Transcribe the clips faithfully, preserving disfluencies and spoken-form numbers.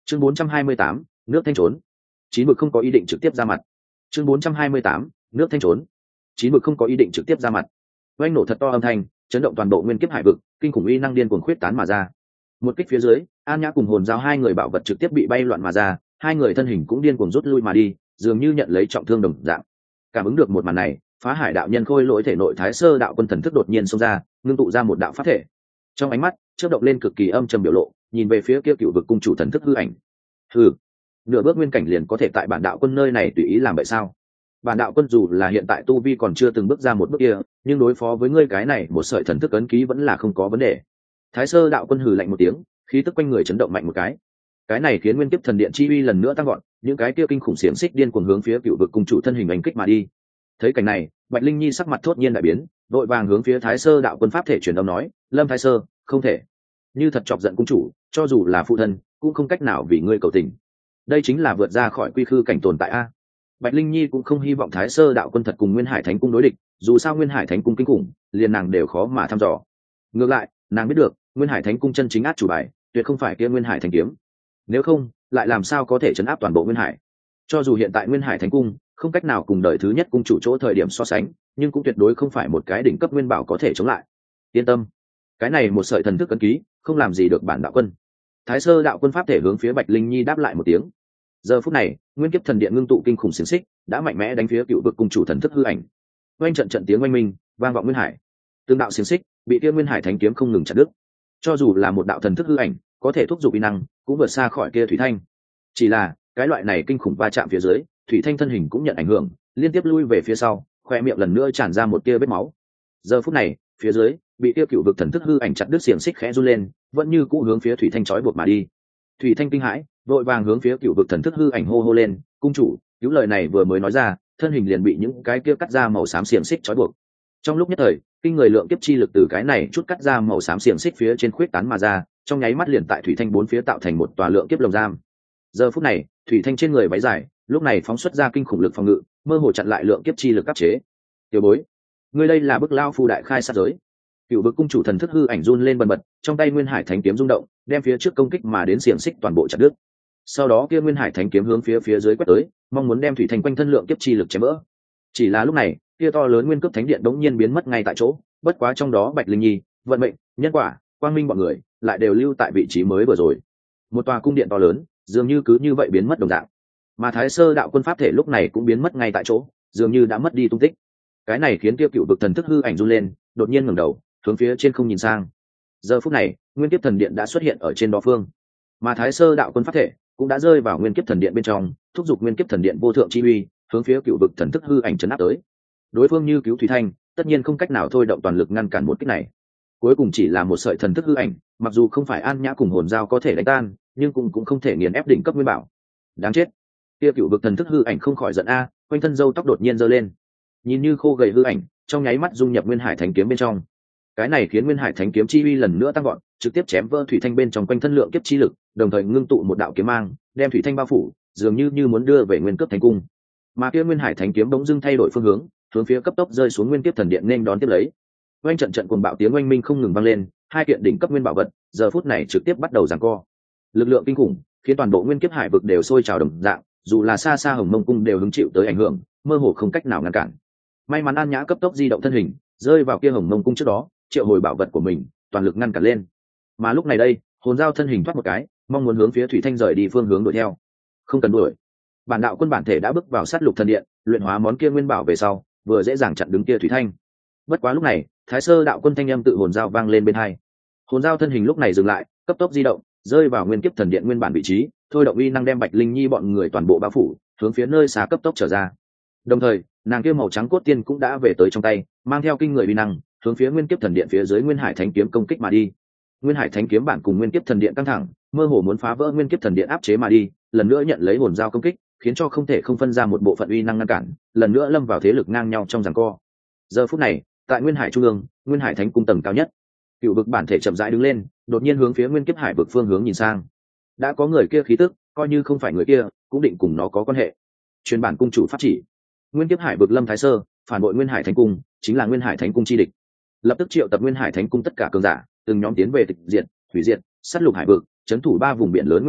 chương bốn trăm hai mươi tám, nước thanh trốn. Chín vực không có ý định trực tiếp ra mặt. chương bốn trăm hai mươi tám, nước thanh trốn. Chín vực không có ý định trực tiếp ra mặt. Oanh nổ thật to âm thanh, chấn động toàn bộ nguyên kiếp hải vực, kinh khủng uy năng điên cuồng khuyết tán mà ra. Một kích phía dưới, An Nhã cùng hồn giao hai người bảo vật trực tiếp bị bay loạn mà ra, hai người thân hình cũng điên cuồng rút lui mà đi, dường như nhận lấy trọng thương đồng dạng. Cảm ứng được một màn này, Phá Hải đạo nhân khôi lỗi thể nội Thái Sơ đạo quân thần thức đột nhiên xông ra, ngưng tụ ra một đạo pháp thể. Trong ánh mắt chớp động lên cực kỳ âm trầm biểu lộ, nhìn về phía kia cựu vực cung chủ thần thức hư ảnh. Hừ, nửa bước nguyên cảnh liền có thể tại bản đạo quân nơi này tùy ý làm vậy sao? Bản đạo quân dù là hiện tại tu vi còn chưa từng bước ra một bước kia, nhưng đối phó với ngươi cái này một sợi thần thức ấn ký vẫn là không có vấn đề. Thái Sơ đạo quân hừ lạnh một tiếng, khí tức quanh người chấn động mạnh một cái. Cái này khiến nguyên kiếp thần điện chi uy lần nữa tăng gọn, những cái kia kinh khủng xiềng xích điên cuồng hướng phía cựu vực cung chủ thân hình đánh kích mà đi. Thấy cảnh này, Bạch Linh Nhi sắc mặt thốt nhiên đại biến, vội vàng hướng phía Thái Sơ đạo quân pháp thể truyền âm nói: "Lâm Thái Sơ, không thể. Như thật chọc giận cung chủ, cho dù là phụ thân, cũng không cách nào vì ngươi cầu tình. Đây chính là vượt ra khỏi quy khư cảnh tồn tại a." Bạch Linh Nhi cũng không hy vọng Thái Sơ đạo quân thật cùng Nguyên Hải Thánh cung đối địch, dù sao Nguyên Hải Thánh cung kinh khủng, liền nàng đều khó mà thăm dò. Ngược lại, nàng biết được, Nguyên Hải Thánh cung chân chính át chủ bài, tuyệt không phải kia Nguyên Hải Thánh kiếm. Nếu không, lại làm sao có thể trấn áp toàn bộ Nguyên Hải? Cho dù hiện tại Nguyên Hải Thánh cung không cách nào cùng đời thứ nhất cung chủ chỗ thời điểm so sánh, nhưng cũng tuyệt đối không phải một cái đỉnh cấp nguyên bảo có thể chống lại. Yên tâm, cái này một sợi thần thức ấn ký, không làm gì được bản đạo quân. Thái Sơ đạo quân pháp thể hướng phía Bạch Linh Nhi đáp lại một tiếng. Giờ phút này, nguyên kiếp thần điện ngưng tụ kinh khủng xiềng xích, đã mạnh mẽ đánh phía cựu vực cung chủ thần thức hư ảnh. Oanh trận trận tiếng oanh minh, vang vọng Nguyên Hải. Tương đạo xiềng xích bị kia Nguyên Hải Thánh kiếm không ngừng chặt đứt. Cho dù là một đạo thần thức hư ảnh, có thể thúc giục uy năng, cũng vượt xa khỏi kia Thủy Thanh. Chỉ là, cái loại này kinh khủng va chạm phía dưới, Thủy Thanh thân hình cũng nhận ảnh hưởng, liên tiếp lui về phía sau, khoe miệng lần nữa tràn ra một tia vết máu. Giờ phút này, phía dưới bị kia cựu vực thần thức hư ảnh chặt đứt xiềng xích khẽ run lên, vẫn như cũ hướng phía Thủy Thanh chói buộc mà đi. Thủy Thanh kinh hãi, vội vàng hướng phía cựu vực thần thức hư ảnh hô hô lên: "Cung chủ, cứu!" Lời này vừa mới nói ra, thân hình liền bị những cái kia cắt ra màu xám xiềng xích chói buộc. Trong lúc nhất thời, kinh người lượng kiếp chi lực từ cái này chút cắt ra màu xám xiềng xích phía trên khuyết tán mà ra, trong nháy mắt liền tại Thủy Thanh bốn phía tạo thành một tòa lượng kiếp lồng giam. Giờ phút này, Thủy Thanh trên người váy dài, lúc này phóng xuất ra kinh khủng lực phòng ngự, mơ hồ chặn lại lượng kiếp chi lực áp chế. "Tiểu bối, ngươi đây là bức lao phu đại khai sát giới." Cựu vực cung chủ thần thức hư ảnh run lên bần bật, trong tay Nguyên Hải Thánh kiếm rung động, đem phía trước công kích mà đến xiềng xích toàn bộ chặt đứt. Sau đó kia Nguyên Hải Thánh kiếm hướng phía phía dưới quét tới, mong muốn đem Thủy Thanh quanh thân lượng kiếp chi lực chém vỡ. Chỉ là lúc này, kia to lớn nguyên cấp thánh điện đống nhiên biến mất ngay tại chỗ, bất quá trong đó Bạch Linh Nhi, vận mệnh, nhân quả, quang minh bọn người lại đều lưu tại vị trí mới vừa rồi. Một tòa cung điện to lớn, dường như cứ như vậy biến mất đồng dạng. Mà Thái Sơ đạo quân pháp thể lúc này cũng biến mất ngay tại chỗ, dường như đã mất đi tung tích. Cái này khiến kia cựu vực thần thức hư ảnh run lên, đột nhiên ngẩng đầu, hướng phía trên không nhìn sang. Giờ phút này, nguyên kiếp thần điện đã xuất hiện ở trên đó phương, mà Thái Sơ đạo quân pháp thể cũng đã rơi vào nguyên kiếp thần điện bên trong, thúc giục nguyên kiếp thần điện vô thượng chi uy, hướng phía cựu vực thần thức hư ảnh chấn áp tới. Đối phương như cứu Thủy Thanh, tất nhiên không cách nào thôi động toàn lực ngăn cản một kích này. Cuối cùng chỉ là một sợi thần thức hư ảnh, mặc dù không phải An Nhã cùng hồn giao có thể đánh tan, nhưng cũng cũng không thể nghiền ép đỉnh cấp nguyên bảo. Đáng chết! Kia cựu vực thần thức hư ảnh không khỏi giận a, quanh thân râu tóc đột nhiên giơ lên, nhìn như khô gầy hư ảnh, trong nháy mắt dung nhập Nguyên Hải Thánh kiếm bên trong. Cái này khiến Nguyên Hải Thánh kiếm chi uy lần nữa tăng gọn, trực tiếp chém vỡ Thủy Thanh bên trong quanh thân lượng kiếp chi lực, đồng thời ngưng tụ một đạo kiếm mang, đem Thủy Thanh bao phủ, dường như như muốn đưa về Nguyên Cướp Thánh cung. Mà kia Nguyên Hải Thánh kiếm bỗng dưng thay đổi phương hướng, hướng phía cấp tốc rơi xuống Nguyên Kiếp thần điện nên đón tiếp lấy. Oanh trận trận cuồng bạo tiếng oanh minh không ngừng vang lên, hai kiện đỉnh cấp nguyên bảo vật, giờ phút này trực tiếp bắt đầu giằng co. Lực lượng kinh khủng, khiến toàn bộ Nguyên Kiếp hải vực đều sôi trào đồng dạng, dù là xa xa Hồng Mông cung đều hứng chịu tới ảnh hưởng, mơ hồ không cách nào ngăn cản. May mắn An Nhã cấp tốc di động thân hình, rơi vào kia Hồng Mông cung trước đó, triệu hồi bảo vật của mình, toàn lực ngăn cản lên. Mà lúc này đây, hồn giao thân hình thoát một cái, mong muốn hướng phía Thủy Thanh rời đi phương hướng đuổi theo. Không cần đuổi. Bản đạo quân bản thể đã bước vào sát lục thần điện, luyện hóa món kia nguyên bảo về sau, vừa dễ dàng chặn đứng kia Thủy Thanh. Bất quá lúc này, Thái Sơ đạo quân thanh âm tự hồn giao vang lên bên hai. Hồn giao thân hình lúc này dừng lại, cấp tốc di động, rơi vào Nguyên Kiếp thần điện nguyên bản vị trí, thôi động uy năng đem Bạch Linh Nhi bọn người toàn bộ bao phủ, hướng phía nơi xa cấp tốc trở ra. Đồng thời, nàng kia màu trắng cốt tiên cũng đã về tới trong tay, mang theo kinh người uy năng, hướng phía Nguyên Kiếp thần điện phía dưới Nguyên Hải Thánh kiếm công kích mà đi. Nguyên Hải Thánh kiếm bản cùng Nguyên Kiếp thần điện căng thẳng, mơ hồ muốn phá vỡ Nguyên Kiếp thần điện áp chế mà đi, lần nữa nhận lấy hồn giao công kích, khiến cho không thể không phân ra một bộ phận uy năng ngăn cản, lần nữa lâm vào thế lực ngang nhau trong giằng co. Giờ phút này, tại Nguyên Hải trung ương, Nguyên Hải Thánh cung tầng cao nhất, cựu vực bản thể chậm rãi đứng lên, đột nhiên hướng phía Nguyên Kiếp hải vực phương hướng nhìn sang. Đã có người kia khí tức, coi như không phải người kia, cũng định cùng nó có quan hệ. Truyền bản cung chủ pháp chỉ, Nguyên Kiếp hải vực Lâm Thái Sơ phản bội Nguyên Hải Thánh cung, chính là Nguyên Hải Thánh cung chi địch. Lập tức triệu tập Nguyên Hải Thánh cung tất cả cường giả, từng nhóm tiến về tịch diệt, hủy diệt, sát lục hải vực, trấn thủ ba vùng biển lớn nguyên bảo,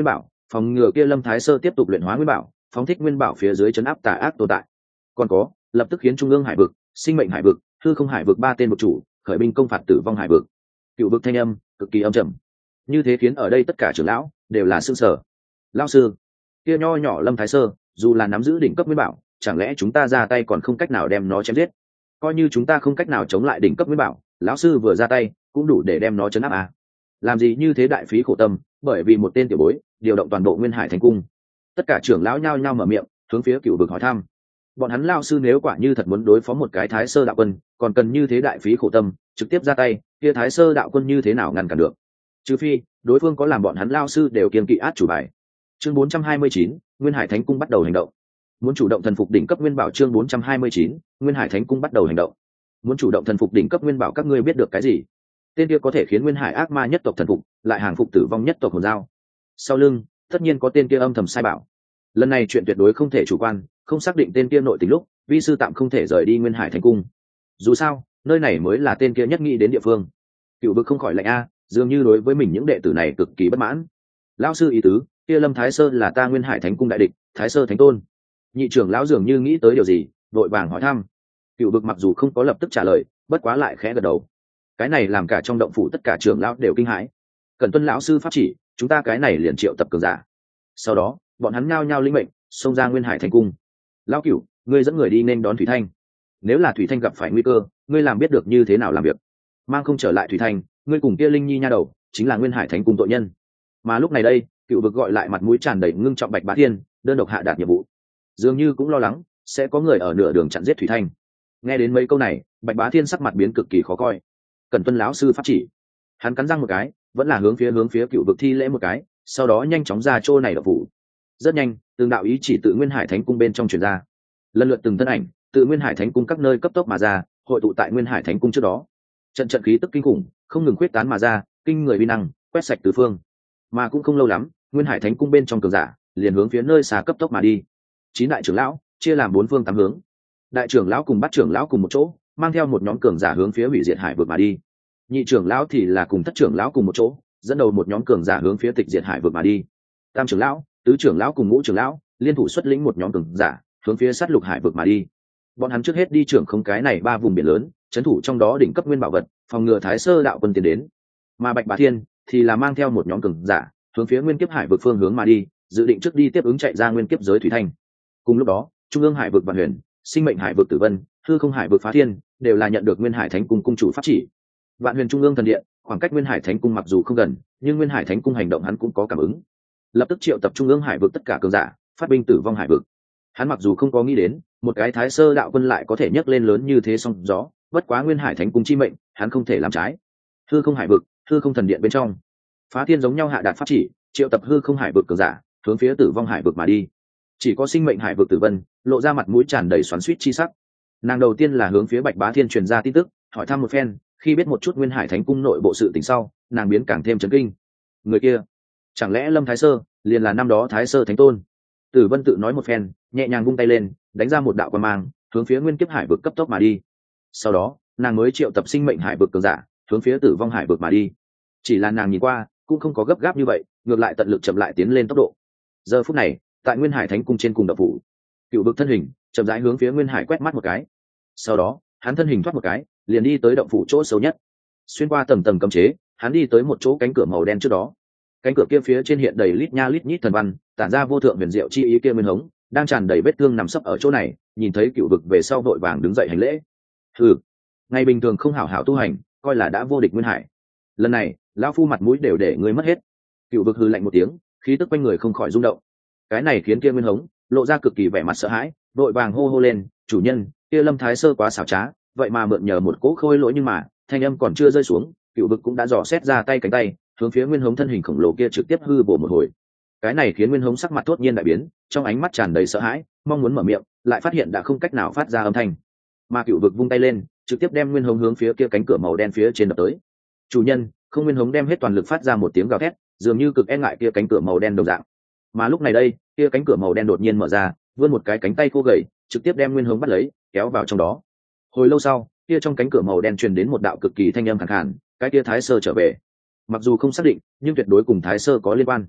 phòng ngừa kia lâm thái sơ tiếp tục luyện hóa nguyên bảo, phóng thích nguyên bảo phía dưới chấn áp tà ác tồn tại. Còn có, lập tức khiến trung ương hải vực, sinh mệnh hải vực, hư không hải vực ba tên vực chủ khởi binh công phạt tử vong hải vực. Cựu vực thanh âm cực kỳ âm trầm, như thế khiến ở đây tất cả trưởng lão đều là xương sở. Lão sư, kia nho nhỏ lâm thái sơ dù là nắm giữ đỉnh cấp nguyên bảo, chẳng lẽ chúng ta ra tay còn không cách nào đem nó chém giết? Coi như chúng ta không cách nào chống lại đỉnh cấp nguyên bảo, lão sư vừa ra tay cũng đủ để đem nó chấn áp à? Làm gì như thế đại phí khổ tâm, bởi vì một tên tiểu bối điều động toàn bộ nguyên hải thành cung. Tất cả trưởng lão nhao nhao mở miệng hướng phía cựu vực hỏi thăm. Bọn hắn lao sư nếu quả như thật muốn đối phó một cái thái sơ đạo quân, còn cần như thế đại phí khổ tâm trực tiếp ra tay, kia thái sơ đạo quân như thế nào ngăn cản được? Trừ phi đối phương có làm bọn hắn lao sư đều kiên kỵ át chủ bài. Chương bốn trăm hai mươi chín, Nguyên Hải Thánh Cung bắt đầu hành động. Muốn chủ động thần phục đỉnh cấp nguyên bảo. Chương bốn trăm hai mươi chín, Nguyên Hải Thánh Cung bắt đầu hành động. Muốn chủ động thần phục đỉnh cấp nguyên bảo, các ngươi biết được cái gì? Tên kia có thể khiến Nguyên Hải ác ma nhất tộc thần phục, lại hàng phục tử vong nhất tộc hồn giao. Sau lưng, tất nhiên có tên kia âm thầm sai bảo. Lần này chuyện tuyệt đối không thể chủ quan, không xác định tên kia nội tình lúc, vi sư tạm không thể rời đi Nguyên Hải Thánh Cung. Dù sao, nơi này mới là tên kia nhất nghĩ đến địa phương. Cựu vực không khỏi lạnh a, dường như đối với mình những đệ tử này cực kỳ bất mãn. Lão sư ý tứ, kia lâm thái sơ là ta Nguyên Hải Thánh Cung đại địch, thái sơ thánh tôn. Nhị trưởng lão dường như nghĩ tới điều gì, vội vàng hỏi thăm. Cựu vực mặc dù không có lập tức trả lời, bất quá lại khẽ gật đầu. Cái này làm cả trong động phủ tất cả trưởng lão đều kinh hãi. Cần tuân lão sư pháp chỉ, chúng ta cái này liền triệu tập cường giả. Sau đó, bọn hắn nhao nhao lĩnh mệnh, xông ra Nguyên Hải Thánh Cung. Lão Cửu, ngươi dẫn người đi nên đón Thủy Thanh. Nếu là Thủy Thanh gặp phải nguy cơ, ngươi làm biết được như thế nào làm việc. Mang không trở lại Thủy Thanh, ngươi cùng kia Linh Nhi nha đầu, chính là Nguyên Hải Thánh Cung tội nhân. Mà lúc này đây, Cựu vực gọi lại mặt mũi tràn đầy ngưng trọng Bạch Bá Thiên, đơn độc hạ đạt nhiệm vụ. Dường như cũng lo lắng sẽ có người ở nửa đường chặn giết Thủy Thanh. Nghe đến mấy câu này, Bạch Bá Thiên sắc mặt biến cực kỳ khó coi. Cần tuân lão sư pháp chỉ. Hắn cắn răng một cái, vẫn là hướng phía hướng phía Cựu vực thi lễ một cái, sau đó nhanh chóng ra chỗ này đậu phủ. Rất nhanh, từng đạo ý chỉ tự Nguyên Hải Thánh Cung bên trong truyền ra. Lần lượt từng thân ảnh tự Nguyên Hải Thánh Cung các nơi cấp tốc mà ra, hội tụ tại Nguyên Hải Thánh Cung trước đó. Trận trận khí tức kinh khủng không ngừng quyết tán mà ra, kinh người uy năng quét sạch tứ phương. Mà cũng không lâu lắm, Nguyên Hải Thánh Cung bên trong cường giả liền hướng phía nơi xa cấp tốc mà đi. Chín đại trưởng lão chia làm bốn phương tám hướng. Đại trưởng lão cùng bắt trưởng lão cùng một chỗ, mang theo một nhóm cường giả hướng phía hủy diệt hải vực mà đi. Nhị trưởng lão thì là cùng thất trưởng lão cùng một chỗ, dẫn đầu một nhóm cường giả hướng phía tịch diệt hải vực mà đi. Tam trưởng lão, tứ trưởng lão cùng ngũ trưởng lão liên thủ xuất lĩnh một nhóm cường giả hướng phía sát lục hải vực mà đi. Bọn hắn trước hết đi trưởng không cái này ba vùng biển lớn, trấn thủ trong đó đỉnh cấp nguyên bảo vật, phòng ngừa thái sơ đạo quân tiến đến. Mà Bạch Bá Thiên thì là mang theo một nhóm cường giả hướng phía nguyên kiếp hải vực phương hướng mà đi, dự định trước đi tiếp ứng chạy ra nguyên kiếp giới Thủy Thanh. Cùng lúc đó, trung ương hải vực Vạn Huyền, sinh mệnh hải vực Tử Vân, hư không hải vực Phá Thiên đều là nhận được Nguyên Hải Thánh Cung cung chủ pháp chỉ. Vạn Huyền trung ương thần điện, khoảng cách Nguyên Hải Thánh Cung mặc dù không gần, nhưng Nguyên Hải Thánh Cung hành động hắn cũng có cảm ứng. Lập tức triệu tập trung ương hải vực tất cả cường giả, phát binh tử vong hải vực. Hắn mặc dù không có nghĩ đến, một cái thái sơ đạo quân lại có thể nhấc lên lớn như thế song gió, bất quá Nguyên Hải Thánh Cung chi mệnh, hắn không thể làm trái. Hư không hải vực, hư không thần điện bên trong, Phá Thiên giống nhau hạ đạt pháp chỉ, triệu tập hư không hải vực cường giả, hướng phía tử vong hải vực mà đi. Chỉ có sinh mệnh hải vực Tử Vân lộ ra mặt mũi tràn đầy xoắn xuýt chi sắc. Nàng đầu tiên là hướng phía Bạch Bá Thiên truyền ra tin tức, hỏi thăm một phen, khi biết một chút Nguyên Hải Thánh Cung nội bộ sự tình sau, nàng biến càng thêm chấn kinh. Người kia, chẳng lẽ Lâm Thái Sơ liền là năm đó Thái Sơ Thánh Tôn? Tử Vân tự nói một phen, nhẹ nhàng vung tay lên, đánh ra một đạo quang mang, hướng phía nguyên kiếp hải vực cấp tốc mà đi. Sau đó, nàng mới triệu tập sinh mệnh hải vực cường giả, hướng phía tử vong hải vực mà đi. Chỉ là nàng nhìn qua, cũng không có gấp gáp như vậy, ngược lại tận lực chậm lại tiến lên tốc độ. Giờ phút này, tại Nguyên Hải Thánh Cung trên cùng đập phủ, Cựu vực thân hình chậm rãi hướng phía Nguyên Hải quét mắt một cái. Sau đó, hắn thân hình thoát một cái, liền đi tới động phủ chỗ sâu nhất. Xuyên qua tầng tầng cấm chế, hắn đi tới một chỗ cánh cửa màu đen trước đó. Cánh cửa kia phía trên hiện đầy lít nha lít nhít thần văn, tản ra vô thượng huyền diệu chi ý kia nguyên hống, đang tràn đầy vết thương nằm sấp ở chỗ này, nhìn thấy Cựu vực về sau vội vàng đứng dậy hành lễ. Hừ, ngày bình thường không hảo hảo tu hành, coi là đã vô địch Nguyên Hải. Lần này, lão phu mặt mũi đều để ngươi mất hết. Cựu vực hừ lạnh một tiếng, khí tức quanh người không khỏi rung động. Cái này khiến kia nguyên hống lộ ra cực kỳ vẻ mặt sợ hãi, vội vàng hô hô lên, chủ nhân, kia Lâm Thái Sơ quá xảo trá, vậy mà mượn nhờ một cỗ khôi lỗi, nhưng mà thanh âm còn chưa rơi xuống, Cựu vực cũng đã dò xét ra tay cánh tay, hướng phía nguyên hống thân hình khổng lồ kia trực tiếp hư bổ một hồi. Cái này khiến nguyên hống sắc mặt thốt nhiên đại biến, trong ánh mắt tràn đầy sợ hãi, mong muốn mở miệng, lại phát hiện đã không cách nào phát ra âm thanh. Mà Cựu vực vung tay lên, trực tiếp đem nguyên hống hướng phía kia cánh cửa màu đen phía trên đập tới. Chủ nhân, không, nguyên hống đem hết toàn lực phát ra một tiếng gào thét, dường như cực e ngại kia cánh cửa màu đen đồng dạng. Mà lúc này đây, kia cánh cửa màu đen đột nhiên mở ra, vươn một cái cánh tay khô gầy, trực tiếp đem nguyên hống bắt lấy, kéo vào trong đó. Hồi lâu sau, kia trong cánh cửa màu đen truyền đến một đạo cực kỳ thanh âm khàn khàn, cái kia Thái Sơ trở về. Mặc dù không xác định, nhưng tuyệt đối cùng Thái Sơ có liên quan.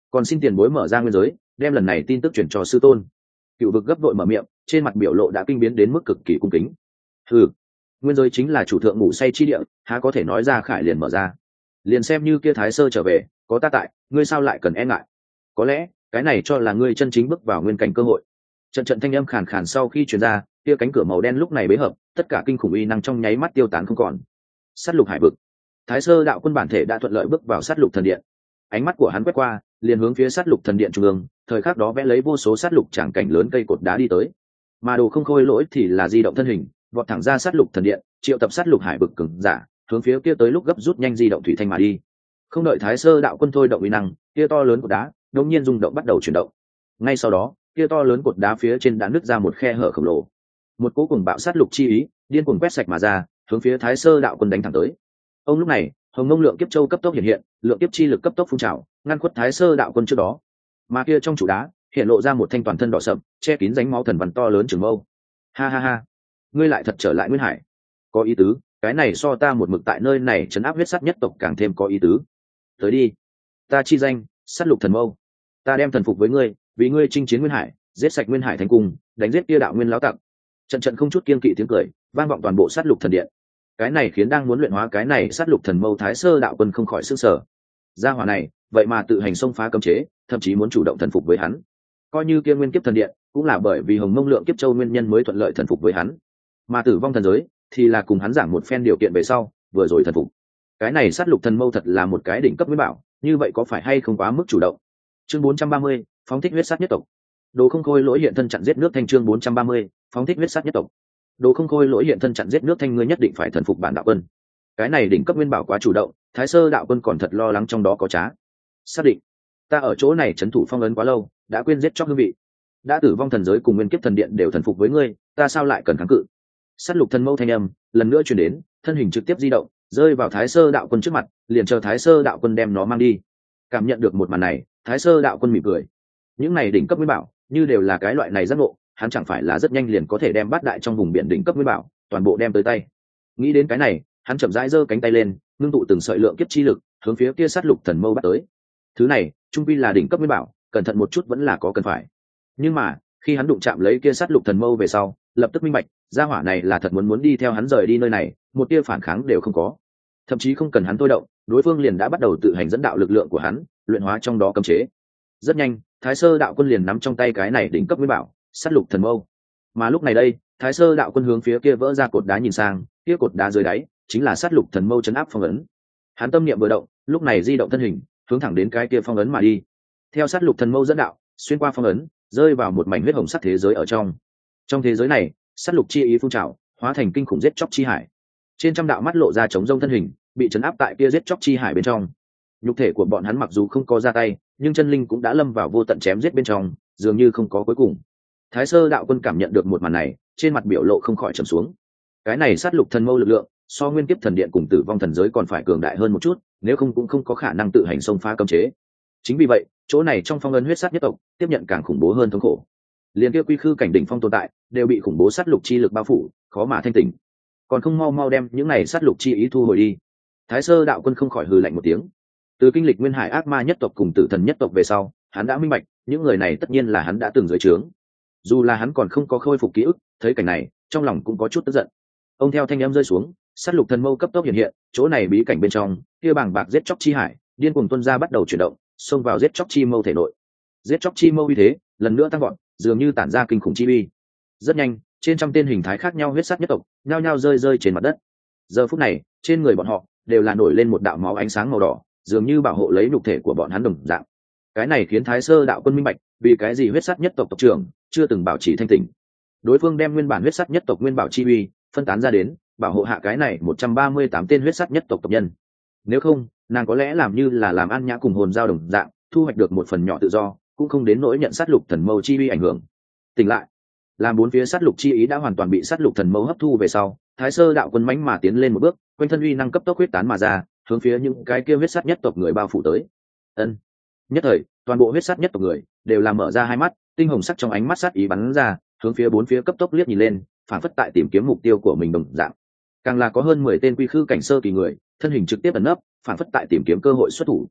còn xin tiền bối mở ra nguyên giới, đem lần này tin tức chuyển cho sư tôn. Cựu vực gấp đội mở miệng, trên mặt biểu lộ đã kinh biến đến mức cực kỳ cung kính. Ừ, nguyên giới chính là chủ thượng ngủ say chi địa, há có thể nói ra khải liền mở ra. Liền xem như kia thái sơ trở về, có ta tại, ngươi sao lại cần e ngại? Có lẽ cái này cho là ngươi chân chính bước vào nguyên cảnh cơ hội. Trận trận thanh âm khàn khàn sau khi truyền ra, kia cánh cửa màu đen lúc này bế hợp, tất cả kinh khủng uy năng trong nháy mắt tiêu tán không còn. Sát lục hải vực, thái sơ đạo quân bản thể đã thuận lợi bước vào sát lục thần điện. Ánh mắt của hắn quét qua, liền hướng phía sát lục thần điện trung ương, thời khắc đó vẽ lấy vô số sát lục tràng cảnh lớn cây cột đá đi tới. Mà đồ không khôi lỗi thì là di động thân hình, vọt thẳng ra sát lục thần điện, triệu tập sát lục hải vực cường giả, hướng phía kia tới lúc gấp rút nhanh di động thủy thanh mà đi. Không đợi thái sơ đạo quân thôi động uy năng, kia to lớn cột đá đột nhiên rung động bắt đầu chuyển động. Ngay sau đó, kia to lớn cột đá phía trên đã nứt ra một khe hở khổng lồ. Một cỗ cùng bạo sát lục chi ý, điên cuồng quét sạch mà ra, hướng phía thái sơ đạo quân đánh thẳng tới. Ông lúc này, hồng mông lượng kiếp châu cấp tốc hiện hiện, lượng kiếp chi lực cấp tốc phun trào, ngăn khuất thái sơ đạo quân trước đó. Mà kia trong trụ đá hiện lộ ra một thanh toàn thân đỏ sậm, che kín ránh máu thần văn to lớn trường mâu. Ha ha ha, ngươi lại thật trở lại nguyên hải, có ý tứ, cái này so ta một mực tại nơi này chấn áp huyết sát nhất tộc càng thêm có ý tứ. Tới đi, ta chi danh sát lục thần mâu, ta đem thần phục với ngươi, vì ngươi chinh chiến nguyên hải, giết sạch nguyên hải thành cung, đánh giết kia đạo nguyên lão tặc. Trận trận không chút kiên kỵ tiếng cười vang vọng toàn bộ sát lục thần điện. Cái này khiến đang muốn luyện hóa cái này sát lục thần mâu thái sơ đạo quân không khỏi sửng sở. Gia hỏa này vậy mà tự hành xông phá cấm chế, thậm chí muốn chủ động thần phục với hắn. Coi như kia nguyên kiếp thần điện cũng là bởi vì hồng mông lượng kiếp châu nguyên nhân mới thuận lợi thần phục với hắn, mà tử vong thần giới thì là cùng hắn giảng một phen điều kiện về sau vừa rồi thần phục. Cái này sát lục thần mâu thật là một cái đỉnh cấp nguyên bảo, như vậy có phải hay không quá mức chủ động? Chương bốn trăm ba mươi, phóng thích huyết sát nhất tộc. Đồ không khôi lỗi hiện thân chặn giết nước thanh. Chương bốn trăm ba mươi, phóng thích huyết sát nhất tộc. Đồ không khôi lỗi hiện thân chặn giết nước thanh, ngươi nhất định phải thần phục bản đạo quân. Cái này đỉnh cấp nguyên bảo quá chủ động, thái sơ đạo quân còn thật lo lắng trong đó có trá. Xác định, ta ở chỗ này trấn thủ phong ấn quá lâu, đã quên giết chóc hương vị. Đã tử vong thần giới cùng nguyên kiếp thần điện đều thần phục với ngươi, ta sao lại cần kháng cự? Sát lục thần mâu thanh âm lần nữa truyền đến, thân hình trực tiếp di động, rơi vào thái sơ đạo quân trước mặt, liền chờ thái sơ đạo quân đem nó mang đi. Cảm nhận được một màn này, thái sơ đạo quân mỉm cười. Những này đỉnh cấp nguyên bảo như đều là cái loại này giác ngộ, hắn chẳng phải là rất nhanh liền có thể đem bát đại trong vùng biển đỉnh cấp nguyên bảo toàn bộ đem tới tay. Nghĩ đến cái này, hắn chậm rãi giơ cánh tay lên, ngưng tụ từng sợi lượng kiếp chi lực hướng phía kia sát lục thần mâu bắt tới. Thứ này trung quy là đỉnh cấp nguyên bảo, cẩn thận một chút vẫn là có cần phải. Nhưng mà khi hắn đụng chạm lấy kia sát lục thần mâu về sau, lập tức minh bạch, gia hỏa này là thật muốn muốn đi theo hắn rời đi nơi này, một tia phản kháng đều không có. Thậm chí không cần hắn thôi động, đối phương liền đã bắt đầu tự hành dẫn đạo lực lượng của hắn, luyện hóa trong đó cấm chế. Rất nhanh, thái sơ đạo quân liền nắm trong tay cái này đỉnh cấp nguyên bảo sát lục thần mâu. Mà lúc này đây, thái sơ đạo quân hướng phía kia vỡ ra cột đá nhìn sang, kia cột đá dưới đáy chính là sát lục thần mâu chấn áp phong ấn. Hắn tâm niệm vừa động, lúc này di động thân hình hướng thẳng đến cái kia phong ấn mà đi. Theo sát lục thần mâu dẫn đạo, xuyên qua phong ấn, rơi vào một mảnh huyết hồng sắc thế giới ở trong. Trong thế giới này, sát lục chi ý phun trào, hóa thành kinh khủng giết chóc chi hải. Trên trăm đạo mắt lộ ra chống rông thân hình, bị chấn áp tại kia giết chóc chi hải bên trong. Nhục thể của bọn hắn mặc dù không có ra tay, nhưng chân linh cũng đã lâm vào vô tận chém giết bên trong, dường như không có cuối cùng. Thái sơ đạo quân cảm nhận được một màn này, trên mặt biểu lộ không khỏi trầm xuống. Cái này sát lục thần mâu lực lượng, so nguyên kiếp thần điện cùng tử vong thần giới còn phải cường đại hơn một chút, nếu không cũng không có khả năng tự hành xông phá cấm chế. Chính vì vậy, chỗ này trong phong ấn huyết sát nhất tộc tiếp nhận càng khủng bố hơn thống khổ. Liên kia quy khư cảnh đỉnh phong tồn tại đều bị khủng bố sát lục chi lực bao phủ, khó mà thanh tỉnh. Còn không mau mau đem những này sát lục chi ý thu hồi đi. Thái sơ đạo quân không khỏi hừ lạnh một tiếng. Từ kinh lịch nguyên hải ác ma nhất tộc cùng tử thần nhất tộc về sau, hắn đã minh bạch, những người này tất nhiên là hắn đã từng dưới trướng. Dù là hắn còn không có khôi phục ký ức, thấy cảnh này, trong lòng cũng có chút tức giận. Ông theo thanh âm rơi xuống, sát lục thần mâu cấp tốc hiện hiện, chỗ này bí cảnh bên trong, kia bảng bạc giết chóc chi hải, điên cuồng tuôn ra bắt đầu chuyển động, xông vào giết chóc chi mâu thể nội. Giết chóc chi mâu uy thế lần nữa tăng vọt, dường như tản ra kinh khủng chi uy. Rất nhanh, trên trăm tên hình thái khác nhau huyết sát nhất tộc, nhao nhao rơi rơi trên mặt đất. Giờ phút này, trên người bọn họ đều là nổi lên một đạo máu ánh sáng màu đỏ, dường như bảo hộ lấy nhục thể của bọn hắn đồng dạng. Cái này khiến thái sơ đạo quân minh bạch, vì cái gì huyết sát nhất tộc tộc trưởng chưa từng bảo trì thanh tỉnh. Đối phương đem nguyên bản huyết sát nhất tộc nguyên bảo chi uy phân tán ra đến, bảo hộ hạ cái này một trăm ba mươi tám tên huyết sát nhất tộc tộc nhân. Nếu không, nàng có lẽ làm như là làm ăn nhã cùng hồn giao đồng dạng, thu hoạch được một phần nhỏ tự do, cũng không đến nỗi nhận sát lục thần mâu chi uy ảnh hưởng. Tỉnh lại, làm bốn phía sát lục chi ý đã hoàn toàn bị sát lục thần mâu hấp thu về sau, thái sơ đạo quân mãnh mà tiến lên một bước, quanh thân uy năng cấp tốc huyết tán mà ra, hướng phía những cái kia huyết sát nhất tộc người bao phủ tới. Ân. Nhất thời, toàn bộ huyết sát nhất tộc người đều làm mở ra hai mắt, tinh hồng sắc trong ánh mắt sát ý bắn ra, hướng phía bốn phía cấp tốc liếc nhìn lên, phản phất tại tìm kiếm mục tiêu của mình đồng dạng. Càng là có hơn mười tên quy khư cảnh sơ kỳ người, thân hình trực tiếp ẩn nấp, phản phất tại tìm kiếm cơ hội xuất thủ.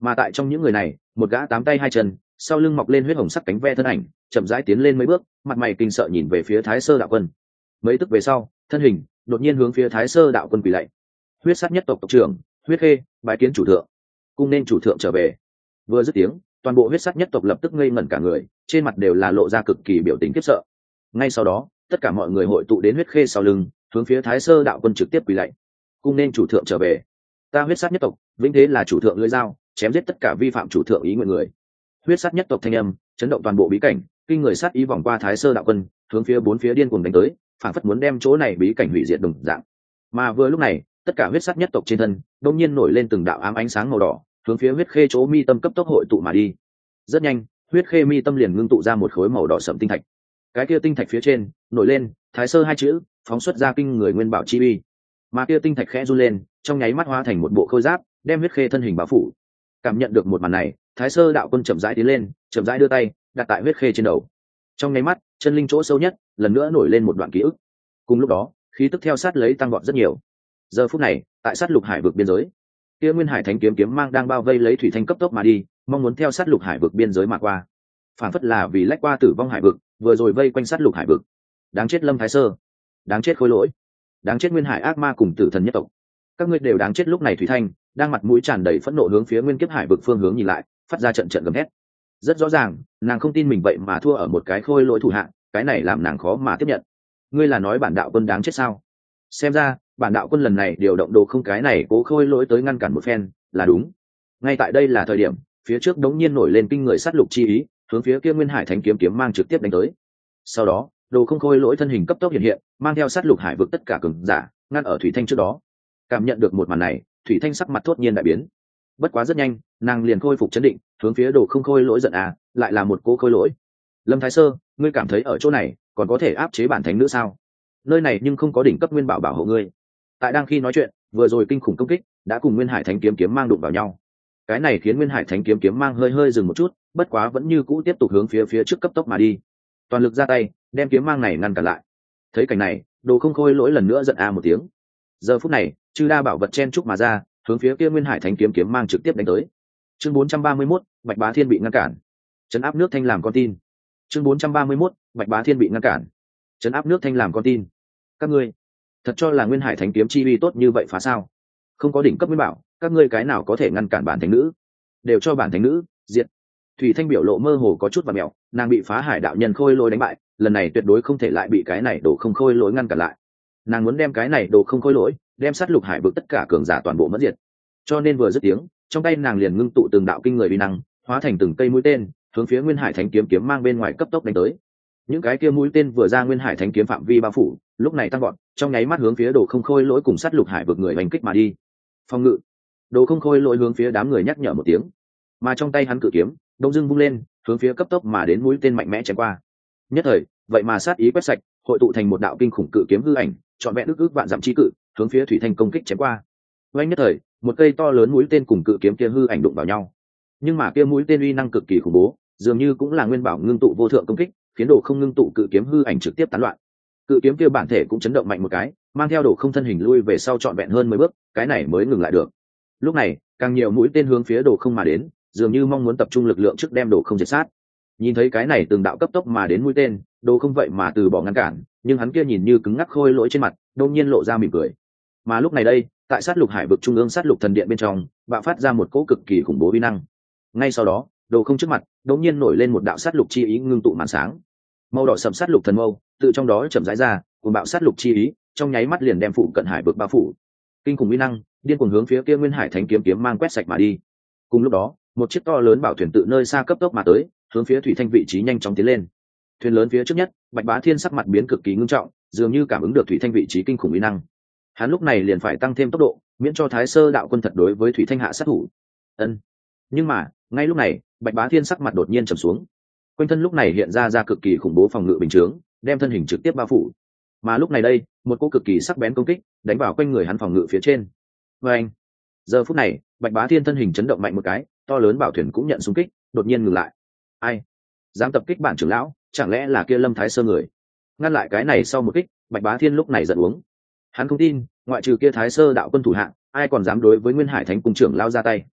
Mà tại trong những người này, một gã tám tay hai chân, sau lưng mọc lên huyết hồng sắc cánh ve thân ảnh, chậm rãi tiến lên mấy bước, mặt mày kinh sợ nhìn về phía Thái Sơ đạo quân. Mấy tức về sau, thân hình đột nhiên hướng phía Thái Sơ đạo quân quỳ lạy. Huyết sát nhất tộc tộc trưởng, Huyết Khê, bái kiến chủ thượng. Cung nên chủ thượng trở về. Vừa dứt tiếng, toàn bộ huyết sát nhất tộc lập tức ngây ngẩn cả người, trên mặt đều là lộ ra cực kỳ biểu tình khiếp sợ. Ngay sau đó, tất cả mọi người hội tụ đến Huyết Khê sau lưng, hướng phía Thái Sơ đạo quân trực tiếp quỳ lạy. Cung nên chủ thượng trở về. Ta huyết sát nhất tộc, vĩnh thế là chủ thượng lưỡi dao, chém giết tất cả vi phạm chủ thượng ý nguyện người. Huyết sát nhất tộc thanh âm chấn động toàn bộ bí cảnh, kinh người sát ý vòng qua Thái Sơ đạo quân, hướng phía bốn phía điên cuồng đánh tới, phản phất muốn đem chỗ này bí cảnh hủy diệt đồng dạng. Mà vừa lúc này, tất cả huyết sát nhất tộc trên thân đột nhiên nổi lên từng đạo ám ánh sáng màu đỏ, hướng phía huyết khê chỗ mi tâm cấp tốc hội tụ mà đi. Rất nhanh, huyết khê mi tâm liền ngưng tụ ra một khối màu đỏ sẫm tinh thạch. Cái kia tinh thạch phía trên nổi lên Thái Sơ hai chữ, phóng xuất ra kinh người nguyên bảo chi uy. Mà kia tinh thạch khẽ run lên, trong nháy mắt hóa thành một bộ khôi giáp, đem huyết khê thân hình bao phủ. Cảm nhận được một màn này, Thái Sơ đạo quân chậm rãi tiến lên, chậm rãi đưa tay đặt tại huyết khê trên đầu. Trong nháy mắt, chân linh chỗ sâu nhất lần nữa nổi lên một đoạn ký ức. Cùng lúc đó, khí tức theo sát lấy tăng vọt rất nhiều. Giờ phút này, tại sát lục hải vực biên giới, kia Nguyên Hải Thánh kiếm kiếm mang đang bao vây lấy thủy thanh cấp tốc mà đi, mong muốn theo sát lục hải vực biên giới mà qua. Phản phất là vì lách qua tử vong hải vực, vừa rồi vây quanh sát lục hải vực. Đáng chết Lâm Thái Sơ, đáng chết Khôi Lỗi, đáng chết Nguyên Hải ác ma cùng tử thần nhất tộc. Các ngươi đều đáng chết. Lúc này thủy thanh đang mặt mũi tràn đầy phẫn nộ hướng phía Nguyên Kiếp Hải vực phương hướng nhìn lại, phát ra trận trận gầm thét. Rất rõ ràng, nàng không tin mình vậy mà thua ở một cái Khôi Lỗi thủ hạng, cái này làm nàng khó mà tiếp nhận. Ngươi là nói bản đạo quân đáng chết sao? Xem ra bản đạo quân lần này điều động đồ không cái này cố Khôi Lỗi tới ngăn cản một phen là đúng. Ngay tại đây là thời điểm, phía trước đống nhiên nổi lên kinh người sát lục chi ý, hướng phía kia Nguyên Hải Thánh kiếm kiếm mang trực tiếp đánh tới. Sau đó, đồ không Khôi Lỗi thân hình cấp tốc hiện hiện, mang theo sát lục hải vực tất cả cường giả ngăn ở thủy thanh trước đó. Cảm nhận được một màn này, thủy thanh sắc mặt thốt nhiên đại biến. Bất quá rất nhanh, nàng liền khôi phục chấn định, hướng phía đồ không Khôi Lỗi giận à, lại là một cố Khôi Lỗi. Lâm Thái Sơ, ngươi cảm thấy ở chỗ này còn có thể áp chế bản thánh nữ sao? Nơi này nhưng không có đỉnh cấp nguyên bảo bảo hộ ngươi. Tại đang khi nói chuyện, vừa rồi kinh khủng công kích đã cùng Nguyên Hải Thánh kiếm kiếm mang đụng vào nhau. Cái này khiến Nguyên Hải Thánh kiếm kiếm mang hơi hơi dừng một chút, bất quá vẫn như cũ tiếp tục hướng phía phía trước cấp tốc mà đi. Toàn lực ra tay, đem kiếm mang này ngăn cản lại. Thấy cảnh này, đồ không Khôi Lỗi lần nữa giận a một tiếng. Giờ phút này, chư đa bảo vật chen trúc mà ra, hướng phía kia Nguyên Hải Thánh kiếm kiếm mang trực tiếp đánh tới. Chương bốn trăm ba mươi mốt, Bạch Bá Thiên bị ngăn cản. Trấn áp nước thanh làm con tin. Chương bốn trăm ba mươi mốt, Bạch Bá Thiên bị ngăn cản. Trấn áp nước thanh làm con tin. Các ngươi thật cho là Nguyên Hải Thánh kiếm chi uy tốt như vậy phá sao? Không có đỉnh cấp nguyên bảo, các ngươi cái nào có thể ngăn cản bản thánh nữ? Đều cho bản thánh nữ diệt. Thủy Thanh biểu lộ mơ hồ có chút và mèo, nàng bị phá hải đạo nhân Khôi Lỗi đánh bại, lần này tuyệt đối không thể lại bị cái này đồ không Khôi Lỗi ngăn cản lại. Nàng muốn đem cái này đồ không Khôi Lỗi, đem sát lục hải vực tất cả cường giả toàn bộ mất diệt. Cho nên vừa dứt tiếng, trong tay nàng liền ngưng tụ từng đạo kinh người uy năng, hóa thành từng cây mũi tên, hướng phía Nguyên Hải Thánh kiếm kiếm mang bên ngoài cấp tốc đánh tới. Những cái kia mũi tên vừa ra Nguyên Hải Thánh kiếm phạm vi bao phủ, lúc này tăng gọn, trong nháy mắt hướng phía đồ không Khôi Lỗi cùng sát lục hải vực người hành kích mà đi. Phòng ngự. Đồ không Khôi Lỗi hướng phía đám người nhắc nhở một tiếng, mà trong tay hắn cự kiếm đông dưng vung lên, hướng phía cấp tốc mà đến mũi tên mạnh mẽ chém qua. Nhất thời, vậy mà sát ý quét sạch, hội tụ thành một đạo kinh khủng cự kiếm hư ảnh, trọn vẹn ức ức vạn dặm chi cự, hướng phía thủy thanh công kích chém qua. Oanh nhất thời, một cây to lớn mũi tên cùng cự kiếm kia hư ảnh đụng vào nhau. Nhưng mà kia mũi tên uy năng cực kỳ khủng bố, dường như cũng là nguyên bảo ngưng tụ vô thượng công kích, khiến đồ không ngưng tụ cự kiếm hư ảnh trực tiếp tán loạn. Cự kiếm kia bản thể cũng chấn động mạnh một cái, mang theo đồ không thân hình lui về sau trọn vẹn hơn mười bước, cái này mới ngừng lại được. Lúc này, càng nhiều mũi tên hướng phía đồ không mà đến, dường như mong muốn tập trung lực lượng trước đem đồ không diệt sát. Nhìn thấy cái này từng đạo cấp tốc mà đến mũi tên, đồ không vậy mà từ bỏ ngăn cản, nhưng hắn kia nhìn như cứng ngắc Khôi Lỗi trên mặt đột nhiên lộ ra mỉm cười. Mà lúc này đây, tại sát lục hải vực trung ương sát lục thần điện bên trong, bạo phát ra một cỗ cực kỳ khủng bố uy năng. Ngay sau đó, đồ không trước mặt đột nhiên nổi lên một đạo sát lục chi ý ngưng tụ màn sáng. Màu đỏ sẫm sát lục thần mâu tự trong đó chậm rãi ra, cùng bạo sát lục chi ý, trong nháy mắt liền đem phụ cận hải vực bao phủ. Kinh khủng uy năng, điên cuồng hướng phía kia Nguyên Hải Thánh kiếm kiếm mang quét sạch mà đi. Cùng lúc đó, một chiếc to lớn bảo thuyền tự nơi xa cấp tốc mà tới, hướng phía thủy thanh vị trí nhanh chóng tiến lên. Thuyền lớn phía trước nhất, Bạch Bá Thiên sắc mặt biến cực kỳ ngưng trọng, dường như cảm ứng được thủy thanh vị trí kinh khủng uy năng. Hắn lúc này liền phải tăng thêm tốc độ, miễn cho Thái Sơ đạo quân thật đối với thủy thanh hạ sát thủ. Ân. Nhưng mà, ngay lúc này, Bạch Bá Thiên sắc mặt đột nhiên trầm xuống. Quanh thân lúc này hiện ra ra cực kỳ khủng bố phòng ngự bình chướng, đem thân hình trực tiếp bao phủ. Mà lúc này đây, một cỗ cực kỳ sắc bén công kích đánh vào quanh người hắn phòng ngự phía trên. Và anh. Giờ phút này, Bạch Bá Thiên thân hình chấn động mạnh một cái, to lớn bảo thuyền cũng nhận xung kích, đột nhiên ngừng lại. Ai dám tập kích bản trưởng lão? Chẳng lẽ là kia Lâm Thái Sơ người? Ngăn lại cái này sau một kích, Bạch Bá Thiên lúc này giận uống. Hắn không tin, ngoại trừ kia Thái Sơ đạo quân thủ hạng, ai còn dám đối với Nguyên Hải Thánh cung trưởng lao ra tay.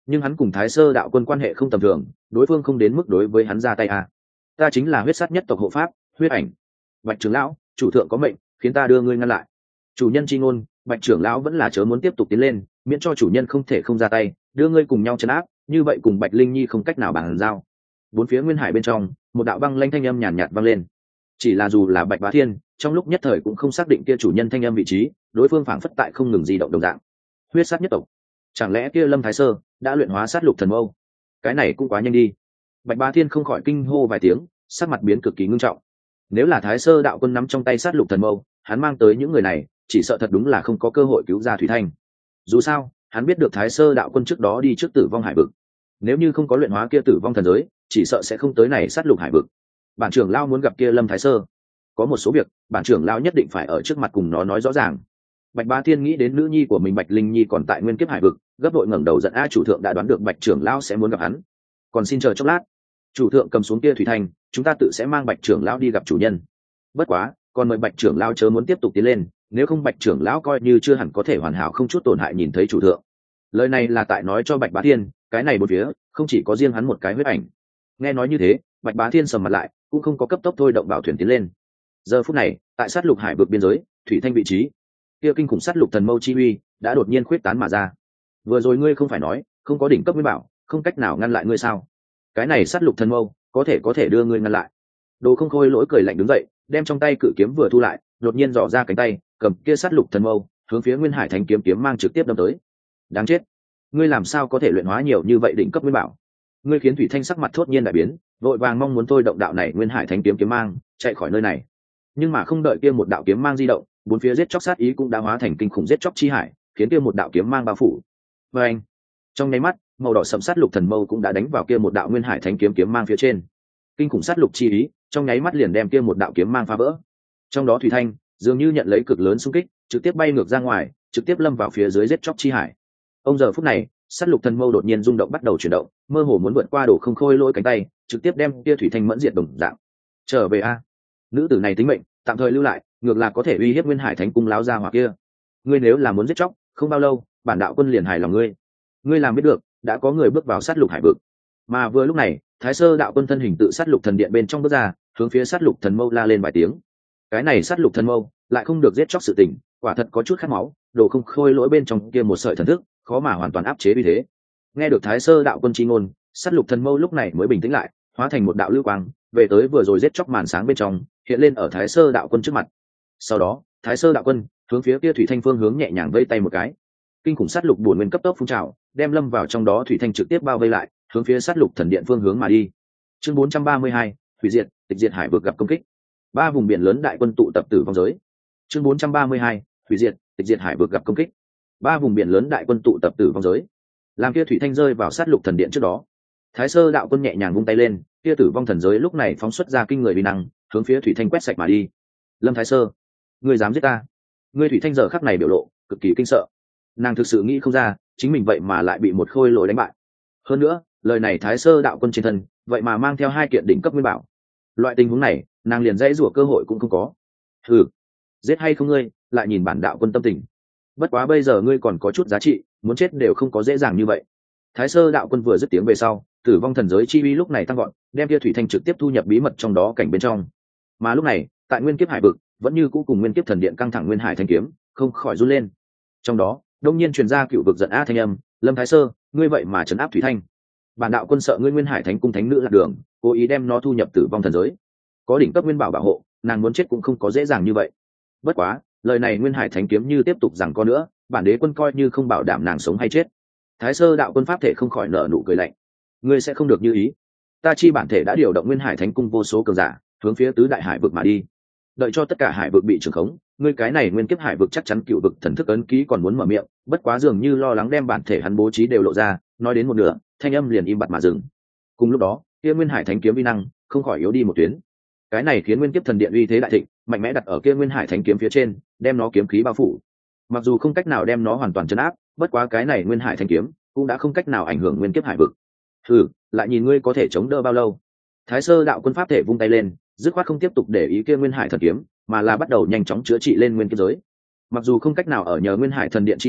nhưng hắn cùng thái sơ đạo quân quan hệ không tầm thường, đối phương không đến mức đối với hắn ra tay à. Ta chính là huyết sát nhất tộc hộ pháp huyết ảnh. Bạch trưởng lão, chủ thượng có mệnh khiến ta đưa ngươi ngăn lại. Chủ nhân chi ngôn, Bạch trưởng lão vẫn là chớ muốn tiếp tục tiến lên, miễn cho chủ nhân không thể không ra tay đưa ngươi cùng nhau trấn áp, như vậy cùng Bạch Linh Nhi không cách nào bàn giao. Bốn phía nguyên hải bên trong, một đạo băng lanh thanh âm nhàn nhạt, nhạt vang lên. Chỉ là dù là Bạch Bá Thiên trong lúc nhất thời cũng không xác định kia chủ nhân thanh âm vị trí, đối phương phảng phất tại không ngừng di động đồng dạng. Huyết sát nhất tộc, chẳng lẽ kia Lâm Thái Sơ đã luyện hóa sát lục thần mâu? Cái này cũng quá nhanh đi. Bạch Bá Thiên không khỏi kinh hô vài tiếng, sắc mặt biến cực kỳ ngưng trọng. Nếu là Thái Sơ đạo quân nắm trong tay sát lục thần mâu, hắn mang tới những người này chỉ sợ thật đúng là không có cơ hội cứu ra Thủy Thanh. Dù sao hắn biết được Thái Sơ đạo quân trước đó đi trước Tử Vong Hải vực, nếu như không có luyện hóa kia Tử Vong thần giới, chỉ sợ sẽ không tới này sát lục hải vực. Bản trưởng lão muốn gặp kia Lâm Thái Sơ, có một số việc bản trưởng lão nhất định phải ở trước mặt cùng nó nói rõ ràng. Bạch Bá Thiên nghĩ đến nữ nhi của mình Bạch Linh Nhi còn tại nguyên kiếp hải vực, gấp đội ngẩng đầu giận a chủ thượng đã đoán được Bạch trưởng lão sẽ muốn gặp hắn, còn xin chờ chốc lát. Chủ thượng cầm xuống kia Thủy Thanh, chúng ta tự sẽ mang Bạch trưởng lão đi gặp chủ nhân. Bất quá còn mời Bạch trưởng lão chớ muốn tiếp tục tiến lên, nếu không Bạch trưởng lão coi như chưa hẳn có thể hoàn hảo không chút tổn hại nhìn thấy chủ thượng. Lời này là tại nói cho Bạch Bá Thiên, cái này một phía không chỉ có riêng hắn một cái huyết ảnh. Nghe nói như thế, Bạch Bá Thiên sầm mặt lại, cũng không có cấp tốc thôi động bảo thuyền tiến lên. Giờ phút này tại sát lục hải vực biên giới, Thủy Thanh vị trí kia kinh khủng sát lục thần mâu chi uy đã đột nhiên khuyết tán mà ra. Vừa rồi ngươi không phải nói không có đỉnh cấp nguyên bảo không cách nào ngăn lại ngươi sao? Cái này sát lục thần mâu có thể có thể đưa ngươi ngăn lại. Đồ Không Khôi lỗi cười lạnh đứng dậy, đem trong tay cự kiếm vừa thu lại, đột nhiên dò ra cánh tay, cầm kia sát lục thần mâu hướng phía Nguyên Hải Thánh kiếm kiếm mang trực tiếp đâm tới. Đáng chết, ngươi làm sao có thể luyện hóa nhiều như vậy đỉnh cấp nguyên bảo? Ngươi khiến Thủy Thanh sắc mặt thốt nhiên đại biến, vội vàng mong muốn thôi động đạo này Nguyên Hải Thánh kiếm kiếm mang chạy khỏi nơi này. Nhưng mà không đợi kia một đạo kiếm mang di động, bốn phía giết chóc sát ý cũng đã hóa thành kinh khủng giết chóc chi hải, khiến kia một đạo kiếm mang bao phủ. Và anh, trong nháy mắt, màu đỏ sẫm sát lục thần mâu cũng đã đánh vào kia một đạo Nguyên Hải Thánh kiếm kiếm mang phía trên. Kinh khủng sát lục chi ý, trong nháy mắt liền đem kia một đạo kiếm mang phá vỡ. Trong đó Thủy Thanh dường như nhận lấy cực lớn xung kích, trực tiếp bay ngược ra ngoài, trực tiếp lâm vào phía dưới giết chóc chi hải. Ông giờ phút này, sát lục thần mâu đột nhiên rung động bắt đầu chuyển động, mơ hồ muốn vượt qua Đồ Không Khôi lỗi cánh tay, trực tiếp đem kia Thủy Thanh mẫn diệt đồng dạng. Trở về a, nữ tử này tính mệnh tạm thời lưu lại, ngược là có thể uy hiếp Nguyên Hải Thánh cung láo ra hỏa kia. Ngươi nếu là muốn giết chóc, không bao lâu bản đạo quân liền hài lòng ngươi. Ngươi làm biết được, đã có người bước vào sát lục hải vực. Mà vừa lúc này, Thái Sơ đạo quân thân hình tự sát lục thần điện bên trong bước ra, hướng phía sát lục thần mâu la lên vài tiếng. Cái này sát lục thần mâu lại không được giết chóc sự tình, quả thật có chút khát máu. Đồ Không Khôi lỗi bên trong kia một sợi thần thức, khó mà hoàn toàn áp chế uy thế. Nghe được Thái Sơ đạo quân chi ngôn, sát lục thần mâu lúc này mới bình tĩnh lại, hóa thành một đạo lưu quang, về tới vừa rồi giết chóc màn sáng bên trong, hiện lên ở Thái Sơ đạo quân trước mặt. Sau đó Thái Sơ đạo quân hướng phía kia Thủy Thanh phương hướng nhẹ nhàng vây tay một cái, kinh khủng sát lục bổn nguyên cấp tốc phun trào, đem lâm vào trong đó Thủy Thanh trực tiếp bao vây lại, hướng phía sát lục thần điện phương hướng mà đi. Chương bốn trăm ba mươi hai, hủy diệt, tịch diệt hải vực gặp công kích. Ba vùng biển lớn đại quân tụ tập tử vong giới. Chương bốn trăm ba mươi hai, hủy diệt, tịch diệt hải vực gặp công kích. Ba vùng biển lớn đại quân tụ tập tử vong giới. Làm kia Thủy Thanh rơi vào sát lục thần điện trước đó, Thái Sơ đạo quân nhẹ nhàng vung tay lên, kia tử vong thần giới lúc này phóng xuất ra kinh người uy năng, hướng phía Thủy Thanh quét sạch mà đi. Lâm Thái Sơ, ngươi dám giết ta? Ngươi Thủy Thanh giờ khắc này biểu lộ cực kỳ kinh sợ, nàng thực sự nghĩ không ra chính mình vậy mà lại bị một khôi lỗi đánh bại. Hơn nữa lời này Thái Sơ đạo quân trên thân vậy mà mang theo hai kiện đỉnh cấp nguyên bảo, loại tình huống này nàng liền dãy rủa cơ hội cũng không có. Ừ, giết hay không ngươi lại nhìn bản đạo quân tâm tình. Bất quá bây giờ ngươi còn có chút giá trị, muốn chết đều không có dễ dàng như vậy. Thái Sơ đạo quân vừa dứt tiếng về sau, tử vong thần giới chi uy lúc này tăng gọn, đem kia Thủy Thanh trực tiếp thu nhập bí mật trong đó cảnh bên trong. Mà lúc này tại nguyên kiếp hải vực vẫn như cũ cùng nguyên kiếp thần điện căng thẳng Nguyên Hải Thanh kiếm không khỏi run lên. Trong đó đông nhiên truyền ra cựu vực giận a thanh âm, Lâm Thái Sơ, ngươi vậy mà trấn áp Thủy Thanh. Bản đạo quân sợ ngươi Nguyên Hải Thánh cung thánh nữ lạc đường, cố ý đem nó thu nhập tử vong thần giới. Có đỉnh cấp nguyên bảo bảo hộ, nàng muốn chết cũng không có dễ dàng như vậy. Bất quá lời này Nguyên Hải Thánh kiếm như tiếp tục rằng có nữa, bản đế quân coi như không bảo đảm nàng sống hay chết. Thái Sơ đạo quân pháp thể không khỏi nở nụ cười lạnh, ngươi sẽ không được như ý. Ta chi bản thể đã điều động Nguyên Hải Thánh cung vô số cường giả hướng phía tứ đại hải vực mà đi, đợi cho tất cả hải vực bị trừng khống, ngươi cái này nguyên kiếp hải vực chắc chắn cựu vực thần thức ấn ký còn muốn mở miệng, bất quá dường như lo lắng đem bản thể hắn bố trí đều lộ ra, nói đến một nửa thanh âm liền im bặt mà dừng. Cùng lúc đó kia Nguyên Hải Thánh kiếm uy năng không khỏi yếu đi một tuyến, cái này khiến nguyên kiếp thần điện uy thế đại thịnh, mạnh mẽ đặt ở kia Nguyên Hải Thánh kiếm phía trên, đem nó kiếm khí bao phủ. Mặc dù không cách nào đem nó hoàn toàn chấn áp, bất quá cái này Nguyên Hải Thánh kiếm cũng đã không cách nào ảnh hưởng nguyên kiếp hải vực. Ừ, lại nhìn ngươi có thể chống đỡ bao lâu. Thái Sơ đạo quân pháp thể vung tay lên, dứt khoát không tiếp tục để ý kia Nguyên Hải thần kiếm, mà là bắt đầu nhanh chóng chữa trị lên nguyên kiếp giới. Mặc dù không cách nào ở nhờ Nguyên Hải thần điện chi uy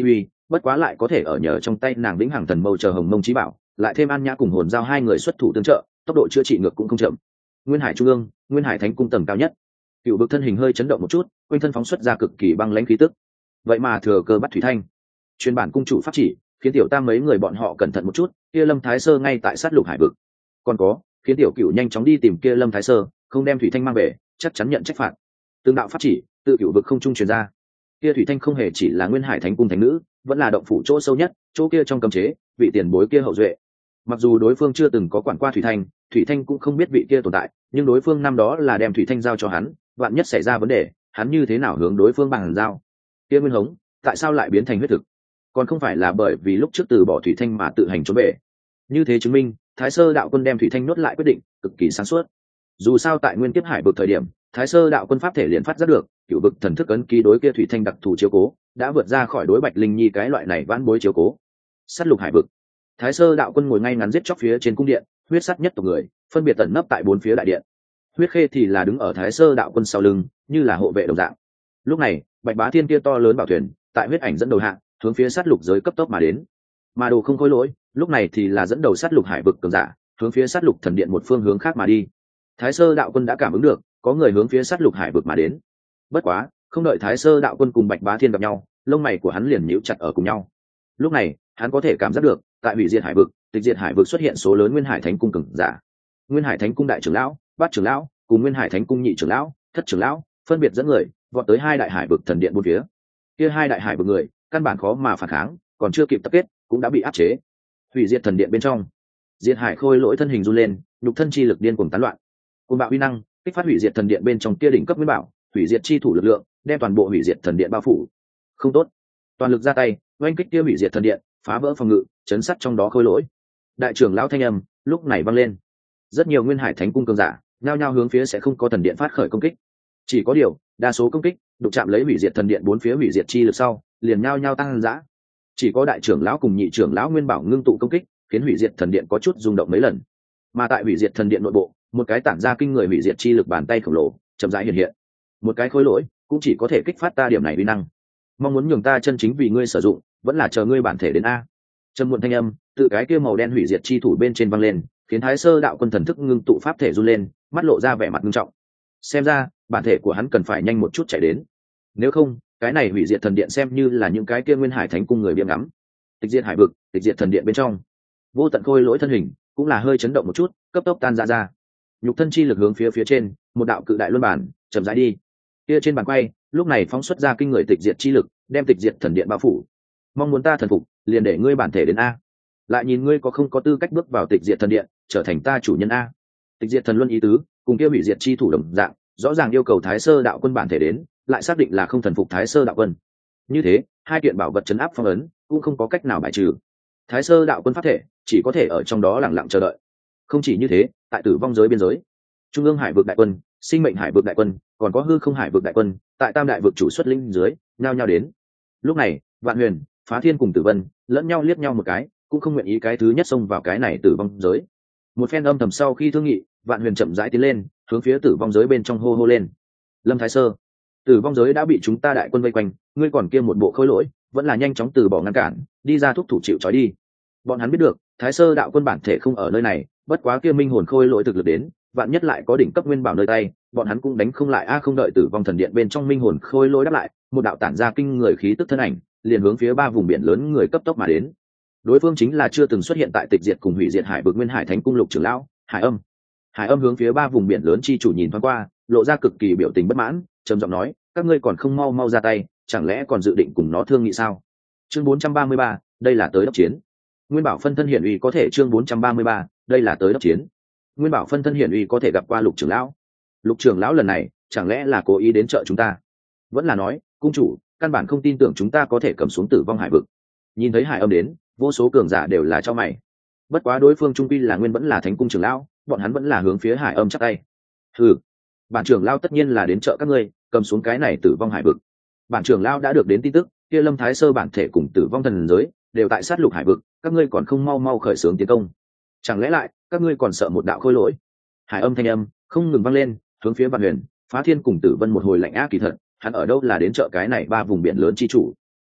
bất quá lại có thể ở nhờ trong tay nàng vĩnh hằng thần mâu chờ hồng mông trí bảo, lại thêm An Nhã cùng hồn giao hai người xuất thủ tương trợ, tốc độ chữa trị ngược cũng không chậm. Nguyên Hải trung ương, Nguyên Hải Thánh cung tầng cao nhất, Cựu Vực thân hình hơi chấn động một chút, quanh thân phóng xuất ra cực kỳ băng lãnh khí tức. Vậy mà thừa cơ bắt Thủy Thanh. Truyền bản cung chủ pháp chỉ, khiến tiểu tam mấy người bọn họ cẩn thận một chút, kia Lâm Thái Sơ ngay tại sát lục hải vực. Còn có, khiến tiểu Cựu nhanh chóng đi tìm kia Lâm Thái Sơ, không đem Thủy Thanh mang về, chắc chắn nhận trách phạt. Tương đạo pháp chỉ, tự Cựu Vực không trung truyền ra. Kia Thủy Thanh không hề chỉ là Nguyên Hải Thánh cung thánh nữ, vẫn là động phủ chỗ sâu nhất, chỗ kia trong cấm chế, vị tiền bối kia hậu duệ. Mặc dù đối phương chưa từng có quản qua Thủy Thanh, Thủy Thanh cũng không biết vị kia tồn tại, nhưng đối phương năm đó là đem Thủy Thanh giao cho hắn, vạn nhất xảy ra vấn đề, hắn như thế nào hướng đối phương bằng giao? Kia Nguyên Hống, tại sao lại biến thành huyết thực? Còn không phải là bởi vì lúc trước từ bỏ Thủy Thanh mà tự hành trốn về. Như thế chứng minh, Thái Sơ đạo quân đem Thủy Thanh nuốt lại quyết định cực kỳ sáng suốt. Dù sao tại Nguyên Kiếp Hải vực thời điểm, Thái Sơ đạo quân pháp thể liền phát giác được, Cựu Vực thần thức ấn ký đối kia Thủy Thanh đặc thù chiếu cố, đã vượt ra khỏi đối Bạch Linh Nhi cái loại này vãn bối chiếu cố. Sát lục hải vực, Thái Sơ đạo quân ngồi ngay ngắn giết chóc phía trên cung điện, huyết sát nhất tộc người, phân biệt tẩn nấp tại bốn phía đại điện. Huyết Khê thì là đứng ở Thái Sơ đạo quân sau lưng, như là hộ vệ đồng dạng. Lúc này, Bạch Bá Thiên kia to lớn bảo thuyền, tại huyết ảnh dẫn đầu hạ, hướng phía sát lục giới cấp tốc mà đến. Mà Đồ Không Khôi Lỗi, lúc này thì là dẫn đầu sát lục hải vực cường giả, hướng phía sát lục thần điện một phương hướng khác mà đi. Thái Sơ đạo quân đã cảm ứng được, có người hướng phía sát lục hải vực mà đến. Bất quá, không đợi Thái Sơ đạo quân cùng Bạch Bá Thiên gặp nhau, lông mày của hắn liền nhíu chặt ở cùng nhau. Lúc này, hắn có thể cảm giác được, tại hủy diệt hải vực, tịch diệt hải vực xuất hiện số lớn Nguyên Hải Thánh cung cường giả. Nguyên Hải Thánh cung đại trưởng lão, bát trưởng lão, cùng Nguyên Hải Thánh cung nhị trưởng lão, thất trưởng lão, phân biệt dẫn người vọt tới hai đại hải vực thần điện bốn phía. Kia hai đại hải vực người, căn bản khó mà phản kháng, còn chưa kịp tập kết, cũng đã bị áp chế. Hủy diệt thần điện bên trong, Diệt Hải Khôi Lỗi thân hình run lên, nhục thân chi lực điên cuồng tán loạn. Cuồng bạo uy năng, kích phát hủy diệt thần điện bên trong kia đỉnh cấp nguyên bảo, hủy diệt chi thủ lực lượng, đem toàn bộ hủy diệt thần điện bao phủ. Không tốt, toàn lực ra tay, oanh kích kia hủy diệt thần điện, phá vỡ phòng ngự, chấn sát trong đó Khôi Lỗi. Đại trưởng lão thanh âm lúc này vang lên. Rất nhiều Nguyên Hải Thánh cung cường giả, nhao nhao hướng phía sẽ không có thần điện phát khởi công kích. Chỉ có điều, đa số công kích, đụng chạm lấy hủy diệt thần điện bốn phía hủy diệt chi lực sau, liền nhao nhao tăng dã. Chỉ có đại trưởng lão cùng nhị trưởng lão Nguyên Bảo ngưng tụ công kích, khiến hủy diệt thần điện có chút rung động mấy lần. Mà tại hủy diệt thần điện nội bộ, một cái tản ra kinh người hủy diệt chi lực bàn tay khổng lồ, chậm rãi hiện hiện. Một cái Khôi Lỗi, cũng chỉ có thể kích phát ta điểm này uy năng. Mong muốn nhường ta chân chính vì ngươi sử dụng, vẫn là chờ ngươi bản thể đến a. Trầm muộn thanh âm, tự cái kia màu đen hủy diệt chi thủ bên trên văng lên, khiến Thái Sơ đạo quân thần thức ngưng tụ pháp thể run lên, mắt lộ ra vẻ mặt nghiêm trọng. Xem ra, bản thể của hắn cần phải nhanh một chút chạy đến. Nếu không, cái này hủy diệt thần điện xem như là những cái kia Nguyên Hải Thánh cung người biếm ngắm. Tịch diệt hải vực, tịch diệt thần điện bên trong, Vô Tận Khôi Lỗi thân hình cũng là hơi chấn động một chút, cấp tốc tan ra ra. Nhục thân chi lực hướng phía phía trên, một đạo cự đại luân bản, chậm rãi đi. Kia trên bàn quay, lúc này phóng xuất ra kinh người tịch diệt chi lực, đem tịch diệt thần điện bao phủ. Mong muốn ta thần phục, liền để ngươi bản thể đến a. Lại nhìn ngươi có không có tư cách bước vào tịch diệt thần điện, trở thành ta chủ nhân a. Tịch diệt thần luân ý tứ, cùng kia hủy diệt chi thủ đồng dạng, rõ ràng yêu cầu Thái Sơ đạo quân bản thể đến, lại xác định là không thần phục Thái Sơ đạo quân. Như thế, hai kiện bảo vật trấn áp phong ấn, cũng không có cách nào bài trừ. Thái Sơ đạo quân pháp thể, chỉ có thể ở trong đó lặng lặng chờ đợi. Không chỉ như thế, tại tử vong giới biên giới, Trung ương Hải vực đại quân, Sinh mệnh Hải vực đại quân, còn có Hư Không Hải vực đại quân, tại Tam đại vực chủ xuất linh dưới, nhao nhao đến. Lúc này, Vạn Huyền, Phá Thiên cùng Tử Vân, lẫn nhau liếc nhau một cái, cũng không nguyện ý cái thứ nhất xông vào cái này tử vong giới. Một phen âm thầm sau khi thương nghị, Vạn Huyền chậm rãi tiến lên, hướng phía tử vong giới bên trong hô hô lên. Lâm Thái Sơ, tử vong giới đã bị chúng ta đại quân vây quanh, ngươi còn kia một bộ Khôi Lỗi, vẫn là nhanh chóng từ bỏ ngăn cản, đi ra thúc thủ chịu trói đi. Bọn hắn biết được, Thái Sơ đạo quân bản thể không ở nơi này, bất quá kia Minh hồn Khôi Lỗi thực lực đến, vạn nhất lại có đỉnh cấp nguyên bảo nơi tay, bọn hắn cũng đánh không lại a. Không đợi tử vong thần điện bên trong Minh hồn Khôi Lỗi đáp lại, một đạo tản ra kinh người khí tức thân ảnh, liền hướng phía ba vùng biển lớn người cấp tốc mà đến. Đối phương chính là chưa từng xuất hiện tại tịch diệt cùng hủy diệt hải vực Nguyên Hải Thánh cung lục trưởng lão, Hải Âm. Hải Âm hướng phía ba vùng biển lớn chi chủ nhìn thoáng qua, lộ ra cực kỳ biểu tình bất mãn, trầm giọng nói, các ngươi còn không mau mau ra tay, chẳng lẽ còn dự định cùng nó thương nghị sao? Chương bốn trăm ba mươi ba, đây là tới đốc chiến. Nguyên bảo phân thân hiển uy có thể chương bốn trăm ba mươi ba, đây là tới đốc chiến. Nguyên bảo phân thân hiển uy có thể gặp qua lục trưởng lão. Lục trưởng lão lần này, chẳng lẽ là cố ý đến trợ chúng ta? Vẫn là nói, cung chủ, căn bản không tin tưởng chúng ta có thể cầm xuống tử vong hải vực. Nhìn thấy Hải Âm đến, vô số cường giả đều là cho mày. Bất quá đối phương trung quy là nguyên vẫn là Thánh cung trưởng lão, bọn hắn vẫn là hướng phía Hải Âm chắp tay. Hừ, bản trưởng lão tất nhiên là đến trợ các ngươi, cầm xuống cái này tử vong hải vực. Bản trưởng lão đã được đến tin tức, kia Lâm Thái Sơ bản thể cùng tử vong thần giới đều tại sát lục hải vực, các ngươi còn không mau mau khởi xướng tiến công? Chẳng lẽ lại các ngươi còn sợ một đạo Khôi Lỗi? Hải Âm thanh âm không ngừng vang lên, hướng phía Vạn Huyền, Phá Thiên cùng Tử Vân một hồi lạnh ác kỳ thật, hắn ở đâu là đến trợ cái này ba vùng biển lớn chi chủ.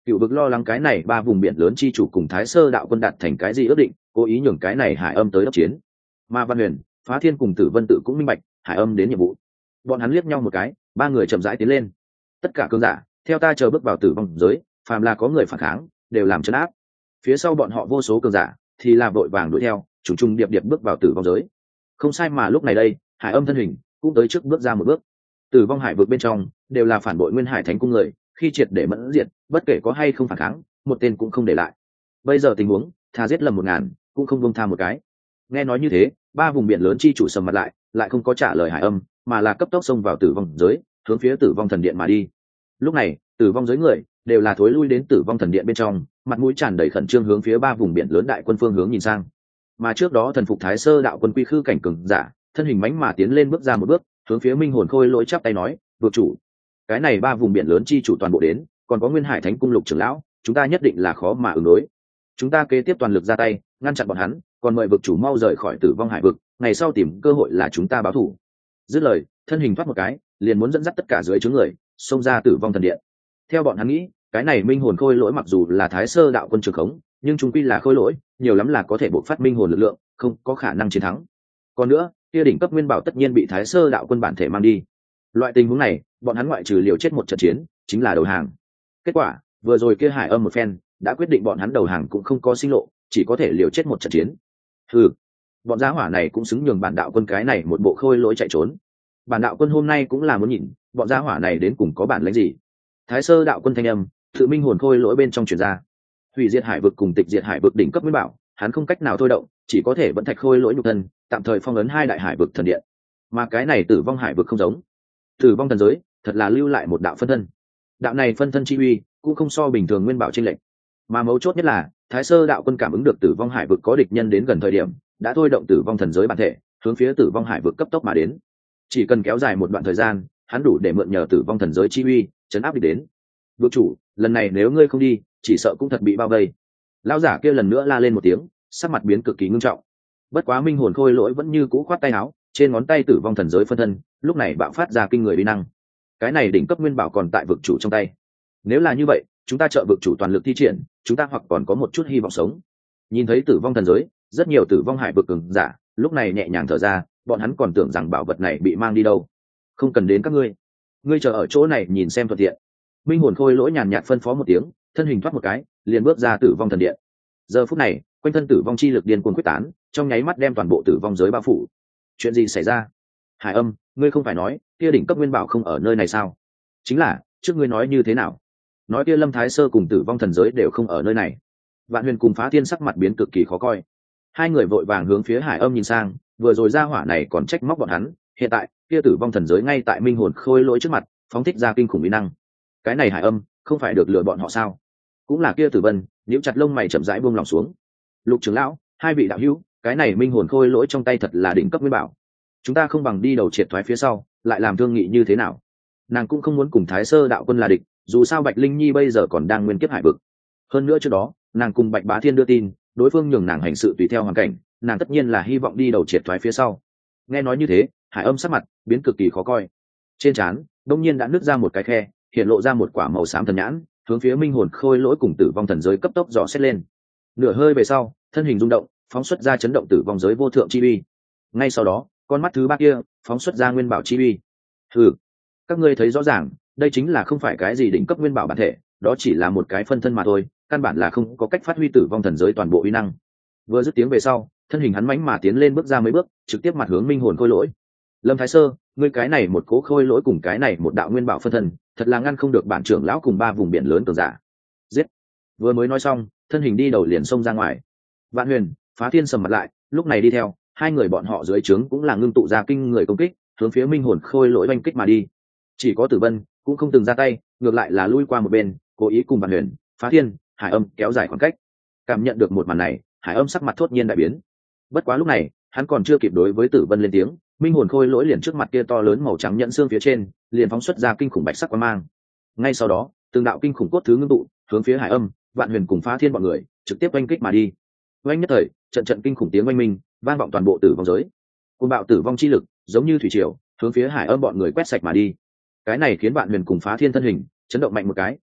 Cựu vực lo lắng cái này ba vùng biển lớn chi chủ cùng Thái Sơ đạo quân đạt thành cái gì ước định, cố ý nhường cái này Hải Âm tới đốc chiến. Mà Văn Huyền, Phá Thiên cùng Tử Vân tự cũng minh bạch, Hải Âm đến nhiệm vụ. Bọn hắn liếc nhau một cái, ba người chậm rãi tiến lên. Tất cả cường giả, theo ta chờ bước vào tử vong giới, phàm là có người phản kháng, đều làm trấn áp. Phía sau bọn họ vô số cường giả, thì là vội vàng đuổi theo, trùng trùng điệp điệp bước vào tử vong giới. Không sai, mà lúc này đây, Hải Âm thân hình cũng tới trước bước ra một bước. Tử vong hải vực bên trong đều là phản bội Nguyên Hải Thánh cung người, khi triệt để mẫn diệt, bất kể có hay không phản kháng, một tên cũng không để lại. Bây giờ tình huống, thà giết lầm một ngàn, cũng không buông tha một cái. Nghe nói như thế, ba vùng biển lớn chi chủ sầm mặt lại, lại không có trả lời Hải Âm, mà là cấp tốc xông vào tử vong giới, hướng phía tử vong thần điện mà đi. Lúc này, tử vong giới người đều là thối lui đến tử vong thần điện bên trong, mặt mũi tràn đầy khẩn trương hướng phía ba vùng biển lớn đại quân phương hướng nhìn sang. Mà trước đó thần phục Thái Sơ đạo quân quy khư cảnh cường giả, thân hình mãnh mà tiến lên bước ra một bước, hướng phía Minh Hồn Khôi Lỗi chắp tay nói, "Vực chủ, cái này ba vùng biển lớn chi chủ toàn bộ đến, còn có Nguyên Hải Thánh cung Lục trưởng lão, chúng ta nhất định là khó mà ứng đối. Chúng ta kế tiếp toàn lực ra tay, ngăn chặn bọn hắn, còn mời vực chủ mau rời khỏi tử vong hải vực, ngày sau tìm cơ hội là chúng ta báo thù." Dứt lời, thân hình thoát một cái, liền muốn dẫn dắt tất cả dưới chướng người xông ra tử vong thần điện. Theo bọn hắn nghĩ, cái này Minh Hồn Khôi Lỗi mặc dù là Thái Sơ đạo quân trường khống, nhưng chúng quy là khôi lỗi, nhiều lắm là có thể bộc phát minh hồn lực lượng, không có khả năng chiến thắng. Còn nữa, kia đỉnh cấp nguyên bảo tất nhiên bị Thái Sơ đạo quân bản thể mang đi. Loại tình huống này, bọn hắn ngoại trừ liều chết một trận chiến, chính là đầu hàng. Kết quả, vừa rồi kia Hải Âm một phen, đã quyết định bọn hắn đầu hàng cũng không có sinh lộ, chỉ có thể liều chết một trận chiến. Hừ, bọn gia hỏa này cũng xứng nhường bản đạo quân cái này một bộ khôi lỗi chạy trốn. Bản đạo quân hôm nay cũng là muốn nhìn, bọn gia hỏa này đến cùng có bản lĩnh gì. Thái Sơ đạo quân thanh âm, tự minh hồn khôi lỗi bên trong truyền ra. Hủy diệt hải vực cùng tịch diệt hải vực đỉnh cấp nguyên bảo, hắn không cách nào thôi động, chỉ có thể vẫn thạch khôi lỗi nhục thân, tạm thời phong ấn hai đại hải vực thần điện. Mà cái này tử vong hải vực không giống. Tử vong thần giới, thật là lưu lại một đạo phân thân. Đạo này phân thân chi uy, cũng không so bình thường nguyên bảo chênh lệch. Mà mấu chốt nhất là, Thái Sơ đạo quân cảm ứng được tử vong hải vực có địch nhân đến gần thời điểm, đã thôi động tử vong thần giới bản thể, hướng phía tử vong hải vực cấp tốc mà đến. Chỉ cần kéo dài một đoạn thời gian, hắn đủ để mượn nhờ tử vong thần giới chi uy, chấn áp địch đến. Vực chủ, lần này nếu ngươi không đi, chỉ sợ cũng thật bị bao vây. Lão giả kia lần nữa la lên một tiếng, sắc mặt biến cực kỳ ngưng trọng. Bất quá minh hồn khôi lỗi vẫn như cũ khoát tay áo, trên ngón tay tử vong thần giới phân thân, lúc này bạo phát ra kinh người uy năng. Cái này đỉnh cấp nguyên bảo còn tại vực chủ trong tay. Nếu là như vậy, chúng ta trợ vực chủ toàn lực thi triển, chúng ta hoặc còn có một chút hy vọng sống. Nhìn thấy tử vong thần giới, rất nhiều tử vong hải vực cường giả, lúc này nhẹ nhàng thở ra, bọn hắn còn tưởng rằng bảo vật này bị mang đi đâu. Không cần đến các ngươi, ngươi chờ ở chỗ này nhìn xem thuận tiện. Minh hồn khôi lỗi nhàn nhạt phân phó một tiếng, thân hình thoát một cái, liền bước ra tử vong thần điện. Giờ phút này, quanh thân tử vong chi lực điên cuồng quyết tán, trong nháy mắt đem toàn bộ tử vong giới bao phủ. Chuyện gì xảy ra? Hải Âm, ngươi không phải nói kia đỉnh cấp nguyên bảo không ở nơi này sao? Chính là, trước ngươi nói như thế nào? Nói kia Lâm Thái Sơ cùng tử vong thần giới đều không ở nơi này. Vạn Huyền cùng Phá Thiên sắc mặt biến cực kỳ khó coi. Hai người vội vàng hướng phía Hải Âm nhìn sang, vừa rồi ra hỏa này còn trách móc bọn hắn, hiện tại, kia tử vong thần giới ngay tại minh hồn khôi lỗi trước mặt, phóng thích ra kinh khủng uy năng. Cái này Hải Âm, không phải được lừa bọn họ sao? Cũng là kia Tử Vân, nhíu chặt lông mày chậm rãi buông lòng xuống. Lục trưởng lão, hai vị đạo hữu, cái này minh hồn khôi lỗi trong tay thật là đỉnh cấp nguyên bảo. Chúng ta không bằng đi đầu triệt thoái phía sau, lại làm thương nghị như thế nào? Nàng cũng không muốn cùng Thái Sơ đạo quân là địch, dù sao Bạch Linh Nhi bây giờ còn đang nguyên kiếp hải vực. Hơn nữa trước đó, nàng cùng Bạch Bá Thiên đưa tin, đối phương nhường nàng hành sự tùy theo hoàn cảnh, nàng tất nhiên là hy vọng đi đầu triệt thoái phía sau. Nghe nói như thế, Hải Âm sắc mặt biến cực kỳ khó coi. Trên trán, đông nhiên đã nứt ra một cái khe, hiện lộ ra một quả màu xám thần nhãn, hướng phía minh hồn khôi lỗi cùng tử vong thần giới cấp tốc dò xét lên. Nửa hơi về sau, thân hình rung động, phóng xuất ra chấn động tử vong giới vô thượng chi uy. Ngay sau đó, con mắt thứ ba kia phóng xuất ra nguyên bảo chi uy. Hừ, các ngươi thấy rõ ràng, đây chính là không phải cái gì đỉnh cấp nguyên bảo bản thể, đó chỉ là một cái phân thân mà thôi, căn bản là không có cách phát huy tử vong thần giới toàn bộ uy năng. Vừa dứt tiếng về sau, thân hình hắn mãnh mà tiến lên bước ra mấy bước, trực tiếp mặt hướng minh hồn khôi lỗi. Lâm Thái Sơ, ngươi cái này một cố khôi lỗi cùng cái này một đạo nguyên bảo phân thân, thật là ngăn không được bản trưởng lão cùng ba vùng biển lớn cường giả. Giết! Vừa mới nói xong, thân hình đi đầu liền xông ra ngoài. Vạn Huyền, Phá Thiên sầm mặt lại, lúc này đi theo, hai người bọn họ dưới trướng cũng là ngưng tụ ra kinh người công kích, hướng phía minh hồn khôi lỗi oanh kích mà đi. Chỉ có Tử Vân cũng không từng ra tay, ngược lại là lui qua một bên, cố ý cùng Vạn Huyền, Phá Thiên, Hải Âm kéo dài khoảng cách. Cảm nhận được một màn này, Hải Âm sắc mặt thốt nhiên đại biến. Bất quá lúc này, hắn còn chưa kịp đối với Tử Vân lên tiếng, minh hồn khôi lỗi liền trước mặt kia to lớn màu trắng nhẫn xương phía trên, liền phóng xuất ra kinh khủng bạch sắc quang mang. Ngay sau đó, từng đạo kinh khủng cốt thứ ngưng tụ, hướng phía Hải Âm, Vạn Huyền cùng Phá Thiên bọn người, trực tiếp oanh kích mà đi. Oanh nhất thời, trận trận kinh khủng tiếng oanh minh, vang vọng toàn bộ tử vong giới. Cơn bạo tử vong chi lực, giống như thủy triều, hướng phía Hải Âm bọn người quét sạch mà đi. Cái này khiến Vạn Huyền cùng Phá Thiên thân hình chấn động mạnh một cái,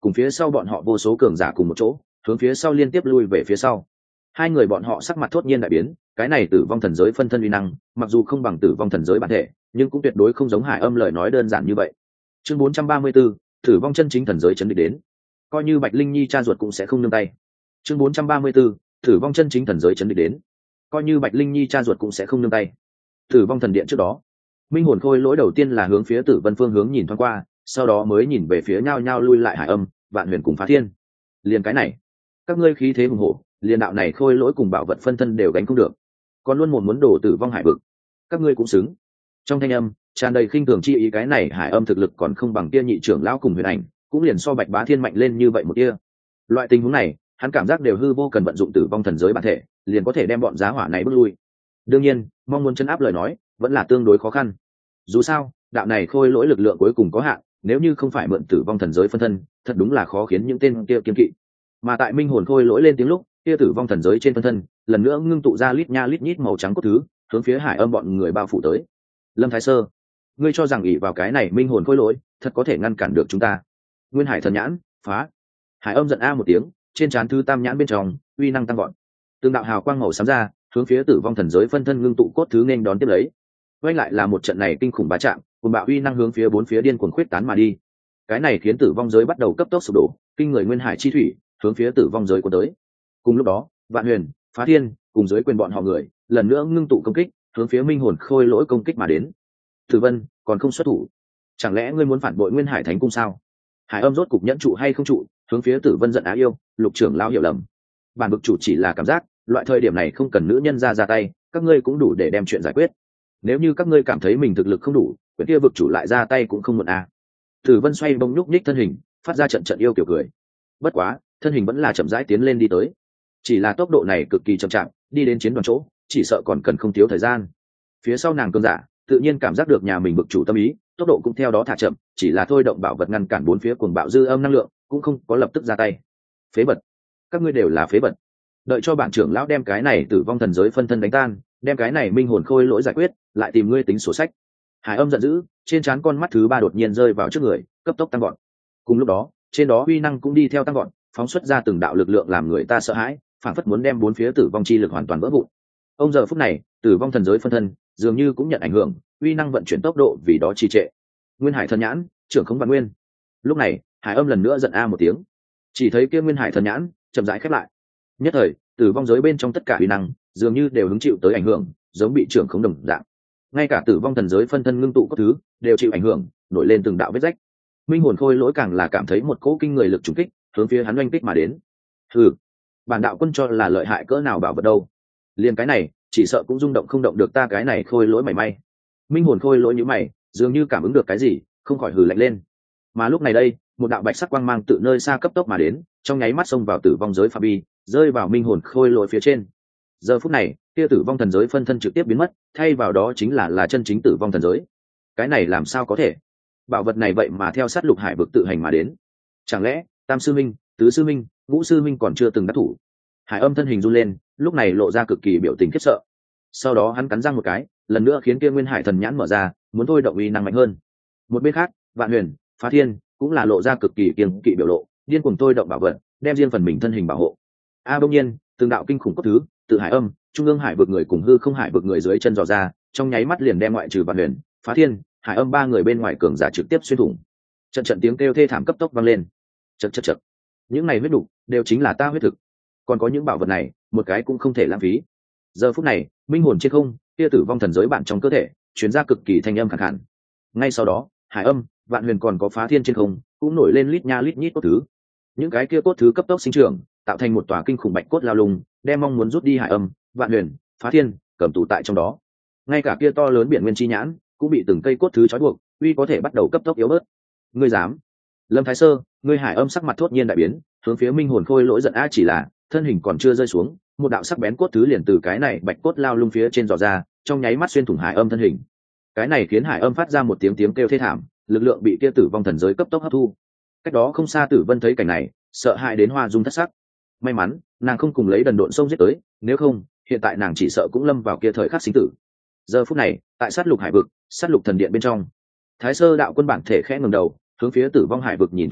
cùng phía sau bọn họ vô số cường giả cùng một chỗ hướng phía sau liên tiếp lui về phía sau. Hai người bọn họ sắc mặt thốt nhiên đại biến, cái này tử vong thần giới phân thân uy năng mặc dù không bằng tử vong thần giới bản thể, nhưng cũng tuyệt đối không giống Hải Âm lời nói đơn giản như vậy. Chương bốn trăm ba mươi 4, tử vong chân chính thần giới chấn định đến, coi như Bạch Linh Nhi cha ruột cũng sẽ không nương tay. Chương bốn trăm ba mươi 4, tử vong chân chính thần giới chấn định đến, coi như Bạch Linh Nhi cha ruột cũng sẽ không nương tay. Tử vong thần điện trước đó, Minh hồn khôi lỗi đầu tiên là hướng phía Tử Vân phương hướng nhìn thoáng qua, sau đó mới nhìn về phía nhau nhau lui lại Hải Âm, Vạn Huyền cùng Phá Thiên. Liền cái này, các ngươi khí thế hùng hổ, liền đạo này khôi lỗi cùng bảo vật phân thân đều gánh không được, còn luôn muốn muốn đổ tử vong hải vực, các ngươi cũng xứng. Trong thanh âm tràn đầy khinh thường chi ý, cái này Hải Âm thực lực còn không bằng kia nhị trưởng lão cùng Huyền Ảnh, cũng liền so Bạch Bá Thiên mạnh lên như vậy một tia. Loại tình huống này, hắn cảm giác đều hư vô cần vận dụng tử vong thần giới bản thể, liền có thể đem bọn giá hỏa này bước lui. Đương nhiên, mong muốn chấn áp lời nói, vẫn là tương đối khó khăn. Dù sao, đạo này khôi lỗi lực lượng cuối cùng có hạn, nếu như không phải mượn tử vong thần giới phân thân, thật đúng là khó khiến những tên kia kiên kỵ. Mà tại Minh hồn khôi lỗi lên tiếng lúc, kia tử vong thần giới trên phân thân lần nữa ngưng tụ ra lít nha lít nhít màu trắng cốt thứ, hướng phía Hải Âm bọn người bao phủ tới. Lâm Thái Sơ, ngươi cho rằng ỷ vào cái này Minh hồn khôi lỗi, thật có thể ngăn cản được chúng ta? Nguyên Hải thần nhãn, phá! Hải Âm giận a một tiếng, trên trán thứ tam nhãn bên trong uy năng tăng gọn, tương đạo hào quang màu xám ra, hướng phía tử vong thần giới phân thân ngưng tụ cốt thứ nên đón tiếp lấy. Quay lại là một trận này kinh khủng bá chạm, cùng bạo uy năng hướng phía bốn phía điên cuồng khuyết tán mà đi. Cái này khiến tử vong giới bắt đầu cấp tốc sụp đổ, kinh người nguyên hải chi thủy hướng phía tử vong giới cuốn tới. Cùng lúc đó, Vạn Huyền, Phá Thiên cùng giới quyền bọn họ người lần nữa ngưng tụ công kích, hướng phía Minh hồn khôi lỗi công kích mà đến. Tử Vân còn không xuất thủ, chẳng lẽ ngươi muốn phản bội Nguyên Hải Thánh Cung sao? Hải Âm rốt cục nhẫn trụ hay không trụ, hướng phía Tử Vân giận á yêu, Lục trưởng lão hiểu lầm. Bản vực chủ chỉ là cảm giác, loại thời điểm này không cần nữ nhân ra ra tay, các ngươi cũng đủ để đem chuyện giải quyết. Nếu như các ngươi cảm thấy mình thực lực không đủ, quyển kia vực chủ lại ra tay cũng không muộn à. Tử Vân xoay bông nhúc nhích thân hình, phát ra trận trận yêu kiểu cười. Bất quá, thân hình vẫn là chậm rãi tiến lên đi tới. Chỉ là tốc độ này cực kỳ chậm chạp, đi đến chiến đoàn chỗ, chỉ sợ còn cần không thiếu thời gian. Phía sau nàng cơn giả, tự nhiên cảm giác được nhà mình vực chủ tâm ý, tốc độ cũng theo đó thả chậm, chỉ là thôi động bảo vật ngăn cản bốn phía cuồng bạo dư âm năng lượng, cũng không có lập tức ra tay. Phế vật, các ngươi đều là phế vật. Đợi cho bản trưởng lão đem cái này tử vong thần giới phân thân đánh tan, đem cái này minh hồn khôi lỗi giải quyết, lại tìm ngươi tính sổ sách. Hải Âm giận dữ, trên trán con mắt thứ ba đột nhiên rơi vào trước người, cấp tốc tăng gọn. Cùng lúc đó, trên đó uy năng cũng đi theo tăng gọn, phóng xuất ra từng đạo lực lượng làm người ta sợ hãi, phản phất muốn đem bốn phía tử vong chi lực hoàn toàn vỡ vụn. Ông giờ phút này, tử vong thần giới phân thân dường như cũng nhận ảnh hưởng, uy năng vận chuyển tốc độ vì đó trì trệ. Nguyên Hải thần nhãn, trưởng không vạn nguyên. Lúc này, Hải Âm lần nữa giận a một tiếng, chỉ thấy kia Nguyên Hải thần nhãn chậm rãi khép lại. Nhất thời, tử vong giới bên trong tất cả uy năng dường như đều hứng chịu tới ảnh hưởng, giống bị trưởng không đồng dạng. Ngay cả tử vong thần giới phân thân ngưng tụ các thứ đều chịu ảnh hưởng, nổi lên từng đạo vết rách. Minh hồn khôi lỗi càng là cảm thấy một cỗ kinh người lực trùng kích hướng phía hắn oanh kích mà đến. Hừ, bản đạo quân cho là lợi hại cỡ nào bảo vật đâu, liền cái này chỉ sợ cũng rung động không động được ta cái này khôi lỗi mảy may. Minh hồn khôi lỗi như mày, dường như cảm ứng được cái gì, không khỏi hừ lạnh lên. Mà lúc này đây, một đạo bạch sắc quang mang tự nơi xa cấp tốc mà đến, trong nháy mắt xông vào tử vong giới phạm vi, rơi vào minh hồn khôi lỗi phía trên. Giờ phút này, kia tử vong thần giới phân thân trực tiếp biến mất, thay vào đó chính là là chân chính tử vong thần giới. Cái này làm sao có thể? Bảo vật này vậy mà theo sát lục hải vực tự hành mà đến. Chẳng lẽ tam sư minh, tứ sư minh, ngũ sư minh còn chưa từng đắc thủ? Hải Âm thân hình run lên, lúc này lộ ra cực kỳ biểu tình khiếp sợ. Sau đó hắn cắn răng một cái, lần nữa khiến kia Nguyên Hải thần nhãn mở ra, muốn thôi động uy năng mạnh hơn. Một bên khác, Vạn Huyền, Phá Thiên cũng là lộ ra cực kỳ kiêng kỵ biểu lộ, điên cuồng thôi động bảo vật, đem riêng phần mình thân hình bảo hộ. A à, đương nhiên, từng đạo kinh khủng cốt thứ, từ Hải Âm, trung ương hải vực người cùng hư không hải vực người dưới chân dò ra, trong nháy mắt liền đem ngoại trừ Vạn Huyền, Phá Thiên, Hải Âm ba người bên ngoài cường giả trực tiếp xuyên thủng. Trận trận tiếng kêu thê thảm cấp tốc vang lên. Chậc chậc chậc. Những này huyết đủ đều chính là ta huyết thực. Còn có những bảo vật này, một cái cũng không thể lãng phí. Giờ phút này, minh hồn trên không, kia tử vong thần giới bản trong cơ thể, truyền ra cực kỳ thanh âm khàn khàn. Ngay sau đó, Hải Âm, Vạn Huyền còn có Phá Thiên trên không, cũng nổi lên lít nha lít nhít cốt thứ. Những cái kia cốt thứ cấp tốc sinh trưởng, tạo thành một tòa kinh khủng bạch cốt lao lung, đem mong muốn rút đi Hải Âm, Vạn Huyền, Phá Thiên cầm tù tại trong đó. Ngay cả kia to lớn biển nguyên chi nhãn cũng bị từng cây cốt thứ trói buộc, uy có thể bắt đầu cấp tốc yếu bớt. Ngươi dám? Lâm Thái Sơ, ngươi Hải Âm sắc mặt thốt nhiên đại biến, hướng phía minh hồn khôi lỗi giận a, chỉ là thân hình còn chưa rơi xuống, một đạo sắc bén cốt thứ liền từ cái này bạch cốt lao lung phía trên dò ra, trong nháy mắt xuyên thủng Hải Âm thân hình. Cái này khiến Hải Âm phát ra một tiếng tiếng kêu thê thảm, lực lượng bị kia tử vong thần giới cấp tốc hấp thu. Cách đó không xa Tử Vân thấy cảnh này, sợ hãi đến hoa dung thất sắc. May mắn nàng không cùng lấy đần độn sông giết tới, nếu không hiện tại nàng chỉ sợ cũng lâm vào kia thời khắc sinh tử. Giờ phút này, tại sát lục hải vực, sát lục thần điện bên trong, Thái Sơ đạo quân bản thể khẽ ngẩng đầu, hướng phía tử vong hải vực nhìn thoáng qua,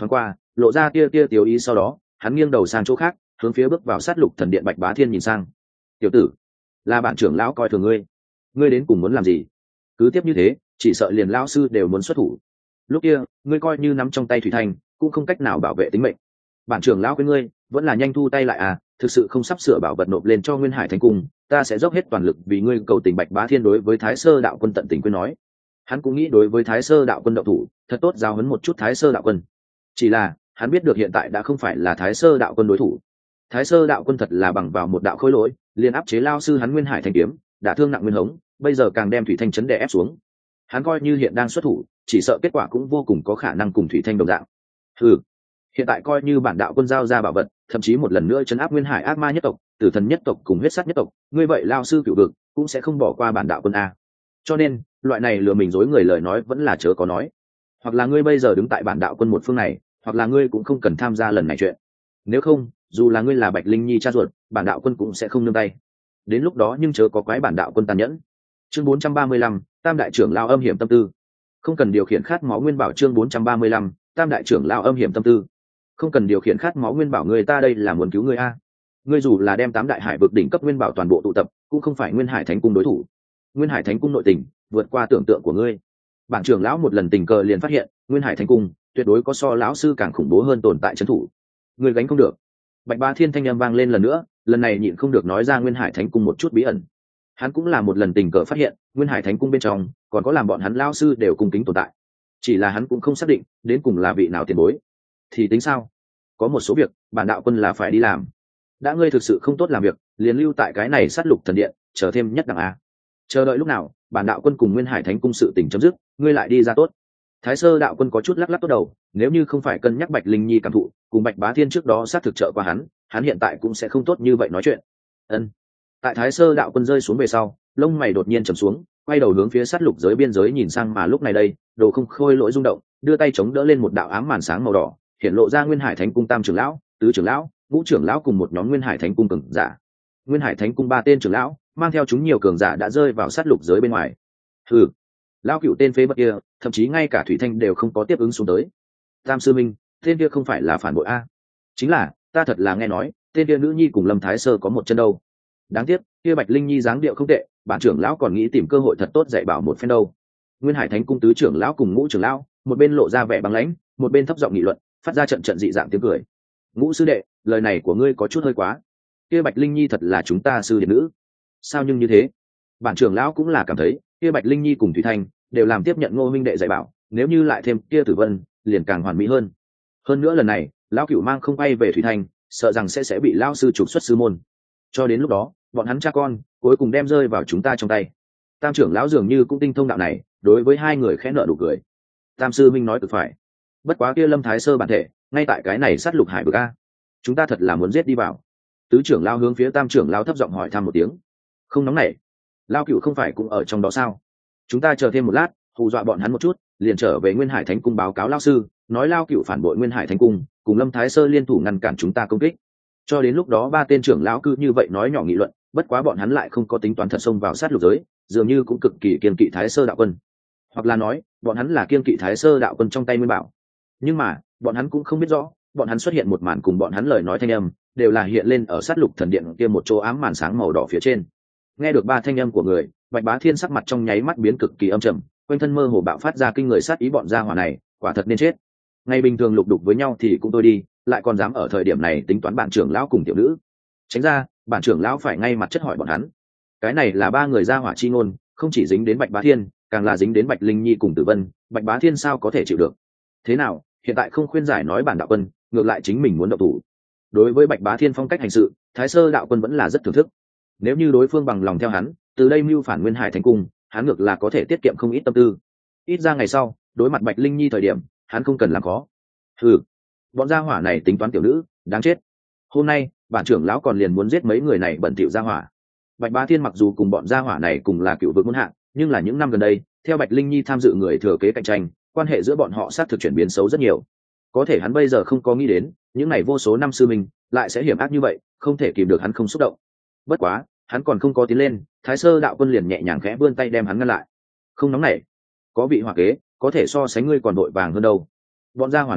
lộ ra tia tia tiểu ý, sau đó hắn nghiêng đầu sang chỗ khác, hướng phía bước vào sát lục thần điện Bạch Bá Thiên nhìn sang. Tiểu tử, là bạn trưởng lão coi thường ngươi, ngươi đến cùng muốn làm gì? Cứ tiếp như thế, chỉ sợ liền lão sư đều muốn xuất thủ. Lúc kia ngươi coi như nắm trong tay thủy thanh cũng không cách nào bảo vệ tính mệnh. Bản trưởng lão với ngươi vẫn là nhanh thu tay lại à, thực sự không sắp sửa bảo vật nộp lên cho Nguyên Hải Thánh Cung, ta sẽ dốc hết toàn lực vì ngươi cầu tình. Bạch Bá Thiên đối với Thái Sơ đạo quân tận tình khuyên nói. Hắn cũng nghĩ đối với Thái Sơ đạo quân động thủ, thật tốt giáo huấn một chút Thái Sơ đạo quân. Chỉ là hắn biết được hiện tại đã không phải là Thái Sơ đạo quân đối thủ. Thái Sơ đạo quân thật là bằng vào một đạo khối lỗi liền áp chế lao sư hắn Nguyên Hải Thanh kiếm, đã thương nặng Nguyên Hống, bây giờ càng đem thủy thanh chấn đè ép xuống. Hắn coi như hiện đang xuất thủ, chỉ sợ kết quả cũng vô cùng có khả năng cùng thủy thanh đồng dạng. Ừ, hiện tại coi như bản đạo quân giao ra bảo vật, thậm chí một lần nữa chấn áp Nguyên Hải ác ma nhất tộc, tử thần nhất tộc cùng huyết sát nhất tộc, ngươi vậy lao sư cửu vực cũng sẽ không bỏ qua bản đạo quân a. Cho nên loại này lừa mình dối người lời nói vẫn là chớ có nói. Hoặc là ngươi bây giờ đứng tại bản đạo quân một phương này, hoặc là ngươi cũng không cần tham gia lần này chuyện. Nếu không, dù là ngươi là Bạch Linh Nhi cha ruột, bản đạo quân cũng sẽ không nương tay. Đến lúc đó nhưng chớ có quái bản đạo quân tàn nhẫn. Chương bốn trăm ba mươi lăm, Tam đại trưởng lao âm hiểm tâm tư. Không cần điều khiển khát máu nguyên bảo. Chương bốn trăm ba mươi lăm, Tam đại trưởng lao âm hiểm tâm tư. Không cần điều khiển khát máu nguyên bảo, người ta đây là muốn cứu ngươi a. Ngươi dù là đem tám đại hải vực đỉnh cấp nguyên bảo toàn bộ tụ tập, cũng không phải Nguyên Hải Thánh Cung đối thủ. Nguyên Hải Thánh Cung nội tình vượt qua tưởng tượng của ngươi. Bản trưởng lão một lần tình cờ liền phát hiện, Nguyên Hải Thánh Cung tuyệt đối có so lão sư càng khủng bố hơn tồn tại trấn thủ. Ngươi gánh không được. Bạch Bá Thiên thanh âm vang lên lần nữa, lần này nhịn không được nói ra Nguyên Hải Thánh Cung một chút bí ẩn. Hắn cũng là một lần tình cờ phát hiện, Nguyên Hải Thánh Cung bên trong còn có làm bọn hắn lão sư đều cung kính tồn tại. Chỉ là hắn cũng không xác định đến cùng là vị nào tiền bối. Thì tính sao? Có một số việc bản đạo quân là phải đi làm. Đã ngươi thực sự không tốt làm việc, liền lưu tại cái này sát lục thần điện, chờ thêm nhất đẳng a. Chờ đợi lúc nào bản đạo quân cùng Nguyên Hải Thánh Cung sự tình chấm dứt, ngươi lại đi ra tốt. Thái Sơ đạo quân có chút lắc lắc tốt đầu, nếu như không phải cân nhắc Bạch Linh Nhi cảm thụ, cùng Bạch Bá Thiên trước đó sát thực trợ qua hắn, hắn hiện tại cũng sẽ không tốt như vậy nói chuyện. Ân. Tại Thái Sơ đạo quân rơi xuống về sau, lông mày đột nhiên trầm xuống, quay đầu hướng phía sát lục giới biên giới nhìn sang, mà lúc này đây, Đồ Không Khôi lỗi rung động, đưa tay chống đỡ lên một đạo ám màn sáng màu đỏ, hiện lộ ra Nguyên Hải Thánh Cung tam trưởng lão, tứ trưởng lão, ngũ trưởng lão cùng một nhóm Nguyên Hải Thánh Cung cường giả. Nguyên Hải Thánh Cung ba tên trưởng lão, mang theo chúng nhiều cường giả đã rơi vào sát lục giới bên ngoài. Hừ, lão cựu tên phế vật kia, thậm chí ngay cả thủy thanh đều không có tiếp ứng xuống tới. Tam sư minh, tên kia không phải là phản bội a? Chính là, ta thật là nghe nói, tên kia nữ nhi cùng Lâm Thái Sơ có một chân đâu. Đáng tiếc, kia Bạch Linh Nhi dáng điệu không tệ, bản trưởng lão còn nghĩ tìm cơ hội thật tốt dạy bảo một phen đâu. Nguyên Hải Thánh Cung tứ trưởng lão cùng ngũ trưởng lão, một bên lộ ra vẻ băng lãnh, một bên thấp giọng nghị luận, phát ra trận trận dị dạng tiếng cười. Ngũ sư đệ, lời này của ngươi có chút hơi quá. Kia Bạch Linh Nhi thật là chúng ta sư đệ nữ. Sao nhưng như thế? Bản trưởng lão cũng là cảm thấy, kia Bạch Linh Nhi cùng Thủy Thanh đều làm tiếp nhận Ngô minh đệ dạy bảo, nếu như lại thêm kia Tử Vân, liền càng hoàn mỹ hơn. Hơn nữa lần này, lão cửu mang không bay về Thủy Thanh, sợ rằng sẽ sẽ bị lão sư trục xuất sư môn. Cho đến lúc đó, bọn hắn cha con cuối cùng đem rơi vào chúng ta trong tay. Tam trưởng lão dường như cũng tinh thông đạo này, đối với hai người khẽ nợ nụ cười. Tam sư minh nói cực phải. Bất quá kia Lâm Thái Sơ bản thể, ngay tại cái này sát lục hải vực a, chúng ta thật là muốn giết đi vào. Tứ trưởng lão hướng phía tam trưởng lão thấp giọng hỏi thăm một tiếng. Không nóng nảy, lão cửu không phải cũng ở trong đó sao? Chúng ta chờ thêm một lát, hù dọa bọn hắn một chút, liền trở về Nguyên Hải Thánh Cung báo cáo lão sư, nói lão cửu phản bội Nguyên Hải Thánh Cung, cùng Lâm Thái Sơ liên thủ ngăn cản chúng ta công kích. Cho đến lúc đó ba tên trưởng lão cứ như vậy nói nhỏ nghị luận, bất quá bọn hắn lại không có tính toán thật xông vào sát lục giới, dường như cũng cực kỳ kiên kỵ Thái Sơ đạo quân, hoặc là nói bọn hắn là kiên kỵ Thái Sơ đạo quân trong tay Nguyên Bảo. Nhưng mà bọn hắn cũng không biết rõ, bọn hắn xuất hiện một màn cùng bọn hắn lời nói thanh âm đều là hiện lên ở sát lục thần điện kia một chỗ ám màn sáng màu đỏ phía trên. Nghe được ba thanh âm của người, Bạch Bá Thiên sắc mặt trong nháy mắt biến cực kỳ âm trầm, quanh thân mơ hồ bạo phát ra kinh người sát ý, bọn gia hỏa này quả thật nên chết. Ngày bình thường lục đục với nhau thì cũng tôi đi, lại còn dám ở thời điểm này tính toán bản trưởng lão cùng tiểu nữ. Tránh ra, bản trưởng lão phải ngay mặt chất hỏi bọn hắn. Cái này là ba người gia hỏa chi ngôn, không chỉ dính đến Bạch Bá Thiên, càng là dính đến Bạch Linh Nhi cùng Tử Vân, Bạch Bá Thiên sao có thể chịu được? Thế nào, hiện tại không khuyên giải nói bản đạo quân, ngược lại chính mình muốn động thủ. Đối với Bạch Bá Thiên phong cách hành sự, Thái Sơ đạo quân vẫn là rất thưởng thức. Nếu như đối phương bằng lòng theo hắn, từ đây mưu phản Nguyên Hải Thánh Cung, hắn ngược là có thể tiết kiệm không ít tâm tư. Ít ra ngày sau, đối mặt Bạch Linh Nhi thời điểm, hắn không cần làm khó. Ừ, bọn gia hỏa này tính toán tiểu nữ, đáng chết. Hôm nay, bản trưởng lão còn liền muốn giết mấy người này bẩn thỉu gia hỏa. Bạch Bá Thiên mặc dù cùng bọn gia hỏa này cùng là cựu vực muôn hạng, nhưng là những năm gần đây, theo Bạch Linh Nhi tham dự người thừa kế cạnh tranh, quan hệ giữa bọn họ sát thực chuyển biến xấu rất nhiều. Có thể hắn bây giờ không có nghĩ đến, những ngày vô số năm sư mình lại sẽ hiểm ác như vậy, không thể kìm được hắn không xúc động. Bất quá, hắn còn không có tiến lên, Thái Sơ đạo quân liền nhẹ nhàng khẽ vươn tay đem hắn ngăn lại. Không nóng nảy, có vị hỏa kế, có thể so sánh ngươi còn đội vàng hơn đâu. Bọn gia hỏa này,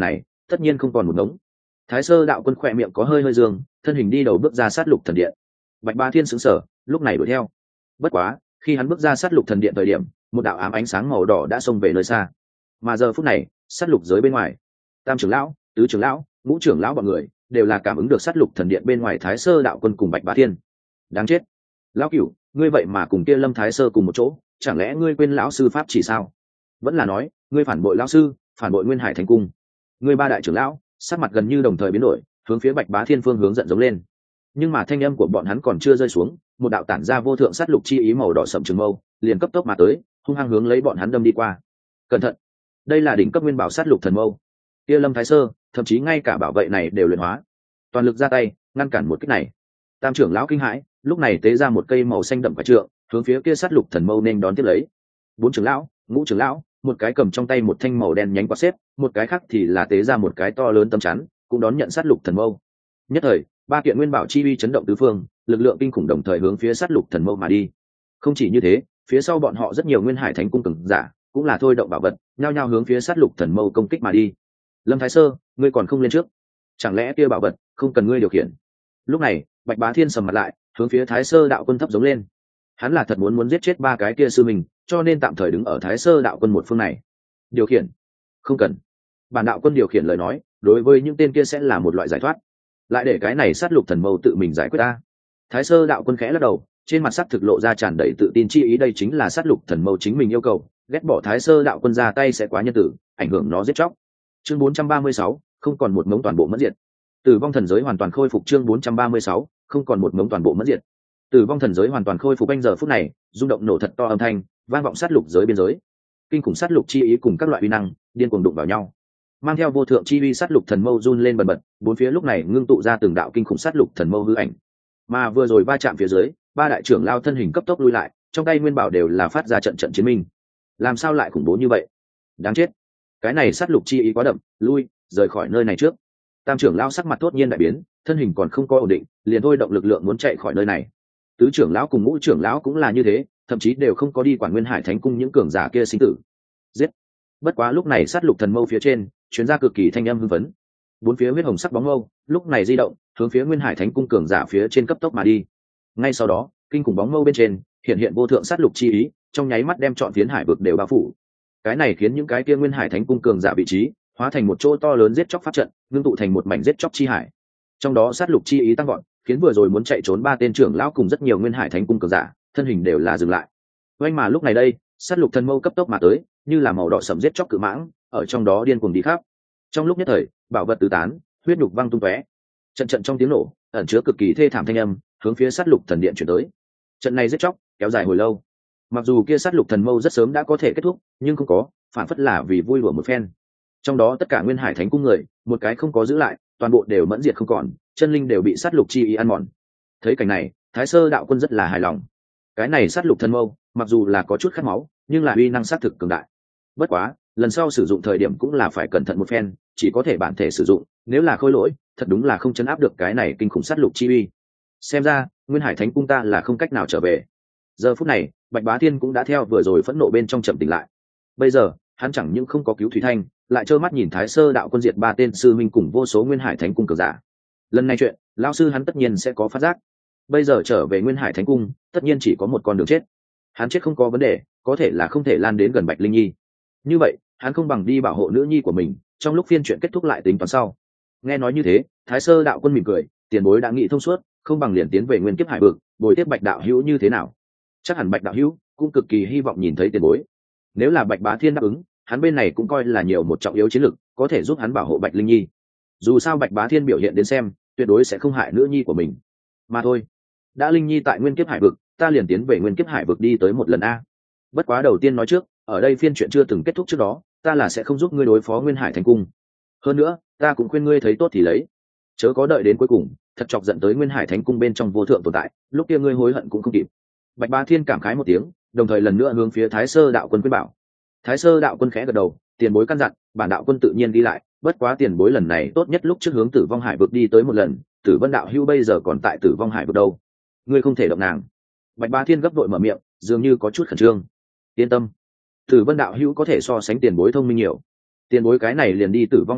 tất nhiên không còn một ngống. Thái Sơ đạo quân khỏe miệng có hơi hơi dương, thân hình đi đầu bước ra sát lục thần điện. Bạch Bá Thiên sững sờ, lúc này đuổi theo. Bất quá, khi hắn bước ra sát lục thần điện thời điểm, một đạo ám ánh sáng màu đỏ đã xông về nơi xa. Mà giờ phút này, sát lục giới bên ngoài, Tam trưởng lão, Tứ trưởng lão, Ngũ trưởng lão bọn người đều là cảm ứng được sát lục thần điện bên ngoài Thái Sơ đạo quân cùng Bạch Bá Thiên. Đáng chết, lão cửu, ngươi vậy mà cùng kia Lâm Thái Sơ cùng một chỗ, chẳng lẽ ngươi quên lão sư pháp chỉ sao? Vẫn là nói, ngươi phản bội lão sư, phản bội Nguyên Hải Thánh Cung. Ngươi ba đại trưởng lão, sắc mặt gần như đồng thời biến đổi, hướng phía Bạch Bá Thiên phương hướng giận giống lên. Nhưng mà thanh âm của bọn hắn còn chưa rơi xuống, một đạo tản ra vô thượng sát lục chi ý màu đỏ sẫm trường mâu liền cấp tốc mà tới, hung hăng hướng lấy bọn hắn đâm đi qua. Cẩn thận, đây là đỉnh cấp nguyên bảo sát lục thần mâu. Kia Lâm Thái Sơ, thậm chí ngay cả bảo vệ này đều luyện hóa, toàn lực ra tay ngăn cản một kích này. Tam trưởng lão kinh hãi, lúc này tế ra một cây màu xanh đậm quái trượng, hướng phía kia sát lục thần mâu nên đón tiếp lấy. Bốn trưởng lão, Ngũ trưởng lão, một cái cầm trong tay một thanh màu đen nhánh quạt xếp, một cái khác thì là tế ra một cái to lớn tấm chắn, cũng đón nhận sát lục thần mâu. Nhất thời, ba kiện nguyên bảo chi uy chấn động tứ phương, lực lượng kinh khủng đồng thời hướng phía sát lục thần mâu mà đi. Không chỉ như thế, phía sau bọn họ rất nhiều Nguyên Hải Thánh Cung cường giả, cũng là thôi động bảo vật, nhao nhao hướng phía sát lục thần mâu công kích mà đi. Lâm Thái Sơ, ngươi còn không lên trước? Chẳng lẽ kia bảo vật không cần ngươi điều khiển? Lúc này, Bạch Bá Thiên sầm mặt lại, hướng phía Thái Sơ đạo quân thấp giống lên. Hắn là thật muốn muốn giết chết ba cái kia sư mình, cho nên tạm thời đứng ở Thái Sơ đạo quân một phương này. Điều khiển? Không cần. Bản đạo quân điều khiển lời nói, đối với những tên kia sẽ là một loại giải thoát. Lại để cái này sát lục thần mâu tự mình giải quyết ta. Thái Sơ đạo quân khẽ lắc đầu, trên mặt sắc thực lộ ra tràn đầy tự tin chi ý, đây chính là sát lục thần mâu chính mình yêu cầu, ghét bỏ Thái Sơ đạo quân ra tay sẽ quá nhân tử, ảnh hưởng nó giết chóc. Chương bốn trăm ba mươi sáu, không còn một mống toàn bộ mất diệt. Tử vong thần giới hoàn toàn khôi phục. Chương bốn trăm ba mươi sáu, không còn một mống toàn bộ mất diệt. Tử vong thần giới hoàn toàn khôi phục. Anh giờ phút này, rung động nổ thật to âm thanh, vang vọng sát lục giới biên giới. Kinh khủng sát lục chi ý cùng các loại uy năng điên cuồng đụng vào nhau, mang theo vô thượng chi uy sát lục thần mâu run lên bần bật, bốn phía lúc này ngưng tụ ra từng đạo kinh khủng sát lục thần mâu hư ảnh. Mà vừa rồi va chạm phía dưới, ba đại trưởng lao thân hình cấp tốc lui lại, trong tay nguyên bảo đều là phát ra trận trận chiến minh. Làm sao lại khủng bố như vậy? Đáng chết, cái này sát lục chi ý quá đậm, lui rời khỏi nơi này trước. Tam trưởng lao sắc mặt thốt nhiên đại biến, thân hình còn không có ổn định, liền thôi động lực lượng muốn chạy khỏi nơi này. Tứ trưởng lão cùng Ngũ trưởng lão cũng là như thế, thậm chí đều không có đi quản Nguyên Hải Thánh Cung những cường giả kia sinh tử. Giết! Bất quá lúc này sát lục thần mâu phía trên chuyến ra cực kỳ thanh âm hưng phấn, bốn phía huyết hồng sắc bóng mâu lúc này di động hướng phía Nguyên Hải Thánh Cung cường giả phía trên cấp tốc mà đi. Ngay sau đó, kinh khủng bóng mâu bên trên hiện hiện vô thượng sát lục chi ý, trong nháy mắt đem trọn phiến hải vực đều bao phủ. Cái này khiến những cái kia Nguyên Hải Thánh Cung cường giả vị trí hóa thành một chỗ to lớn giết chóc pháp trận, ngưng tụ thành một mảnh giết chóc chi hải. Trong đó sát lục chi ý tăng gọn, khiến vừa rồi muốn chạy trốn ba tên trưởng lão cùng rất nhiều Nguyên Hải Thánh Cung cường giả thân hình đều là dừng lại. Oanh mà lúc này đây, sát lục thần mâu cấp tốc mà tới, như là màu đỏ sẫm giết chóc cự mãng, ở trong đó điên cuồng đi khắp. Trong lúc nhất thời, bảo vật tứ tán, huyết nhục văng tung tóe. Trận trận trong tiếng nổ, ẩn chứa cực kỳ thê thảm thanh âm, hướng phía sát lục thần điện chuyển tới. Trận này giết chóc kéo dài hồi lâu. Mặc dù kia sát lục thần mâu rất sớm đã có thể kết thúc, nhưng không có, phản phất là vì vui đùa một phen. Trong đó tất cả Nguyên Hải Thánh Cung người, một cái không có giữ lại, toàn bộ đều mẫn diệt không còn, chân linh đều bị sát lục chi ý ăn mòn. Thấy cảnh này, Thái Sơ đạo quân rất là hài lòng. Cái này sát lục thần mâu, mặc dù là có chút khát máu, nhưng là uy năng sát thực cường đại. Bất quá, lần sau sử dụng thời điểm cũng là phải cẩn thận một phen, chỉ có thể bản thể sử dụng, nếu là khôi lỗi, thật đúng là không chấn áp được cái này kinh khủng sát lục chi uy. Xem ra, Nguyên Hải Thánh Cung ta là không cách nào trở về. Giờ phút này, Bạch Bá Thiên cũng đã theo vừa rồi phẫn nộ bên trong chậm tỉnh lại. Bây giờ, hắn chẳng những không có cứu Thủy Thanh, lại trơ mắt nhìn Thái Sơ đạo quân diệt ba tên sư minh cùng vô số Nguyên Hải Thánh Cung cường giả. Lần này chuyện, lão sư hắn tất nhiên sẽ có phát giác. Bây giờ trở về Nguyên Hải Thánh Cung, tất nhiên chỉ có một con đường chết. Hắn chết không có vấn đề, có thể là không thể lan đến gần Bạch Linh Nhi. Như vậy, hắn không bằng đi bảo hộ nữ nhi của mình, trong lúc phiên chuyện kết thúc lại tính toán sau. Nghe nói như thế, Thái Sơ đạo quân mỉm cười, tiền bối đã nghĩ thông suốt, không bằng liền tiến về Nguyên Kiếp Hải vực, bồi tiếp Bạch đạo hữu như thế nào? Chắc hẳn Bạch đạo hữu cũng cực kỳ hy vọng nhìn thấy tiền bối. Nếu là Bạch Bá Thiên đáp ứng, hắn bên này cũng coi là nhiều một trọng yếu chiến lực, có thể giúp hắn bảo hộ Bạch Linh Nhi. Dù sao Bạch Bá Thiên biểu hiện đến xem, tuyệt đối sẽ không hại nữ nhi của mình. Mà thôi, đã Linh Nhi tại Nguyên Kiếp Hải vực, ta liền tiến về Nguyên Kiếp Hải vực đi tới một lần a. Bất quá đầu tiên nói trước, ở đây phiên chuyện chưa từng kết thúc trước đó, ta là sẽ không giúp ngươi đối phó Nguyên Hải Thánh Cung. Hơn nữa, ta cũng khuyên ngươi thấy tốt thì lấy, chớ có đợi đến cuối cùng, thật chọc giận tới Nguyên Hải Thánh Cung bên trong vô thượng tồn tại, lúc kia ngươi hối hận cũng không kịp. Bạch Bá Thiên cảm khái một tiếng, đồng thời lần nữa hướng phía Thái Sơ đạo quân khuyên bảo. Thái Sơ đạo quân khẽ gật đầu, tiền bối căn dặn, bản đạo quân tự nhiên đi lại, bất quá tiền bối lần này tốt nhất lúc trước hướng Tử Vong Hải vực đi tới một lần, Tử Vân đạo hữu bây giờ còn tại Tử Vong Hải vực đâu, ngươi không thể động nàng. Bạch Bá Thiên gấp đội mở miệng, dường như có chút khẩn trương. Yên tâm, Tử Vân đạo hữu có thể so sánh tiền bối thông minh nhiều. Tiền bối cái này liền đi Tử Vong Hải vực,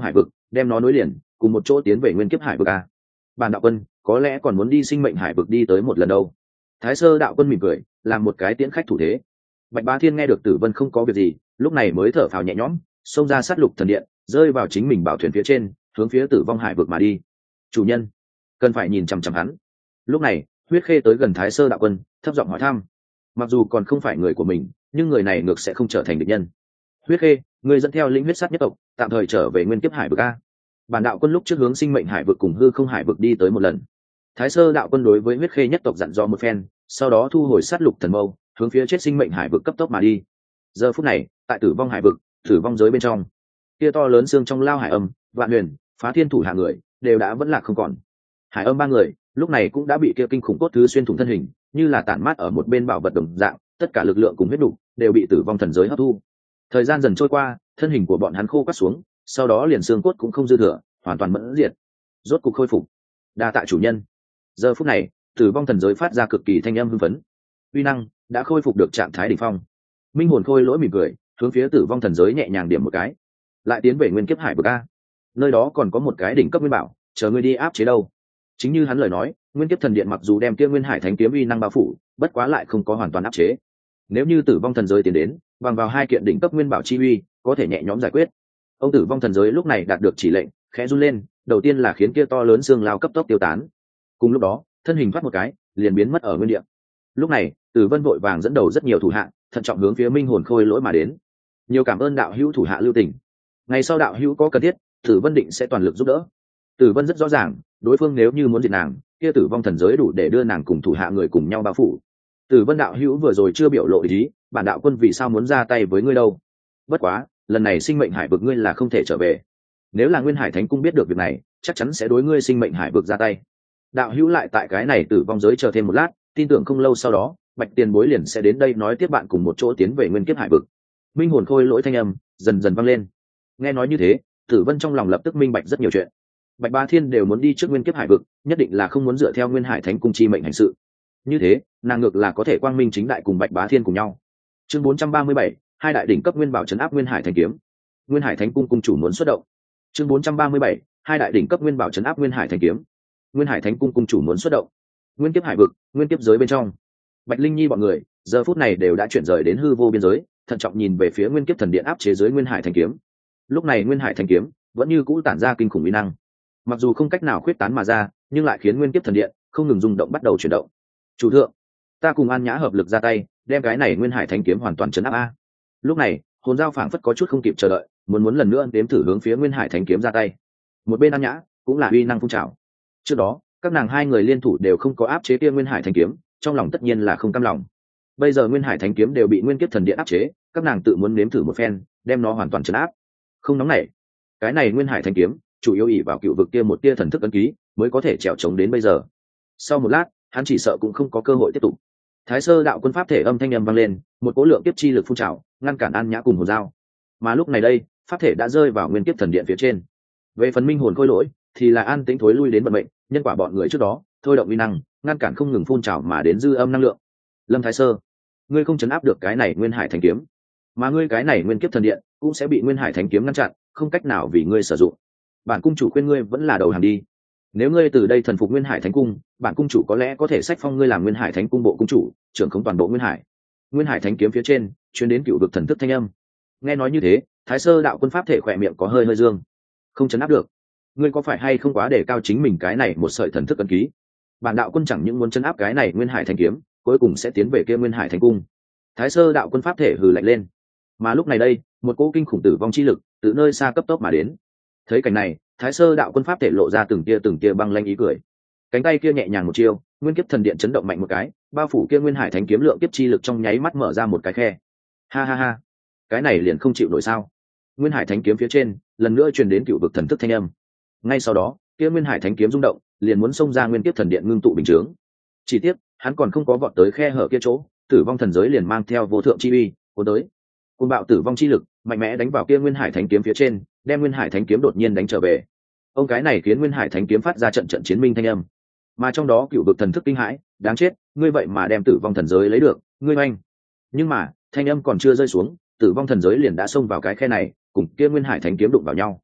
đem nó nối liền cùng một chỗ tiến về nguyên kiếp hải vực a. Bản đạo quân có lẽ còn muốn đi sinh mệnh hải vực đi tới một lần đâu. Thái Sơ đạo quân mỉm cười làm một cái tiễn khách thủ thế. Bạch Bá Thiên nghe được Tử Vân không có việc gì, lúc này mới thở phào nhẹ nhõm, xông ra sát lục thần điện, rơi vào chính mình bảo thuyền phía trên, hướng phía Tử Vong hải vực mà đi. Chủ nhân cần phải nhìn chằm chằm hắn. Lúc này Huyết Khê tới gần Thái Sơ đạo quân, thấp giọng hỏi thăm. Mặc dù còn không phải người của mình, nhưng người này ngược sẽ không trở thành địch nhân. Huyết Khê, người dẫn theo lĩnh huyết sát nhất tộc, tạm thời trở về nguyên kiếp hải vực a. Bản đạo quân lúc trước hướng sinh mệnh hải vực cùng hư không hải vực đi tới một lần. Thái Sơ đạo quân đối với Huyết Khê nhất tộc dặn dò một phen, sau đó thu hồi sát lục thần mâu, hướng phía chết sinh mệnh hải vực cấp tốc mà đi. Giờ phút này, tại Tử Vong hải vực, tử vong giới bên trong, kia to lớn xương trong lao hải âm, Vạn Huyền, Phá Thiên thủ hạ người đều đã vẫn lạc không còn. Hải âm ba người lúc này cũng đã bị kia kinh khủng cốt thứ xuyên thủng thân hình, như là tản mát ở một bên bảo vật đồng dạng, tất cả lực lượng cùng huyết đủ đều bị tử vong thần giới hấp thu. Thời gian dần trôi qua, thân hình của bọn hắn khô quắt xuống, sau đó liền xương cốt cũng không dư thừa, hoàn toàn mẫn diệt. Rốt cục khôi phục. Đa tạ chủ nhân. Giờ phút này, tử vong thần giới phát ra cực kỳ thanh âm hưng phấn. Uy năng đã khôi phục được trạng thái đỉnh phong. Minh hồn khôi lỗi mỉm cười, hướng phía tử vong thần giới nhẹ nhàng điểm một cái, lại tiến về nguyên kiếp hải vực a. Nơi đó còn có một cái đỉnh cấp nguyên bảo, chờ ngươi đi áp chế đâu. Chính như hắn lời nói, nguyên kiếp thần điện mặc dù đem kia nguyên hải thánh kiếm uy năng bao phủ, bất quá lại không có hoàn toàn áp chế. Nếu như tử vong thần giới tiến đến, bằng vào hai kiện đỉnh cấp nguyên bảo chi uy, có thể nhẹ nhõm giải quyết. Ông tử vong thần giới lúc này đạt được chỉ lệnh, khẽ run lên, đầu tiên là khiến kia to lớn xương lao cấp tốc tiêu tán. Cùng lúc đó, thân hình thoát một cái, liền biến mất ở nguyên địa. Lúc này, Tử Vân vội vàng dẫn đầu rất nhiều thủ hạ, thận trọng hướng phía Minh hồn khôi lỗi mà đến. Nhiều cảm ơn đạo hữu thủ hạ lưu tình. Ngày sau đạo hữu có cần thiết, Tử Vân định sẽ toàn lực giúp đỡ. Tử Vân rất rõ ràng, đối phương nếu như muốn diệt nàng, kia tử vong thần giới đủ để đưa nàng cùng thủ hạ người cùng nhau bao phủ. Tử Vân đạo hữu vừa rồi chưa biểu lộ ý, bản đạo quân vì sao muốn ra tay với ngươi đâu? Bất quá, lần này sinh mệnh hải vực ngươi là không thể trở về. Nếu là Nguyên Hải Thánh cung biết được việc này, chắc chắn sẽ đối ngươi sinh mệnh hải vực ra tay. Đạo hữu lại tại cái này tử vong giới chờ thêm một lát, tin tưởng không lâu sau đó, Bạch Tiền Bối liền sẽ đến đây nói tiếp bạn cùng một chỗ tiến về nguyên kiếp hải vực. Minh hồn khôi lỗi thanh âm dần dần vang lên. Nghe nói như thế, Tử Vân trong lòng lập tức minh bạch rất nhiều chuyện. Bạch Bá Thiên đều muốn đi trước nguyên kiếp hải vực, nhất định là không muốn dựa theo Nguyên Hải Thánh cung chi mệnh hành sự. Như thế, nàng ngược là có thể quang minh chính đại cùng Bạch Bá Thiên cùng nhau. Chương bốn trăm ba mươi bảy, hai đại đỉnh cấp nguyên bảo trấn áp Nguyên Hải Thánh kiếm. Nguyên Hải Thánh cung cung chủ muốn xuất động. Chương bốn trăm ba mươi bảy, hai đại đỉnh cấp nguyên bảo trấn áp Nguyên Hải Thánh kiếm. Nguyên Hải Thánh cung cung chủ muốn xuất động. Nguyên kiếp hải vực, nguyên kiếp giới bên trong, Bạch Linh Nhi bọn người giờ phút này đều đã chuyển rời đến hư vô biên giới, thận trọng nhìn về phía nguyên kiếp thần điện áp chế giới Nguyên Hải Thánh kiếm. Lúc này Nguyên Hải Thánh kiếm vẫn như cũ tản ra kinh khủng uy năng, mặc dù không cách nào khuyết tán mà ra, nhưng lại khiến nguyên kiếp thần điện không ngừng rung động bắt đầu chuyển động. Chủ thượng, ta cùng An Nhã hợp lực ra tay, đem cái này Nguyên Hải Thánh kiếm hoàn toàn trấn áp a. Lúc này, hồn dao phảng phất có chút không kịp chờ đợi, muốn muốn lần nữa đếm thử hướng phía Nguyên Hải Thánh kiếm ra tay. Một bên An Nhã cũng là uy năng phun trào. Trước đó, các nàng hai người liên thủ đều không có áp chế kia Nguyên Hải Thánh kiếm, trong lòng tất nhiên là không cam lòng. Bây giờ Nguyên Hải Thánh kiếm đều bị Nguyên Kiếp thần điện áp chế, các nàng tự muốn nếm thử một phen, đem nó hoàn toàn trấn áp. Không nóng nảy, cái này Nguyên Hải Thánh kiếm chủ yếu ỷ vào cựu vực kia một tia thần thức ấn ký, mới có thể trèo chống đến bây giờ. Sau một lát, hắn chỉ sợ cũng không có cơ hội tiếp tục. Thái Sơ đạo quân pháp thể âm thanh âm vang lên, một cỗ lượng kiếp chi lực phun trào, ngăn cản An Nhã cùng hồn dao. Mà lúc này đây, pháp thể đã rơi vào Nguyên Kiếp thần điện phía trên. Về phần minh hồn khôi lỗi, thì là an tĩnh thối lui đến vận mệnh, nhân quả bọn người trước đó thôi động uy năng, ngăn cản không ngừng phun trào mà đến dư âm năng lượng. Lâm Thái Sơ, ngươi không chấn áp được cái này Nguyên Hải Thánh kiếm, mà ngươi cái này Nguyên Kiếp thần điện cũng sẽ bị Nguyên Hải Thánh kiếm ngăn chặn, không cách nào vì ngươi sử dụng. Bản cung chủ khuyên ngươi vẫn là đầu hàng đi. Nếu ngươi từ đây thần phục Nguyên Hải Thánh cung, bản cung chủ có lẽ có thể sách phong ngươi làm Nguyên Hải Thánh cung bộ cung chủ, trưởng khống toàn bộ Nguyên Hải. Nguyên Hải Thánh kiếm phía trên truyền đến cựu vực thần thức thanh âm. Nghe nói như thế, Thái Sơ đạo quân pháp thể khỏe miệng có hơi hơi dương. Không chấn áp được, ngươi có phải hay không quá để cao chính mình cái này một sợi thần thức ấn ký? Bản đạo quân chẳng những muốn chấn áp cái này Nguyên Hải Thánh kiếm, cuối cùng sẽ tiến về kia Nguyên Hải Thánh cung. Thái Sơ đạo quân pháp thể hừ lạnh lên. Mà lúc này đây, một cỗ kinh khủng tử vong chi lực từ nơi xa cấp tốc mà đến. Thấy cảnh này, Thái Sơ đạo quân pháp thể lộ ra từng tia từng tia băng lanh ý cười. Cánh tay kia nhẹ nhàng một chiêu, Nguyên Kiếp thần điện chấn động mạnh một cái, bao phủ kia Nguyên Hải Thánh kiếm lượng kiếp chi lực trong nháy mắt mở ra một cái khe. Ha ha ha, cái này liền không chịu nổi sao? Nguyên Hải Thánh kiếm phía trên lần nữa truyền đến cựu vực thần thức thanh âm. Ngay sau đó, kia Nguyên Hải Thánh kiếm rung động, liền muốn xông ra Nguyên Kiếp thần điện ngưng tụ bình chướng. Chỉ tiếc, hắn còn không có vọt tới khe hở kia chỗ, tử vong thần giới liền mang theo vô thượng chi uy, cuốn tới. Cuồng bạo tử vong chi lực mạnh mẽ đánh vào kia Nguyên Hải Thánh kiếm phía trên, đem Nguyên Hải Thánh kiếm đột nhiên đánh trở về. Ông cái này khiến Nguyên Hải Thánh kiếm phát ra trận trận chiến minh thanh âm, mà trong đó cựu vực thần thức kinh hãi, đáng chết, ngươi vậy mà đem tử vong thần giới lấy được, ngươi oanh. Nhưng mà thanh âm còn chưa rơi xuống, tử vong thần giới liền đã xông vào cái khe này, cùng kia Nguyên Hải Thánh kiếm đụng vào nhau.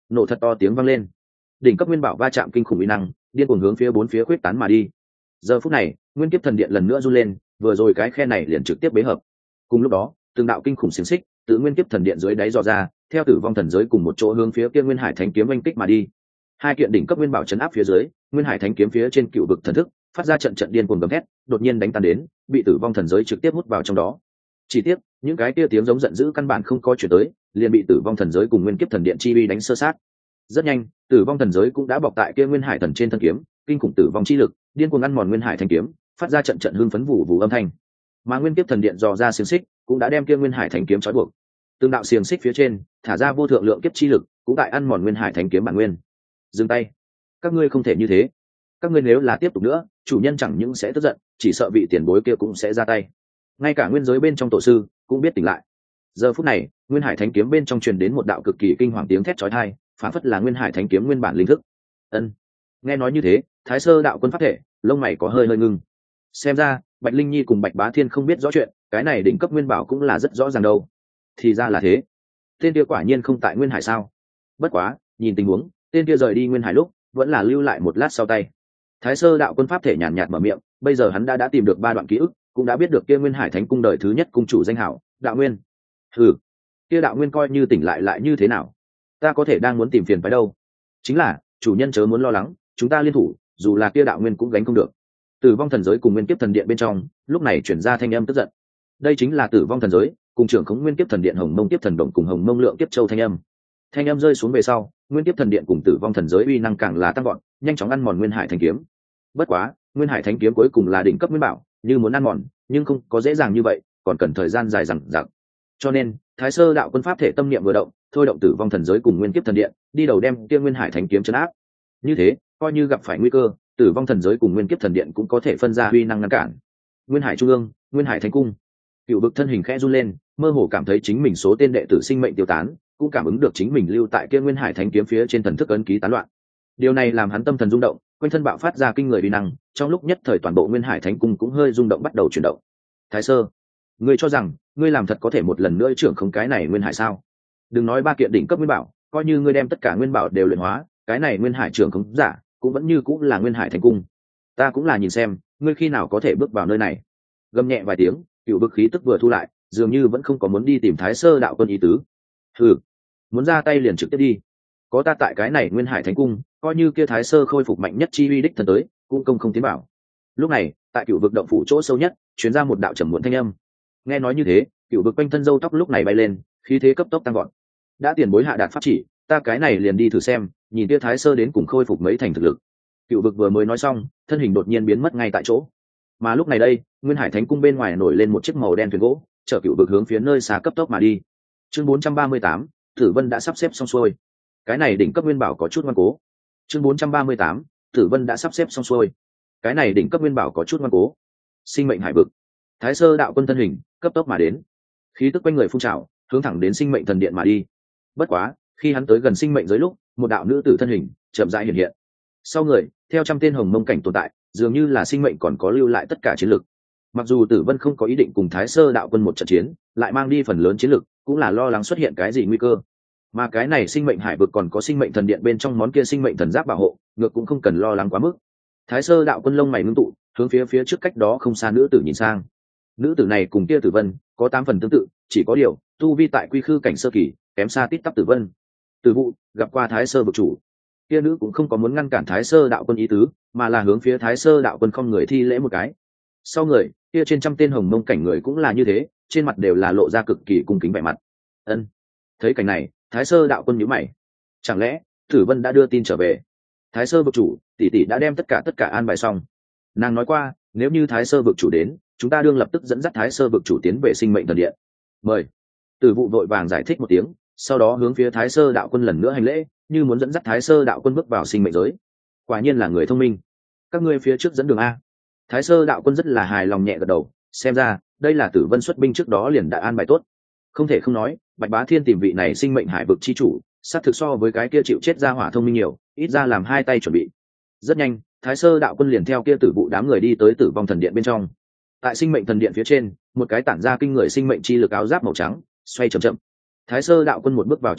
nổ thật to tiếng vang lên, đỉnh cấp nguyên bảo va chạm kinh khủng uy năng điên cuồng hướng phía bốn phía khuyết tán mà đi. Giờ phút này nguyên kiếp thần điện lần nữa run lên, vừa rồi cái khe này liền trực tiếp bế hợp. Cùng lúc đó từng đạo kinh khủng xiềng xích tự nguyên kiếp thần điện dưới đáy dò ra, theo tử vong thần giới cùng một chỗ hướng phía kia nguyên hải thánh kiếm oanh kích mà đi. Hai kiện đỉnh cấp nguyên bảo chấn áp phía dưới, nguyên hải thánh kiếm phía trên cựu vực thần thức phát ra trận trận điên cuồng gầm thét, đột nhiên đánh tan đến, bị tử vong thần giới trực tiếp hút vào trong đó. Chỉ tiếc những cái kia tiếng giống giận dữ căn bản không có chuyển tới, liền bị tử vong thần giới cùng nguyên kiếp thần điện chi uy đánh sơ sát. Rất nhanh tử vong thần giới cũng đã bọc tại kia nguyên hải thần trên thân kiếm, kinh khủng tử vong chi lực điên cuồng ăn mòn nguyên hải thanh kiếm, phát ra trận trận hưng phấn vụ vụ âm thanh. Mà nguyên kiếp thần điện dò ra xiềng xích cũng đã đem kia nguyên hải thanh kiếm trói buộc. Từng đạo xiềng xích phía trên thả ra vô thượng lượng kiếp chi lực, cũng tại ăn mòn nguyên hải thanh kiếm bản nguyên. Dừng tay, các ngươi không thể như thế. Các ngươi nếu là tiếp tục nữa, chủ nhân chẳng những sẽ tức giận, chỉ sợ vị tiền bối kia cũng sẽ ra tay. Ngay cả nguyên giới bên trong tổ sư cũng biết tỉnh lại. Giờ phút này nguyên hải thánh kiếm bên trong truyền đến một đạo cực kỳ kinh hoàng tiếng thét chói tai, phản phất là nguyên hải thánh kiếm nguyên bản linh thức. Ân. Nghe nói như thế, thái sơ đạo quân pháp thể lông mày có hơi hơi ngưng. Xem ra bạch linh nhi cùng bạch bá thiên không biết rõ chuyện, cái này đỉnh cấp nguyên bảo cũng là rất rõ ràng đâu. Thì ra là thế, tên kia quả nhiên không tại nguyên hải sao? Bất quá nhìn tình huống, tên kia rời đi nguyên hải lúc vẫn là lưu lại một lát sau tay. Thái sơ đạo quân pháp thể nhàn nhạt mở miệng, bây giờ hắn đã đã tìm được ba đoạn ký ức, cũng đã biết được kia nguyên hải thánh cung đời thứ nhất cung chủ danh hảo đạo nguyên. Ừ, kia đạo nguyên coi như tỉnh lại lại như thế nào? Ta có thể đang muốn tìm phiền phải đâu. Chính là chủ nhân chớ muốn lo lắng, chúng ta liên thủ, dù là kia đạo nguyên cũng gánh không được. Tử vong thần giới cùng nguyên kiếp thần điện bên trong lúc này chuyển ra thanh âm tức giận. Đây chính là tử vong thần giới cùng trưởng khống nguyên kiếp thần điện hồng mông kiếp thần đồng cùng hồng mông lượng kiếp châu thanh âm. Thanh âm rơi xuống về sau, nguyên kiếp thần điện cùng tử vong thần giới uy năng càng là tăng gọn, nhanh chóng ăn mòn nguyên hải thánh kiếm. Bất quá nguyên hải thánh kiếm cuối cùng là đỉnh cấp nguyên bảo, như muốn ăn mòn nhưng không có dễ dàng như vậy, còn cần thời gian dài dằng dặc. Cho nên thái sơ đạo quân pháp thể tâm niệm vừa động, thôi động tử vong thần giới cùng nguyên kiếp thần điện đi đầu đem kia nguyên hải thánh kiếm chấn áp. Như thế coi như gặp phải nguy cơ, tử vong thần giới cùng nguyên kiếp thần điện cũng có thể phân ra uy năng ngăn cản. Nguyên hải trung ương, nguyên hải thánh cung, cựu vực thân hình khẽ run lên, mơ hồ cảm thấy chính mình số tên đệ tử sinh mệnh tiêu tán, cũng cảm ứng được chính mình lưu tại kia nguyên hải thánh kiếm phía trên thần thức ấn ký tán loạn. Điều này làm hắn tâm thần rung động, quanh thân bạo phát ra kinh người uy năng, trong lúc nhất thời toàn bộ nguyên hải thánh cung cũng hơi rung động bắt đầu chuyển động. Thái sơ, ngươi cho rằng ngươi làm thật có thể một lần nữa trưởng không cái này nguyên hải sao? Đừng nói ba kiện đỉnh cấp nguyên bảo, coi như ngươi đem tất cả nguyên bảo đều luyện hóa, cái này nguyên hải trưởng không giả cũng vẫn như cũng là nguyên hải thánh cung. Ta cũng là nhìn xem ngươi khi nào có thể bước vào nơi này. Gầm nhẹ vài tiếng, cựu vực khí tức vừa thu lại, dường như vẫn không có muốn đi tìm thái sơ đạo quân ý tứ. Hừ, muốn ra tay liền trực tiếp đi. Có ta tại cái này nguyên hải thánh cung, coi như kia thái sơ khôi phục mạnh nhất chi uy đích thân tới cũng công không tiến bảo. Lúc này tại cựu vực động phủ chỗ sâu nhất truyền ra một đạo trầm muộn thanh âm. Nghe nói như thế, cựu vực quanh thân râu tóc lúc này bay lên, khí thế cấp tốc tăng gọn. Đã tiền bối hạ đạt pháp chỉ, ta cái này liền đi thử xem, nhìn kia thái sơ đến cùng khôi phục mấy thành thực lực. Cựu vực vừa mới nói xong, thân hình đột nhiên biến mất ngay tại chỗ. Mà lúc này đây nguyên hải thánh cung bên ngoài nổi lên một chiếc màu đen thuyền gỗ, chở cựu vực hướng phía nơi xa cấp tốc mà đi. Chương bốn trăm ba mươi tám, Tử Vân đã sắp xếp xong xuôi. Cái này đỉnh cấp nguyên bảo có chút ngoan cố. Chương bốn trăm ba mươi tám, Tử Vân đã sắp xếp xong xuôi. Cái này đỉnh cấp nguyên bảo có chút ngoan cố. Sinh mệnh hải vực, thái sơ đạo quân thân hình cấp tốc mà đến, khí tức quanh người phun trào, hướng thẳng đến sinh mệnh thần điện mà đi. Bất quá khi hắn tới gần sinh mệnh giới lúc, một đạo nữ tử thân hình chậm rãi hiện hiện. Sau người theo trăm tên hồng mông cảnh tồn tại, dường như là sinh mệnh còn có lưu lại tất cả chiến lực. Mặc dù Tử Vân không có ý định cùng thái sơ đạo quân một trận chiến, lại mang đi phần lớn chiến lực, cũng là lo lắng xuất hiện cái gì nguy cơ. Mà cái này sinh mệnh hải vực còn có sinh mệnh thần điện bên trong món kia sinh mệnh thần giáp bảo hộ, ngược cũng không cần lo lắng quá mức. Thái sơ đạo quân lông mày ngưng tụ, hướng phía phía trước cách đó không xa nữ tử nhìn sang. Nữ tử này cùng kia Tử Vân có tám phần tương tự, chỉ có điều tu vi tại quy khư cảnh sơ kỳ, kém xa tít tắp Tử Vân. Tử vụ gặp qua thái sơ vực chủ, kia nữ cũng không có muốn ngăn cản thái sơ đạo quân ý tứ, mà là hướng phía thái sơ đạo quân không người thi lễ một cái. Sau người kia trên trăm tên hồng mông cảnh người cũng là như thế, trên mặt đều là lộ ra cực kỳ cung kính vẻ mặt. Ân. Thấy cảnh này, thái sơ đạo quân nhíu mày, chẳng lẽ Tử Vân đã đưa tin trở về? Thái sơ vực chủ tỷ tỷ đã đem tất cả tất cả an bài xong. Nàng nói qua, nếu như thái sơ vực chủ đến, chúng ta đương lập tức dẫn dắt thái sơ vực chủ tiến về sinh mệnh thần điện. Mời. Tử vụ vội vàng giải thích một tiếng, sau đó hướng phía thái sơ đạo quân lần nữa hành lễ, như muốn dẫn dắt thái sơ đạo quân bước vào sinh mệnh giới. Quả nhiên là người thông minh. Các ngươi phía trước dẫn đường a. Thái sơ đạo quân rất là hài lòng nhẹ gật đầu, xem ra đây là Tử Vân xuất binh trước đó liền đã an bài tốt. Không thể không nói, bạch bá thiên tìm vị này sinh mệnh hải vực chi chủ, sát thực so với cái kia chịu chết ra hỏa thông minh nhiều, ít ra làm hai tay chuẩn bị. Rất nhanh thái sơ đạo quân liền theo kia tử vụ đám người đi tới tử vong thần điện bên trong. Tại sinh mệnh thần điện phía trên, một cái tản ra kinh người sinh mệnh chi lực áo giáp màu trắng xoay chậm chậm. Thái sơ đạo quân một bước vào trong đó,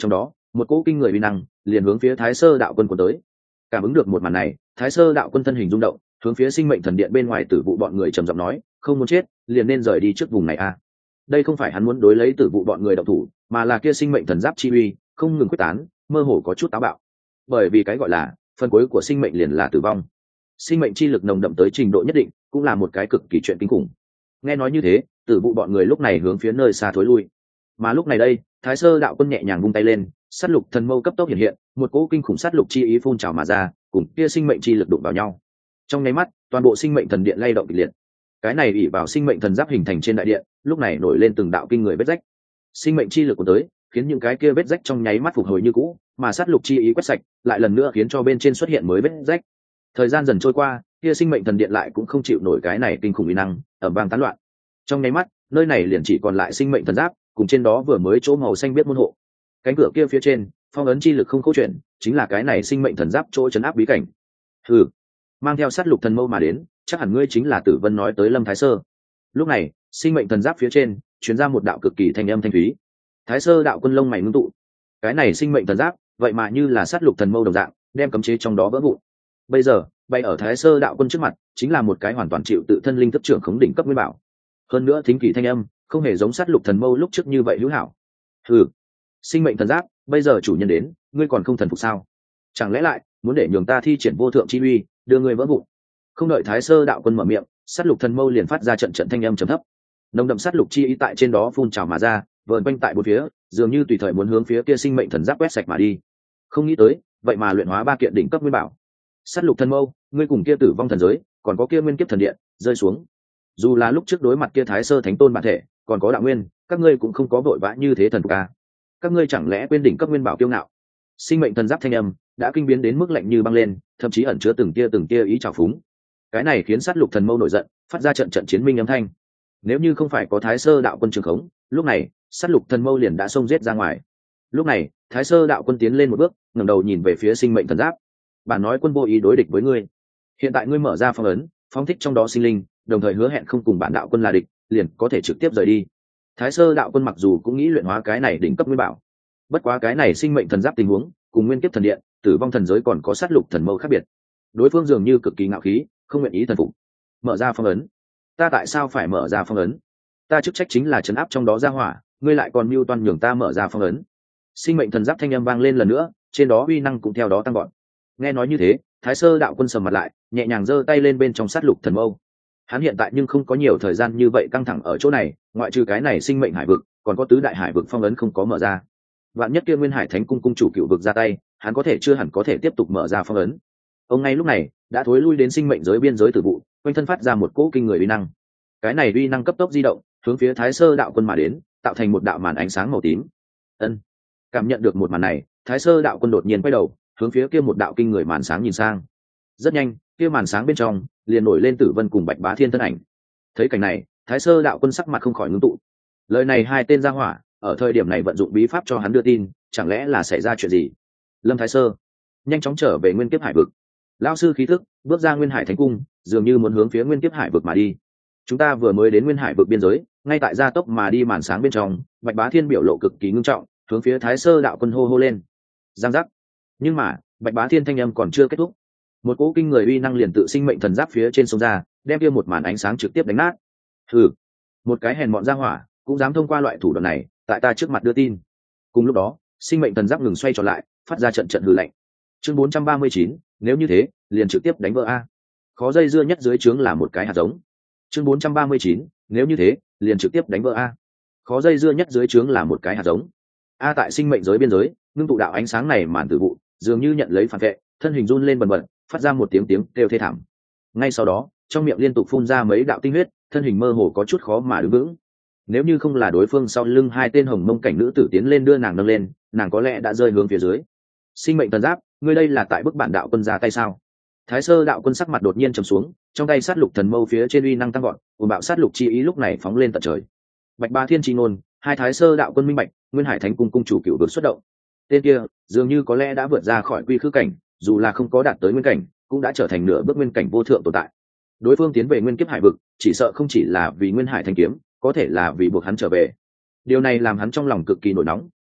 một cỗ kinh người uy năng liền hướng phía Thái Sơ đạo quân của tới. Cảm ứng được một màn này, Thái Sơ đạo quân thân hình rung động, hướng phía sinh mệnh thần điện bên ngoài tử vụ bọn người trầm giọng nói, không muốn chết liền nên rời đi trước vùng này a. Đây không phải hắn muốn đối lấy tử vụ bọn người động thủ, mà là kia sinh mệnh thần giáp chi uy không ngừng quyết tán, mơ hồ có chút táo bạo. Bởi vì cái gọi là phần cuối của sinh mệnh liền là tử vong. Sinh mệnh chi lực nồng đậm tới trình độ nhất định, cũng là một cái cực kỳ chuyện kinh khủng. Nghe nói như thế, tử vụ bọn người lúc này hướng phía nơi xa thối lui. Mà lúc này đây, Thái Sơ đạo quân nhẹ nhàng vung tay lên, sát lục thần mâu cấp tốc hiện hiện, một cỗ kinh khủng sát lục chi ý phun trào mà ra, cùng kia sinh mệnh chi lực đụng vào nhau. Trong nháy mắt, toàn bộ sinh mệnh thần điện lay động kịch liệt. Cái này ỷ vào sinh mệnh thần giáp hình thành trên đại điện, lúc này nổi lên từng đạo kinh người vết rách. Sinh mệnh chi lực của tới, khiến những cái kia vết rách trong nháy mắt phục hồi như cũ, mà sát lục chi ý quét sạch, lại lần nữa khiến cho bên trên xuất hiện mới vết rách. Thời gian dần trôi qua, kia sinh mệnh thần điện lại cũng không chịu nổi cái này kinh khủng uy năng, ầm vang tán loạn. Trong nháy mắt, nơi này liền chỉ còn lại sinh mệnh thần giáp, cùng trên đó vừa mới chỗ màu xanh biết môn hộ. Cánh cửa kia phía trên, phong ấn chi lực không câu chuyện, chính là cái này sinh mệnh thần giáp chỗ trấn áp bí cảnh. Hừ, mang theo sát lục thần mâu mà đến, chắc hẳn ngươi chính là Tử Vân nói tới Lâm Thái Sơ. Lúc này, sinh mệnh thần giáp phía trên truyền ra một đạo cực kỳ thanh âm thanh thúy. Thái Sơ đạo quân lông mày ngưng tụ. Cái này sinh mệnh thần giáp, vậy mà như là sát lục thần mâu đồng dạng, đem cấm chế trong đó vỡ vụn. Bây giờ, bay ở Thái Sơ đạo quân trước mặt, chính là một cái hoàn toàn chịu tự thân linh thức trưởng khống đỉnh cấp nguyên bảo. Hơn nữa thính kỳ thanh âm, không hề giống sát lục thần mâu lúc trước như vậy hữu hảo. Hừ, sinh mệnh thần giáp, bây giờ chủ nhân đến, ngươi còn không thần phục sao? Chẳng lẽ lại muốn để nhường ta thi triển vô thượng chi uy, đưa ngươi vỡ vụn? Không đợi Thái Sơ đạo quân mở miệng, sát lục thần mâu liền phát ra trận trận thanh âm trầm thấp. Nồng đậm sát lục chi ý tại trên đó phun trào mà ra, vờn quanh tại bốn phía, dường như tùy thời muốn hướng phía kia sinh mệnh thần giáp quét sạch mà đi. Không nghĩ tới, vậy mà luyện hóa ba kiện đỉnh cấp nguyên bảo. Sát lục thần mâu, ngươi cùng kia tử vong thần giới, còn có kia nguyên kiếp thần điện, rơi xuống. Dù là lúc trước đối mặt kia Thái Sơ thánh tôn bản thể, còn có đạo nguyên, các ngươi cũng không có vội vã như thế thần phục a. Các ngươi chẳng lẽ quên đỉnh cấp nguyên bảo kiêu ngạo? Sinh mệnh thần giáp thanh âm đã kinh biến đến mức lạnh như băng lên, thậm chí ẩn chứa từng tia từng tia ý trào phúng. Cái này khiến sát lục thần mâu nổi giận, phát ra trận trận chiến minh âm thanh. Nếu như không phải có Thái Sơ đạo quân trường khống, lúc này sát lục thần mâu liền đã xông giết ra ngoài. Lúc này Thái Sơ đạo quân tiến lên một bước, ngẩng đầu nhìn về phía sinh mệnh thần giáp. Bản nói quân vô ý đối địch với ngươi, hiện tại ngươi mở ra phong ấn, phóng thích trong đó sinh linh, đồng thời hứa hẹn không cùng bản đạo quân là địch, liền có thể trực tiếp rời đi. Thái Sơ đạo quân mặc dù cũng nghĩ luyện hóa cái này đỉnh cấp nguyên bảo, bất quá cái này sinh mệnh thần giáp tình huống cùng nguyên kiếp thần điện, tử vong thần giới còn có sát lục thần mâu khác biệt. Đối phương dường như cực kỳ ngạo khí, không nguyện ý thần phục. Mở ra phong ấn. Ta tại sao phải mở ra phong ấn? Ta chức trách chính là trấn áp trong đó ra hỏa, ngươi lại còn mưu toan nhường ta mở ra phong ấn. Sinh mệnh thần giáp thanh âm vang lên lần nữa, trên đó uy năng cũng theo đó tăng gọn. Nghe nói như thế, Thái Sơ đạo quân sầm mặt lại, nhẹ nhàng giơ tay lên bên trong sát lục thần mâu. Hắn hiện tại nhưng không có nhiều thời gian như vậy căng thẳng ở chỗ này, ngoại trừ cái này sinh mệnh hải vực, còn có tứ đại hải vực phong ấn không có mở ra. Vạn nhất kia Nguyên Hải Thánh cung cung chủ cựu vực ra tay, hắn có thể chưa hẳn có thể tiếp tục mở ra phong ấn. Ông ngay lúc này đã thối lui đến sinh mệnh giới biên giới tử vụ, quanh thân phát ra một cỗ kinh người uy năng. Cái này uy năng cấp tốc di động, hướng phía Thái Sơ đạo quân mà đến, tạo thành một đạo màn ánh sáng màu tím. Ân. Cảm nhận được một màn này, Thái Sơ đạo quân đột nhiên quay đầu, hướng phía kia một đạo kinh người màn sáng nhìn sang. Rất nhanh, kia màn sáng bên trong liền nổi lên Tử Vân cùng Bạch Bá Thiên thân ảnh. Thấy cảnh này, Thái Sơ đạo quân sắc mặt không khỏi ngưng tụ. Lời này hai tên gia hỏa, ở thời điểm này vận dụng bí pháp cho hắn đưa tin, chẳng lẽ là xảy ra chuyện gì? Lâm Thái Sơ, nhanh chóng trở về Nguyên Kiếp Hải vực. Lão sư khí thức bước ra Nguyên Hải Thánh cung, dường như muốn hướng phía Nguyên Kiếp Hải vực mà đi. Chúng ta vừa mới đến Nguyên Hải vực biên giới, ngay tại gia tốc mà đi màn sáng bên trong, Bạch Bá Thiên biểu lộ cực kỳ ngưng trọng, hướng phía Thái Sơ đạo quân hô hô lên. Giang giác. Nhưng mà, Bạch Bá Thiên thanh âm còn chưa kết thúc, một cỗ kinh người uy năng liền tự sinh mệnh thần giáp phía trên sông ra, đem kia một màn ánh sáng trực tiếp đánh nát. Hừ, một cái hèn mọn gia hỏa cũng dám thông qua loại thủ đoạn này tại ta trước mặt đưa tin. Cùng lúc đó, sinh mệnh thần giáp ngừng xoay trở lại, phát ra trận trận hừ lạnh. Chương bốn trăm ba mươi chín, nếu như thế, liền trực tiếp đánh vỡ a. Khó dây dưa nhất dưới trướng là một cái hạt giống. Chương bốn trăm ba mươi chín, nếu như thế, liền trực tiếp đánh vỡ a. Khó dây dưa nhất dưới trướng là một cái hạt giống. A tại sinh mệnh giới biên giới, ngưng tụ đạo ánh sáng này màn tử vụ, dường như nhận lấy phản vệ, thân hình run lên bần bật, phát ra một tiếng tiếng kêu thê thảm. Ngay sau đó, trong miệng liên tục phun ra mấy đạo tinh huyết, thân hình mơ hồ có chút khó mà đứng vững. Nếu như không là đối phương sau lưng hai tên hồng mông cảnh nữ tử tiến lên đưa nàng nâng lên, nàng có lẽ đã rơi hướng phía dưới. Sinh mệnh thần giáp, ngươi đây là tại bức bản đạo quân ra tay sao? Thái Sơ đạo quân sắc mặt đột nhiên trầm xuống, trong tay sát lục thần mâu phía trên uy năng tăng gọn, cuồng bạo sát lục chi ý lúc này phóng lên tận trời. Bạch Ba Thiên chi ngôn, hai Thái Sơ đạo quân minh bạch, Nguyên Hải Thánh cung cung chủ cựu vực xuất động. Tên kia dường như có lẽ đã vượt ra khỏi quy khư cảnh, dù là không có đạt tới nguyên cảnh, cũng đã trở thành nửa bước nguyên cảnh vô thượng tồn tại. Đối phương tiến về Nguyên Kiếp Hải vực, chỉ sợ không chỉ là vì Nguyên Hải Thanh kiếm, có thể là vì buộc hắn trở về. Điều này làm hắn trong lòng cực kỳ nổi nóng,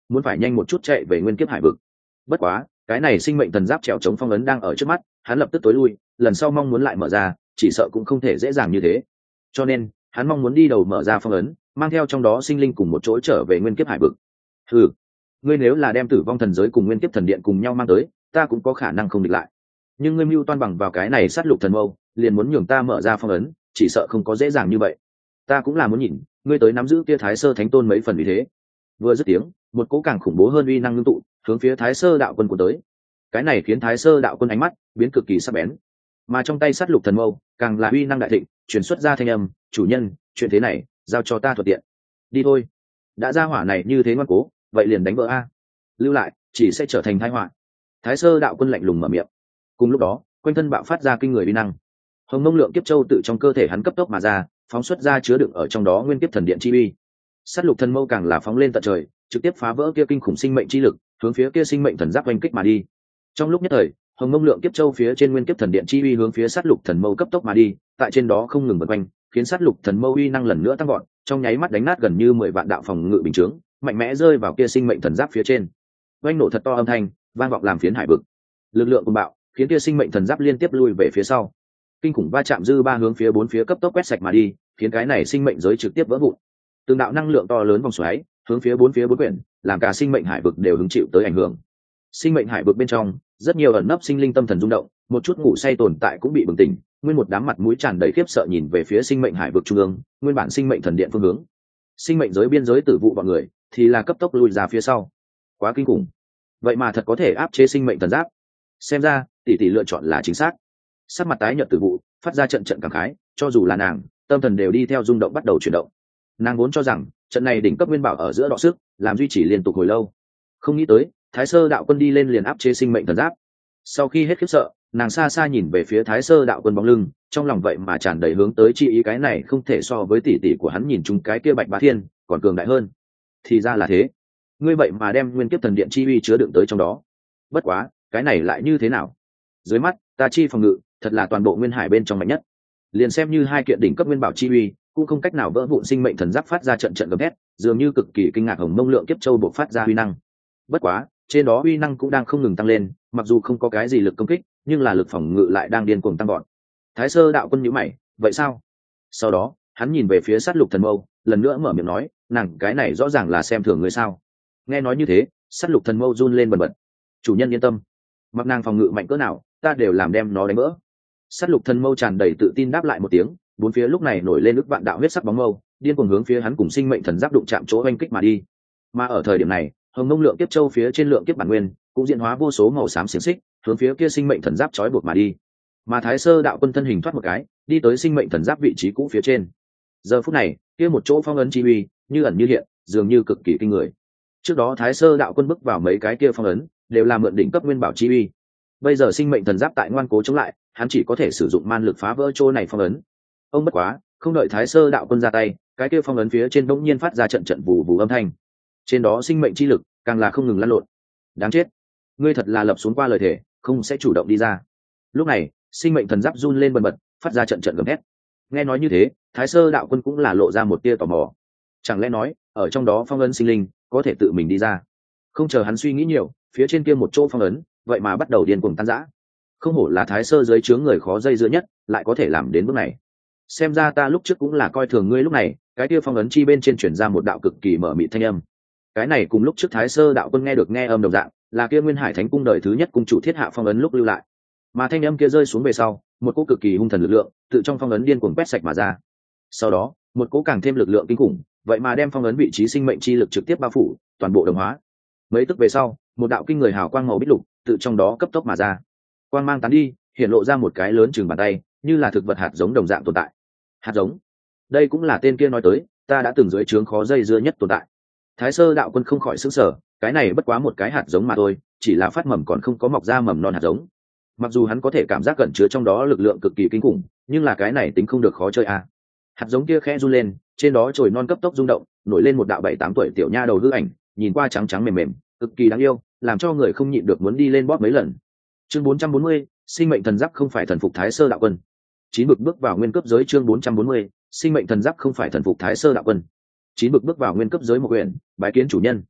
muốn phải nhanh một chút chạy về nguyên kiếp hải vực. Bất quá cái này sinh mệnh thần giáp trèo chống phong ấn đang ở trước mắt, hắn lập tức tối lui, lần sau mong muốn lại mở ra chỉ sợ cũng không thể dễ dàng như thế, cho nên hắn mong muốn đi đầu mở ra phong ấn, mang theo trong đó sinh linh cùng một chỗ trở về nguyên kiếp hải vực. Ừ, ngươi nếu là đem tử vong thần giới cùng nguyên kiếp thần điện cùng nhau mang tới, ta cũng có khả năng không địch lại, nhưng ngươi mưu toan bằng vào cái này sát lục thần mâu liền muốn nhường ta mở ra phong ấn, chỉ sợ không có dễ dàng như vậy. Ta cũng là muốn nhìn ngươi tới nắm giữ kia thái sơ thánh tôn mấy phần vì thế. Vừa dứt tiếng, một cỗ càng khủng bố hơn uy năng ngưng tụ hướng phía thái sơ đạo quân của tới. Cái này khiến thái sơ đạo quân ánh mắt biến cực kỳ sắc bén, mà trong tay sát lục thần mâu càng là uy năng đại thịnh, truyền xuất ra thanh âm, chủ nhân, chuyện thế này giao cho ta thuận tiện. Đi thôi, đã ra hỏa này như thế ngoan cố, vậy liền đánh vỡ a, lưu lại chỉ sẽ trở thành tai họa. Thái sơ đạo quân lạnh lùng mở miệng. Cùng lúc đó quanh thân bạo phát ra kinh người uy năng, hồng mông lượng kiếp châu tự trong cơ thể hắn cấp tốc mà ra, phóng xuất ra chứa đựng ở trong đó nguyên kiếp thần điện chi uy. Sát lục thần mâu càng là phóng lên tận trời, trực tiếp phá vỡ kia kinh khủng sinh mệnh chi lực, hướng phía kia sinh mệnh thần giáp oanh kích mà đi. Trong lúc nhất thời, hồng mông lượng kiếp châu phía trên nguyên kiếp thần điện chi uy hướng phía sát lục thần mâu cấp tốc mà đi, tại trên đó không ngừng vần quanh, khiến sát lục thần mâu uy năng lần nữa tăng vọt, trong nháy mắt đánh nát gần như mười vạn đạo phòng ngự bình chướng, mạnh mẽ rơi vào kia sinh mệnh thần giáp phía trên. Oanh nổ thật to âm thanh, vang vọng làm phiến hải vực. Lực lượng cuồng bạo, khiến kia sinh mệnh thần giáp liên tiếp lui về phía sau. Kinh khủng va chạm dư ba hướng phía bốn phía cấp tốc quét sạch mà đi, khiến cái này sinh mệnh giới trực tiếp vỡ vụn. Từng đạo năng lượng to lớn vòng xoáy hướng phía bốn phía bốn quyển, làm cả sinh mệnh hải vực đều hứng chịu tới ảnh hưởng. Sinh mệnh hải vực bên trong rất nhiều ẩn nấp sinh linh tâm thần rung động, một chút ngủ say tồn tại cũng bị bừng tỉnh, nguyên một đám mặt mũi tràn đầy khiếp sợ nhìn về phía sinh mệnh hải vực trung ương, nguyên bản sinh mệnh thần điện phương hướng. Sinh mệnh giới biên giới tử vụ bọn người thì là cấp tốc lùi ra phía sau. Quá kinh khủng, vậy mà thật có thể áp chế sinh mệnh thần giáp. Xem ra tỷ tỷ lựa chọn là chính xác. Sắc mặt tái nhợt tử vụ phát ra trận trận cảm khái, cho dù là nàng tâm thần đều đi theo rung động bắt đầu chuyển động. Nàng vốn cho rằng trận này đỉnh cấp nguyên bảo ở giữa đọ sức làm duy trì liên tục hồi lâu, không nghĩ tới thái sơ đạo quân đi lên liền áp chế sinh mệnh thần giáp. Sau khi hết khiếp sợ, nàng xa xa nhìn về phía thái sơ đạo quân bóng lưng, trong lòng vậy mà tràn đầy hướng tới chi ý, cái này không thể so với tỷ tỷ của hắn nhìn chung cái kia bạch bá thiên còn cường đại hơn. Thì ra là thế, ngươi vậy mà đem nguyên kiếp thần điện chi uy chứa đựng tới trong đó. Bất quá cái này lại như thế nào? Dưới mắt ta chi phòng ngự thật là toàn bộ nguyên hải bên trong mạnh nhất, liền xem như hai kiện đỉnh cấp nguyên bảo chi uy cũng không cách nào vỡ vụn sinh mệnh thần giáp phát ra trận trận gầm thét, dường như cực kỳ kinh ngạc hồng mông lượng kiếp châu buộc phát ra uy năng. Bất quá trên đó uy năng cũng đang không ngừng tăng lên, mặc dù không có cái gì lực công kích nhưng là lực phòng ngự lại đang điên cuồng tăng gọn. Thái sơ đạo quân nhíu mày, vậy sao? Sau đó hắn nhìn về phía sát lục thần mâu, lần nữa mở miệng nói, nàng cái này rõ ràng là xem thường người sao? Nghe nói như thế, sát lục thần mâu run lên bần bật. Chủ nhân yên tâm, mặc nàng phòng ngự mạnh cỡ nào ta đều làm đem nó đánh vỡ. Sát lục thần mâu tràn đầy tự tin đáp lại một tiếng, bốn phía lúc này nổi lên ức vạn đạo huyết sắc bóng mâu điên cuồng hướng phía hắn cùng sinh mệnh thần giáp đụng chạm chỗ oanh kích mà đi. Mà ở thời điểm này, hồng mông lượng kiếp châu phía trên lượng kiếp bản nguyên cũng diễn hóa vô số màu xám xiềng xích hướng phía kia sinh mệnh thần giáp trói buộc mà đi. Mà thái sơ đạo quân thân hình thoát một cái đi tới sinh mệnh thần giáp vị trí cũ phía trên. Giờ phút này kia một chỗ phong ấn chi uy như ẩn như hiện, dường như cực kỳ kinh người. Trước đó thái sơ đạo quân bước vào mấy cái kia phong ấn đều là mượn đỉnh cấp nguyên bảo chi uy, bây giờ sinh mệnh thần giáp tại ngoan cố chống lại, hắn chỉ có thể sử dụng man lực phá vỡ chỗ này phong ấn. Ông bất quá không đợi thái sơ đạo quân ra tay, cái kia phong ấn phía trên bỗng nhiên phát ra trận trận vù vù âm thanh, trên đó sinh mệnh chi lực càng là không ngừng lăn lộn. Đáng chết, ngươi thật là lập xuống qua lời thề không sẽ chủ động đi ra. Lúc này sinh mệnh thần giáp run lên bần bật phát ra trận trận gầm thét. Nghe nói như thế, thái sơ đạo quân cũng là lộ ra một tia tò mò, chẳng lẽ nói ở trong đó phong ấn sinh linh có thể tự mình đi ra? Không chờ hắn suy nghĩ nhiều, phía trên kia một chỗ phong ấn vậy mà bắt đầu điên cuồng tan rã. Không hổ là thái sơ dưới chướng người khó dây dưa nhất, lại có thể làm đến bước này. Xem ra ta lúc trước cũng là coi thường ngươi. Lúc này cái kia phong ấn chi bên trên chuyển ra một đạo cực kỳ mở mịt thanh âm. Cái này cùng lúc trước thái sơ đạo quân nghe được nghe âm đồng dạng, là kia nguyên hải thánh cung đời thứ nhất cung chủ thiết hạ phong ấn lúc lưu lại. Mà thanh âm kia rơi xuống về sau, một cỗ cực kỳ hung thần lực lượng tự trong phong ấn điên cuồng quét sạch mà ra. Sau đó một cỗ càng thêm lực lượng kinh khủng vậy mà đem phong ấn vị trí sinh mệnh chi lực trực tiếp bao phủ toàn bộ đồng hóa. Mấy tức về sau, một đạo kinh người hào quang màu bích lục tự trong đó cấp tốc mà ra. Quang mang tán đi, hiện lộ ra một cái lớn chừng bàn tay, như là thực vật hạt giống đồng dạng tồn tại. Hạt giống? Đây cũng là tên kia nói tới, ta đã từng dưới trướng khó dây dưa nhất tồn tại. Thái sơ đạo quân không khỏi sững sờ, cái này bất quá một cái hạt giống mà thôi, chỉ là phát mầm còn không có mọc ra mầm non hạt giống. Mặc dù hắn có thể cảm giác cẩn chứa trong đó lực lượng cực kỳ kinh khủng, nhưng là cái này tính không được khó chơi à. Hạt giống kia khẽ run lên, trên đó chồi non cấp tốc rung động, nổi lên một đạo bảy tám tuổi tiểu nha đầu hư ảnh, nhìn qua trắng trắng mềm mềm, cực kỳ đáng yêu, làm cho người không nhịn được muốn đi lên bóp mấy lần. Chương bốn trăm bốn mươi, sinh mệnh thần giáp không phải thần phục thái sơ đạo quân. Chín bực bước vào nguyên cấp giới. Chương bốn trăm bốn mươi, sinh mệnh thần giáp không phải thần phục thái sơ đạo quân. Chín bực bước vào nguyên cấp giới một quyển, bái kiến chủ nhân.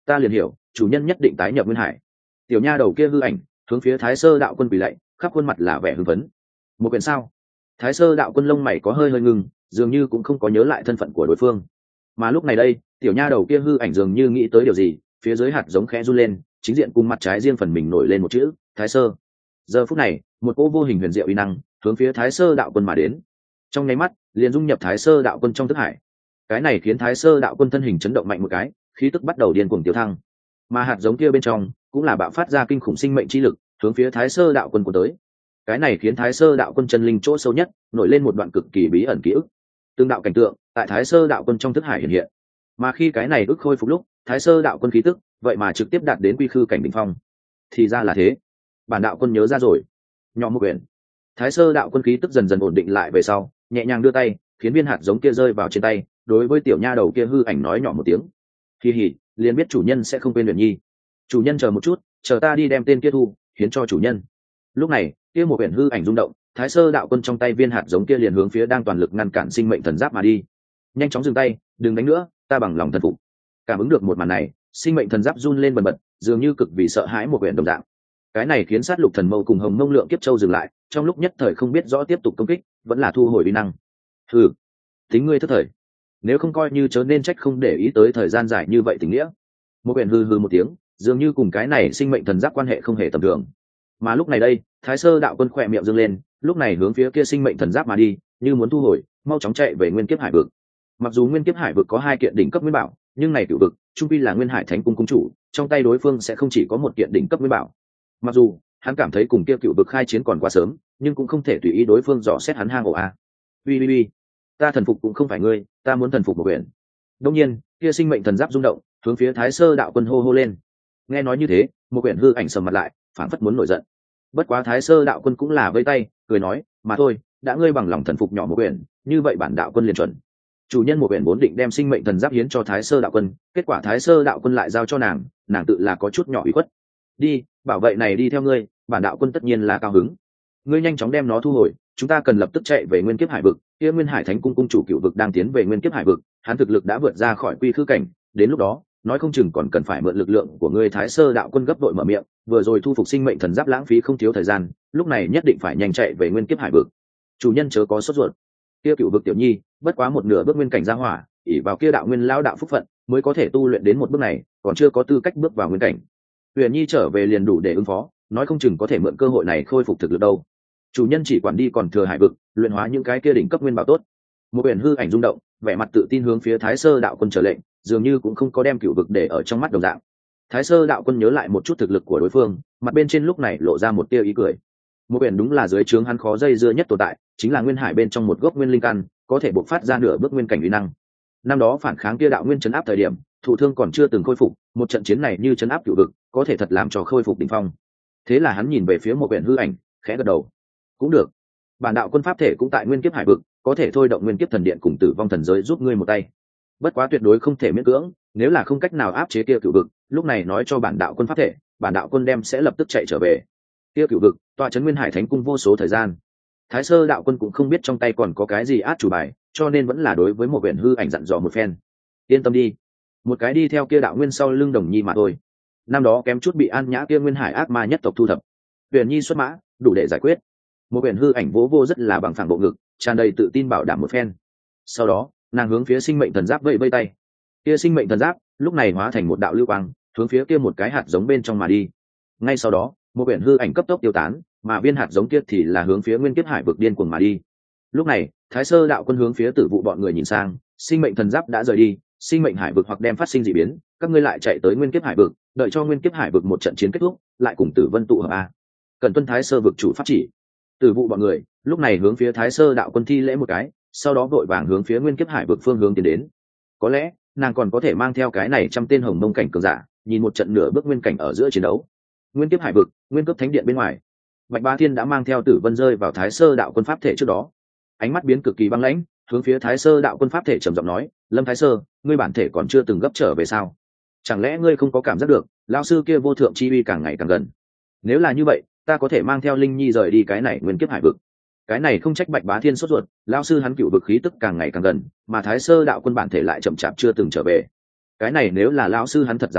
ta liền hiểu chủ nhân nhất định tái nhập nguyên hải. Tiểu nha đầu kia hư ảnh hướng phía Thái Sơ đạo quân quỳ lạy, khắp khuôn mặt là vẻ hưng phấn. Một quyển sao? Thái Sơ đạo quân lông mày có hơi hơi ngừng, dường như cũng không có nhớ lại thân phận của đối phương. Mà lúc này đây, tiểu nha đầu kia hư ảnh dường như nghĩ tới điều gì, phía dưới hạt giống khẽ run lên, chính diện cùng mặt trái riêng phần mình nổi lên một chữ Thái Sơ. Giờ phút này, một cỗ vô hình huyền diệu uy năng hướng phía Thái Sơ đạo quân mà đến, trong nháy mắt liền dung nhập Thái Sơ đạo quân trong thức hải. Cái này khiến Thái Sơ đạo quân thân hình chấn động mạnh một cái, khí tức bắt đầu điên cuồng tiêu thăng, mà hạt giống kia bên trong cũng là bạo phát ra kinh khủng sinh mệnh chi lực hướng phía Thái Sơ đạo quân của tới. Cái này khiến Thái Sơ đạo quân chân linh chỗ sâu nhất nổi lên một đoạn cực kỳ bí ẩn ký ức, tương đạo cảnh tượng tại Thái Sơ đạo quân trong thức hải hiện hiện. Mà khi cái này ức khôi phục lúc, Thái Sơ đạo quân khí tức vậy mà trực tiếp đạt đến quy khư cảnh đỉnh phong. Thì ra là thế, bản đạo quân nhớ ra rồi. Nhỏ một quyển, Thái Sơ đạo quân khí tức dần dần ổn định lại về sau, nhẹ nhàng đưa tay khiến viên hạt giống kia rơi vào trên tay, đối với tiểu nha đầu kia hư ảnh nói nhỏ một tiếng. Kỳ hỉ, liền biết chủ nhân sẽ không quên Uyển Nhi. Chủ nhân chờ một chút, chờ ta đi đem tên kia thu hiến cho chủ nhân. Lúc này kia một quyển hư ảnh rung động, Thái Sơ đạo quân trong tay viên hạt giống kia liền hướng phía đang toàn lực ngăn cản sinh mệnh thần giáp mà đi. Nhanh chóng dừng tay, đừng đánh nữa, ta bằng lòng thần phục. Cảm ứng được một màn này, sinh mệnh thần giáp run lên bần bật, dường như cực vì sợ hãi một quyển đồng dạng. Cái này khiến sát lục thần mâu cùng hồng mông lượng kiếp châu dừng lại, trong lúc nhất thời không biết rõ tiếp tục công kích vẫn là thu hồi uy năng. Hừ, tính ngươi thất thời, nếu không coi như chớ nên trách không để ý tới thời gian dài như vậy tình nghĩa. Một quyển hừ hừ một tiếng, dường như cùng cái này sinh mệnh thần giáp quan hệ không hề tầm thường. Mà lúc này đây, Thái Sơ đạo quân khỏe miệng dương lên, lúc này hướng phía kia sinh mệnh thần giáp mà đi, như muốn thu hồi, mau chóng chạy về nguyên kiếp hải vực. Mặc dù nguyên kiếp hải vực có hai kiện đỉnh cấp nguyên bảo, nhưng này cửu vực trung quy là nguyên hải thánh cung cung chủ, trong tay đối phương sẽ không chỉ có một kiện đỉnh cấp nguyên bảo. Mặc dù hắn cảm thấy cùng kia cửu vực khai chiến còn quá sớm, nhưng cũng không thể tùy ý đối phương dò xét hắn hang ổ a. Ui ui ui, ta thần phục cũng không phải ngươi, ta muốn thần phục một quyển. Đông nhiên, kia sinh mệnh thần giáp rung động, hướng phía Thái Sơ đạo quân hô hô lên. Nghe nói như thế, một quyển hư ảnh sầm mặt lại, phảng phất muốn nổi giận. Bất quá Thái Sơ đạo quân cũng là vây tay cười nói, mà thôi, đã ngươi bằng lòng thần phục nhỏ một quyển, như vậy bản đạo quân liền chuẩn. Chủ nhân một quyển vốn định đem sinh mệnh thần giáp hiến cho Thái Sơ đạo quân, kết quả Thái Sơ đạo quân lại giao cho nàng, nàng tự là có chút nhỏ ủy khuất. Đi, bảo vệ này đi theo ngươi, bản đạo quân tất nhiên là cao hứng. Ngươi nhanh chóng đem nó thu hồi, chúng ta cần lập tức chạy về nguyên kiếp hải vực. Kia nguyên hải thánh cung cung chủ cựu vực đang tiến về nguyên kiếp hải vực, hắn thực lực đã vượt ra khỏi quy khư cảnh, đến lúc đó nói không chừng còn cần phải mượn lực lượng của ngươi. Thái Sơ đạo quân gấp đội mở miệng, vừa rồi thu phục sinh mệnh thần giáp lãng phí không thiếu thời gian, lúc này nhất định phải nhanh chạy về nguyên kiếp hải vực. Chủ nhân chớ có sốt ruột, kia cựu vực tiểu nhi bất quá một nửa bước nguyên cảnh gia hỏa, ỷ vào kia đạo nguyên lão đạo phúc phận mới có thể tu luyện đến một bước này, còn chưa có tư cách bước vào nguyên cảnh. Huyền Nhi trở về liền đủ để ứng phó, nói không chừng có thể mượn cơ hội này khôi phục thực lực đâu. Chủ nhân chỉ quản đi còn thừa hải vực, luyện hóa những cái kia đỉnh cấp nguyên bảo tốt. Một quyển hư ảnh rung động, vẻ mặt tự tin hướng phía Thái Sơ đạo quân trở lệnh, dường như cũng không có đem cựu vực để ở trong mắt đồng dạng. Thái Sơ đạo quân nhớ lại một chút thực lực của đối phương, mặt bên trên lúc này lộ ra một tia ý cười. Một quyển đúng là dưới trướng hắn khó dây dưa nhất tồn tại, chính là nguyên hải bên trong một gốc nguyên linh căn, có thể bộc phát ra nửa bước nguyên cảnh uy năng. Năm đó phản kháng kia đạo nguyên chấn áp thời điểm, thụ thương còn chưa từng khôi phục, một trận chiến này như chấn áp cựu vực, có thể thật làm cho khôi phục đỉnh phong. Thế là hắn nhìn về phía một quyển hư ảnh, khẽ gật đầu. Cũng được, bản đạo quân pháp thể cũng tại nguyên kiếp hải vực, có thể thôi động nguyên kiếp thần điện cùng tử vong thần giới giúp ngươi một tay. Bất quá tuyệt đối không thể miễn cưỡng, nếu là không cách nào áp chế kia cựu vực, lúc này nói cho bản đạo quân pháp thể, bản đạo quân đem sẽ lập tức chạy trở về. Kia cựu vực tọa trấn nguyên hải thánh cung vô số thời gian, Thái Sơ đạo quân cũng không biết trong tay còn có cái gì át chủ bài, cho nên vẫn là đối với một quyển hư ảnh dặn dò một phen. Yên tâm đi, một cái đi theo kia đạo nguyên sau lưng Đồng Nhi mà thôi. Năm đó kém chút bị An Nhã kia nguyên hải ác ma nhất tộc thu thập, Huyền Nhi xuất mã, đủ để giải quyết. Một quyển hư ảnh vỗ vô rất là bằng phẳng bộ ngực, tràn đầy tự tin bảo đảm một phen. Sau đó nàng hướng phía sinh mệnh thần giáp vẫy vẫy tay, kia sinh mệnh thần giáp lúc này hóa thành một đạo lưu quang, hướng phía kia một cái hạt giống bên trong mà đi. Ngay sau đó một quyển hư ảnh cấp tốc tiêu tán, mà viên hạt giống kia thì là hướng phía nguyên kiếp hải vực điên cuồng mà đi. Lúc này Thái Sơ đạo quân hướng phía tử vụ bọn người nhìn sang, sinh mệnh thần giáp đã rời đi, sinh mệnh hải vực hoặc đem phát sinh dị biến, các ngươi lại chạy tới nguyên kiếp hải vực, đợi cho nguyên kiếp hải vực một trận chiến kết thúc, lại cùng Tử Vân tụ hợp a. Cần tuân Thái Sơ vực chủ pháp chỉ. Tử vụ bọn người lúc này hướng phía Thái Sơ đạo quân thi lễ một cái, sau đó vội vàng hướng phía nguyên kiếp hải vực phương hướng tiến đến. Có lẽ nàng còn có thể mang theo cái này trăm tên hồng mông cảnh cường giả, nhìn một trận nửa bước nguyên cảnh ở giữa chiến đấu. Nguyên kiếp hải vực, nguyên cấp thánh điện bên ngoài, Bạch Bá Thiên đã mang theo Tử Vân rơi vào Thái Sơ đạo quân pháp thể trước đó, ánh mắt biến cực kỳ băng lãnh, hướng phía Thái Sơ đạo quân pháp thể trầm giọng nói, Lâm Thái Sơ, ngươi bản thể còn chưa từng gấp trở về sao? Chẳng lẽ ngươi không có cảm giác được lão sư kia vô thượng chi uy càng ngày càng gần? Nếu là như vậy, ta có thể mang theo Linh Nhi rời đi cái này nguyên kiếp hải vực. Cái này không trách Bạch Bá Thiên sốt ruột, lão sư hắn cựu vực khí tức càng ngày càng gần, mà Thái Sơ đạo quân bản thể lại chậm chạp chưa từng trở về. Cái này nếu là lão sư hắn thật dám đến,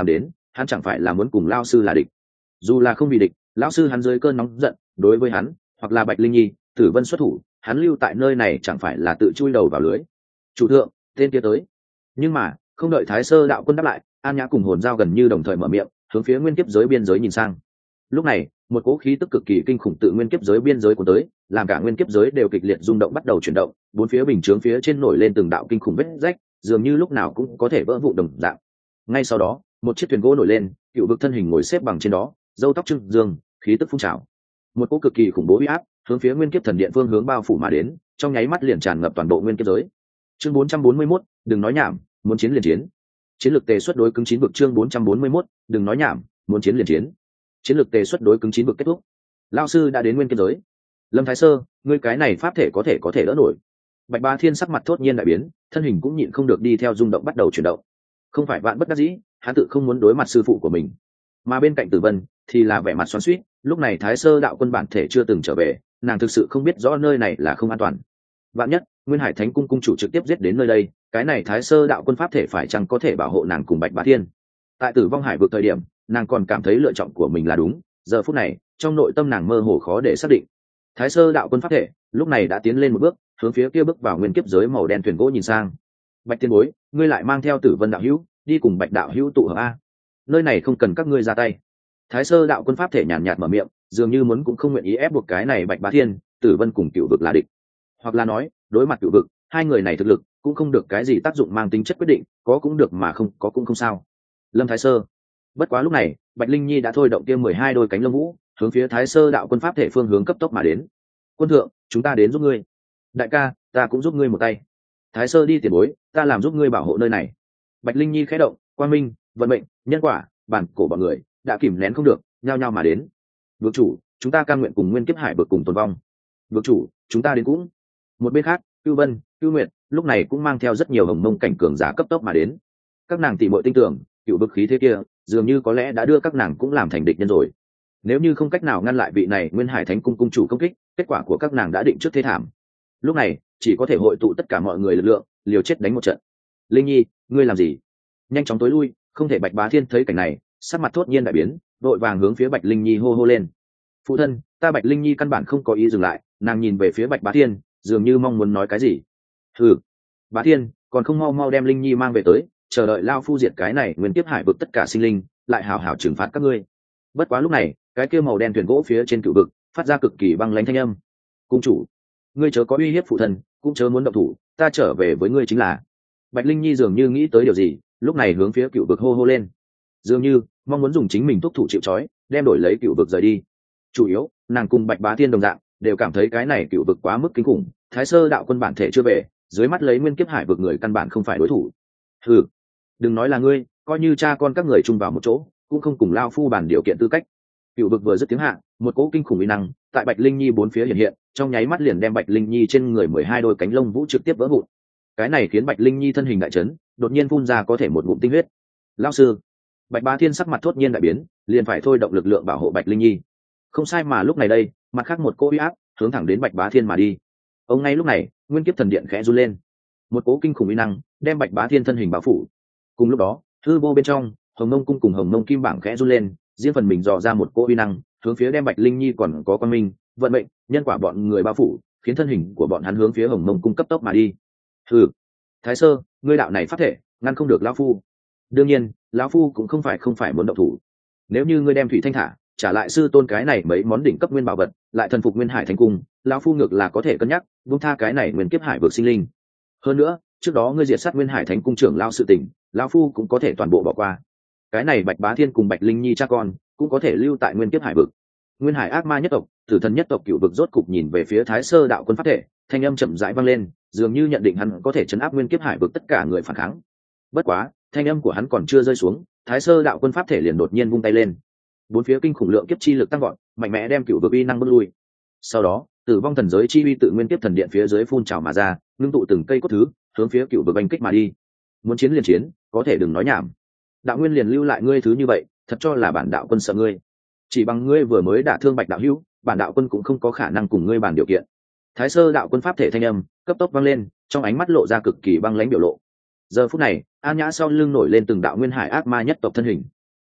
hắn chẳng phải là muốn cùng lao sư là địch. Dù là không bị địch, lão sư hắn dưới cơn nóng giận đối với hắn hoặc là Bạch Linh Nhi, Tử Vân xuất thủ, hắn lưu tại nơi này chẳng phải là tự chui đầu vào lưới. Chủ thượng, tên kia tới. Nhưng mà không đợi Thái Sơ đạo quân đáp lại, An Nhã cùng hồn giao gần như đồng thời mở miệng, hướng phía nguyên kiếp giới biên giới nhìn sang. Lúc này một cỗ khí tức cực kỳ kinh khủng tự nguyên kiếp giới biên giới của tới, làm cả nguyên kiếp giới đều kịch liệt rung động bắt đầu chuyển động, bốn phía bình chướng phía trên nổi lên từng đạo kinh khủng vết rách, dường như lúc nào cũng có thể vỡ vụn đồng dạng. Ngay sau đó một chiếc thuyền gỗ nổi lên, cựu vực thân hình ngồi xếp bằng trên đó, râu tóc trưng dương, khí tức phun trào. Một cỗ cực kỳ khủng bố uy áp hướng phía nguyên kiếp thần điện phương hướng bao phủ mà đến, trong nháy mắt liền tràn ngập toàn bộ nguyên kiếp giới. Chương bốn trăm bốn mươi mốt, đừng nói nhảm, muốn chiến liền chiến. Chiến lược tề xuất đối cứng chín vực. Chương bốn trăm bốn mươi mốt, đừng nói nhảm, muốn chiến liền chiến. Chiến lược tề xuất đối cứng chín vực kết thúc. Lão sư đã đến nguyên kiếp giới. Lâm Thái Sơ, ngươi cái này pháp thể có thể có thể đỡ nổi. Bạch Bá Thiên sắc mặt thốt nhiên đại biến, thân hình cũng nhịn không được đi theo rung động bắt đầu chuyển động. Không phải vạn bất đắc dĩ, hắn tự không muốn đối mặt sư phụ của mình. Mà bên cạnh Tử Vân thì là vẻ mặt xoắn xuýt, lúc này Thái Sơ đạo quân bản thể chưa từng trở về, nàng thực sự không biết rõ nơi này là không an toàn. Vạn nhất Nguyên Hải Thánh cung cung chủ trực tiếp giết đến nơi đây, cái này Thái Sơ đạo quân pháp thể phải chăng có thể bảo hộ nàng cùng Bạch Bá Thiên. Tại Tử Vong Hải vực thời điểm, nàng còn cảm thấy lựa chọn của mình là đúng, giờ phút này trong nội tâm nàng mơ hồ khó để xác định. Thái Sơ đạo quân pháp thể lúc này đã tiến lên một bước, hướng phía kia bước vào nguyên kiếp giới màu đen thuyền gỗ nhìn sang. Bạch Tiên Bối, ngươi lại mang theo Tử Vân đạo hữu đi cùng Bạch đạo hữu tụ hợp a, nơi này không cần các ngươi ra tay. Thái Sơ đạo quân pháp thể nhàn nhạt mở miệng, dường như muốn cũng không nguyện ý ép buộc cái này Bạch Bá Thiên, Tử Vân cùng cựu vực là địch, hoặc là nói đối mặt cựu vực, hai người này thực lực cũng không được cái gì tác dụng mang tính chất quyết định, có cũng được mà không có cũng không sao. Lâm Thái Sơ. Bất quá lúc này Bạch Linh Nhi đã thôi động kia mười hai đôi cánh lông vũ, hướng phía Thái Sơ đạo quân pháp thể phương hướng cấp tốc mà đến. Quân thượng, chúng ta đến giúp ngươi. Đại ca, ta cũng giúp ngươi một tay. Thái Sơ đi tiền bối, ta làm giúp ngươi bảo hộ nơi này. Bạch Linh Nhi khẽ động, quang minh, vận mệnh, nhân quả, bản cổ bọn người đã kìm nén không được, nhao nhao mà đến. Vực chủ, chúng ta cam nguyện cùng nguyên kiếp hải vực cùng tồn vong. Vực chủ, chúng ta đến cũng. Một bên khác, Cưu Vân, Cưu Nguyệt lúc này cũng mang theo rất nhiều hồng mông cảnh cường giả cấp tốc mà đến. Các nàng tỉ muội tin tưởng, cựu vực khí thế kia dường như có lẽ đã đưa các nàng cũng làm thành địch nhân rồi. Nếu như không cách nào ngăn lại vị này Nguyên Hải Thánh cung cung chủ công kích, kết quả của các nàng đã định trước thế thảm. Lúc này chỉ có thể hội tụ tất cả mọi người lực lượng, liều chết đánh một trận. Linh Nhi, ngươi làm gì? Nhanh chóng tối lui, không thể. Bạch Bá Thiên thấy cảnh này, sắc mặt thốt nhiên đại biến, vội vàng hướng phía Bạch Linh Nhi hô hô lên. Phụ thân, ta Bạch Linh Nhi căn bản không có ý dừng lại, nàng nhìn về phía Bạch Bá Thiên, dường như mong muốn nói cái gì. Hừ, Bá Thiên, còn không mau mau đem Linh Nhi mang về tới, chờ đợi lao phu diệt cái này nguyên tiếp hải vực tất cả sinh linh, lại hảo hảo trừng phạt các ngươi. Bất quá lúc này cái kia màu đen thuyền gỗ phía trên cựu vực phát ra cực kỳ băng lãnh thanh âm. Cung chủ, ngươi chớ có uy hiếp phụ thân, cũng chớ muốn động thủ, ta trở về với ngươi chính là. Bạch Linh Nhi dường như nghĩ tới điều gì, lúc này hướng phía cựu vực hô hô lên, dường như mong muốn dùng chính mình thúc thủ chịu trói, đem đổi lấy cựu vực rời đi. Chủ yếu nàng cùng Bạch Bá Thiên đồng dạng đều cảm thấy cái này cựu vực quá mức kinh khủng, Thái Sơ đạo quân bản thể chưa về, dưới mắt lấy nguyên kiếp hải vực người căn bản không phải đối thủ. Hừ, đừng nói là ngươi, coi như cha con các người chung vào một chỗ cũng không cùng lao phu bàn điều kiện tư cách. Cựu vực vừa dứt tiếng hạ, một cỗ kinh khủng uy năng tại Bạch Linh Nhi bốn phía hiện hiện, trong nháy mắt liền đem Bạch Linh Nhi trên người mười hai đôi cánh lông vũ trực tiếp vỡ vụn. Cái này khiến Bạch Linh Nhi thân hình đại chấn, đột nhiên phun ra có thể một ngụm tinh huyết. Lão sư. Bạch Bá Thiên sắc mặt thốt nhiên đại biến, liền phải thôi động lực lượng bảo hộ Bạch Linh Nhi. Không sai, mà lúc này đây mặt khác một cỗ uy áp hướng thẳng đến Bạch Bá Thiên mà đi. Ông ngay lúc này nguyên kiếp thần điện khẽ run lên, một cỗ kinh khủng uy năng đem Bạch Bá Thiên thân hình bao phủ. Cùng lúc đó hư vô bên trong Hồng Mông cung cùng Hồng Mông kim bảng khẽ run lên, riêng phần mình dò ra một cỗ uy năng hướng phía đem Bạch Linh Nhi còn có quan minh, vận mệnh, nhân quả bọn người bao phủ, khiến thân hình của bọn hắn hướng phía Hồng Mông cung cấp tốc mà đi. Hừ, Thái Sơ, ngươi đạo này pháp thể ngăn không được lão phu. Đương nhiên lão phu cũng không phải không phải muốn động thủ, nếu như ngươi đem Thủy Thanh thả trả lại sư tôn cái này mấy món đỉnh cấp nguyên bảo vật, lại thần phục Nguyên Hải Thánh cung, lão phu ngược là có thể cân nhắc buông tha cái này nguyên kiếp hải vực sinh linh. Hơn nữa trước đó ngươi diệt sát Nguyên Hải Thánh cung trưởng lao sự tình, lão phu cũng có thể toàn bộ bỏ qua. Cái này Bạch Bá Thiên cùng Bạch Linh Nhi cha con cũng có thể lưu tại nguyên kiếp hải vực. Nguyên Hải ác ma nhất tộc, tử thần nhất tộc cựu vực rốt cục nhìn về phía Thái Sơ đạo quân pháp thể, thanh âm chậm rãi vang lên, dường như nhận định hắn có thể chấn áp nguyên kiếp hải vực tất cả người phản kháng. Bất quá thanh âm của hắn còn chưa rơi xuống, Thái Sơ đạo quân pháp thể liền đột nhiên vung tay lên, bốn phía kinh khủng lượng kiếp chi lực tăng gọn, mạnh mẽ đem cựu vực uy năng bước lui. Sau đó tử vong thần giới chi uy tự nguyên kiếp thần điện phía dưới phun trào mà ra, ngưng tụ từng cây cốt thứ hướng phía cựu vực oanh kích mà đi. Muốn chiến liền chiến, có thể đừng nói nhảm. Đạo nguyên liền lưu lại ngươi thứ như vậy, thật cho là bản đạo quân sợ ngươi? Chỉ bằng ngươi vừa mới đả thương Bạch đạo hữu, bản đạo quân cũng không có khả năng cùng ngươi bàn điều kiện. Thái Sơ đạo quân pháp thể thanh âm cấp tốc vang lên, trong ánh mắt lộ ra cực kỳ băng lãnh biểu lộ. Giờ phút này An Nhã sau lưng nổi lên từng đạo Nguyên Hải ác ma nhất tộc thân hình.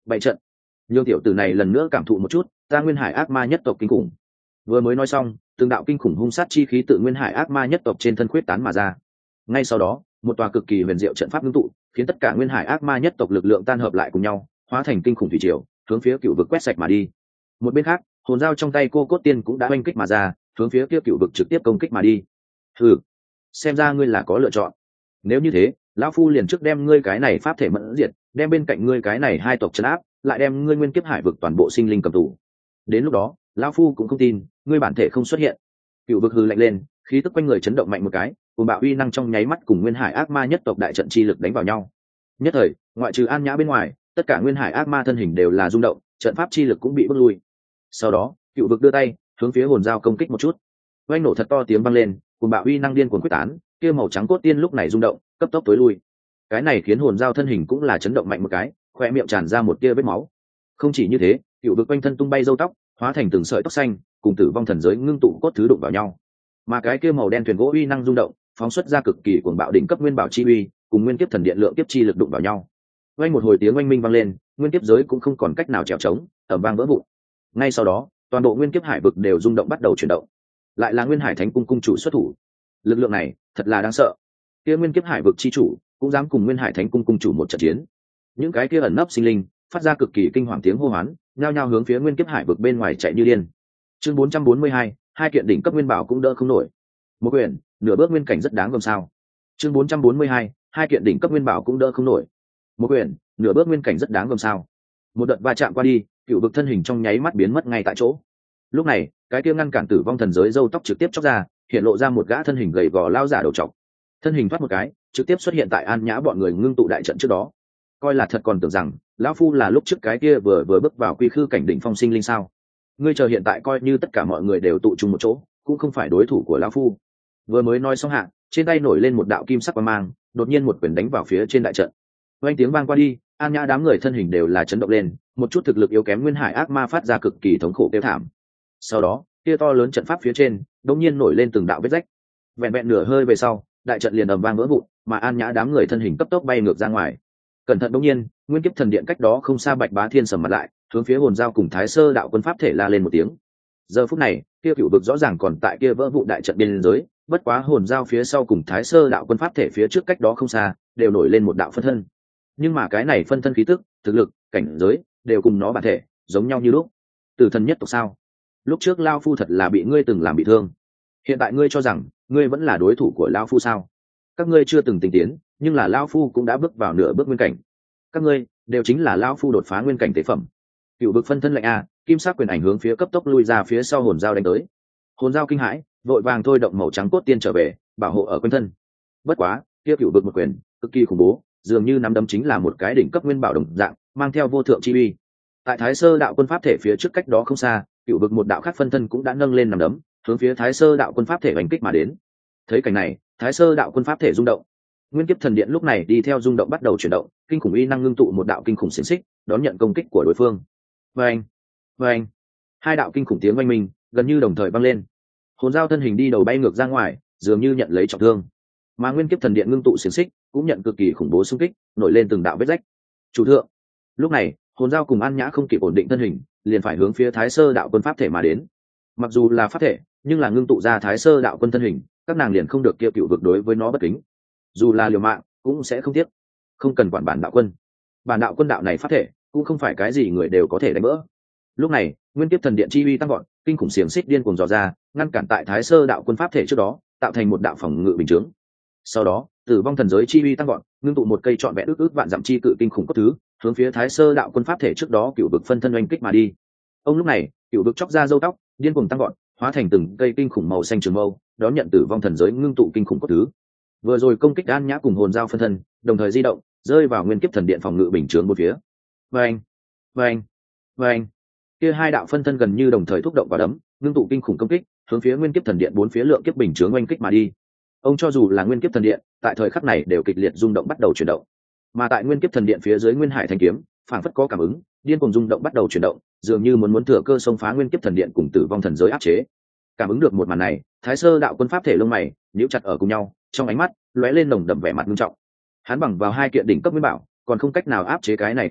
bày trận. Nhường tiểu tử này lần nữa cảm thụ một chút ta nguyên hải ác ma nhất tộc kinh khủng. Vừa mới nói xong, từng đạo kinh khủng hung sát chi khí tự nguyên hải ác ma nhất tộc trên thân khuyết tán mà ra. Ngay sau đó, một tòa cực kỳ huyền diệu trận pháp ngưng tụ, khiến tất cả nguyên hải ác ma nhất tộc lực lượng tan hợp lại cùng nhau, hóa thành kinh khủng thủy triều, hướng phía cựu vực quét sạch mà đi. Một bên khác, hồn dao trong tay cô cốt tiên cũng đã oanh kích mà ra, hướng phía kia cựu vực trực tiếp công kích mà đi. Hừ, xem ra ngươi là có lựa chọn. Nếu như thế, lão phu liền trước đem ngươi cái này pháp thể mẫn diệt, đem bên cạnh ngươi cái này hai tộc trấn áp, lại đem ngươi nguyên kiếp hải vực toàn bộ sinh linh cầm tù. Đến lúc đó, lão phu cũng không tin ngươi bản thể không xuất hiện. Cựu vực hừ lạnh lên, khí tức quanh người chấn động mạnh một cái, cùng bạo uy năng trong nháy mắt cùng nguyên hải ác ma nhất tộc đại trận chi lực đánh vào nhau. Nhất thời, ngoại trừ An Nhã bên ngoài, tất cả nguyên hải ác ma thân hình đều là rung động, trận pháp chi lực cũng bị bước lui. Sau đó, cựu vực đưa tay hướng phía hồn dao công kích một chút, oanh nổ thật to tiếng vang lên, cùng bạo uy năng điên cuồng quyết tán, kia màu trắng cốt tiên lúc này rung động, cấp tốc tối lui. Cái này khiến hồn dao thân hình cũng là chấn động mạnh một cái, khoe miệng tràn ra một tia vết máu. Không chỉ như thế, cựu vực quanh thân tung bay râu tóc, hóa thành từng sợi tóc xanh, cùng tử vong thần giới ngưng tụ cốt thứ đụng vào nhau. Mà cái kia màu đen thuyền gỗ uy năng rung động, phóng xuất ra cực kỳ cuồng bạo đỉnh cấp nguyên bảo chi uy, cùng nguyên kiếp thần điện lượng kiếp chi lực đụng vào nhau. Vang một hồi tiếng oanh minh vang lên, nguyên kiếp giới cũng không còn cách nào trèo trống, ầm vang vỡ vụn. Ngay sau đó, toàn bộ nguyên kiếp hải vực đều rung động bắt đầu chuyển động. Lại là Nguyên Hải Thánh cung cung chủ xuất thủ. Lực lượng này, thật là đáng sợ. Kia nguyên kiếp hải vực chi chủ, cũng dám cùng Nguyên Hải Thánh cung cung chủ một trận chiến. Những cái kia ẩn nấp sinh linh, phát ra cực kỳ kinh hoàng tiếng hô hoán, nhao nhao hướng phía nguyên kiếp hải vực bên ngoài chạy như điên. Chương bốn trăm bốn mươi hai, hai kiện đỉnh cấp nguyên bảo cũng đỡ không nổi. Một quyển, nửa bước nguyên cảnh rất đáng gờm sao? Chương bốn trăm bốn mươi hai, hai kiện đỉnh cấp nguyên bảo cũng đỡ không nổi. Một quyển, nửa bước nguyên cảnh rất đáng gờm sao? Một đợt va chạm qua đi, cựu vực thân hình trong nháy mắt biến mất ngay tại chỗ. Lúc này, cái kia ngăn cản tử vong thần giới râu tóc trực tiếp chóc ra, hiện lộ ra một gã thân hình gầy gò lao giả đầu trọc. Thân hình thoát một cái, trực tiếp xuất hiện tại An Nhã bọn người ngưng tụ đại trận trước đó. Coi là thật còn tưởng rằng lão phu là lúc trước cái kia vừa vừa bước vào quy khư cảnh đỉnh phong sinh linh sao? Ngươi chờ hiện tại coi như tất cả mọi người đều tụ chung một chỗ, cũng không phải đối thủ của lão phu. Vừa mới nói xong hạ, trên tay nổi lên một đạo kim sắc quang mang, đột nhiên một quyền đánh vào phía trên đại trận. Vang tiếng vang qua đi, An Nhã đám người thân hình đều là chấn động lên, một chút thực lực yếu kém nguyên hải ác ma phát ra cực kỳ thống khổ kêu thảm. Sau đó, kia to lớn trận pháp phía trên, đột nhiên nổi lên từng đạo vết rách. Vẹn vẹn nửa hơi về sau, đại trận liền ầm vang vỡ vụn, mà An Nhã đám người thân hình cấp tốc bay ngược ra ngoài. Cẩn thận đột nhiên, nguyên kiếp thần điện cách đó không xa Bạch Bá Thiên sầm mặt lại, hướng phía hồn giao cùng Thái Sơ đạo quân pháp thể la lên một tiếng. Giờ phút này, kia cựu vực rõ ràng còn tại kia vỡ vụn đại trận biên giới, bất quá hồn giao phía sau cùng Thái Sơ đạo quân pháp thể phía trước cách đó không xa, đều nổi lên một đạo phân thân. Nhưng mà cái này phân thân khí tức, thực lực, cảnh giới đều cùng nó bản thể giống nhau như lúc. Tử thần nhất tộc sao? Lúc trước lao phu thật là bị ngươi từng làm bị thương, hiện tại ngươi cho rằng ngươi vẫn là đối thủ của lao phu sao? Các ngươi chưa từng tinh tiến, nhưng là lao phu cũng đã bước vào nửa bước nguyên cảnh. Các ngươi đều chính là lao phu đột phá nguyên cảnh tế phẩm. Cựu vực phân thân lệnh a, kim sắc quyền ảnh hướng phía cấp tốc lui ra phía sau hồn dao đánh tới. Hồn dao kinh hãi, vội vàng thôi động màu trắng cốt tiên trở về, bảo hộ ở quanh thân. Bất quá, kia cựu vực một quyền cực kỳ khủng bố, dường như nắm đấm chính là một cái đỉnh cấp nguyên bảo đồng dạng, mang theo vô thượng chi uy. Tại Thái Sơ đạo quân pháp thể phía trước cách đó không xa, cựu vực một đạo khác phân thân cũng đã nâng lên nắm đấm, hướng phía Thái Sơ đạo quân pháp thể đánh kích mà đến. Thấy cảnh này, Thái Sơ đạo quân pháp thể rung động. Nguyên kiếp thần điện lúc này đi theo rung động bắt đầu chuyển động, kinh khủng uy năng ngưng tụ một đạo kinh khủng xiển xích, đón nhận công kích của đối phương. Vâng, vâng, hai đạo kinh khủng tiếng vang minh gần như đồng thời vang lên. Hồn dao thân hình đi đầu bay ngược ra ngoài, dường như nhận lấy trọng thương. Mà nguyên kiếp thần điện ngưng tụ xiển xích cũng nhận cực kỳ khủng bố xung kích, nổi lên từng đạo vết rách. Chủ thượng, lúc này hồn dao cùng An Nhã không kịp ổn định thân hình, liền phải hướng phía Thái Sơ đạo quân pháp thể mà đến. Mặc dù là pháp thể, nhưng là ngưng tụ ra Thái Sơ đạo quân thân hình, các nàng liền không được kia cựu vực đối với nó bất kính. Dù là liều mạng cũng sẽ không tiếc. Không cần quản bản đạo quân, bản đạo quân đạo này pháp thể cũng không phải cái gì người đều có thể đánh vỡ. Lúc này nguyên kiếp thần điện chi uy tăng gọn, kinh khủng xiềng xích điên cuồng dò ra, ngăn cản tại Thái Sơ đạo quân pháp thể trước đó, tạo thành một đạo phòng ngự bình chướng. Sau đó tử vong thần giới chi uy tăng gọn, ngưng tụ một cây trọn vẹn ước ước vạn dặm chi cự kinh khủng cốt thứ, hướng phía Thái Sơ đạo quân pháp thể trước đó cựu vực phân thân oanh kích mà đi. Ông lúc này cựu vực chóc ra râu tóc, điên cuồng tăng gọn, hóa thành từng cây kinh khủng màu xanh trường mâu, đón nhận tử vong thần giới ngưng tụ kinh khủng cốt thứ. Vừa rồi công kích An Nhã cùng hồn dao phân thân, đồng thời di động, rơi vào nguyên kiếp thần điện phòng ngự bình chướng một phía. Vâng, vâng, vâng. Kia hai đạo phân thân gần như đồng thời thúc động vào đấm, ngưng tụ kinh khủng công kích, hướng phía nguyên kiếp thần điện bốn phía lượng kiếp bình chướng oanh kích mà đi. Ông cho dù là nguyên kiếp thần điện, tại thời khắc này đều kịch liệt rung động bắt đầu chuyển động. Mà tại nguyên kiếp thần điện phía dưới nguyên hải thanh kiếm, phảng phất có cảm ứng, điên cuồng rung động bắt đầu chuyển động, dường như muốn muốn thừa cơ xông phá nguyên kiếp thần điện cùng tử vong thần giới áp chế. Cảm ứng được một màn này, Thái Sơ đạo quân pháp thể lông mày nhíu chặt ở cùng nhau, trong ánh mắt lóe lên nồng đậm vẻ mặt nghiêm trọng. Hắn bằng vào hai kiện đỉnh cấp nguyên bảo, còn không cách nào áp chế cái này cựu vực,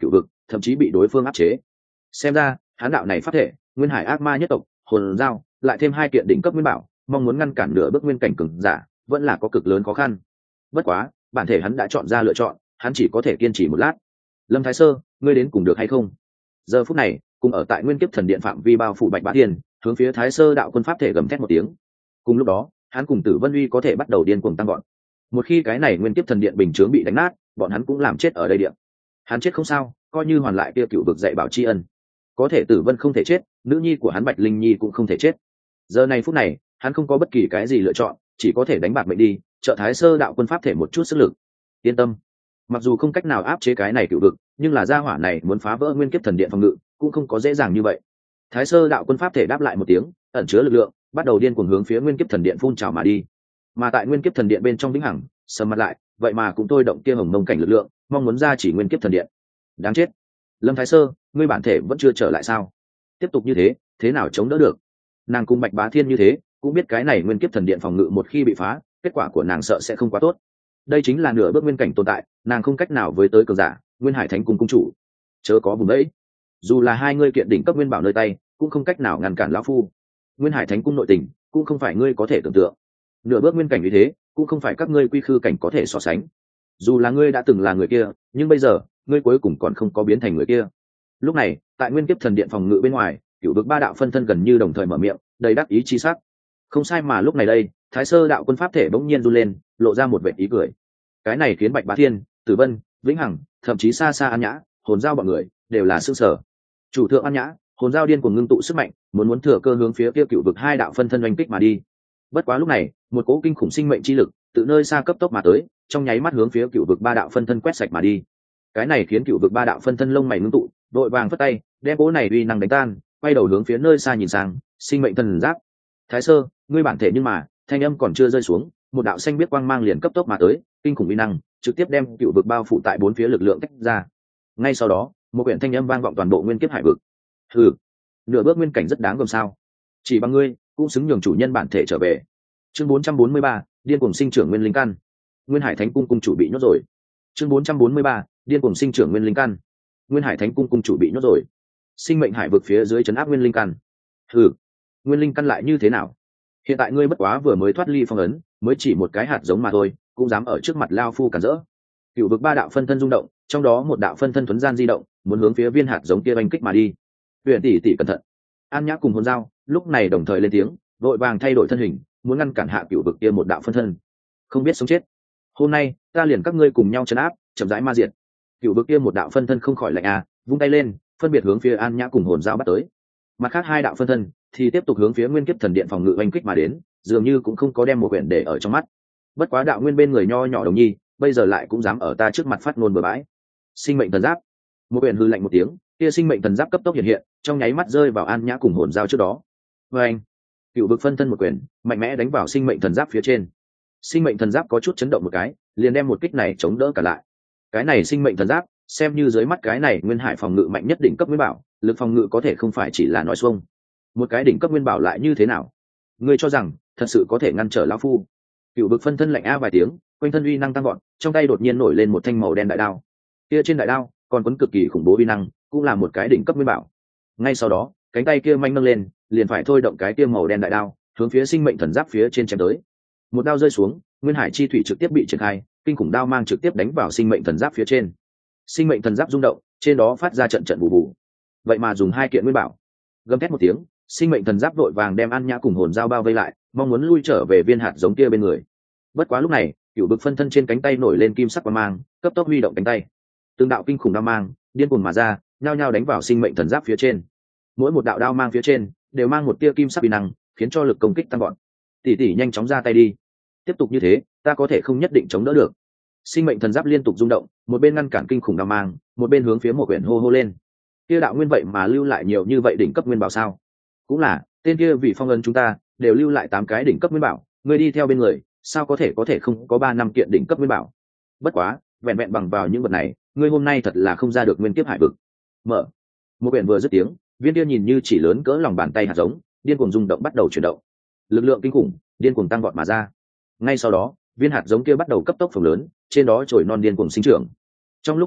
thậm chí bị đối phương áp chế. Xem ra hán đạo này pháp thể nguyên hải ác ma nhất tộc hồn dao lại thêm hai kiện đỉnh cấp nguyên bảo, mong muốn ngăn cản nửa bước nguyên cảnh cường giả vẫn là có cực lớn khó khăn. Bất quá bản thể hắn đã chọn ra lựa chọn, hắn chỉ có thể kiên trì một lát. Lâm Thái Sơ, ngươi đến cùng được hay không? Giờ phút này cùng ở tại nguyên kiếp thần điện phạm vi bao phủ Bạch Bá Thiên hướng phía Thái Sơ đạo quân pháp thể gầm thét một tiếng. Cùng lúc đó hắn cùng Tử Vân Uy có thể bắt đầu điên cuồng tăng gọn. Một khi cái này nguyên kiếp thần điện bình chướng bị đánh nát, bọn hắn cũng làm chết ở đây điện. Hắn chết không sao, coi như hoàn lại kia cựu vực dạy bảo tri ân. Có thể Tử Vân không thể chết, nữ nhi của hắn Bạch Linh Nhi cũng không thể chết. Giờ này phút này hắn không có bất kỳ cái gì lựa chọn, chỉ có thể đánh bạc mệnh đi, trợ Thái Sơ đạo quân pháp thể một chút sức lực. Yên tâm, mặc dù không cách nào áp chế cái này cựu vực, nhưng là gia hỏa này muốn phá vỡ nguyên kiếp thần điện phòng ngự cũng không có dễ dàng như vậy. Thái Sơ đạo quân pháp thể đáp lại một tiếng, ẩn chứa lực lượng bắt đầu điên cuồng hướng phía nguyên kiếp thần điện phun trào mà đi. Mà tại nguyên kiếp thần điện bên trong vĩnh hằng sầm mặt lại, vậy mà cũng thôi động kia hồng mông cảnh lực lượng, mong muốn ra chỉ nguyên kiếp thần điện. Đáng chết, Lâm Thái Sơ, ngươi bản thể vẫn chưa trở lại sao? Tiếp tục như thế thế nào chống đỡ được? Nàng cùng Bạch Bá Thiên như thế cũng biết cái này nguyên kiếp thần điện phòng ngự một khi bị phá, kết quả của nàng sợ sẽ không quá tốt. Đây chính là nửa bước nguyên cảnh tồn tại, nàng không cách nào với tới cường giả Nguyên Hải Thánh Cung cung chủ, chớ có vùng đấy. Dù là hai ngươi kiện đỉnh cấp nguyên bảo nơi tay, cũng không cách nào ngăn cản lão phu. Nguyên Hải Thánh Cung nội tình cũng không phải ngươi có thể tưởng tượng. Nửa bước nguyên cảnh như thế cũng không phải các ngươi quy khư cảnh có thể so sánh. Dù là ngươi đã từng là người kia, nhưng bây giờ ngươi cuối cùng còn không có biến thành người kia. Lúc này tại nguyên kiếp thần điện phòng ngự bên ngoài, cựu vực ba đạo phân thân gần như đồng thời mở miệng, đầy đắc ý chi sắc. Không sai, mà lúc này đây Thái Sơ đạo quân pháp thể bỗng nhiên run lên, lộ ra một vẻ ý cười. Cái này khiến Bạch Bá Thiên, Tử Vân, Vĩnh Hằng, thậm chí xa xa An Nhã, hồn giao bọn người đều là sững sờ. Chủ thượng An Nhã, hồn giao điên cuồng ngưng tụ sức mạnh, muốn muốn thừa cơ hướng phía kia cựu vực hai đạo phân thân oanh kích mà đi. Bất quá lúc này một cỗ kinh khủng sinh mệnh chi lực từ nơi xa cấp tốc mà tới, trong nháy mắt hướng phía cựu vực ba đạo phân thân quét sạch mà đi. Cái này khiến cựu vực ba đạo phân thân lông mày ngưng tụ, đội vàng phất tay đem cỗ này uy năng đánh tan, quay đầu hướng phía nơi xa nhìn sang. Sinh mệnh thần giáp, Thái Sơ, ngươi bản thể, nhưng mà thanh âm còn chưa rơi xuống, một đạo xanh biết quang mang liền cấp tốc mà tới, kinh khủng uy năng trực tiếp đem cựu vực bao phủ tại bốn phía lực lượng tách ra. Ngay sau đó một quyển thanh âm vang vọng toàn bộ nguyên kiếp hải vực. Hừ, nửa bước nguyên cảnh rất đáng gờm sao? Chỉ bằng ngươi cũng xứng nhường chủ nhân bản thể trở về. Chương bốn trăm bốn mươi ba, điên cuồng sinh trưởng nguyên linh căn. Nguyên Hải Thánh Cung cung chủ bị nhốt rồi. Chương bốn trăm bốn mươi ba, điên cuồng sinh trưởng nguyên linh căn. Nguyên Hải Thánh Cung cung chủ bị nhốt rồi. Sinh mệnh hải vực phía dưới trấn áp nguyên linh căn. Hừ, nguyên linh căn lại như thế nào? Hiện tại ngươi bất quá vừa mới thoát ly phong ấn, mới chỉ một cái hạt giống mà thôi, cũng dám ở trước mặt lao phu cản rỡ. Cựu vực ba đạo phân thân rung động, trong đó một đạo phân thân thuấn gian di động, muốn hướng phía viên hạt giống kia oanh kích mà đi. Huyền tỷ tỷ cẩn thận. An Nhã cùng hồn dao lúc này đồng thời lên tiếng, vội vàng thay đổi thân hình, muốn ngăn cản hạ cựu vực kia một đạo phân thân. Không biết sống chết, hôm nay ta liền các ngươi cùng nhau trấn áp, chậm rãi ma diệt. Cựu vực kia một đạo phân thân không khỏi lạnh à, vung tay lên, phân biệt hướng phía An Nhã cùng hồn dao bắt tới. Mặt khác hai đạo phân thân thì tiếp tục hướng phía nguyên kiếp thần điện phòng ngự oanh kích mà đến, dường như cũng không có đem một quyển để ở trong mắt. Bất quá đạo nguyên bên người nho nhỏ đồng nhi bây giờ lại cũng dám ở ta trước mặt phát ngôn bừa bãi. Sinh mệnh thần giáp, một quyển hư lạnh một tiếng, kia sinh mệnh thần giáp cấp tốc hiện hiện, trong nháy mắt rơi vào An Nhã cùng hồn dao trước đó. Và anh, cựu vực phân thân một quyển mạnh mẽ đánh vào sinh mệnh thần giáp phía trên. Sinh mệnh thần giáp có chút chấn động một cái, liền đem một kích này chống đỡ cả lại. Cái này sinh mệnh thần giáp xem như dưới mắt cái này nguyên hải phòng ngự mạnh nhất đỉnh cấp nguyên bảo, lực phòng ngự có thể không phải chỉ là nói xuông. Một cái đỉnh cấp nguyên bảo lại như thế nào? Ngươi cho rằng thật sự có thể ngăn trở lão phu? Cựu vực phân thân lạnh a vài tiếng, quanh thân uy năng tăng gọn, trong tay đột nhiên nổi lên một thanh màu đen đại đao. Kia trên đại đao còn quấn cực kỳ khủng bố uy năng, cũng là một cái đỉnh cấp nguyên bảo. Ngay sau đó cánh tay kia manh nâng lên, liền phải thôi động cái kia màu đen đại đao hướng phía sinh mệnh thần giáp phía trên chém tới. Một đao rơi xuống, nguyên hải chi thủy trực tiếp bị triển khai, kinh khủng đao mang trực tiếp đánh vào sinh mệnh thần giáp phía trên. Sinh mệnh thần giáp rung động, trên đó phát ra trận trận bù bù. Vậy mà dùng hai kiện nguyên bảo. Gầm thét một tiếng, sinh mệnh thần giáp đội vàng đem An Nhã cùng hồn dao bao vây lại, mong muốn lui trở về viên hạt giống kia bên người. Bất quá lúc này cựu vực phân thân trên cánh tay nổi lên kim sắc quang mang, cấp tốc huy động cánh tay, từng đạo kinh khủng đao mang điên cuồng mà ra, nhao nhao đánh vào sinh mệnh thần giáp phía trên. Mỗi một đạo đao mang phía trên đều mang một tia kim sắc uy năng, khiến cho lực công kích tăng gọn. Tỷ tỷ nhanh chóng ra tay đi, tiếp tục như thế ta có thể không nhất định chống đỡ được. Sinh mệnh thần giáp liên tục rung động, một bên ngăn cản kinh khủng đao mang, một bên hướng phía một quyển hô hô lên. Kia đạo nguyên vậy mà lưu lại nhiều như vậy đỉnh cấp nguyên bảo sao? Cũng là, tên kia vì phong ấn chúng ta đều lưu lại tám cái đỉnh cấp nguyên bảo, ngươi đi theo bên người sao có thể có thể không có ba năm kiện đỉnh cấp nguyên bảo? Bất quá vẹn vẹn bằng vào những vật này, ngươi hôm nay thật là không ra được nguyên kiếp hải vực. Mở. Một quyển vừa dứt tiếng, viên kia nhìn như chỉ lớn cỡ lòng bàn tay hạt giống điên cuồng rung động, bắt đầu chuyển động, lực lượng kinh khủng điên cuồng tăng vọt mà ra. Ngay sau đó viên hạt giống kia bắt đầu cấp tốc phồng lớn, trên đó trồi non điên cuồng sinh trưởng. Trong lúc nhất thời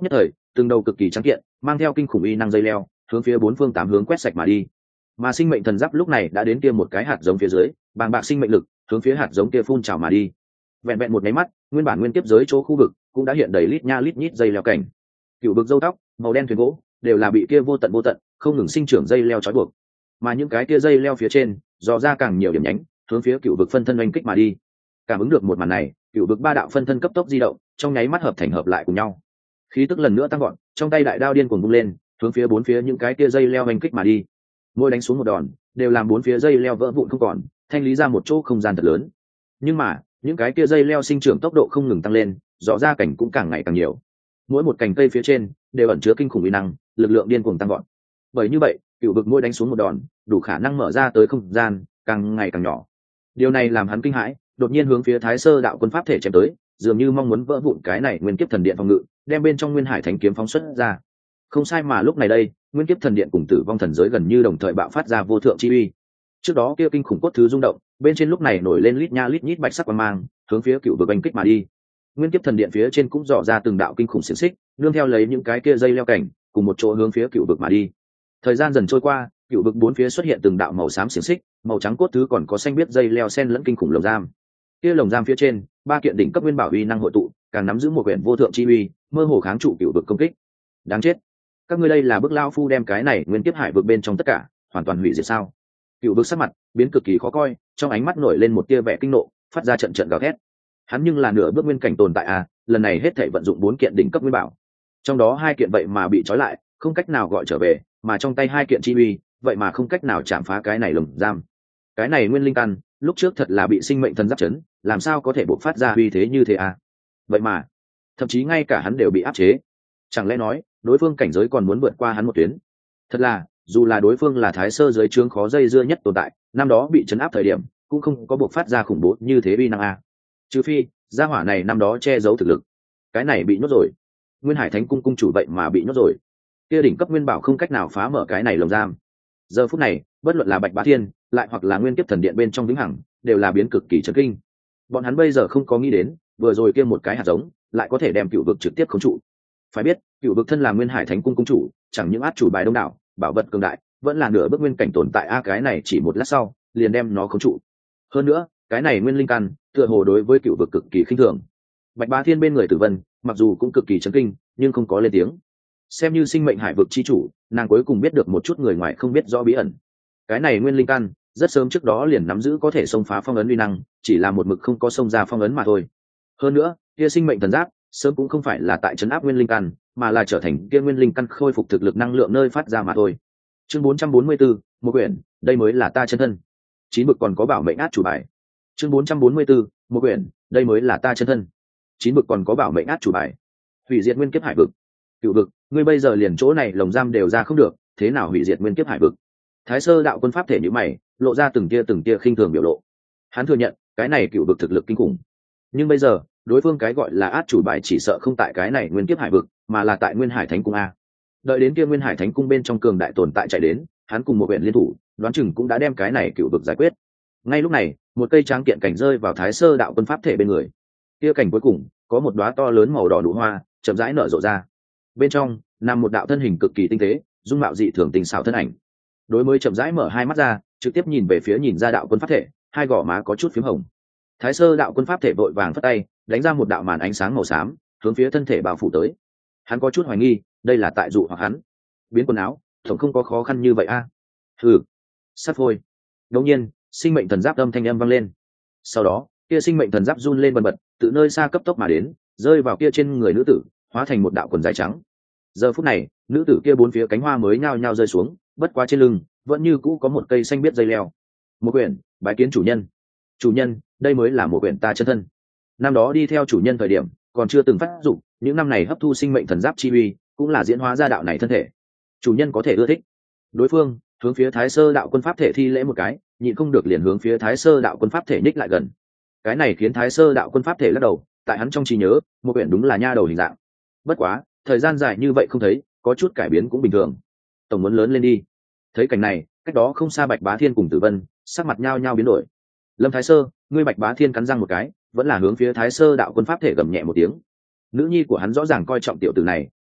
từng đầu cực kỳ trắng kiện mang theo kinh khủng uy năng dây leo hướng phía bốn phương tám hướng quét sạch mà đi. Mà sinh mệnh thần giáp lúc này đã đến kia một cái hạt giống phía dưới, bàng bạc sinh mệnh lực hướng phía hạt giống kia phun trào mà đi. Vẹn vẹn một máy mắt, nguyên bản nguyên kiếp giới chỗ khu vực cũng đã hiện đầy lít nha lít nhít dây leo cảnh. Cựu vực râu tóc màu đen thuyền gỗ đều là bị kia vô tận vô tận không ngừng sinh trưởng dây leo trói buộc, mà những cái kia dây leo phía trên dò ra càng nhiều điểm nhánh hướng phía cựu vực phân thân oanh kích mà đi. Cảm ứng được một màn này, cựu vực ba đạo phân thân cấp tốc di động, trong nháy mắt hợp thành hợp lại cùng nhau, khí tức lần nữa tăng gọn, trong tay đại đao điên cuồng vung lên, hướng phía bốn phía những cái kia dây leo oanh kích mà đi. Mỗi đánh xuống một đòn đều làm bốn phía dây leo vỡ vụn không còn, thanh lý ra một chỗ không gian thật lớn. Nhưng mà những cái kia dây leo sinh trưởng tốc độ không ngừng tăng lên, dò ra cảnh cũng càng ngày càng nhiều. Mỗi một cành cây phía trên đều ẩn chứa kinh khủng uy năng, lực lượng điên cuồng tăng gọn. Bởi như vậy, cựu vực mỗi đánh xuống một đòn đủ khả năng mở ra tới không gian càng ngày càng nhỏ. Điều này làm hắn kinh hãi, đột nhiên hướng phía Thái Sơ đạo quân pháp thể chém tới, dường như mong muốn vỡ vụn cái này nguyên kiếp thần điện phòng ngự, đem bên trong nguyên hải thánh kiếm phóng xuất ra. Không sai, mà lúc này đây nguyên kiếp thần điện cùng tử vong thần giới gần như đồng thời bạo phát ra vô thượng chi uy. Trước đó kia kinh khủng cốt thứ rung động, bên trên lúc này nổi lên lít nha lít nhít bạch sắc quang mang, hướng phía cựu vực oanh kích mà đi. Nguyên kiếp thần điện phía trên cũng dò ra từng đạo kinh khủng xiềng xích, nương theo lấy những cái kia dây leo cảnh cùng một chỗ hướng phía cựu vực mà đi. Thời gian dần trôi qua, cựu vực bốn phía xuất hiện từng đạo màu xám xiềng xích, màu trắng cốt thứ còn có xanh biết dây leo sen lẫn kinh khủng lồng giam. Kia lồng giam phía trên, ba kiện đỉnh cấp nguyên bảo uy năng hội tụ, càng nắm giữ một quyển vô thượng chi uy, mơ hồ kháng trụ cựu vực công kích. Đáng chết, các ngươi đây là bức lao phu đem cái này nguyên kiếp hải vực bên trong tất cả hoàn toàn hủy diệt sao? Cựu vực sắc mặt biến cực kỳ khó coi, trong ánh mắt nổi lên một tia vẻ kinh nộ, phát ra trận trận gào thét. Hắn nhưng là nửa bước nguyên cảnh tồn tại à, lần này hết thảy vận dụng bốn kiện đỉnh cấp nguyên bảo, trong đó hai kiện vậy mà bị trói lại, không cách nào gọi trở về, mà trong tay hai kiện chi uy vậy mà không cách nào chạm phá cái này lồng giam. Cái này nguyên linh căn lúc trước thật là bị sinh mệnh thần giáp chấn, làm sao có thể bộc phát ra uy thế như thế à? Vậy mà thậm chí ngay cả hắn đều bị áp chế, chẳng lẽ nói đối phương cảnh giới còn muốn vượt qua hắn một tuyến? Thật là, dù là đối phương là Thái Sơ giới trướng khó dây dưa nhất tồn tại, năm đó bị chấn áp thời điểm cũng không có bộc phát ra khủng bố như thế uy năng à. Trừ phi gia hỏa này năm đó che giấu thực lực, cái này bị nhốt rồi. Nguyên Hải Thánh cung cung chủ vậy mà bị nhốt rồi, kia đỉnh cấp nguyên bảo không cách nào phá mở cái này lồng giam. Giờ phút này, bất luận là Bạch Bá Thiên lại hoặc là nguyên kiếp thần điện bên trong vĩnh hằng, đều là biến cực kỳ chấn kinh. Bọn hắn bây giờ không có nghĩ đến, vừa rồi kia một cái hạt giống lại có thể đem cựu vực trực tiếp khống trụ. Phải biết, cựu vực thân là Nguyên Hải Thánh cung cung chủ, chẳng những át chủ bài đông đảo, bảo vật cường đại, vẫn là nửa bước nguyên cảnh tồn tại a, cái này chỉ một lát sau liền đem nó khống trụ. Hơn nữa, cái này nguyên linh căn tựa hồ đối với cựu vực cực kỳ khinh thường. Bạch Bá Thiên bên người Tử Vân mặc dù cũng cực kỳ chấn kinh, nhưng không có lên tiếng. Xem như sinh mệnh hải vực chi chủ, nàng cuối cùng biết được một chút người ngoài không biết rõ bí ẩn. Cái này nguyên linh căn rất sớm trước đó liền nắm giữ có thể xông phá phong ấn uy năng, chỉ là một mực không có xông ra phong ấn mà thôi. Hơn nữa, kia sinh mệnh thần giáp sớm cũng không phải là tại trấn áp nguyên linh căn, mà là trở thành kia nguyên linh căn khôi phục thực lực năng lượng nơi phát ra mà thôi. Chương bốn trăm bốn mươi bốn, một quyển, đây mới là ta chân thân. Chín bực còn có bảo mệnh át chủ bài. Chương bốn trăm bốn mươi bốn, một quyển, đây mới là ta chân thân. Chín bực còn có bảo mệnh át chủ bài. Hủy diệt nguyên kiếp hải vực. Cựu vực, ngươi bây giờ liền chỗ này lồng giam đều ra không được, thế nào hủy diệt nguyên kiếp hải vực? Thái Sơ đạo quân pháp thể nhíu mày, lộ ra từng tia từng tia khinh thường biểu lộ. Hắn thừa nhận, cái này cựu vực thực lực kinh khủng, nhưng bây giờ đối phương cái gọi là át chủ bài chỉ sợ không tại cái này nguyên kiếp hải vực, mà là tại Nguyên Hải Thánh cung a. Đợi đến kia Nguyên Hải Thánh cung bên trong cường đại tồn tại chạy đến, hắn cùng một huyện liên thủ, đoán chừng cũng đã đem cái này cựu vực giải quyết. Ngay lúc này, một cây tráng kiện cảnh rơi vào Thái Sơ đạo quân pháp thể bên người. Kia cảnh cuối cùng có một đóa to lớn màu đỏ nụ hoa chậm rãi nở rộ ra. Bên trong nằm một đạo thân hình cực kỳ tinh tế, dung mạo dị thường tình xảo thân ảnh. Đối mới chậm rãi mở hai mắt ra, trực tiếp nhìn về phía nhìn ra đạo quân pháp thể, hai gò má có chút phím hồng. Thái Sơ đạo quân pháp thể vội vàng phất tay, đánh ra một đạo màn ánh sáng màu xám, hướng phía thân thể bao phủ tới. Hắn có chút hoài nghi, đây là tại dụ hoặc hắn biến quần áo, tổng không có khó khăn như vậy a. À? Hừ, sắt phôi. Đột nhiên, sinh mệnh thần giáp âm thanh âm vang lên. Sau đó, kia sinh mệnh thần giáp run lên bần bật, từ nơi xa cấp tốc mà đến, rơi vào kia trên người nữ tử, hóa thành một đạo quần dài trắng. Giờ phút này, nữ tử kia bốn phía cánh hoa mới nhao nhao rơi xuống, bất quá trên lưng vẫn như cũ có một cây xanh biết dây leo. Một quyển, bái kiến chủ nhân. Chủ nhân, đây mới là một quyển ta chân thân. Năm đó đi theo chủ nhân thời điểm, còn chưa từng phát dụng, những năm này hấp thu sinh mệnh thần giáp chi uy, cũng là diễn hóa ra đạo này thân thể. Chủ nhân có thể ưa thích. Đối phương hướng phía Thái Sơ đạo quân pháp thể thi lễ một cái, nhịn không được liền hướng phía Thái Sơ đạo quân pháp thể nhích lại gần. Cái này khiến Thái Sơ đạo quân pháp thể lắc đầu, tại hắn trong trí nhớ, một quyển đúng là nha đầu hình dạng. Bất quá, thời gian dài như vậy không thấy, có chút cải biến cũng bình thường. Tổng muốn lớn lên đi. Thấy cảnh này, cách đó không xa Bạch Bá Thiên cùng Tử Vân, sắc mặt nhao nhao biến đổi. Lâm Thái Sơ, ngươi Bạch Bá Thiên cắn răng một cái, vẫn là hướng phía Thái Sơ đạo quân pháp thể gầm nhẹ một tiếng. Nữ nhi của hắn rõ ràng coi trọng tiểu tử này,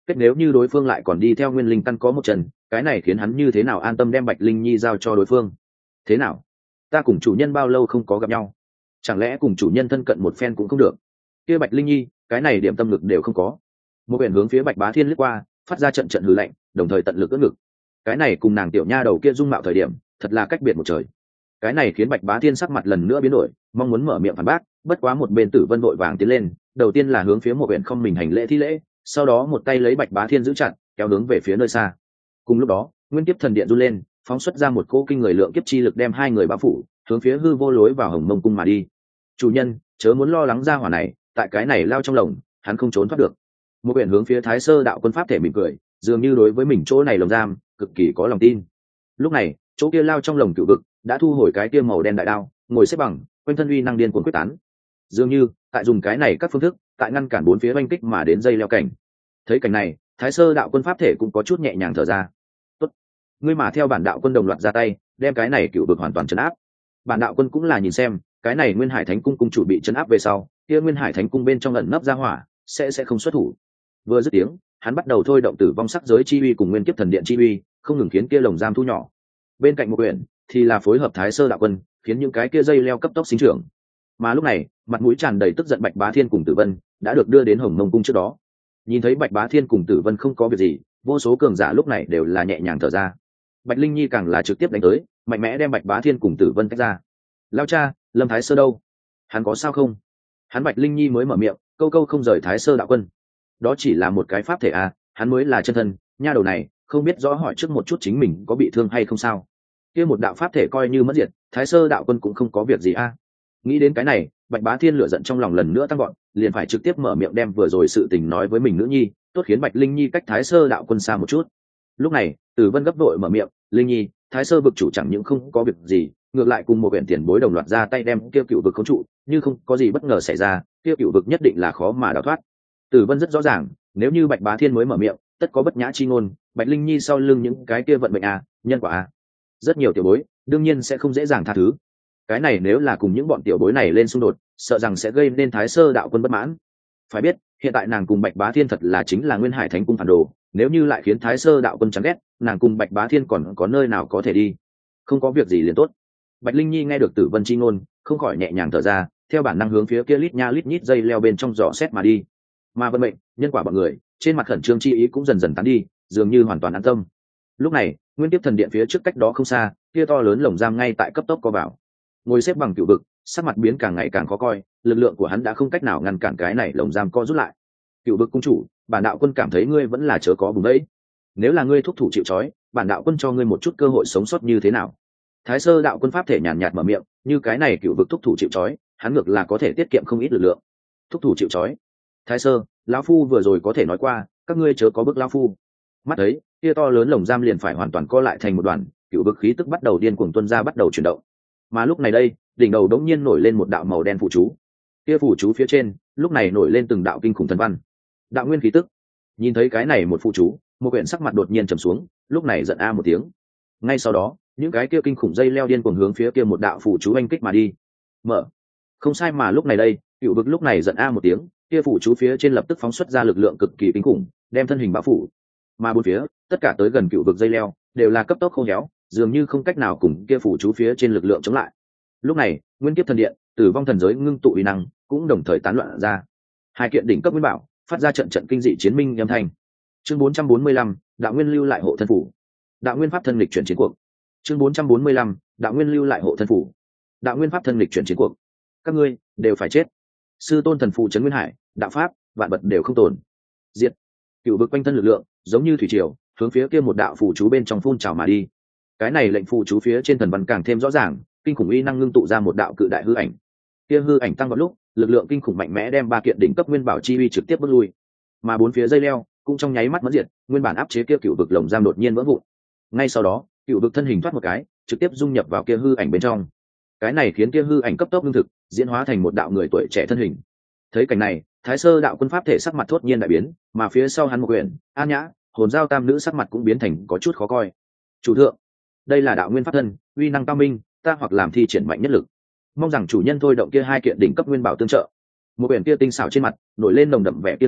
kết nếu như đối phương lại còn đi theo nguyên linh căn có một chân, cái này khiến hắn như thế nào an tâm đem Bạch Linh Nhi giao cho đối phương. Thế nào, ta cùng chủ nhân bao lâu không có gặp nhau, chẳng lẽ cùng chủ nhân thân cận một phen cũng không được? Kia Bạch Linh Nhi, cái này điểm tâm lực đều không có. Một biển hướng phía Bạch Bá Thiên lướt qua, phát ra trận trận hừ lạnh, đồng thời tận lực ưỡn ngực. Cái này cùng nàng tiểu nha đầu kia dung mạo thời điểm, thật là cách biệt một trời. Cái này khiến Bạch Bá Thiên sắc mặt lần nữa biến đổi, mong muốn mở miệng phản bác, bất quá một bên Tử Vân vội vàng tiến lên, đầu tiên là hướng phía một biển không mình hành lễ thi lễ, sau đó một tay lấy Bạch Bá Thiên giữ chặt, kéo hướng về phía nơi xa. Cùng lúc đó, nguyên kiếp thần điện run lên, phóng xuất ra một cỗ kinh người lượng kiếp chi lực đem hai người bao phủ, hướng phía hư vô lối vào Hồng Mông cung mà đi. Chủ nhân, chớ muốn lo lắng ra hỏa này, tại cái này lao trong lồng, hắn không trốn thoát được. Một biển hướng phía Thái Sơ đạo quân pháp thể mỉm cười, dường như đối với mình chỗ này lồng giam cực kỳ có lòng tin. Lúc này, chỗ kia lao trong lồng cựu vực đã thu hồi cái kia màu đen đại đao, ngồi xếp bằng, quanh thân uy năng điên cuồng quyết tán. Dường như tại dùng cái này các phương thức, tại ngăn cản bốn phía oanh kích mà đến dây leo cảnh. Thấy cảnh này, Thái Sơ đạo quân pháp thể cũng có chút nhẹ nhàng thở ra. Tốt, ngươi mà theo bản đạo quân đồng loạt ra tay, đem cái này cựu vực hoàn toàn trấn áp. Bản đạo quân cũng là nhìn xem, cái này Nguyên Hải Thánh cung cung chủ bị trấn áp về sau, kia Nguyên Hải Thánh cung bên trong ẩn nấp ra hỏa, sẽ sẽ không xuất thủ. Vừa dứt tiếng, hắn bắt đầu thôi động tử vong sắc giới chi uy cùng nguyên kiếp thần điện chi uy, không ngừng khiến kia lồng giam thu nhỏ. Bên cạnh một quyển thì là phối hợp Thái Sơ đạo quân, khiến những cái kia dây leo cấp tốc sinh trưởng. Mà lúc này, mặt mũi tràn đầy tức giận Bạch Bá Thiên cùng Tử Vân đã được đưa đến Hồng Mông cung trước đó. Nhìn thấy Bạch Bá Thiên cùng Tử Vân không có việc gì, vô số cường giả lúc này đều là nhẹ nhàng thở ra. Bạch Linh Nhi càng là trực tiếp đánh tới, mạnh mẽ đem Bạch Bá Thiên cùng Tử Vân tách ra. Lao cha, Lâm Thái Sơ đâu? Hắn có sao không? Hắn Bạch Linh Nhi mới mở miệng, câu câu không rời Thái Sơ đạo quân. Đó chỉ là một cái pháp thể à, hắn mới là chân thân, nha đầu này không biết rõ hỏi trước một chút chính mình có bị thương hay không sao? Kia một đạo pháp thể coi như mất diệt, Thái Sơ đạo quân cũng không có việc gì a. À. Nghĩ đến cái này, Bạch Bá Thiên lửa giận trong lòng lần nữa tăng gọn, liền phải trực tiếp mở miệng đem vừa rồi sự tình nói với mình nữ nhi, tốt khiến Bạch Linh Nhi cách Thái Sơ đạo quân xa một chút. Lúc này, Tử Vân gấp đội mở miệng, Linh Nhi, Thái Sơ vực chủ chẳng những không có việc gì, ngược lại cùng một viện tiền bối đồng loạt ra tay đem kia cựu vực khống trụ, như không có gì bất ngờ xảy ra, kia cựu vực nhất định là khó mà đào thoát. Tử Vân rất rõ ràng, nếu như Bạch Bá Thiên mới mở miệng, tất có bất nhã chi ngôn, Bạch Linh Nhi sau lưng những cái kia vận mệnh à, nhân quả à, rất nhiều tiểu bối, đương nhiên sẽ không dễ dàng tha thứ. Cái này nếu là cùng những bọn tiểu bối này lên xung đột, sợ rằng sẽ gây nên Thái Sơ đạo quân bất mãn. Phải biết, hiện tại nàng cùng Bạch Bá Thiên thật là chính là Nguyên Hải Thánh cung phản đồ, nếu như lại khiến Thái Sơ đạo quân chán ghét, nàng cùng Bạch Bá Thiên còn có nơi nào có thể đi? Không có việc gì liền tốt. Bạch Linh Nhi nghe được Tử Vân chi ngôn, không khỏi nhẹ nhàng thở ra, theo bản năng hướng phía kia lít nha lít nhít dây leo bên trong giỏ xét mà đi. Mà vận mệnh, nhân quả bọn người, trên mặt khẩn trương chi ý cũng dần dần tán đi, dường như hoàn toàn an tâm. Lúc này, Nguyên Tiếp thần điện phía trước cách đó không xa, kia to lớn lồng giam ngay tại cấp tốc co vào. Ngồi xếp bằng cựu vực, sắc mặt biến càng ngày càng khó coi, lực lượng của hắn đã không cách nào ngăn cản cái này lồng giam co rút lại. Cựu vực cung chủ, bản đạo quân cảm thấy ngươi vẫn là chớ có bùng đấy. Nếu là ngươi thúc thủ chịu trói, bản đạo quân cho ngươi một chút cơ hội sống sót như thế nào? Thái Sơ đạo quân pháp thể nhàn nhạt mở miệng, như cái này cựu vực thúc thủ chịu trói, hắn ngược là có thể tiết kiệm không ít lực lượng. Thúc thủ chịu trói. Thái Sơ, lão phu vừa rồi có thể nói qua, các ngươi chớ có bước lão phu. Mắt ấy, kia to lớn lồng giam liền phải hoàn toàn co lại thành một đoàn, cựu vực khí tức bắt đầu điên cuồng tuôn ra, bắt đầu chuyển động. Mà lúc này đây, đỉnh đầu đống nhiên nổi lên một đạo màu đen phù chú. Kia phù chú phía trên, lúc này nổi lên từng đạo kinh khủng thần văn. Đạo nguyên khí tức. Nhìn thấy cái này một phù chú, một quyển sắc mặt đột nhiên trầm xuống, lúc này giận a một tiếng. Ngay sau đó, những cái kia kinh khủng dây leo điên cuồng hướng phía kia một đạo phù chú anh kích mà đi. Mở. Không sai, mà lúc này đây, cựu vực lúc này giận a một tiếng, kia phù chú phía trên lập tức phóng xuất ra lực lượng cực kỳ kinh khủng, đem thân hình bao phủ. Mà bốn phía, tất cả tới gần cựu vực dây leo đều là cấp tốc khô héo, dường như không cách nào cùng kia phù chú phía trên lực lượng chống lại. Lúc này, Nguyên Kiếp thần điện, Tử Vong thần giới ngưng tụ uy năng cũng đồng thời tán loạn ra. Hai kiện đỉnh cấp nguyên bảo phát ra trận trận kinh dị chiến minh âm thanh. Chương bốn trăm bốn mươi lăm, đạo nguyên lưu lại hộ thân phủ. Đạo nguyên pháp thân lịch chuyển chiến cuộc. Chương bốn trăm bốn mươi lăm, đạo nguyên lưu lại hộ thân phủ. Đạo nguyên pháp thân lịch chuyển chiến cuộc. Các ngươi đều phải chết. Sư tôn thần phù trấn nguyên hải, đạo pháp vạn vật đều không tồn. Diệt. Cựu vực quanh thân lực lượng giống như thủy triều, hướng phía kia một đạo phù chú bên trong phun trào mà đi. Cái này lệnh phù chú phía trên thần văn càng thêm rõ ràng, kinh khủng uy năng ngưng tụ ra một đạo cự đại hư ảnh. Kia hư ảnh tăng vào lúc, lực lượng kinh khủng mạnh mẽ đem ba kiện đỉnh cấp nguyên bảo chi uy trực tiếp bước lui. Mà bốn phía dây leo cũng trong nháy mắt mất diệt, nguyên bản áp chế kia cựu vực lồng giam đột nhiên vỡ vụn. Ngay sau đó, cựu vực thân hình thoát một cái, trực tiếp dung nhập vào kia hư ảnh bên trong. Cái này khiến kia hư ảnh cấp tốc ngưng thực, diễn hóa thành một đạo người tuổi trẻ thân hình. Thấy cảnh này, Thái Sơ đạo quân pháp thể sắc mặt thốt nhiên đại biến, mà phía sau hắn một quyển, An Nhã, hồn giao tam nữ sắc mặt cũng biến thành có chút khó coi. Chủ thượng, đây là đạo nguyên pháp thân, uy năng cao minh, ta hoặc làm thi triển mạnh nhất lực, mong rằng chủ nhân thôi động kia hai kiện đỉnh cấp nguyên bảo tương trợ. Một quyển kia tinh xảo trên mặt nổi lên nồng đậm vẻ kia rẻ,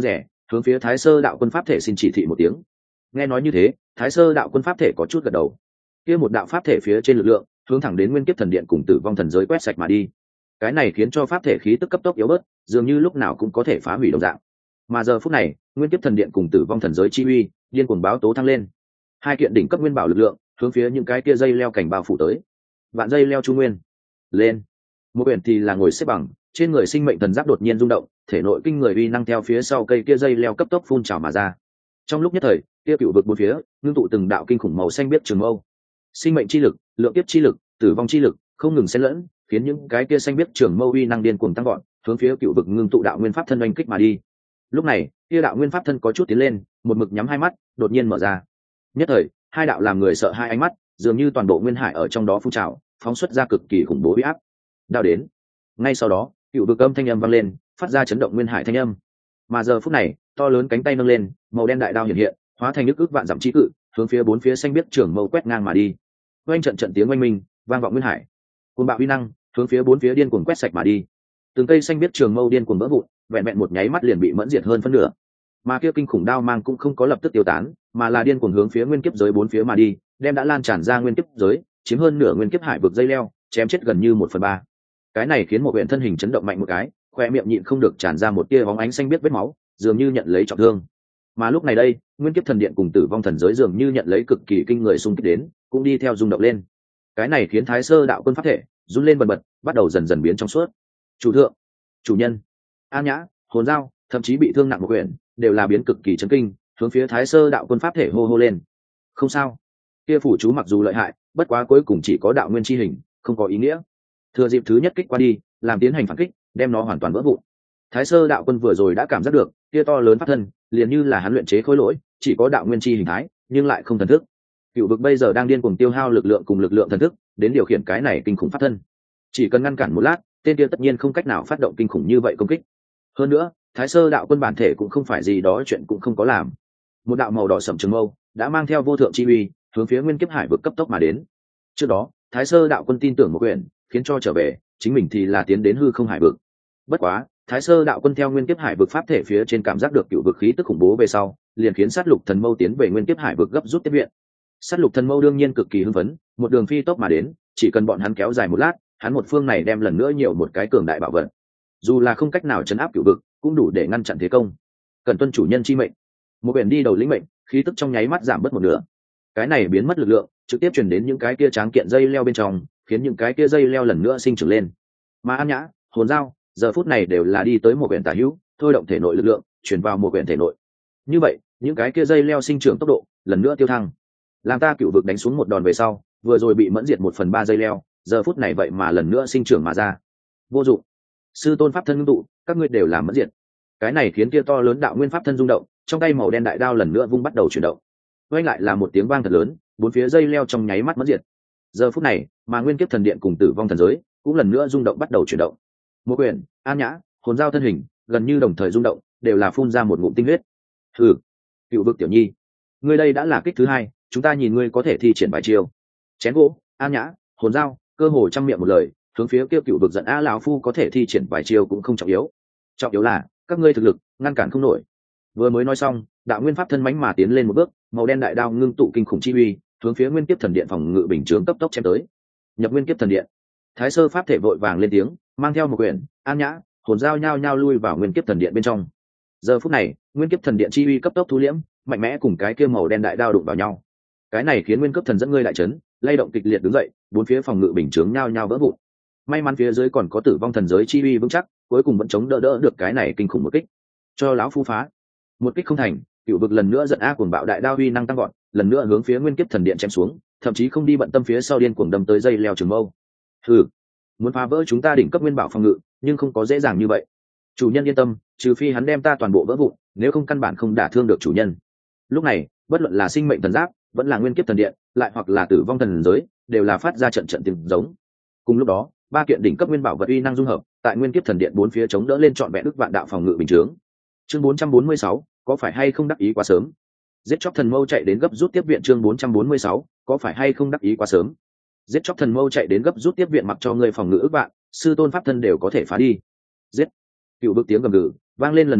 hướng phía Thái Sơ đạo quân pháp thể xin chỉ thị một tiếng. Nghe nói như thế, Thái Sơ đạo quân pháp thể có chút gật đầu. Kia một đạo pháp thể phía trên lực lượng hướng thẳng đến nguyên kiếp thần điện cùng tử vong thần giới quét sạch mà đi. Cái này khiến cho pháp thể khí tức cấp tốc yếu bớt, dường như lúc nào cũng có thể phá hủy đồng dạng. Mà giờ phút này, nguyên kiếp thần điện cùng tử vong thần giới chi uy điên cuồng báo tố thăng lên. Hai kiện đỉnh cấp nguyên bảo lực lượng hướng phía những cái kia dây leo cảnh bao phủ tới. Vạn dây leo chu nguyên lên. Một quyển thì là ngồi xếp bằng, trên người sinh mệnh thần giáp đột nhiên rung động, thể nội kinh người uy năng theo phía sau cây kia dây leo cấp tốc phun trào mà ra. Trong lúc nhất thời, kia cựu vực bốn phía ngưng tụ từng đạo kinh khủng màu xanh biếc trường mâu, sinh mệnh chi lực, lượng kiếp chi lực, tử vong chi lực không ngừng xen lẫn, khiến những cái kia xanh biếc trường mâu uy năng điên cuồng tăng gọn, hướng phía cựu vực ngưng tụ đạo nguyên pháp thân oanh kích mà đi. Lúc này, kia đạo nguyên pháp thân có chút tiến lên, một mực nhắm hai mắt, đột nhiên mở ra. Nhất thời, hai đạo làm người sợ hai ánh mắt, dường như toàn bộ nguyên hải ở trong đó phun trào, phóng xuất ra cực kỳ khủng bố uy áp. Đao đến. Ngay sau đó, cựu vực âm thanh âm vang lên, phát ra chấn động nguyên hải thanh âm. Mà giờ phút này, to lớn cánh tay nâng lên, màu đen đại đao hiện hiện, hóa thành nước ước vạn dặm chi cự, hướng phía bốn phía xanh biếc trường mâu quét ngang mà đi. Oanh trận trận tiếng oanh minh, vang vọng nguyên hải. Cuồng bạo uy năng, hướng phía bốn phía điên cuồng quét sạch mà đi. Từng cây xanh biếc trường mâu điên cuồng vỡ vụn, vẹn vẹn một nháy mắt liền bị mẫn diệt hơn phân nửa. Mà kia kinh khủng đao mang cũng không có lập tức tiêu tán, mà là điên cuồng hướng phía nguyên kiếp giới bốn phía mà đi, đem đã lan tràn ra nguyên kiếp giới, chiếm hơn nửa nguyên kiếp hải vực dây leo, chém chết gần như một phần ba. Cái này khiến một huyện thân hình chấn động mạnh một cái, khoe miệng nhịn không được tràn ra một tia bóng ánh xanh biết vết máu, dường như nhận lấy trọng thương. Mà lúc này đây, nguyên kiếp thần điện cùng tử vong thần giới dường như nhận lấy cực kỳ kinh người xung kích đến, cũng đi theo rung động lên. Cái này khiến Thái Sơ đạo quân pháp thể run lên bần bật, bắt đầu dần dần biến trong suốt. Chủ thượng, chủ nhân, An Nhã, Hồn Dao, thậm chí bị thương nặng một huyện, đều là biến cực kỳ chấn kinh, hướng phía Thái Sơ đạo quân pháp thể hô hô lên. Không sao, kia phủ chú mặc dù lợi hại, bất quá cuối cùng chỉ có đạo nguyên chi hình, không có ý nghĩa. Thừa dịp thứ nhất kích qua đi, làm tiến hành phản kích, đem nó hoàn toàn vỡ vụn. Thái Sơ đạo quân vừa rồi đã cảm giác được, kia to lớn pháp thân, liền như là hắn luyện chế khối lỗi, chỉ có đạo nguyên chi hình thái, nhưng lại không thần thức. Cựu vực bây giờ đang điên cuồng tiêu hao lực lượng cùng lực lượng thần thức, đến điều khiển cái này kinh khủng pháp thân. Chỉ cần ngăn cản một lát, tên kia tất nhiên không cách nào phát động kinh khủng như vậy công kích. Hơn nữa, Thái Sơ đạo quân bản thể cũng không phải gì đó chuyện cũng không có làm. Một đạo màu đỏ sẫm trường mâu đã mang theo vô thượng chi uy, hướng phía nguyên kiếp hải vực cấp tốc mà đến. Trước đó, Thái Sơ đạo quân tin tưởng một quyền, khiến cho trở về, chính mình thì là tiến đến hư không hải vực. Bất quá, Thái Sơ đạo quân theo nguyên kiếp hải vực pháp thể phía trên cảm giác được cựu vực khí tức khủng bố về sau, liền khiến sát lục thần mâu tiến về nguyên kiếp hải vực gấp rút tiếp viện. Sát lục thần mâu đương nhiên cực kỳ hưng phấn, một đường phi tốc mà đến, chỉ cần bọn hắn kéo dài một lát, hắn một phương này đem lần nữa nhiều một cái cường đại bảo vật. Dù là không cách nào chấn áp cựu vực, cũng đủ để ngăn chặn thế công. Cần tuân chủ nhân chi mệnh. Một biển đi đầu lĩnh mệnh, khí tức trong nháy mắt giảm bớt một nửa. Cái này biến mất lực lượng, trực tiếp truyền đến những cái kia tráng kiện dây leo bên trong, khiến những cái kia dây leo lần nữa sinh trưởng lên. Mà An Nhã, Hồn Dao, giờ phút này đều là đi tới một biển tả hữu, thôi động thể nội lực lượng, chuyển vào một biển thể nội. Như vậy, những cái kia dây leo sinh trưởng tốc độ lần nữa tiêu thăng. Làm ta cựu vực đánh xuống một đòn về sau, vừa rồi bị mẫn diệt một phần ba dây leo, giờ phút này vậy mà lần nữa sinh trưởng mà ra. Vô dụng. Sư tôn pháp thân ngưng tụ, các ngươi đều làm mẫn diệt. Cái này khiến kia to lớn đạo nguyên pháp thân rung động, trong tay màu đen đại đao lần nữa vung bắt đầu chuyển động. Quay lại là một tiếng vang thật lớn, bốn phía dây leo trong nháy mắt mẫn diệt. Giờ phút này, mà nguyên kiếp thần điện cùng tử vong thần giới cũng lần nữa rung động bắt đầu chuyển động. Một quyền, An Nhã, Hồn Dao thân hình gần như đồng thời rung động, đều là phun ra một ngụm tinh huyết. Hừ, cựu vực tiểu nhi, ngươi đây đã là kích thứ hai, chúng ta nhìn ngươi có thể thi triển bài chiêu. Chén gỗ, An Nhã, Hồn Dao cơ hồ trăm miệng một lời, hướng phía kia cựu vực giận a lão phu có thể thi triển bài chiêu cũng không trọng yếu, trọng yếu là các ngươi thực lực ngăn cản không nổi. Vừa mới nói xong, đạo nguyên pháp thân mãnh mà tiến lên một bước, màu đen đại đao ngưng tụ kinh khủng chi uy, hướng phía nguyên kiếp thần điện phòng ngự bình chướng cấp tốc chém tới. Nhập nguyên kiếp thần điện. Thái Sơ pháp thể vội vàng lên tiếng, mang theo một quyển, An Nhã, Hồn Dao nhao nhao lui vào nguyên kiếp thần điện bên trong. Giờ phút này, nguyên kiếp thần điện chi uy cấp tốc thu liễm, mạnh mẽ cùng cái kia màu đen đại đao đụng vào nhau. Cái này khiến nguyên cấp thần dẫn ngươi đại chấn, lay động kịch liệt đứng dậy, bốn phía phòng ngự bình chướng nhao nhao vỡ vụn. May mắn phía dưới còn có tử vong thần giới chi uy vững chắc, cuối cùng vẫn chống đỡ đỡ được cái này kinh khủng một kích. Cho lão phu phá. Một kích không thành, cựu vực lần nữa giận a cuồng bạo đại đao uy năng tăng gọn, lần nữa hướng phía nguyên kiếp thần điện chém xuống, thậm chí không đi bận tâm phía sau điên cuồng đâm tới dây leo trường mâu. Hừ, muốn phá vỡ chúng ta đỉnh cấp nguyên bảo phòng ngự, nhưng không có dễ dàng như vậy. Chủ nhân yên tâm, trừ phi hắn đem ta toàn bộ vỡ vụn, nếu không căn bản không đả thương được chủ nhân. Lúc này, bất luận là sinh mệnh thần giáp, vẫn là nguyên kiếp thần điện, lại hoặc là tử vong thần giới, đều là phát ra trận trận tiếng giống. Cùng lúc đó, ba kiện đỉnh cấp nguyên bảo vật uy năng dung hợp, tại nguyên kiếp thần điện bốn phía chống đỡ lên trọn vẹn ức vạn đạo phòng ngự bình chướng. Chương bốn trăm bốn mươi sáu, có phải hay không đắc ý quá sớm? Giết chóc thần mâu chạy đến gấp rút tiếp viện. Chương bốn trăm bốn mươi sáu, có phải hay không đắc ý quá sớm? Giết chóc thần mâu chạy đến gấp rút tiếp viện, mặc cho ngươi phòng ngự ức vạn, sư tôn pháp thân đều có thể phá đi. Giết! Cựu bực tiếng gầm gừ vang lên lần nữa,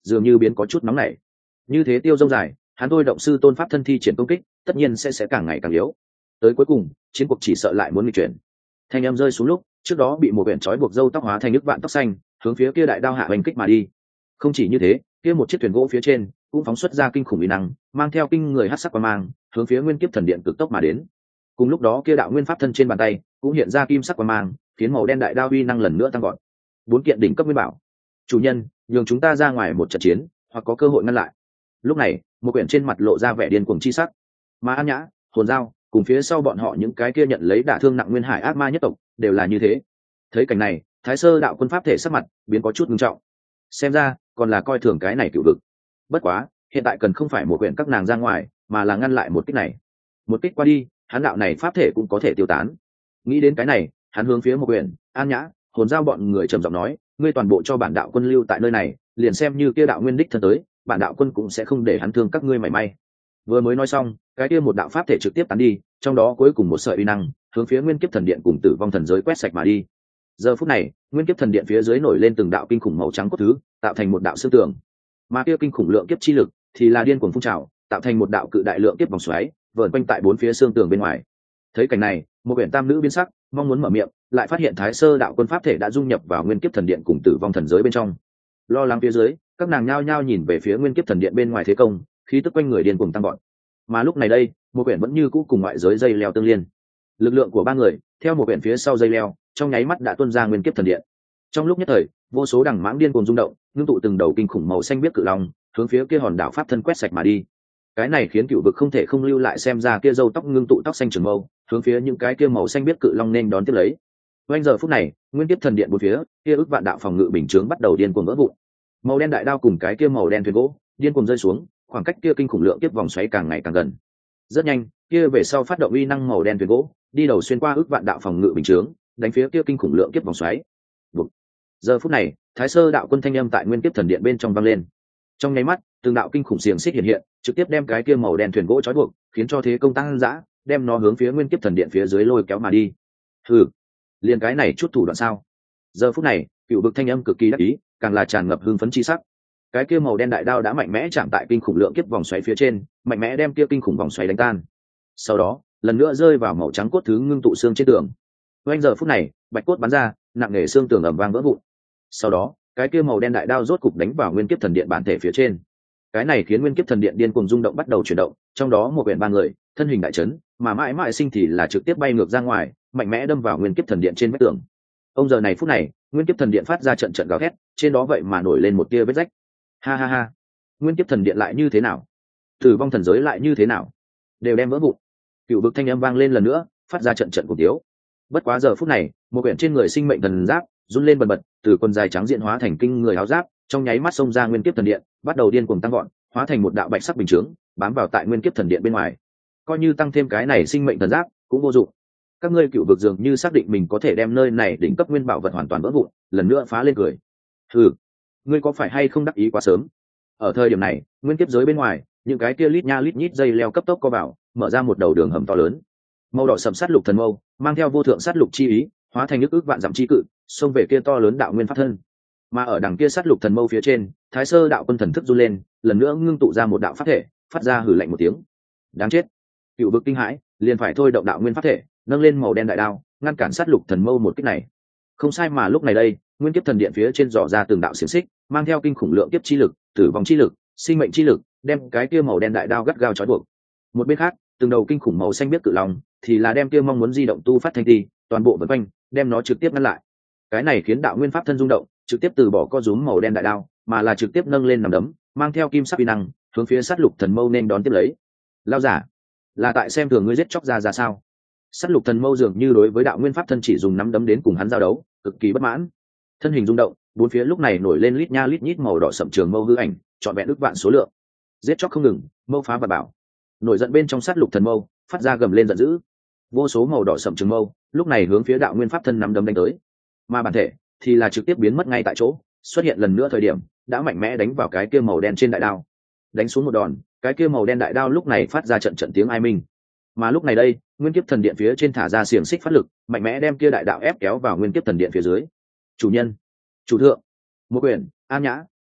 dường như biến có chút nóng nảy. Như thế tiêu dông dài, hắn thôi động sư tôn pháp thân thi triển công kích, tất nhiên sẽ sẽ càng ngày càng yếu. Tới cuối cùng, chiến cuộc chỉ sợ lại muốn nghịch chuyển. Thanh âm rơi xuống lúc, trước đó bị một quyển trói buộc râu tóc hóa thành nước vạn tóc xanh, hướng phía kia đại đao hạ hành kích mà đi. Không chỉ như thế, kia một chiếc thuyền gỗ phía trên cũng phóng xuất ra kinh khủng uy năng, mang theo kinh người hắc sắc quang mang, hướng phía nguyên kiếp thần điện cực tốc mà đến. Cùng lúc đó kia đạo nguyên pháp thân trên bàn tay cũng hiện ra kim sắc quang mang, khiến màu đen đại đao uy năng lần nữa tăng gọn. Bốn kiện đỉnh cấp nguyên bảo. Chủ nhân, nhường chúng ta ra ngoài một trận chiến, hoặc có cơ hội ngăn lại. Lúc này, một quyển trên mặt lộ ra vẻ điên cuồng chi sắc. Mà An Nhã, Hồn Dao, cùng phía sau bọn họ những cái kia nhận lấy đả thương nặng nguyên hải ác ma nhất tộc, đều là như thế. Thấy cảnh này, Thái Sơ đạo quân pháp thể sắc mặt biến có chút nghiêm trọng. Xem ra, còn là coi thường cái này cựu vực. Bất quá, hiện tại cần không phải một quyển các nàng ra ngoài, mà là ngăn lại một kích này. Một kích qua đi, hắn đạo này pháp thể cũng có thể tiêu tán. Nghĩ đến cái này, hắn hướng phía một quyển, An Nhã, Hồn Dao bọn người trầm giọng nói, ngươi toàn bộ cho bản đạo quân lưu tại nơi này, liền xem như kia đạo nguyên đích thân tới, bản đạo quân cũng sẽ không để hắn thương các ngươi mảy may. Vừa mới nói xong, cái kia một đạo pháp thể trực tiếp tán đi, trong đó cuối cùng một sợi uy năng hướng phía nguyên kiếp thần điện cùng tử vong thần giới quét sạch mà đi. Giờ phút này, nguyên kiếp thần điện phía dưới nổi lên từng đạo kinh khủng màu trắng cốt thứ, tạo thành một đạo xương tường. Mà kia kinh khủng lượng kiếp chi lực thì là điên cuồng phun trào, tạo thành một đạo cự đại lượng kiếp vòng xoáy, vờn quanh tại bốn phía xương tường bên ngoài. Thấy cảnh này, một biển tam nữ biến sắc, mong muốn mở miệng, lại phát hiện Thái Sơ đạo quân pháp thể đã dung nhập vào nguyên kiếp thần điện cùng tử vong thần giới bên trong. Lo lắng phía dưới, các nàng nhao nhao nhìn về phía nguyên kiếp thần điện bên ngoài thế công, khí tức quanh người điên cuồng tăng vọt. Mà lúc này đây, một quyển vẫn như cũ cùng ngoại giới dây leo tương liên. Lực lượng của ba người theo một quyển phía sau dây leo, trong nháy mắt đã tuôn ra nguyên kiếp thần điện. Trong lúc nhất thời, vô số đằng mãng điên cuồng rung động, ngưng tụ từng đầu kinh khủng màu xanh biếc cự long, hướng phía kia hòn đảo pháp thân quét sạch mà đi. Cái này khiến cựu vực không thể không lưu lại xem ra kia râu tóc ngưng tụ tóc xanh trường mâu, hướng phía những cái kia màu xanh biếc cự long nên đón tiếp lấy. Oanh giờ phút này, nguyên kiếp thần điện bốn phía, kia ức vạn đạo phòng ngự bình chướng bắt đầu điên cuồng vỡ vụn. Màu đen đại đao cùng cái kia màu đen thuyền gỗ, điên cuồng rơi xuống, khoảng cách kia kinh khủng lượng tiếp vòng xoáy càng ngày càng gần. Rất nhanh, kia về sau phát động uy năng màu đen thuyền gỗ, đi đầu xuyên qua ức vạn đạo phòng ngự bình chướng, đánh phía kia kinh khủng lượng kiếp vòng xoáy. Bụt. Giờ phút này, Thái Sơ đạo quân thanh âm tại nguyên kiếp thần điện bên trong vang lên. Trong nháy mắt, từng đạo kinh khủng xiềng xích hiện hiện, trực tiếp đem cái kia màu đen thuyền gỗ trói buộc, khiến cho thế công tăng dã, đem nó hướng phía nguyên kiếp thần điện phía dưới lôi kéo mà đi. Hừ, liền cái này chút thủ đoạn sao? Giờ phút này, cựu bực thanh âm cực kỳ đắc ý, càng là tràn ngập hưng phấn chi sắc. Cái kia màu đen đại đao đã mạnh mẽ chạm tại kinh khủng lượng kiếp vòng xoáy phía trên, mạnh mẽ đem kia kinh khủng vòng xoáy đánh tan. Sau đó, lần nữa rơi vào màu trắng cốt thứ ngưng tụ xương trên tường. Oanh giờ phút này, bạch cốt bắn ra, nặng nề xương tường ầm vang vỡ vụn. Sau đó, cái kia màu đen đại đao rốt cục đánh vào nguyên kiếp thần điện bản thể phía trên. Cái này khiến nguyên kiếp thần điện điên cuồng rung động bắt đầu chuyển động, trong đó một quyển ba người, thân hình đại chấn, mà mãi mãi sinh thì là trực tiếp bay ngược ra ngoài, mạnh mẽ đâm vào nguyên kiếp thần điện trên vách tường. Ông giờ này phút này, nguyên kiếp thần điện phát ra trận trận gào thét, trên đó vậy mà nổi lên một tia vết rách. Ha ha ha, nguyên kiếp thần điện lại như thế nào? Tử vong thần giới lại như thế nào? Đều đem vỡ vụn. Cựu vực thanh âm vang lên lần nữa, phát ra trận trận cổ tiếu. Bất quá giờ phút này, một quyển trên người sinh mệnh thần giáp run lên bần bật, từ quần dài trắng diện hóa thành kinh người áo giáp, trong nháy mắt xông ra nguyên kiếp thần điện, bắt đầu điên cuồng tăng gọn, hóa thành một đạo bạch sắc bình chướng, bám vào tại nguyên kiếp thần điện bên ngoài. Coi như tăng thêm cái này sinh mệnh thần giáp cũng vô dụng. Các ngươi cựu vực dường như xác định mình có thể đem nơi này đỉnh cấp nguyên bảo vật hoàn toàn vỡ vụn, lần nữa phá lên cười. Hừ, ngươi có phải hay không đắc ý quá sớm? Ở thời điểm này, nguyên kiếp giới bên ngoài, những cái kia lít nha lít nhít dây leo cấp tốc co vào, mở ra một đầu đường hầm to lớn. Màu đỏ sầm sát lục thần mâu, mang theo vô thượng sát lục chi ý, hóa thành nước ước vạn dặm chi cự, xông về kia to lớn đạo nguyên pháp thân. Mà ở đằng kia sát lục thần mâu phía trên, Thái Sơ đạo quân thần thức run lên, lần nữa ngưng tụ ra một đạo pháp thể, phát ra hử lạnh một tiếng. Đáng chết! Cựu vực kinh hãi, liền phải thôi động đạo nguyên pháp thể, nâng lên màu đen đại đao, ngăn cản sát lục thần mâu một kích này. Không sai, mà lúc này đây, nguyên kiếp thần điện phía trên dò ra từng đạo xiềng xích, mang theo kinh khủng lượng kiếp chi lực, tử vong chi lực, sinh mệnh chi lực, đem cái kia màu đen đại đao gắt gao trói buộc. Một bên khác, từng đầu kinh khủng màu xanh biết cự long, thì là đem kia mong muốn di động tu phát thanh ti, toàn bộ vần quanh, đem nó trực tiếp ngăn lại. Cái này khiến đạo nguyên pháp thân rung động, trực tiếp từ bỏ co rúm màu đen đại đao, mà là trực tiếp nâng lên nằm đấm, mang theo kim sắc uy năng, hướng phía sát lục thần mâu nên đón tiếp lấy. Lao giả, là tại xem thường ngươi giết chóc ra ra sao? Sát lục thần mâu dường như đối với đạo nguyên pháp thân chỉ dùng nắm đấm đến cùng hắn giao đấu, cực kỳ bất mãn. Thân hình rung động, bốn phía lúc này nổi lên lít nha lít nhít màu đỏ sậm trường mâu hư ảnh, trọn vẹn ước vạn số lượng. Giết chóc không ngừng, mâu phá và bảo. Nổi giận bên trong sát lục thần mâu, phát ra gầm lên giận dữ. Vô số màu đỏ sậm trường mâu, lúc này hướng phía đạo nguyên pháp thân nắm đấm đánh tới. Mà bản thể thì là trực tiếp biến mất ngay tại chỗ, xuất hiện lần nữa thời điểm, đã mạnh mẽ đánh vào cái kia màu đen trên đại đao. Đánh xuống một đòn, cái kia màu đen đại đao lúc này phát ra trận trận tiếng ai minh. Mà lúc này đây, nguyên kiếp thần điện phía trên thả ra xiềng xích phát lực, mạnh mẽ đem kia đại đạo ép kéo vào nguyên kiếp thần điện phía dưới. Chủ nhân, chủ thượng, một quyển, An Nhã,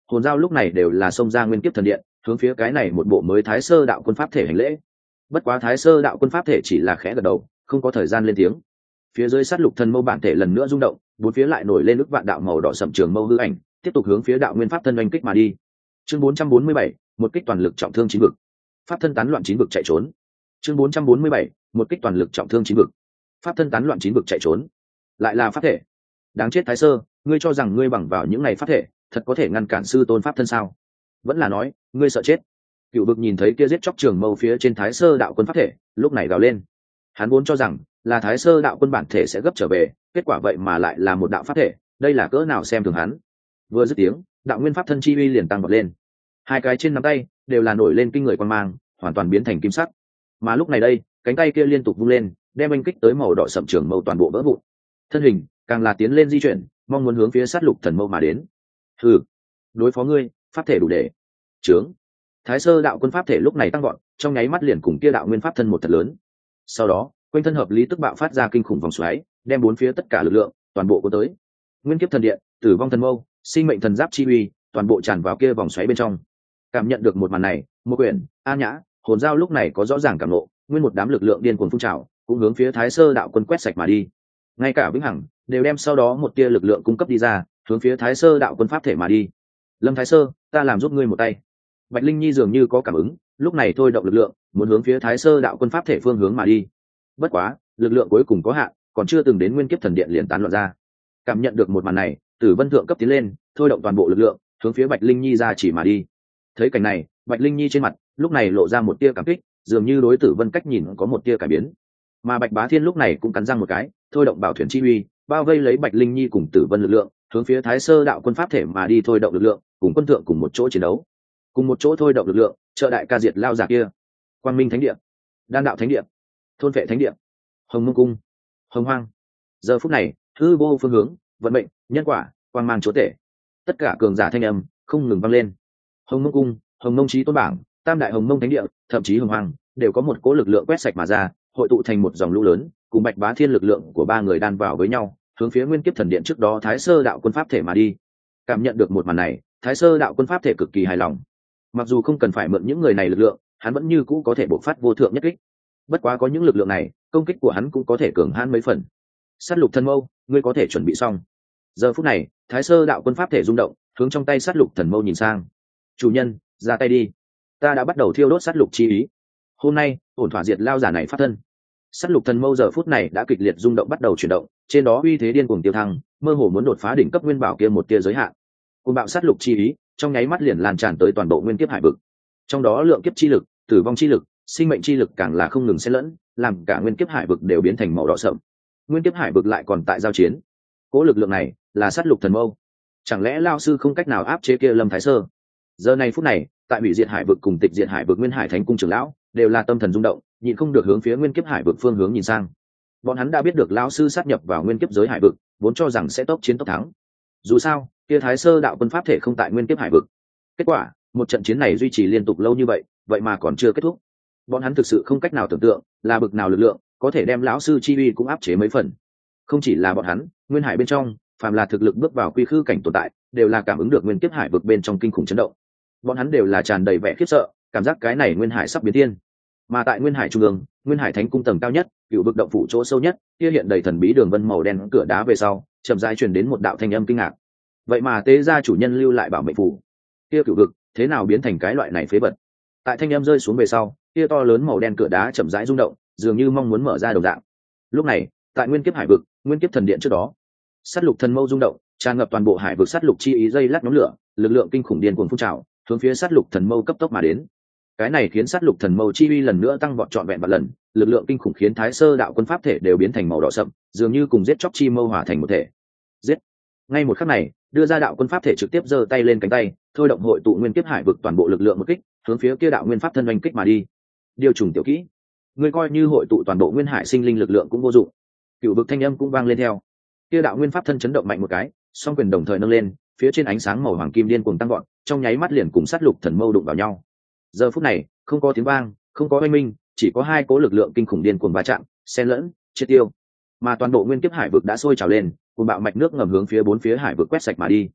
hồn giao lúc này đều là xông ra nguyên kiếp thần điện, hướng phía cái này một bộ mới thái sơ đạo quân pháp thể hành lễ. Bất quá thái sơ đạo quân pháp thể chỉ là khẽ gật đầu, không có thời gian lên tiếng. Phía dưới sát lục thần mâu bản thể lần nữa rung động, bốn phía lại nổi lên ức vạn đạo màu đỏ sậm trường mâu hư ảnh, tiếp tục hướng phía đạo nguyên pháp thân oanh kích mà đi. Chương bốn trăm bốn mươi bảy, một kích toàn lực trọng thương chín vực. Pháp thân tán loạn chín vực chạy trốn. Chương bốn trăm bốn mươi bảy, một kích toàn lực trọng thương chín vực. Pháp thân tán loạn chín vực chạy trốn. Lại là pháp thể. Đáng chết thái sơ, ngươi cho rằng ngươi bằng vào những này pháp thể, thật có thể ngăn cản sư tôn pháp thân sao? Vẫn là nói, ngươi sợ chết. Cựu vực nhìn thấy kia giết chóc trường mâu phía trên thái sơ đạo quân pháp thể, lúc này gào lên. Hắn vốn cho rằng là thái sơ đạo quân bản thể sẽ gấp trở về, kết quả vậy mà lại là một đạo pháp thể, đây là cỡ nào xem thường hắn. Vừa dứt tiếng, đạo nguyên pháp thân chi uy liền tăng vọt lên. Hai cái trên nắm tay đều là nổi lên kinh người quang mang, hoàn toàn biến thành kim sắc. Mà lúc này đây, cánh tay kia liên tục vung lên, đem anh kích tới màu đỏ sậm trường mâu toàn bộ vỡ vụn. Thân hình càng là tiến lên di chuyển, mong muốn hướng phía sát lục thần mâu mà đến. Hừ, đối phó ngươi, pháp thể đủ để. Trướng. Thái sơ đạo quân pháp thể lúc này tăng gọn, trong nháy mắt liền cùng kia đạo nguyên pháp thân một thật lớn. Sau đó, quanh thân hợp lý tức bạo phát ra kinh khủng vòng xoáy, đem bốn phía tất cả lực lượng toàn bộ có tới. Nguyên kiếp thần điện, tử vong thần mâu, sinh mệnh thần giáp chi uy, toàn bộ tràn vào kia vòng xoáy bên trong. Cảm nhận được một màn này, Một Quyển, A Nhã, hồn giao lúc này có rõ ràng cảm ngộ, nguyên một đám lực lượng điên cuồng phun trào, cũng hướng phía thái sơ đạo quân quét sạch mà đi. Ngay cả vĩnh hằng đều đem sau đó một tia lực lượng cung cấp đi ra, hướng phía thái sơ đạo quân pháp thể mà đi. Lâm Thái Sơ, ta làm giúp ngươi một tay. Bạch Linh Nhi dường như có cảm ứng, lúc này thôi động lực lượng, muốn hướng phía thái sơ đạo quân pháp thể phương hướng mà đi. Bất quá, lực lượng cuối cùng có hạn, còn chưa từng đến nguyên kiếp thần điện liền tán loạn ra. Cảm nhận được một màn này, Tử Vân thượng cấp tiến lên, thôi động toàn bộ lực lượng, hướng phía Bạch Linh Nhi ra chỉ mà đi. Thấy cảnh này, Bạch Linh Nhi trên mặt lúc này lộ ra một tia cảm kích, dường như đối Tử Vân cách nhìn có một tia cải biến. Mà Bạch Bá Thiên lúc này cũng cắn răng một cái, thôi động bảo thuyền chi uy, bao vây lấy Bạch Linh Nhi cùng Tử Vân lực lượng, hướng phía thái sơ đạo quân pháp thể mà đi, thôi động lực lượng, cùng quân thượng cùng một chỗ chiến đấu, cùng một chỗ thôi động lực lượng, trợ đại ca diệt lao giả kia. Quang Minh Thánh Địa, Đan Đạo Thánh Địa, Thôn Vệ Thánh Địa, Hồng Mông Cung, Hồng Hoang. Giờ phút này, hư vô phương hướng, vận mệnh, nhân quả, quang mang chúa tể, tất cả cường giả thanh âm không ngừng vang lên. Hồng Mông Cung, Hồng Mông Chí Tôn Bảng, Tam Đại Hồng Mông Thánh Địa, thậm chí Hồng Hoang đều có một cỗ lực lượng quét sạch mà ra, hội tụ thành một dòng lũ lớn, cùng Bạch Bá Thiên lực lượng của ba người đan vào với nhau, hướng phía nguyên kiếp thần điện trước đó thái sơ đạo quân pháp thể mà đi. Cảm nhận được một màn này, thái sơ đạo quân pháp thể cực kỳ hài lòng. Mặc dù không cần phải mượn những người này lực lượng, hắn vẫn như cũ có thể bộc phát vô thượng nhất kích. Bất quá có những lực lượng này, công kích của hắn cũng có thể cường hãn mấy phần. Sát lục thần mâu, ngươi có thể chuẩn bị xong. Giờ phút này, thái sơ đạo quân pháp thể rung động, hướng trong tay sát lục thần mâu nhìn sang. Chủ nhân, ra tay đi, ta đã bắt đầu thiêu đốt sát lục chi ý. Hôm nay, ổn thỏa diệt lao giả này phát thân. Sát lục thần mâu giờ phút này đã kịch liệt rung động, bắt đầu chuyển động, trên đó uy thế điên cuồng tiêu thăng, mơ hồ muốn đột phá đỉnh cấp nguyên bảo kia một tia giới hạn. Cuồng bạo sát lục chi ý, trong nháy mắt liền lan tràn tới toàn bộ nguyên kiếp hải vực. Trong đó lượng kiếp chi lực, tử vong chi lực, sinh mệnh chi lực càng là không ngừng xen lẫn, làm cả nguyên kiếp hải vực đều biến thành màu đỏ sậm. Nguyên kiếp hải vực lại còn tại giao chiến. Cố lực lượng này là sát lục thần mâu. Chẳng lẽ lao sư không cách nào áp chế kia Lâm Thái Sơ? Giờ này phút này, tại hủy diệt hải vực cùng tịch diệt hải vực Nguyên Hải Thánh cung trưởng lão đều là tâm thần rung động, nhịn không được hướng phía nguyên kiếp hải vực phương hướng nhìn sang. Bọn hắn đã biết được lão sư sát nhập vào nguyên kiếp giới hải vực, vốn cho rằng sẽ tốc chiến tốc thắng. Dù sao, kia thái sơ đạo quân pháp thể không tại nguyên kiếp hải vực. Kết quả, một trận chiến này duy trì liên tục lâu như vậy, vậy mà còn chưa kết thúc. Bọn hắn thực sự không cách nào tưởng tượng là bực nào lực lượng có thể đem lão sư chi uy cũng áp chế mấy phần. Không chỉ là bọn hắn, nguyên hải bên trong, phàm là thực lực bước vào quy khư cảnh tồn tại, đều là cảm ứng được nguyên kiếp hải vực bên trong kinh khủng chấn động. Bọn hắn đều là tràn đầy vẻ khiếp sợ, cảm giác cái này nguyên hải sắp biến thiên. Mà tại nguyên hải trung ương, nguyên hải thánh cung tầng cao nhất, cựu vực động phủ chỗ sâu nhất, kia hiện đầy thần bí đường vân màu đen cửa đá về sau, chậm rãi truyền đến một đạo thanh âm kinh ngạc. Vậy mà tế gia chủ nhân lưu lại bảo mệnh phù, kia cựu vực thế nào biến thành cái loại này phế vật? Tại thanh âm rơi xuống về sau, kia to lớn màu đen cửa đá chậm rãi rung động, dường như mong muốn mở ra đồng dạng. Lúc này, tại nguyên kiếp hải vực, nguyên kiếp thần điện trước đó, sát lục thần mâu rung động, tràn ngập toàn bộ hải vực, sát lục chi ý dây lát nhóm lửa, lực lượng kinh khủng điên cuồng phun trào, hướng phía sát lục thần mâu cấp tốc mà đến. Cái này khiến sát lục thần mâu chi uy lần nữa tăng vọt trọn vẹn một lần, lực lượng kinh khủng khiến thái sơ đạo quân pháp thể đều biến thành màu đỏ sậm, dường như cùng giết chóc chi mâu hòa thành một thể. Giết! Ngay một khắc này, đưa ra đạo quân pháp thể trực tiếp giơ tay lên cánh tay, thôi động hội tụ nguyên kiếp hải vực toàn bộ lực lượng một kích, hướng phía kia đạo nguyên pháp thân oanh kích mà đi. Điều trùng tiểu kỹ, ngươi coi như hội tụ toàn bộ nguyên hải sinh linh lực lượng cũng vô dụng. Cựu vực thanh âm cũng vang lên theo. Kia đạo nguyên pháp thân chấn động mạnh một cái, song quyền đồng thời nâng lên, phía trên ánh sáng màu hoàng kim điên cuồng tăng vọt, trong nháy mắt liền cùng sát lục thần mâu đụng vào nhau. Giờ phút này, không có tiếng vang, không có oanh minh, chỉ có hai cố lực lượng kinh khủng điên cuồng va chạm, xen lẫn, triệt tiêu. Mà toàn bộ nguyên kiếp hải vực đã sôi trào lên, cuồng bạo mạch nước ngầm hướng phía bốn phía hải vực quét sạch mà đi.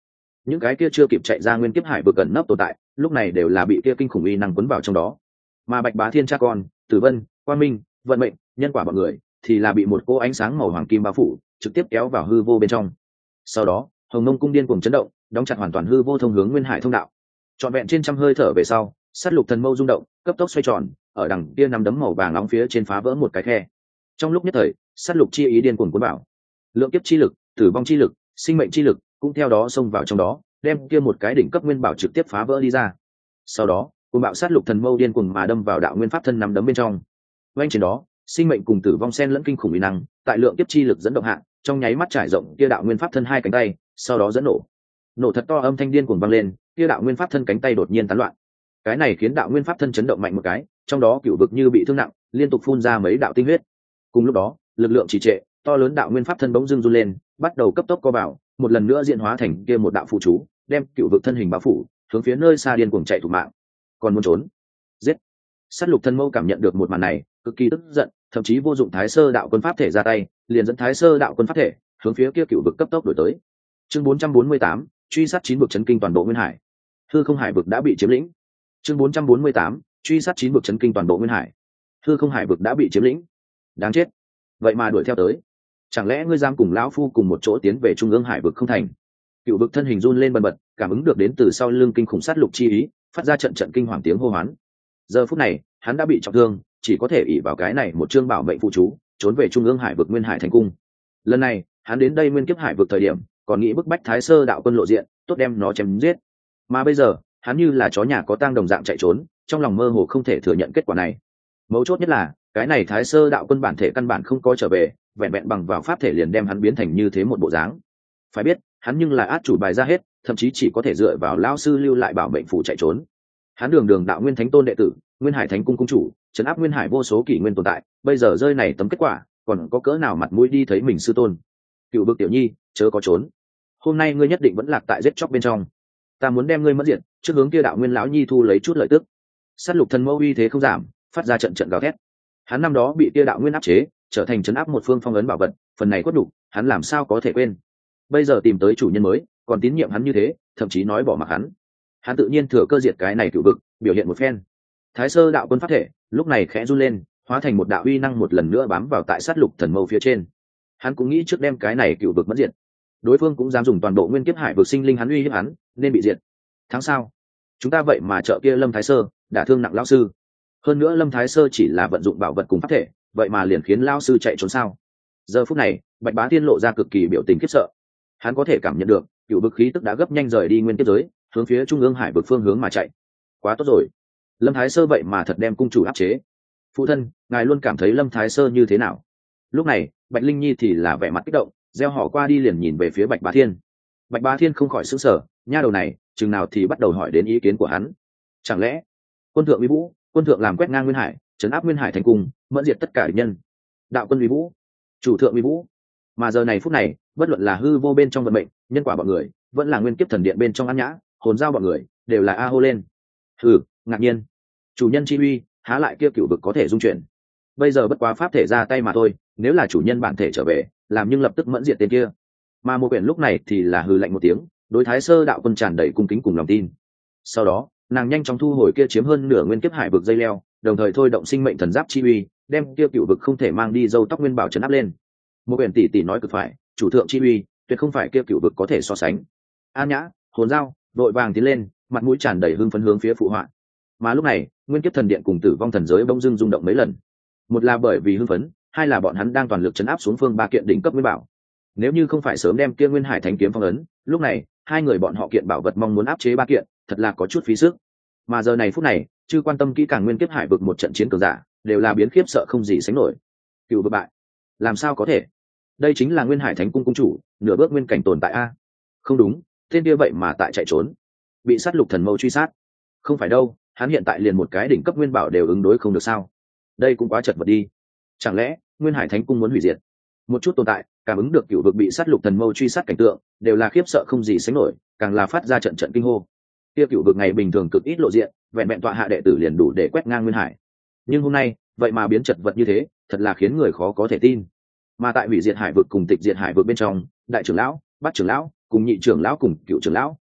những cái kia chưa kịp chạy ra nguyên kiếp hải vực gần nấp tồn tại lúc này đều là bị kia kinh khủng uy năng quấn vào trong đó. Mà Bạch Bá Thiên cha con Tử Vân, Quan Minh, Vận Mệnh, Nhân Quả bọn người thì là bị một cô ánh sáng màu hoàng kim bao phủ, trực tiếp kéo vào hư vô bên trong. Sau đó Hồng Mông cung điên cuồng chấn động, đóng chặt hoàn toàn hư vô thông hướng nguyên hải thông đạo. Trọn vẹn trên trăm hơi thở về sau, sát lục thần mâu rung động, cấp tốc xoay tròn, ở đằng kia nắm đấm màu vàng nóng phía trên phá vỡ một cái khe. Trong lúc nhất thời, sát lục chi ý điên cuồng cuốn vào, lượng kiếp chi lực, tử vong chi lực, sinh mệnh chi lực cũng theo đó xông vào trong đó, đem kia một cái đỉnh cấp nguyên bảo trực tiếp phá vỡ đi ra. Sau đó, cuồng bạo sát lục thần mâu điên cuồng mà đâm vào đạo nguyên pháp thân nắm đấm bên trong. Vành trên đó, sinh mệnh cùng tử vong xen lẫn kinh khủng uy năng, tại lượng kiếp chi lực dẫn động hạ, trong nháy mắt trải rộng kia đạo nguyên pháp thân hai cánh tay, sau đó dẫn nổ. Nổ thật to âm thanh điên cuồng vang lên, kia đạo nguyên pháp thân cánh tay đột nhiên tán loạn. Cái này khiến đạo nguyên pháp thân chấn động mạnh một cái, trong đó cựu vực như bị thương nặng, liên tục phun ra mấy đạo tinh huyết. Cùng lúc đó, lực lượng trì trệ, to lớn đạo nguyên pháp thân bỗng dưng run lên, bắt đầu cấp tốc co vào, một lần nữa diễn hóa thành kia một đạo phụ chú, đem cựu vực thân hình bao phủ, hướng phía nơi xa điên cuồng chạy thủ mạng. Còn muốn trốn? Giết! Sát lục thân mâu cảm nhận được một màn này, cực kỳ tức giận, thậm chí vô dụng Thái Sơ đạo quân pháp thể ra tay, liền dẫn Thái Sơ đạo quân pháp thể hướng phía kia cựu vực cấp tốc đuổi tới. Chương bốn trăm bốn mươi tám, truy sát chín vực chấn kinh toàn bộ nguyên hải. Hư không hải vực đã bị chiếm lĩnh. Chương bốn trăm bốn mươi tám, truy sát chín vực chấn kinh toàn bộ nguyên hải. Hư không hải vực đã bị chiếm lĩnh. Đáng chết, vậy mà đuổi theo tới. Chẳng lẽ ngươi dám cùng lão phu cùng một chỗ tiến về trung ương hải vực không thành? Cựu vực thân hình run lên bần bật, cảm ứng được đến từ sau lưng kinh khủng sát lục chi ý, phát ra trận trận kinh hoàng tiếng hô hoán. Giờ phút này, hắn đã bị trọng thương, chỉ có thể ỷ vào cái này một chương bảo mệnh phụ chú, trốn về trung ương hải vực nguyên hải thành cung. Lần này, hắn đến đây nguyên kiếp hải vực thời điểm, còn nghĩ bức bách Thái Sơ đạo quân lộ diện, tốt đem nó chém giết. Mà bây giờ, hắn như là chó nhà có tang đồng dạng chạy trốn, trong lòng mơ hồ không thể thừa nhận kết quả này. Mấu chốt nhất là, cái này Thái Sơ đạo quân bản thể căn bản không có trở về, vẹn vẹn bằng vào pháp thể liền đem hắn biến thành như thế một bộ dáng. Phải biết, hắn nhưng là át chủ bài ra hết, thậm chí chỉ có thể dựa vào lão sư lưu lại bảo mệnh phù chạy trốn. Hắn đường đường đạo nguyên thánh tôn đệ tử, nguyên hải thánh cung cung chủ, trấn áp nguyên hải vô số kỷ nguyên tồn tại, bây giờ rơi này tấm kết quả, còn có cỡ nào mặt mũi đi thấy mình sư tôn? Cựu vực tiểu nhi, chớ có trốn. Hôm nay ngươi nhất định vẫn lạc tại giết chóc bên trong. Ta muốn đem ngươi mất diện, trước hướng kia đạo nguyên lão nhi thu lấy chút lợi tức. Sát lục thần mâu uy thế không giảm, phát ra trận trận gào thét. Hắn năm đó bị kia đạo nguyên áp chế, trở thành trấn áp một phương phong ấn bảo vật, phần này quất đủ, hắn làm sao có thể quên? Bây giờ tìm tới chủ nhân mới, còn tín nhiệm hắn như thế, thậm chí nói bỏ mặc hắn. Hắn tự nhiên thừa cơ diệt cái này cựu vực, biểu hiện một phen. Thái Sơ đạo quân pháp thể lúc này khẽ run lên, hóa thành một đạo uy năng một lần nữa bám vào tại sát lục thần mâu phía trên. Hắn cũng nghĩ trước đem cái này cựu vực mất diệt. Đối phương cũng dám dùng toàn bộ nguyên kiếp hải vực sinh linh hắn uy hiếp hắn, nên bị diệt. Tháng sau, chúng ta vậy mà trợ kia Lâm Thái Sơ đả thương nặng lão sư. Hơn nữa Lâm Thái Sơ chỉ là vận dụng bảo vật cùng pháp thể, vậy mà liền khiến lão sư chạy trốn sao? Giờ phút này, Bạch Bá Thiên lộ ra cực kỳ biểu tình khiếp sợ. Hắn có thể cảm nhận được, cựu vực khí tức đã gấp nhanh rời đi nguyên kiếp giới, hướng phía trung ương hải vực phương hướng mà chạy. Quá tốt rồi, Lâm Thái Sơ vậy mà thật đem cung chủ áp chế. Phụ thân, ngài luôn cảm thấy Lâm Thái Sơ như thế nào? Lúc này, Bạch Linh Nhi thì là vẻ mặt kích động, gieo họ qua đi liền nhìn về phía Bạch Bá Thiên. Bạch Bá Thiên không khỏi sững sờ, nha đầu này, chừng nào thì bắt đầu hỏi đến ý kiến của hắn. Chẳng lẽ, quân thượng uy vũ, quân thượng làm quét ngang nguyên hải, trấn áp nguyên hải thành cung, mẫn diệt tất cả địch nhân. Đạo quân uy vũ, chủ thượng uy vũ. Mà giờ này phút này, bất luận là hư vô bên trong vận mệnh, nhân quả bọn người, vẫn là nguyên kiếp thần điện bên trong An Nhã, hồn giao bọn người, đều là a hô lên. Hừ, ngạc nhiên, chủ nhân chi uy, há lại kia cựu vực có thể dung chuyển. Bây giờ bất quá pháp thể ra tay mà thôi, nếu là chủ nhân bản thể trở về, làm nhưng lập tức mẫn diệt tên kia. Mà một quyển lúc này thì là hừ lạnh một tiếng, đối Thái Sơ đạo quân tràn đầy cung kính cùng lòng tin. Sau đó, nàng nhanh chóng thu hồi kia chiếm hơn nửa nguyên kiếp hải vực dây leo, đồng thời thôi động sinh mệnh thần giáp chi uy, đem kia cựu vực không thể mang đi dâu tóc nguyên bảo trấn áp lên. Một quyển tỷ tỷ nói cực phải, chủ thượng chi uy, tuyệt không phải kia cựu vực có thể so sánh. An Nhã, hồn giao, đội vàng tiến lên, mặt mũi tràn đầy hưng phấn hướng phía phụ họa. Mà lúc này, nguyên kiếp thần điện cùng tử vong thần giới bỗng dưng rung động mấy lần. Một là bởi vì hưng phấn, hai là bọn hắn đang toàn lực chấn áp xuống phương ba kiện đỉnh cấp nguyên bảo. Nếu như không phải sớm đem kia nguyên hải thánh kiếm phong ấn, lúc này hai người bọn họ kiện bảo vật mong muốn áp chế ba kiện, thật là có chút phí sức. Mà giờ này phút này, chưa quan tâm kỹ càng nguyên kiếp hải vực một trận chiến cường giả, đều là biến khiếp sợ không gì sánh nổi. Cựu vực bại, làm sao có thể? Đây chính là nguyên hải thánh cung cung chủ, nửa bước nguyên cảnh tồn tại a. Không đúng, tên kia vậy mà tại chạy trốn, bị sát lục thần mâu truy sát. Không phải đâu, hắn hiện tại liền một cái đỉnh cấp nguyên bảo đều ứng đối không được sao? Đây cũng quá chật vật đi. Chẳng lẽ nguyên hải thánh cung muốn hủy diệt? Một chút tồn tại cảm ứng được cựu vực bị sát lục thần mâu truy sát cảnh tượng, đều là khiếp sợ không gì sánh nổi, càng là phát ra trận trận kinh hô. Kia cựu vực ngày bình thường cực ít lộ diện, vẹn vẹn tọa hạ đệ tử liền đủ để quét ngang nguyên hải, nhưng hôm nay vậy mà biến chật vật như thế, thật là khiến người khó có thể tin. Mà tại hủy diệt hải vực cùng tịch diệt hải vực bên trong, đại trưởng lão, bát trưởng lão cùng nhị trưởng lão cùng cựu trưởng lão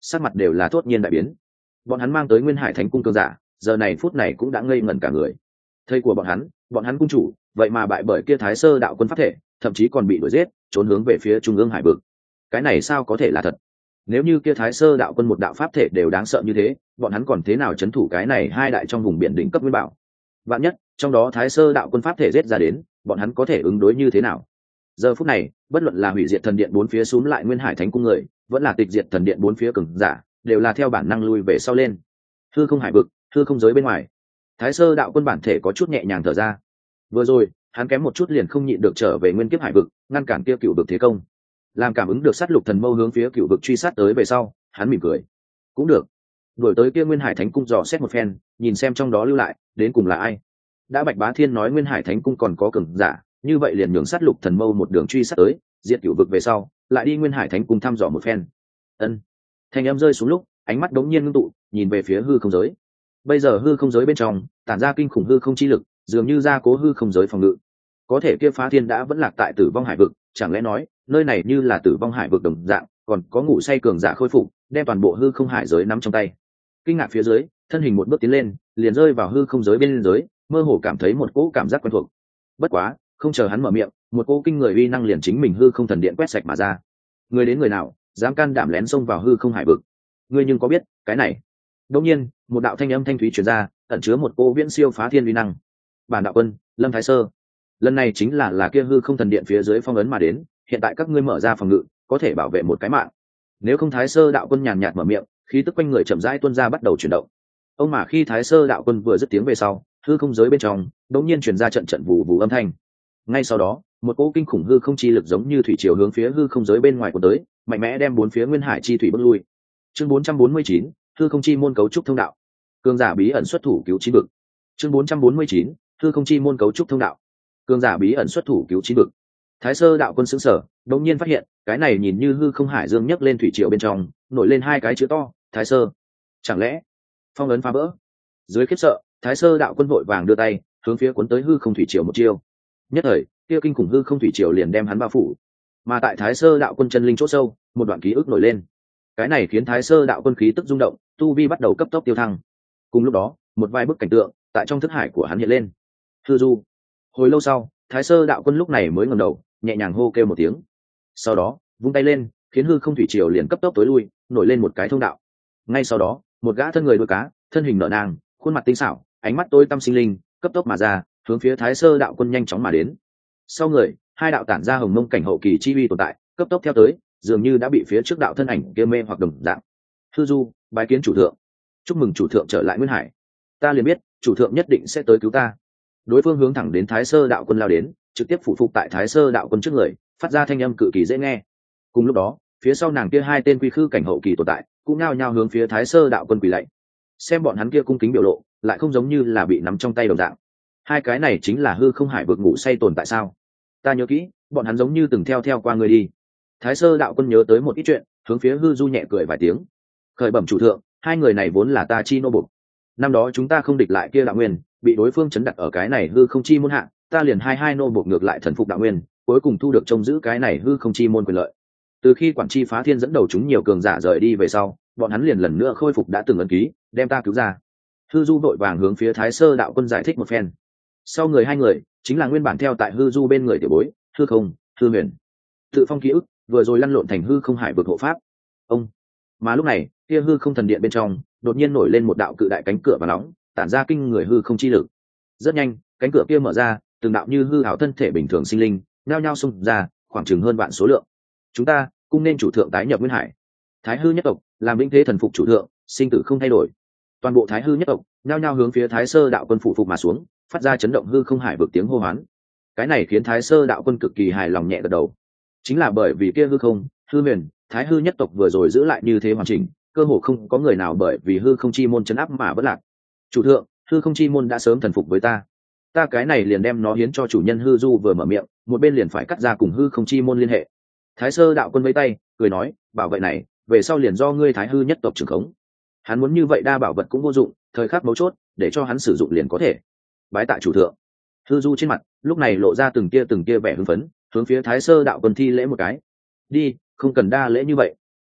sắc mặt đều là thốt nhiên đại biến. Bọn hắn mang tới Nguyên Hải Thánh cung cường giả giờ này phút này cũng đã ngây ngẩn cả người. Thầy của bọn hắn, bọn hắn cung chủ vậy mà bại bởi kia Thái Sơ đạo quân pháp thể, thậm chí còn bị đuổi giết trốn hướng về phía trung ương hải vực. Cái này sao có thể là thật? Nếu như kia Thái Sơ đạo quân một đạo pháp thể đều đáng sợ như thế, bọn hắn còn thế nào chấn thủ cái này hai đại trong vùng biển đỉnh cấp nguyên bảo? Vạn nhất trong đó Thái Sơ đạo quân pháp thể giết ra đến, bọn hắn có thể ứng đối như thế nào? Giờ phút này, bất luận là hủy diệt thần điện bốn phía xuống lại Nguyên Hải Thánh cung người, vẫn là tịch diệt thần điện bốn phía cường giả, đều là theo bản năng lui về sau lên. Hư không hải vực, hư không giới bên ngoài, Thái Sơ đạo quân bản thể có chút nhẹ nhàng thở ra. Vừa rồi hắn kém một chút liền không nhịn được trở về nguyên kiếp hải vực, ngăn cản kia cựu vực thế công. Làm cảm ứng được sát lục thần mâu hướng phía cựu vực truy sát tới về sau, hắn mỉm cười. Cũng được. Đuổi tới kia Nguyên Hải Thánh cung dò xét một phen, nhìn xem trong đó lưu lại đến cùng là ai. Đã Bạch Bá Thiên nói Nguyên Hải Thánh cung còn có cường giả, như vậy liền nhường sát lục thần mâu một đường truy sát tới, diệt cựu vực về sau, lại đi Nguyên Hải Thánh cung thăm dò một phen. Ân. Thanh âm rơi xuống lúc, ánh mắt đống nhiên ngưng tụ, nhìn về phía hư không giới. Bây giờ hư không giới bên trong tản ra kinh khủng hư không chi lực, dường như ra cố hư không giới phòng ngự. Có thể kia Phá Thiên đã vẫn lạc tại Tử Vong Hải vực, chẳng lẽ nói nơi này như là Tử Vong Hải vực đồng dạng, còn có ngủ say cường giả khôi phục, đem toàn bộ hư không hải giới nắm trong tay. Kinh ngạc phía dưới, thân hình một bước tiến lên, liền rơi vào hư không giới bên giới, mơ hồ cảm thấy một cỗ cảm giác quen thuộc. Bất quá, không chờ hắn mở miệng, một cỗ kinh người uy năng liền chính mình hư không thần điện quét sạch mà ra. Người đến người nào, dám can đảm lén xông vào hư không hải vực? Ngươi nhưng có biết, cái này. Đột nhiên, một đạo thanh âm thanh thúy truyền ra, ẩn chứa một cỗ viễn siêu phá thiên uy năng. Bản đạo quân, Lâm Thái Sơ. Lần này chính là là kia hư không thần điện phía dưới phong ấn mà đến, hiện tại các ngươi mở ra phòng ngự, có thể bảo vệ một cái mạng. Nếu không Thái Sơ đạo quân nhàn nhạt mở miệng, khí tức quanh người chậm rãi tuôn ra bắt đầu chuyển động. Ông mà khi Thái Sơ đạo quân vừa dứt tiếng về sau, hư không giới bên trong đột nhiên truyền ra trận trận vụ vụ âm thanh. Ngay sau đó, một cỗ kinh khủng hư không chi lực giống như thủy triều hướng phía hư không giới bên ngoài của tới, mạnh mẽ đem bốn phía nguyên hải chi thủy bức lui. Chương bốn trăm bốn mươi chín, hư không chi môn cấu trúc thông đạo. Cường giả bí ẩn xuất thủ cứu chín vực. Chương bốn trăm bốn mươi chín, hư không chi môn cấu trúc thông đạo. Cường giả bí ẩn xuất thủ cứu chín vực. Thái Sơ đạo quân sững sờ, đột nhiên phát hiện, cái này nhìn như hư không hải dương nhấc lên thủy triều bên trong, nổi lên hai cái chữ to, Thái Sơ. Chẳng lẽ phong ấn phá vỡ? Dưới khiếp sợ, Thái Sơ đạo quân vội vàng đưa tay, hướng phía cuốn tới hư không thủy triều một chiêu. Nhất thời, kia kinh khủng hư không thủy triều liền đem hắn bao phủ. Mà tại Thái Sơ đạo quân chân linh chỗ sâu, một đoạn ký ức nổi lên. Cái này khiến Thái Sơ đạo quân khí tức rung động, tu vi bắt đầu cấp tốc tiêu thăng. Cùng lúc đó, một vài bức cảnh tượng tại trong thức hải của hắn hiện lên. Hư du. Hồi lâu sau, Thái Sơ đạo quân lúc này mới ngẩng đầu, nhẹ nhàng hô kêu một tiếng. Sau đó, vung tay lên, khiến hư không thủy triều liền cấp tốc tối lui, nổi lên một cái thông đạo. Ngay sau đó, một gã thân người đuôi cá, thân hình nở nang, khuôn mặt tinh xảo, ánh mắt tối tăm sinh linh, cấp tốc mà ra, hướng phía Thái Sơ đạo quân nhanh chóng mà đến. Sau người, hai đạo tản ra hồng mông cảnh hậu kỳ chi uy tồn tại, cấp tốc theo tới, dường như đã bị phía trước đạo thân ảnh kia mê hoặc đồng dạng. Hư du, bái kiến chủ thượng. Chúc mừng chủ thượng trở lại Nguyên Hải. Ta liền biết, chủ thượng nhất định sẽ tới cứu ta. Đối phương hướng thẳng đến Thái Sơ đạo quân lao đến, trực tiếp phụ phục tại Thái Sơ đạo quân trước người, phát ra thanh âm cực kỳ dễ nghe. Cùng lúc đó, phía sau nàng kia hai tên quy khư cảnh hậu kỳ tồn tại, cũng nhao nhao hướng phía Thái Sơ đạo quân quỳ lạy. Xem bọn hắn kia cung kính biểu lộ, lại không giống như là bị nắm trong tay đồng dạng. Hai cái này chính là hư không hải vực ngủ say tồn tại sao? Ta nhớ kỹ, bọn hắn giống như từng theo theo qua người đi. Thái Sơ đạo quân nhớ tới một ít chuyện, hướng phía hư du nhẹ cười vài tiếng. Khởi bẩm chủ thượng, hai người này vốn là ta chi nô bộc. Năm đó chúng ta không địch lại kia đạo nguyên, bị đối phương chấn đặt ở cái này hư không chi môn hạ, ta liền hai hai nô bộc ngược lại thần phục đạo nguyên, cuối cùng thu được trông giữ cái này hư không chi môn quyền lợi. Từ khi quản chi Phá Thiên dẫn đầu chúng nhiều cường giả rời đi về sau, bọn hắn liền lần nữa khôi phục đã từng ấn ký, đem ta cứu ra. Hư du vội vàng hướng phía Thái Sơ đạo quân giải thích một phen. Sau người hai người chính là nguyên bản theo tại hư du bên người tiểu bối, hư không, hư huyền. Tự phong ký ức vừa rồi lăn lộn thành hư không hải vực hộ pháp. Ông. Mà lúc này, kia hư không thần điện bên trong đột nhiên nổi lên một đạo cự đại cánh cửa và nóng, tản ra kinh người hư không chi lực. Rất nhanh, cánh cửa kia mở ra, từng đạo như hư ảo thân thể bình thường sinh linh, nhao nhao xung ra, khoảng chừng hơn vạn số lượng. Chúng ta cũng nên chủ thượng tái nhập Nguyên Hải. Thái hư nhất tộc làm binh thế thần phục chủ thượng, sinh tử không thay đổi. Toàn bộ Thái hư nhất tộc nhao nhao hướng phía Thái Sơ đạo quân phụ phục mà xuống, phát ra chấn động hư không hải vực tiếng hô hoán. Cái này khiến Thái Sơ đạo quân cực kỳ hài lòng nhẹ gật đầu. Chính là bởi vì kia hư không, hư huyền, Thái hư nhất tộc vừa rồi giữ lại như thế hoàn chỉnh, cơ hồ không có người nào bởi vì hư không chi môn chấn áp mà bất lạc. Chủ thượng, hư không chi môn đã sớm thần phục với ta. Ta cái này liền đem nó hiến cho chủ nhân hư du vừa mở miệng, một bên liền phải cắt ra cùng hư không chi môn liên hệ. Thái Sơ đạo quân vẫy tay, cười nói, bảo vệ này, về sau liền do ngươi Thái hư nhất tộc trưởng khống. Hắn muốn như vậy đa bảo vật cũng vô dụng, thời khắc mấu chốt, để cho hắn sử dụng liền có thể. Bái tạ chủ thượng. Hư du trên mặt lúc này lộ ra từng kia từng kia vẻ hưng phấn, hướng phía Thái Sơ đạo quân thi lễ một cái. Đi, không cần đa lễ như vậy.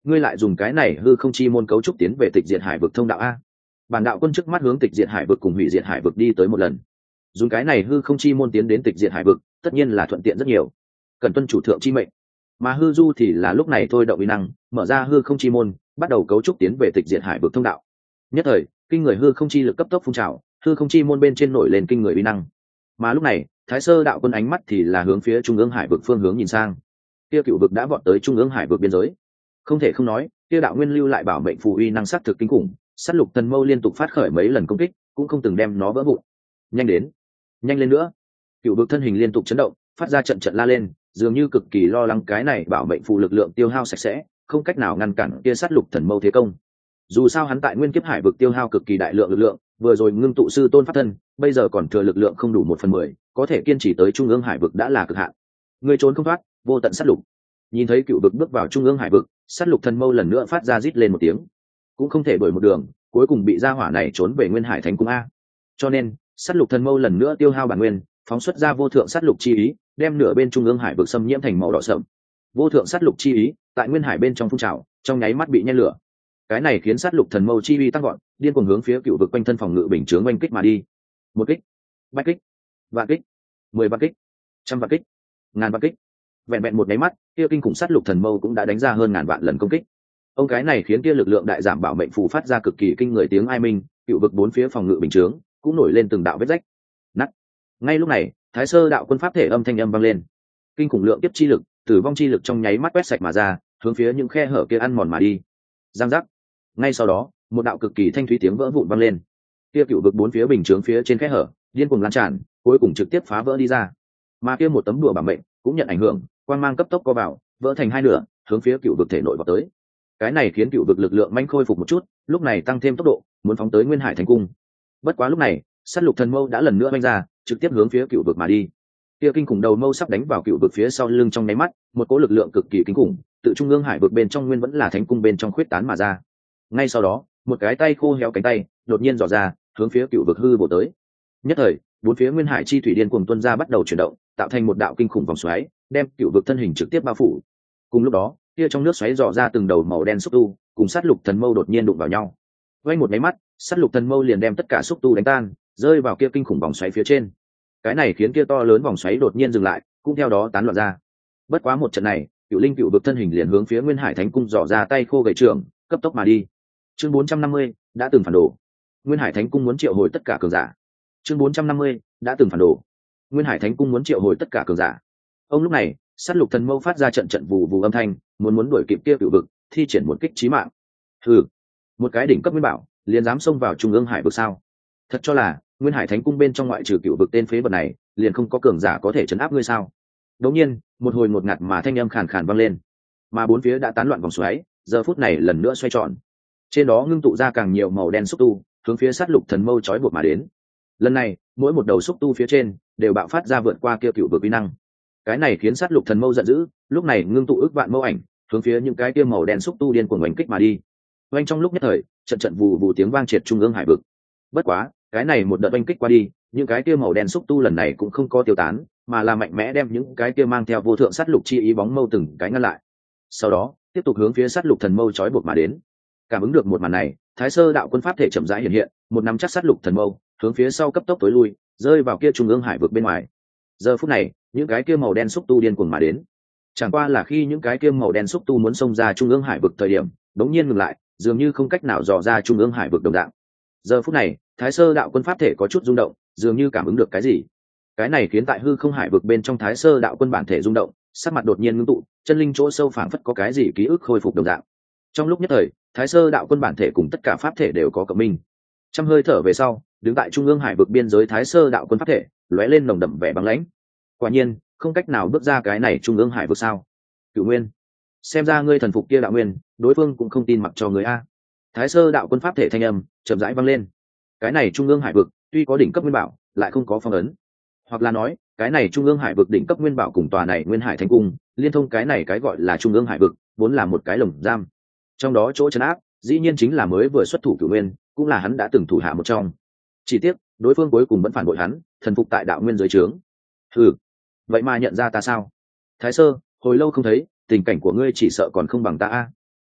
ngươi lại dùng cái này hư không chi môn cấu trúc tiến về tịch diệt hải vực thông đạo a. Bản đạo quân trước mắt hướng tịch diệt hải vực cùng hủy diệt hải vực đi tới một lần, dùng cái này hư không chi môn tiến đến tịch diệt hải vực tất nhiên là thuận tiện rất nhiều, cần tuân chủ thượng chi mệnh. Mà hư du thì là lúc này thôi động uy năng, mở ra hư không chi môn, bắt đầu cấu trúc tiến về tịch diệt hải vực thông đạo. Nhất thời kinh người hư không chi lực cấp tốc phun trào, hư không chi môn bên trên nổi lên kinh người uy năng. Mà lúc này thái sơ đạo quân ánh mắt thì là hướng phía trung ương hải vực phương hướng nhìn sang. Kia cựu vực đã vọt tới trung ương hải vực biên giới, không thể không nói kia đạo nguyên lưu lại bảo mệnh phù uy năng sắc thực kinh khủng, sát lục thần mâu liên tục phát khởi mấy lần công kích cũng không từng đem nó vỡ vụn. Nhanh đến, nhanh lên nữa. Cựu vực thân hình liên tục chấn động, phát ra trận trận la lên, dường như cực kỳ lo lắng cái này bảo mệnh phù lực lượng tiêu hao sạch sẽ, không cách nào ngăn cản kia sát lục thần mâu thế công. Dù sao hắn tại nguyên kiếp hải vực tiêu hao cực kỳ đại lượng lực lượng, vừa rồi ngưng tụ sư tôn pháp thân, bây giờ còn thừa lực lượng không đủ một phần mười, có thể kiên trì tới trung ương hải vực đã là cực hạn. Người trốn không thoát, vô tận sát lục. Nhìn thấy cựu vực bước vào trung ương hải vực, sát lục thần mâu lần nữa phát ra rít lên một tiếng, cũng không thể đuổi một đường, cuối cùng bị gia hỏa này trốn về nguyên hải thánh cung a. Cho nên sát lục thần mâu lần nữa tiêu hao bản nguyên, phóng xuất ra vô thượng sát lục chi ý, đem nửa bên trung ương hải vực xâm nhiễm thành màu đỏ sậm. Vô thượng sát lục chi ý tại nguyên hải bên trong phun trào, trong nháy mắt bị nhen lửa. Cái này khiến sát lục thần mâu chi uy tăng gọn, điên cuồng hướng phía cựu vực quanh thân phòng ngự bình chướng oanh kích mà đi. Một kích, ba kích, vạn kích, mười vạn kích, trăm vạn kích, ngàn vạn kích. Vẹn vẹn một nháy mắt, kia kinh khủng sát lục thần mâu cũng đã đánh ra hơn ngàn vạn lần công kích. Ông cái này khiến kia lực lượng đại giảm bảo mệnh phù phát ra cực kỳ kinh người tiếng ai minh, cựu vực bốn phía phòng ngự bình chướng cũng nổi lên từng đạo vết rách. Nát. Ngay lúc này, thái sơ đạo quân pháp thể âm thanh âm vang lên, kinh khủng lượng tiếp chi lực, tử vong chi lực trong nháy mắt quét sạch mà ra, hướng phía những khe hở kia ăn mòn mà đi. Giang giác. Ngay sau đó, một đạo cực kỳ thanh thúy tiếng vỡ vụn vang lên. Kia cựu vực bốn phía bình chướng phía trên khe hở điên cuồng lan tràn, cuối cùng trực tiếp phá vỡ đi ra. Mà kia một tấm đùa bảo mệnh cũng nhận ảnh hưởng, quang mang cấp tốc co vào, vỡ thành hai nửa, hướng phía cựu vực thể nội vào tới. Cái này khiến cựu vực lực lượng manh khôi phục một chút, lúc này tăng thêm tốc độ, muốn phóng tới nguyên hải thành cung. Bất quá lúc này, sát lục thần mâu đã lần nữa vung ra, trực tiếp hướng phía cựu vực mà đi. Kia kinh khủng đầu mâu sắp đánh vào cựu vực phía sau lưng trong nháy mắt, một cỗ lực lượng cực kỳ kinh khủng, tự trung ương hải vực bên trong nguyên vẫn là thánh cung bên trong khuyết tán mà ra. Ngay sau đó, một cái tay khô héo cánh tay đột nhiên dò ra, hướng phía cựu vực hư bổ tới. Nhất thời, bốn phía nguyên hải chi thủy điên cuồng tuôn ra bắt đầu chuyển động, tạo thành một đạo kinh khủng vòng xoáy, đem cựu vực thân hình trực tiếp bao phủ. Cùng lúc đó, kia trong nước xoáy dò ra từng đầu màu đen xúc tu, cùng sát lục thần mâu đột nhiên đụng vào nhau. Vang một máy mắt, sát lục thần mâu liền đem tất cả xúc tu đánh tan, rơi vào kia kinh khủng vòng xoáy phía trên. Cái này khiến kia to lớn vòng xoáy đột nhiên dừng lại, cũng theo đó tán loạn ra. Bất quá một trận này, cựu linh cựu vực thân hình liền hướng phía nguyên hải thánh cung dò ra tay khô gầy trưởng, cấp tốc mà đi. Chương bốn trăm năm mươi đã từng phản đồ. Nguyên hải thánh cung muốn triệu hồi tất cả cường giả. Chương bốn trăm năm mươi đã từng phản đồ. Nguyên hải thánh cung muốn triệu hồi tất cả cường giả. Ông lúc này, sát lục thần mâu phát ra trận trận vù vù âm thanh, muốn muốn đuổi kịp kia cựu vực, thi triển một kích chí mạng. Hừ, một cái đỉnh cấp nguyên bảo, liền dám xông vào trung ương hải vực sao? Thật cho là nguyên hải thánh cung bên trong ngoại trừ cựu vực tên phế vật này, liền không có cường giả có thể chấn áp ngươi sao? Đống nhiên, một hồi ngột ngạt mà thanh âm khàn khàn vang lên, mà bốn phía đã tán loạn vòng xoáy, giờ phút này lần nữa xoay tròn. Trên đó ngưng tụ ra càng nhiều màu đen xúc tu, hướng phía sát lục thần mâu chói buộc mà đến. Lần này, mỗi một đầu xúc tu phía trên đều bạo phát ra vượt qua kia cựu vực uy năng. Cái này khiến sát lục thần mâu giận dữ, lúc này ngưng tụ ức vạn mâu ảnh, hướng phía những cái kia màu đen xúc tu điên cuồng oanh kích mà đi. Oanh trong lúc nhất thời, trận trận vù vù tiếng vang triệt trung ương hải vực. Bất quá, cái này một đợt oanh kích qua đi, những cái kia màu đen xúc tu lần này cũng không có tiêu tán, mà là mạnh mẽ đem những cái kia mang theo vô thượng sát lục chi ý bóng mâu từng cái ngăn lại. Sau đó, tiếp tục hướng phía sát lục thần mâu chói buộc mà đến. Cảm ứng được một màn này, thái sơ đạo quân pháp thể chậm rãi hiện hiện, một nắm chắc sát lục thần mâu hướng phía sau cấp tốc tối lui, rơi vào kia trung ương hải vực bên ngoài. Giờ phút này, những cái kia màu đen xúc tu điên cuồng mà đến. Chẳng qua là khi những cái kia màu đen xúc tu muốn xông ra trung ương hải vực thời điểm, đống nhiên ngừng lại, dường như không cách nào dò ra trung ương hải vực đồng dạng. Giờ phút này, thái sơ đạo quân pháp thể có chút rung động, dường như cảm ứng được cái gì. Cái này khiến tại hư không hải vực bên trong thái sơ đạo quân bản thể rung động, sắc mặt đột nhiên ngưng tụ, chân linh chỗ sâu phảng phất có cái gì ký ức khôi phục đồng dạng. Trong lúc nhất thời, thái sơ đạo quân bản thể cùng tất cả pháp thể đều có cộng minh. Trăm hơi thở về sau, đứng tại trung ương hải vực biên giới thái sơ đạo quân pháp thể lóe lên nồng đậm vẻ băng lãnh. Quả nhiên, không cách nào bước ra cái này trung ương hải vực sao? Cửu Nguyên, xem ra ngươi thần phục kia đạo nguyên, đối phương cũng không tin mặc cho người a. Thái sơ đạo quân pháp thể thanh âm chậm rãi vang lên. Cái này trung ương hải vực tuy có đỉnh cấp nguyên bảo, lại không có phong ấn. Hoặc là nói, cái này trung ương hải vực đỉnh cấp nguyên bảo cùng tòa này nguyên hải thánh cung liên thông, cái này cái gọi là trung ương hải vực vốn là một cái lồng giam. Trong đó chỗ trấn áp, dĩ nhiên chính là mới vừa xuất thủ Cửu Nguyên, cũng là hắn đã từng thủ hạ một trong. Chỉ tiếc, đối phương cuối cùng vẫn phản bội hắn, thần phục tại đạo nguyên dưới trướng. Ừ, vậy mà nhận ra ta sao? Thái sơ, hồi lâu không thấy, tình cảnh của ngươi chỉ sợ còn không bằng ta a.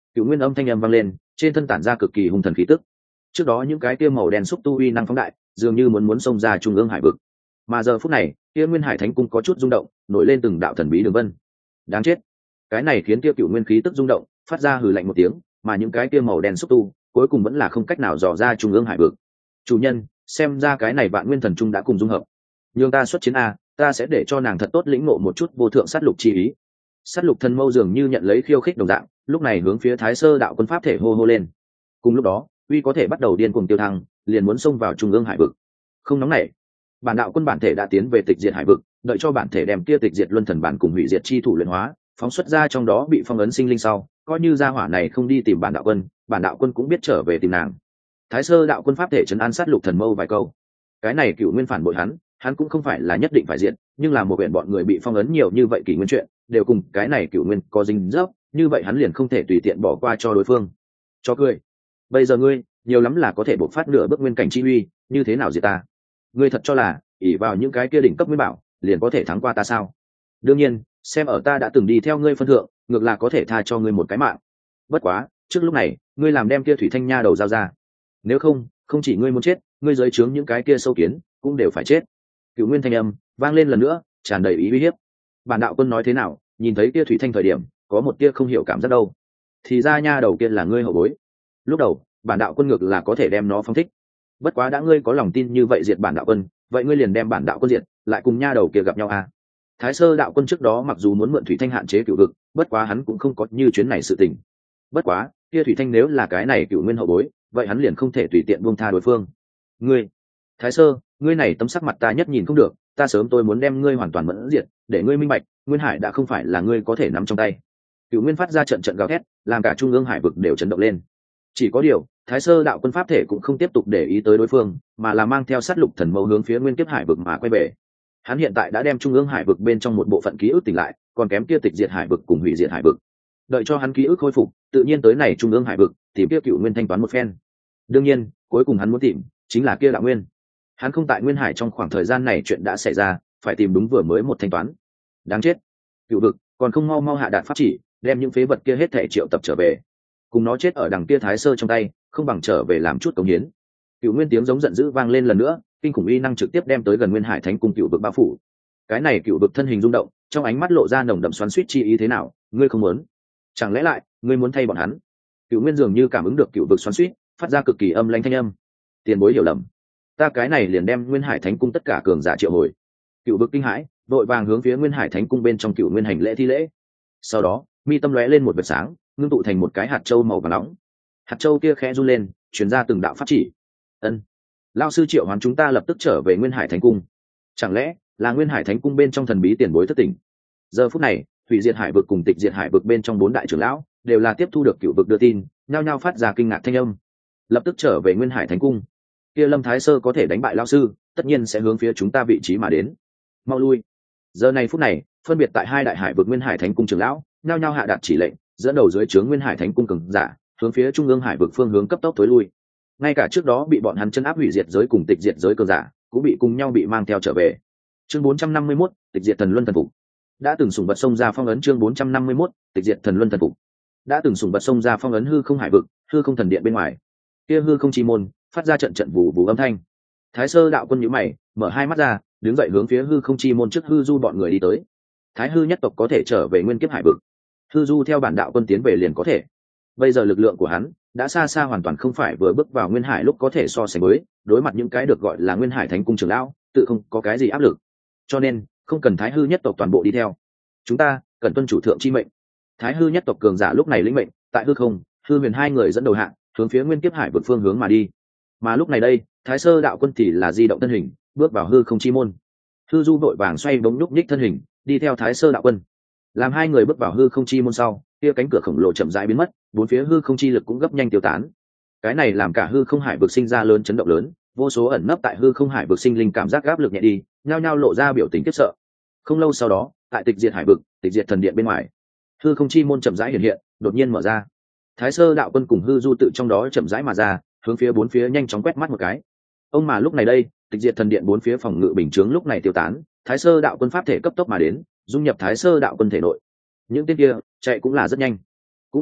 Cựu nguyên âm thanh âm vang lên, trên thân tản ra cực kỳ hung thần khí tức. Trước đó những cái kia màu đen xúc tu uy năng phóng đại, dường như muốn muốn xông ra trung ương hải vực, mà giờ phút này kia nguyên hải thánh cung có chút rung động, nổi lên từng đạo thần bí đường vân. Đáng chết! Cái này khiến kia cựu nguyên khí tức rung động, phát ra hừ lạnh một tiếng, mà những cái kia màu đen xúc tu cuối cùng vẫn là không cách nào dò ra trung ương hải vực. Chủ nhân, xem ra cái này vạn nguyên thần trung đã cùng dung hợp, nhưng ta xuất chiến a, ta sẽ để cho nàng thật tốt lĩnh ngộ một chút vô thượng sát lục chi ý. Sát lục thần mâu dường như nhận lấy khiêu khích đồng dạng, lúc này hướng phía Thái Sơ đạo quân pháp thể hô hô lên. Cùng lúc đó, uy có thể bắt đầu điên cuồng tiêu thăng, liền muốn xông vào trung ương hải vực. Không nóng nảy, bản đạo quân bản thể đã tiến về tịch diệt hải vực, đợi cho bản thể đem kia tịch diệt luân thần bản cùng hủy diệt chi thủ luyện hóa, phóng xuất ra trong đó bị phong ấn sinh linh sau, coi như gia hỏa này không đi tìm bản đạo quân, bản đạo quân cũng biết trở về tìm nàng. Thái Sơ đạo quân pháp thể trấn an sát lục thần mâu vài câu. Cái này cựu nguyên phản bội hắn, hắn cũng không phải là nhất định phải diện, nhưng là một huyện bọn người bị phong ấn nhiều như vậy kỷ nguyên chuyện, đều cùng cái này cựu nguyên có dính dấp, như vậy hắn liền không thể tùy tiện bỏ qua cho đối phương. Cho cười. Bây giờ ngươi, nhiều lắm là có thể bộc phát nửa bước nguyên cảnh chi uy, như thế nào diệt ta? Ngươi thật cho là ỷ vào những cái kia đỉnh cấp nguyên bảo, liền có thể thắng qua ta sao? Đương nhiên, xem ở ta đã từng đi theo ngươi phân thượng, ngược là có thể tha cho ngươi một cái mạng. Bất quá, trước lúc này, ngươi làm đem kia thủy thanh nha đầu giao ra. Nếu không, không chỉ ngươi muốn chết, ngươi dưới trướng những cái kia sâu kiến cũng đều phải chết. Cựu nguyên thanh âm vang lên lần nữa, tràn đầy ý uy hiếp. Bản đạo quân nói thế nào, nhìn thấy kia thủy thanh thời điểm, có một tia không hiểu cảm giác đâu. Thì ra nha đầu kia là ngươi hậu bối. Lúc đầu, bản đạo quân ngược là có thể đem nó phóng thích. Bất quá đã ngươi có lòng tin như vậy diệt bản đạo quân, vậy ngươi liền đem bản đạo quân diệt, lại cùng nha đầu kia gặp nhau à? Thái Sơ đạo quân trước đó mặc dù muốn mượn thủy thanh hạn chế cựu vực, bất quá hắn cũng không có như chuyến này sự tình. Bất quá, kia thủy thanh nếu là cái này cựu nguyên hậu bối, vậy hắn liền không thể tùy tiện buông tha đối phương. Ngươi, Thái Sơ, ngươi này tấm sắc mặt ta nhất nhìn không được, ta sớm tôi muốn đem ngươi hoàn toàn mẫn diệt, để ngươi minh bạch, Nguyên Hải đã không phải là ngươi có thể nắm trong tay. Cựu Nguyên phát ra trận trận gào thét, làm cả trung ương hải vực đều chấn động lên. Chỉ có điều, Thái Sơ đạo quân pháp thể cũng không tiếp tục để ý tới đối phương, mà là mang theo sát lục thần mâu hướng phía Nguyên Kiếp hải vực mà quay về. Hắn hiện tại đã đem trung ương hải vực bên trong một bộ phận ký ức tỉnh lại, còn kém kia tịch diệt hải vực cùng hủy diệt hải vực. Đợi cho hắn ký ức khôi phục, tự nhiên tới này trung ương hải vực, tìm kia Cựu Nguyên thanh toán một phen. Đương nhiên, cuối cùng hắn muốn tìm chính là kia đạo nguyên. Hắn không tại Nguyên Hải trong khoảng thời gian này chuyện đã xảy ra, phải tìm đúng vừa mới một thanh toán. Đáng chết, Cựu vực còn không mau mau hạ đạt pháp chỉ, đem những phế vật kia hết thảy triệu tập trở về, cùng nó chết ở đằng kia Thái Sơ trong tay, không bằng trở về làm chút cống hiến. Cựu Nguyên tiếng giống giận dữ vang lên lần nữa, kinh khủng uy năng trực tiếp đem tới gần Nguyên Hải Thánh cung Cựu vực bao phủ. Cái này Cựu vực thân hình rung động, trong ánh mắt lộ ra nồng đậm xoắn xuýt chi ý. Thế nào, ngươi không muốn? Chẳng lẽ lại ngươi muốn thay bọn hắn? Cựu Nguyên dường như cảm ứng được Cựu vực xoắn xuýt, phát ra cực kỳ âm lãnh thanh âm. Tiền bối hiểu lầm, ta cái này liền đem Nguyên Hải Thánh cung tất cả cường giả triệu hồi. Cựu vực kinh hãi, vội vàng hướng phía Nguyên Hải Thánh cung bên trong Cựu Nguyên hành lễ thi lễ. Sau đó, mi tâm lóe lên một vệt sáng, ngưng tụ thành một cái hạt châu màu vàng nóng. Hạt châu kia khẽ run lên, truyền ra từng đạo pháp chỉ. Ân, lão sư triệu hoán chúng ta lập tức trở về Nguyên Hải Thánh cung. Chẳng lẽ là Nguyên Hải Thánh cung bên trong thần bí tiền bối thất tỉnh? Giờ phút này, hủy diệt hải vực cùng tịch diệt hải vực bên trong bốn đại trưởng lão đều là tiếp thu được Cựu vực đưa tin, nhao nhao phát ra kinh ngạc thanh âm. Lập tức trở về Nguyên Hải Thánh cung. Kia Lâm Thái Sơ có thể đánh bại lão sư, tất nhiên sẽ hướng phía chúng ta vị trí mà đến. Mau lui. Giờ này phút này, phân biệt tại hai đại hải vực Nguyên Hải Thánh cung trưởng lão nhao nhao hạ đạt chỉ lệnh, dẫn đầu dưới trướng Nguyên Hải Thánh cung cường giả hướng phía trung ương hải vực phương hướng cấp tốc tối lui. Ngay cả trước đó bị bọn hắn chân áp hủy diệt giới cùng tịch diệt giới cường giả cũng bị cùng nhau bị mang theo trở về. Chương bốn trăm năm mươi mốt, tịch diệt thần luân thần phục. Đã từng sủng vật sông ra phong ấn. Chương bốn trăm năm mươi mốt, tịch diệt thần luân thần phục. Đã từng sủng vật sông ra phong ấn hư không hải vực, hư không thần điện bên ngoài. Kia hư không chi môn phát ra trận trận vụ vụ âm thanh. Thái Sơ đạo quân nhíu mày, mở hai mắt ra, đứng dậy hướng phía hư không chi môn trước hư du bọn người đi tới. Thái hư nhất tộc có thể trở về Nguyên Kiếp hải vực, hư du theo bản đạo quân tiến về liền có thể. Bây giờ lực lượng của hắn đã xa xa hoàn toàn không phải vừa bước vào Nguyên Hải lúc có thể so sánh với, đối mặt những cái được gọi là Nguyên Hải Thánh cung trưởng lão, tự không có cái gì áp lực, cho nên không cần Thái hư nhất tộc toàn bộ đi theo, chúng ta cần tuân chủ thượng chi mệnh. Thái hư nhất tộc cường giả lúc này lĩnh mệnh, tại hư không, hư huyền hai người dẫn đầu hạng hướng phía Nguyên Kiếp hải vực phương hướng mà đi. Mà lúc này đây, Thái Sơ đạo quân thì là di động thân hình, bước vào hư không chi môn. Hư du vội vàng xoay bóng nhúc nhích thân hình, đi theo Thái Sơ đạo quân. Làm hai người bước vào hư không chi môn sau, kia cánh cửa khổng lồ chậm rãi biến mất, bốn phía hư không chi lực cũng gấp nhanh tiêu tán. Cái này làm cả hư không hải vực sinh ra lớn chấn động lớn, vô số ẩn nấp tại hư không hải vực sinh linh cảm giác áp lực nhẹ đi, nhao nhao lộ ra biểu tình khiếp sợ. Không lâu sau đó, tại tịch diệt hải vực, tịch diệt thần điện bên ngoài, hư không chi môn chậm rãi hiện hiện, đột nhiên mở ra. Thái Sơ đạo quân cùng hư du tự trong đó chậm rãi mà ra, hướng phía bốn phía nhanh chóng quét mắt một cái. Ông mà lúc này đây, tịch diệt thần điện bốn phía phòng ngự bình chướng lúc này tiêu tán, Thái Sơ đạo quân pháp thể cấp tốc mà đến, dung nhập Thái Sơ đạo quân thể nội. Những tên kia chạy cũng là rất nhanh. Cũng được,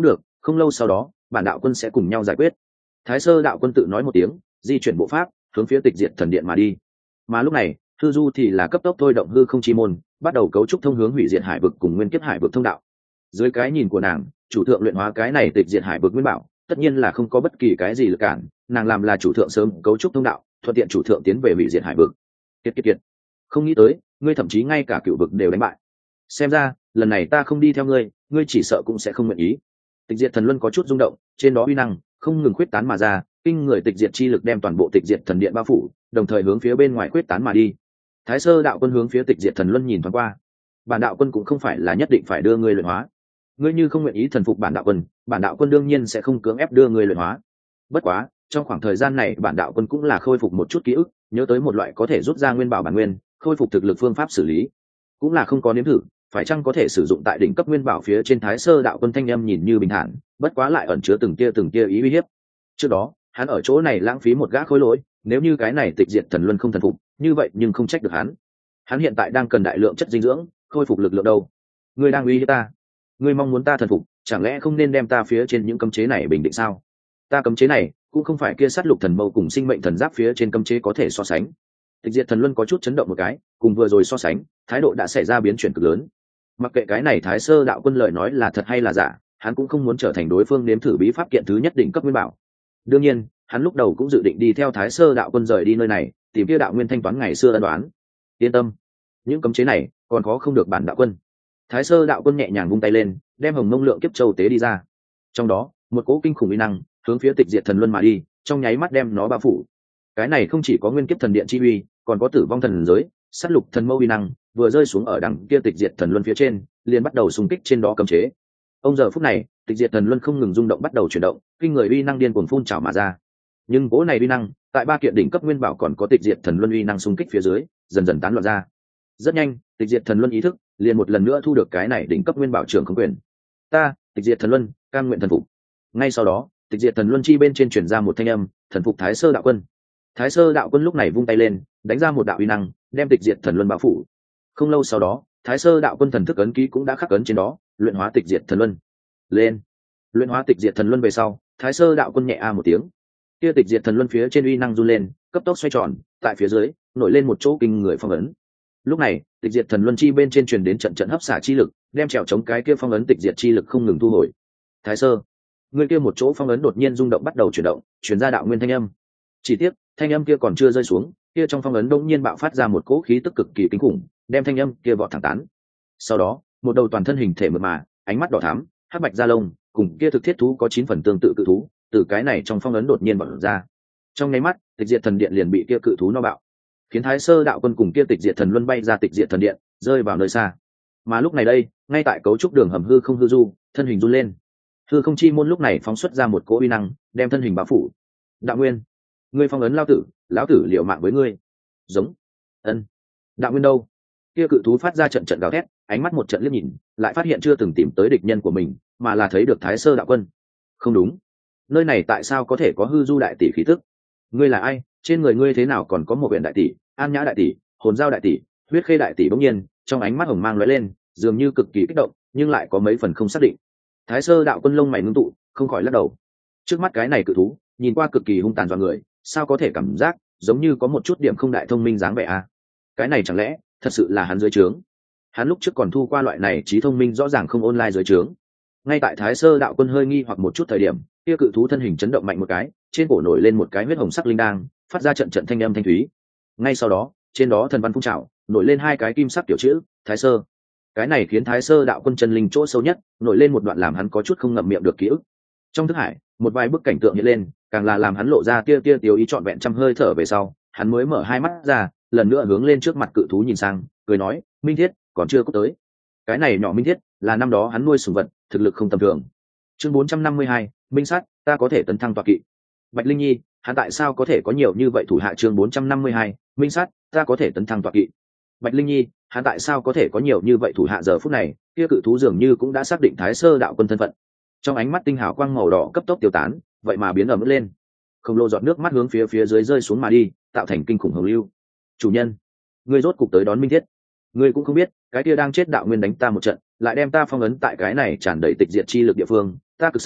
không lâu sau đó bản đạo quân sẽ cùng nhau giải quyết. Thái Sơ đạo quân tự nói một tiếng, di chuyển bộ pháp hướng phía tịch diệt thần điện mà đi. Mà lúc này hư du thì là cấp tốc thôi động hư không chi môn, bắt đầu cấu trúc thông hướng hủy diệt hải vực cùng nguyên kiếp hải vực thông đạo. Dưới cái nhìn của nàng, chủ thượng luyện hóa cái này tịch diệt hải vực nguyên bảo tất nhiên là không có bất kỳ cái gì lực cản, nàng làm là chủ thượng sớm cấu trúc thông đạo, thuận tiện chủ thượng tiến về hủy diệt hải vực. Kiệt kiệt kiệt, không nghĩ tới ngươi thậm chí ngay cả cựu vực đều đánh bại. Xem ra lần này ta không đi theo ngươi, ngươi chỉ sợ cũng sẽ không nguyện ý. Tịch diệt thần luân có chút rung động, trên đó uy năng không ngừng khuyết tán mà ra, kinh người tịch diệt chi lực đem toàn bộ tịch diệt thần điện bao phủ, đồng thời hướng phía bên ngoài khuyết tán mà đi. Thái Sơ đạo quân hướng phía tịch diệt thần luân nhìn thoáng qua. Bản đạo quân cũng không phải là nhất định phải đưa ngươi luyện hóa, ngươi như không nguyện ý thần phục bản đạo quân, bản đạo quân đương nhiên sẽ không cưỡng ép đưa ngươi luyện hóa. Bất quá trong khoảng thời gian này bản đạo quân cũng là khôi phục một chút ký ức, nhớ tới một loại có thể rút ra nguyên bảo bản nguyên, khôi phục thực lực phương pháp xử lý, cũng là không có nếm thử phải chăng có thể sử dụng tại đỉnh cấp nguyên bảo phía trên. Thái Sơ đạo quân thanh âm nhìn như bình thản, bất quá lại ẩn chứa từng tia từng tia ý uy hiếp. Trước đó hắn ở chỗ này lãng phí một gã khối lỗi, nếu như cái này tịch diệt thần luân không thần phục như vậy nhưng không trách được hắn. Hắn hiện tại đang cần đại lượng chất dinh dưỡng khôi phục lực lượng đâu. Ngươi đang uy hiếp ta, ngươi mong muốn ta thần phục, chẳng lẽ không nên đem ta phía trên những cấm chế này bình định sao? Ta cấm chế này cũng không phải kia sát lục thần mâu cùng sinh mệnh thần giáp phía trên cấm chế có thể so sánh. Tịch diệt thần luân có chút chấn động một cái, cùng vừa rồi so sánh thái độ đã xảy ra biến chuyển cực lớn. Mặc kệ cái này Thái Sơ đạo quân lời nói là thật hay là giả, hắn cũng không muốn trở thành đối phương nếm thử bí pháp kiện thứ nhất định cấp nguyên bảo. Đương nhiên hắn lúc đầu cũng dự định đi theo Thái Sơ đạo quân rời đi nơi này, tìm kia đạo nguyên thanh toán ngày xưa ân đoán. Yên tâm, những cấm chế này còn khó không được bản đạo quân. Thái Sơ đạo quân nhẹ nhàng vung tay lên, đem hồng mông lượng kiếp châu tế đi ra, trong đó một cỗ kinh khủng uy năng hướng phía tịch diệt thần luân mà đi, trong nháy mắt đem nó bao phủ. Cái này không chỉ có nguyên kiếp thần điện chi uy, còn có tử vong thần giới sát lục thần mâu uy năng, vừa rơi xuống ở đằng kia tịch diệt thần luân phía trên liền bắt đầu xung kích trên đó cấm chế. Ông giờ phút này tịch diệt thần luân không ngừng rung động, bắt đầu chuyển động, kinh người uy năng điên cuồng phun trào mà ra. Nhưng cỗ này uy năng tại ba kiện đỉnh cấp nguyên bảo còn có tịch diệt thần luân uy năng xung kích phía dưới dần dần tán loạn ra. Rất nhanh tịch diệt thần luân ý thức liền một lần nữa thu được cái này đỉnh cấp nguyên bảo trưởng không quyền. Ta tịch diệt thần luân cam nguyện thần phục. Ngay sau đó tịch diệt thần luân chi bên trên truyền ra một thanh âm, thần phục Thái Sơ đạo quân. Thái Sơ đạo quân lúc này vung tay lên, đánh ra một đạo uy năng, đem tịch diệt thần luân bao phủ. Không lâu sau đó Thái Sơ đạo quân thần thức ấn ký cũng đã khắc ấn trên đó, luyện hóa tịch diệt thần luân. Lên. Luyện hóa tịch diệt thần luân về sau, Thái Sơ đạo quân nhẹ a một tiếng, kia tịch diệt thần luân phía trên uy năng run lên, cấp tốc xoay tròn, tại phía dưới nổi lên một chỗ kinh người phong ấn. Lúc này tịch diệt thần luân chi bên trên truyền đến trận trận hấp xả chi lực, đem trèo chống cái kia phong ấn tịch diệt chi lực không ngừng thu hồi. Thái Sơ, người kia một chỗ phong ấn đột nhiên rung động, bắt đầu chuyển động, truyền ra đạo nguyên thanh âm. Chỉ tiếc thanh âm kia còn chưa rơi xuống, kia trong phong ấn đột nhiên bạo phát ra một cỗ khí tức cực kỳ kinh khủng, đem thanh âm kia vọt thẳng tán. Sau đó một đầu toàn thân hình thể mượt mà, ánh mắt đỏ thắm, hắc bạch da lông, cùng kia thực thiết thú có chín phần tương tự cự thú, từ cái này trong phong ấn đột nhiên bật ra. Trong nháy mắt tịch diệt thần điện liền bị kia cự thú no bạo, khiến Thái Sơ đạo quân cùng kia tịch diệt thần luân bay ra tịch diệt thần điện, rơi vào nơi xa. Mà lúc này đây ngay tại cấu trúc đường hầm hư không hư du, thân hình run lên, hư không chi môn lúc này phóng xuất ra một cỗ uy năng, đem thân hình bao phủ. Đạo nguyên, ngươi phong ấn lao tử, lão tử liều mạng với ngươi. Giống. Ân. Đạo nguyên đâu? Kia cự thú phát ra trận trận gào thét, ánh mắt một trận liếc nhìn, lại phát hiện chưa từng tìm tới địch nhân của mình, mà là thấy được Thái Sơ đạo quân. Không đúng, nơi này tại sao có thể có hư du đại tỷ khí tức? Ngươi là ai? Trên người ngươi thế nào còn có một huyện đại tỷ, an nhã đại tỷ, hồn giao đại tỷ, huyết khê đại tỷ? Bỗng nhiên trong ánh mắt hồng mang lóe lên, dường như cực kỳ kích động, nhưng lại có mấy phần không xác định. Thái Sơ đạo quân lông mày ngưng tụ, không khỏi lắc đầu. Trước mắt cái này cự thú nhìn qua cực kỳ hung tàn dọa người, sao có thể cảm giác giống như có một chút điểm không đại thông minh dáng vẻ a? Cái này chẳng lẽ thật sự là hắn dưới trướng? Hắn lúc trước còn thu qua loại này trí thông minh rõ ràng không online dưới trướng. Ngay tại Thái Sơ đạo quân hơi nghi hoặc một chút thời điểm, kia cự thú thân hình chấn động mạnh một cái, trên cổ nổi lên một cái huyết hồng sắc linh đang, phát ra trận trận thanh âm thanh thúy. Ngay sau đó trên đó thần văn phun trào, nổi lên hai cái kim sắc tiểu chữ Thái Sơ. Cái này khiến Thái Sơ đạo quân chân linh chỗ sâu nhất nổi lên một đoạn làm hắn có chút không ngậm miệng được ký ức. Trong thức hải một vài bức cảnh tượng hiện lên, càng là làm hắn lộ ra tia tia tiêu ý trọn vẹn trăm hơi thở về sau, hắn mới mở hai mắt ra, lần nữa hướng lên trước mặt cự thú nhìn sang, cười nói: Minh Thiết còn chưa có tới. Cái này nhỏ Minh Thiết là năm đó hắn nuôi sủng vật, thực lực không tầm thường. Chương bốn trăm năm mươi hai, Minh Sát, ta có thể tấn thăng tọa kỵ. Bạch Linh Nhi, hắn tại sao có thể có nhiều như vậy thủ hạ? Chương bốn trăm năm mươi hai, Minh Sát, ta có thể tấn thăng tọa kỵ. Bạch Linh Nhi, hắn tại sao có thể có nhiều như vậy thủ hạ? Giờ phút này kia cự thú dường như cũng đã xác định Thái Sơ đạo quân thân phận. Trong ánh mắt tinh hào quang màu đỏ cấp tốc tiêu tán, vậy mà biến ẩm lên, khổng lồ giọt nước mắt hướng phía phía dưới rơi xuống mà đi, tạo thành kinh khủng hồng lưu. Chủ nhân, ngươi rốt cục tới đón Minh Thiết. Ngươi cũng không biết cái kia đang chết đạo nguyên đánh ta một trận, lại đem ta phong ấn tại cái này tràn đầy tịch diệt chi lực địa phương, ta cực sợ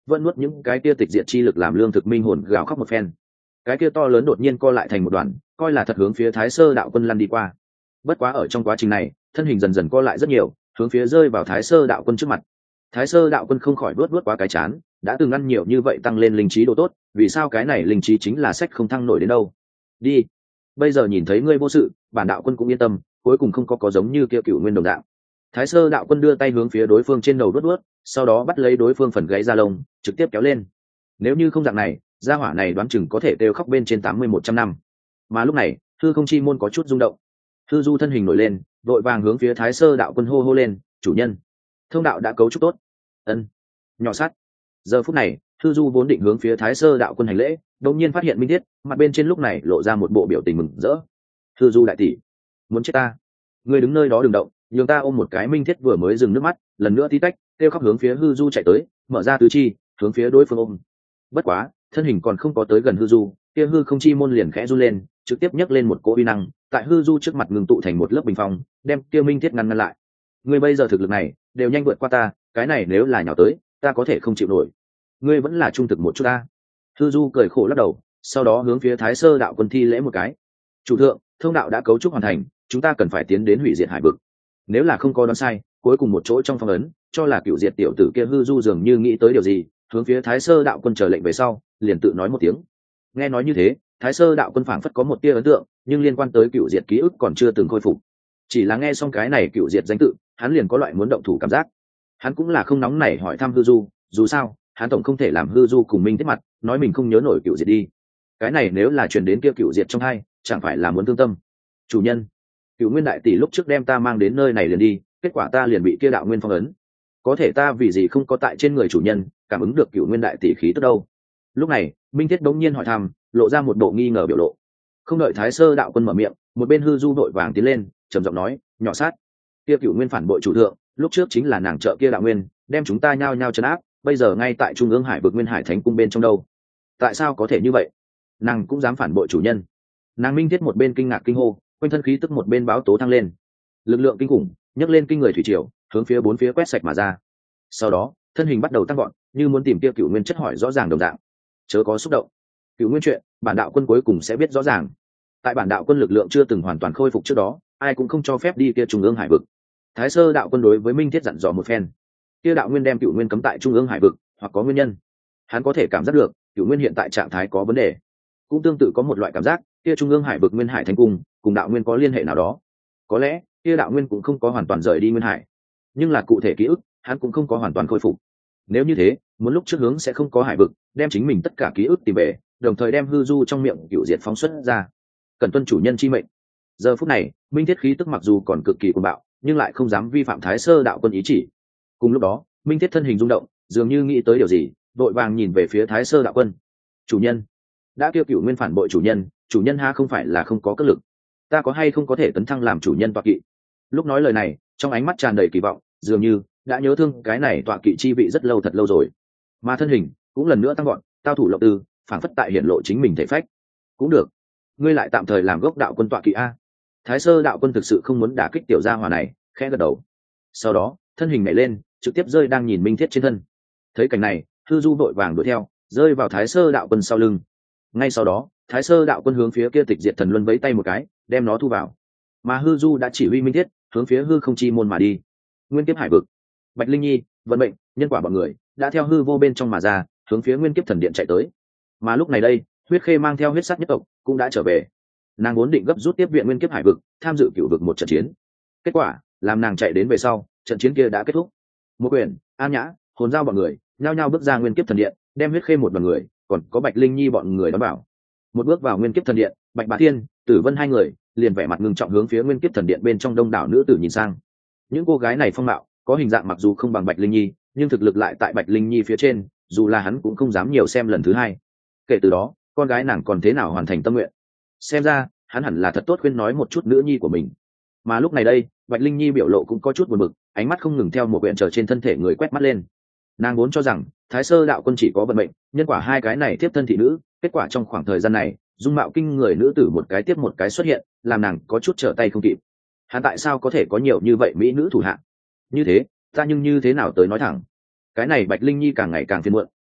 vẫn nuốt những cái kia tịch diệt chi lực làm lương thực minh hồn gào khóc một phen. Cái kia to lớn đột nhiên co lại thành một đoàn, coi là thật hướng phía Thái Sơ đạo quân lăn đi qua. Bất quá ở trong quá trình này, thân hình dần dần co lại rất nhiều, hướng phía rơi vào Thái Sơ đạo quân trước mặt. Thái Sơ đạo quân không khỏi vuốt vuốt quá cái chán, đã từng ăn nhiều như vậy tăng lên linh trí độ tốt, vì sao cái này linh trí chính là sách không thăng nổi đến đâu. Đi, bây giờ nhìn thấy ngươi vô sự, bản đạo quân cũng yên tâm, cuối cùng không có có giống như kia cựu nguyên đồng đạo. Thái Sơ đạo quân đưa tay hướng phía đối phương trên đầu vuốt vuốt, sau đó bắt lấy đối phương phần gáy da lông, trực tiếp kéo lên. Nếu như không dạng này, gia hỏa này đoán chừng có thể kêu khóc bên trên tám mươi một trăm năm. Mà lúc này, hư không chi môn có chút rung động. Hư Du thân hình nổi lên, vội vàng hướng phía Thái Sơ đạo quân hô hô lên, "Chủ nhân, thông đạo đã cấu trúc tốt." Ân. Nhỏ sát. Giờ phút này, Hư Du vốn định hướng phía Thái Sơ đạo quân hành lễ, đột nhiên phát hiện Minh Thiết, mặt bên trên lúc này lộ ra một bộ biểu tình mừng rỡ. "Hư Du đại tỷ, muốn chết ta? Ngươi đứng nơi đó đừng động, nhường ta ôm một cái." Minh Thiết vừa mới dừng nước mắt, lần nữa tí tách, kêu khóc hướng phía Hư Du chạy tới, mở ra tứ chi, hướng phía đối phương ôm. Bất quá, thân hình còn không có tới gần Hư Du, kia hư không chi môn liền khẽ run lên, trực tiếp nhấc lên một cỗ uy năng, tại Hư Du trước mặt ngừng tụ thành một lớp bình phong, đem kia Minh Thiết ngăn ngăn lại. "Ngươi bây giờ thực lực này, đều nhanh vượt qua ta, cái này nếu là nhào tới, ta có thể không chịu nổi. Ngươi vẫn là trung thực một chút ta." Hư Du cười khổ lắc đầu, sau đó hướng phía Thái Sơ đạo quân thi lễ một cái. "Chủ thượng, thông đạo đã cấu trúc hoàn thành, chúng ta cần phải tiến đến hủy diệt hải vực." Nếu là không có đoán sai, cuối cùng một chỗ trong phong ấn, cho là cựu diệt tiểu tử kia Hư Du dường như nghĩ tới điều gì, hướng phía Thái Sơ đạo quân chờ lệnh về sau, liền tự nói một tiếng. Nghe nói như thế, Thái Sơ đạo quân phảng phất có một tia ấn tượng, nhưng liên quan tới cựu diệt ký ức còn chưa từng khôi phục. Chỉ là nghe xong cái này cựu diệt danh tự, hắn liền có loại muốn động thủ cảm giác. Hắn cũng là không nóng nảy hỏi thăm Hư Du, dù sao, hắn tổng không thể làm Hư Du cùng Minh Thiết mặt, nói mình không nhớ nổi cựu diệt đi. Cái này nếu là truyền đến kia cựu diệt trong hai, chẳng phải là muốn thương tâm. "Chủ nhân, Cựu Nguyên đại tỷ lúc trước đem ta mang đến nơi này liền đi, kết quả ta liền bị kia đạo nguyên phong ấn. Có thể ta vì gì không có tại trên người chủ nhân cảm ứng được Cựu Nguyên đại tỷ khí tức đâu?" Lúc này, Minh Thiết bỗng nhiên hỏi thăm, lộ ra một bộ nghi ngờ biểu lộ. Không đợi Thái Sơ đạo quân mở miệng, một bên Hư Du đội vàng tiến lên, trầm giọng nói, "Nhỏ sát, kia Cựu Nguyên phản bội chủ thượng, lúc trước chính là nàng trợ kia đạo nguyên, đem chúng ta nhao nhao trấn áp, bây giờ ngay tại trung ương hải vực Nguyên Hải Thánh cung bên trong đâu. Tại sao có thể như vậy? Nàng cũng dám phản bội chủ nhân?" Nàng Minh Thiết một bên kinh ngạc kinh hô, quanh thân khí tức một bên báo tố thăng lên, lực lượng kinh khủng nhấc lên kinh người thủy triều, hướng phía bốn phía quét sạch mà ra. Sau đó, thân hình bắt đầu tăng gọn, như muốn tìm kia Cựu Nguyên chất hỏi rõ ràng đồng dạng. "Chớ có xúc động, Cựu Nguyên chuyện, bản đạo quân cuối cùng sẽ biết rõ ràng. Tại bản đạo quân lực lượng chưa từng hoàn toàn khôi phục trước đó, ai cũng không cho phép đi kia trung ương hải vực." Thái Sơ đạo quân đối với Minh Thiết dặn dò một phen. Kia đạo nguyên đem Cựu Nguyên cấm tại trung ương hải vực, hoặc có nguyên nhân. Hắn có thể cảm giác được, Cựu Nguyên hiện tại trạng thái có vấn đề. Cũng tương tự có một loại cảm giác, kia trung ương hải vực Nguyên Hải Thánh cung cùng đạo nguyên có liên hệ nào đó. Có lẽ, kia đạo nguyên cũng không có hoàn toàn rời đi Nguyên Hải, nhưng là cụ thể ký ức, hắn cũng không có hoàn toàn khôi phục. Nếu như thế, muốn lúc trước hướng sẽ không có hải vực, đem chính mình tất cả ký ức tìm về, đồng thời đem Hư Du trong miệng Cựu diệt phóng xuất ra. Cần tuân chủ nhân chi mệnh. Giờ phút này, Minh Thiết khí tức mặc dù còn cực kỳ cuồng bạo, nhưng lại không dám vi phạm Thái Sơ đạo quân ý chỉ. Cùng lúc đó, Minh Thiết thân hình rung động, dường như nghĩ tới điều gì, vội vàng nhìn về phía Thái Sơ đạo quân. "Chủ nhân, đã kêu Cựu Nguyên phản bội chủ nhân, chủ nhân ha không phải là không có cất lực, ta có hay không có thể tấn thăng làm chủ nhân tọa kỵ?" Lúc nói lời này, trong ánh mắt tràn đầy kỳ vọng, dường như đã nhớ thương cái này tọa kỵ chi vị rất lâu thật lâu rồi. Mà thân hình cũng lần nữa tăng gọn, tao thủ lộng tư, phản phất tại hiển lộ chính mình thể phách. "Cũng được, ngươi lại tạm thời làm gốc đạo quân tọa kỵ a." Thái Sơ đạo quân thực sự không muốn đả kích tiểu gia hỏa này, khẽ gật đầu. Sau đó, thân hình nhảy lên, trực tiếp rơi đang nhìn Minh Thiết trên thân. Thấy cảnh này, Hư Du vội vàng đuổi theo, rơi vào Thái Sơ đạo quân sau lưng. Ngay sau đó, Thái Sơ đạo quân hướng phía kia Tịch Diệt Thần Luân vẫy tay một cái, đem nó thu vào. Mà Hư Du đã chỉ huy Minh Thiết hướng phía hư không chi môn mà đi. Nguyên kiếp hải vực, Bạch Linh Nhi, vận mệnh, nhân quả bọn người đã theo hư vô bên trong mà ra, hướng phía Nguyên kiếp thần điện chạy tới. Mà lúc này đây, Huyết Khê mang theo huyết sát nhất tộc cũng đã trở về. Nàng vốn định gấp rút tiếp viện Nguyên kiếp hải vực, tham dự cựu vực một trận chiến. Kết quả, làm nàng chạy đến về sau, trận chiến kia đã kết thúc. Một Quyền, An Nhã, Hồn Giao bọn người nhao nhao bước ra Nguyên kiếp thần điện, đem Huyết Khê một đoàn người, còn có Bạch Linh Nhi bọn người đón bảo. Một bước vào Nguyên kiếp thần điện, Bạch Bá Thiên, Tử Vân hai người liền vẻ mặt ngưng trọng hướng phía Nguyên kiếp thần điện bên trong đông đảo nữ tử nhìn sang. Những cô gái này phong mạo có hình dạng mặc dù không bằng Bạch Linh Nhi, nhưng thực lực lại tại Bạch Linh Nhi phía trên, dù là hắn cũng không dám nhiều xem lần thứ hai. Kể từ đó, con gái nàng còn thế nào hoàn thành tâm nguyện? Xem ra, hắn hẳn là thật tốt khuyên nói một chút nữ nhi của mình. Mà lúc này đây, Bạch Linh Nhi biểu lộ cũng có chút buồn bực, ánh mắt không ngừng theo một quyển trở trên thân thể người quét mắt lên. Nàng vốn cho rằng Thái Sơ đạo quân chỉ có vận mệnh, nhân quả hai cái này tiếp thân thị nữ, kết quả trong khoảng thời gian này, dung mạo kinh người nữ tử một cái tiếp một cái xuất hiện, làm nàng có chút trở tay không kịp. Hắn tại sao có thể có nhiều như vậy mỹ nữ thủ hạ? Như thế, ta nhưng như thế nào tới nói thẳng. Cái này Bạch Linh Nhi càng ngày càng phiền muộn,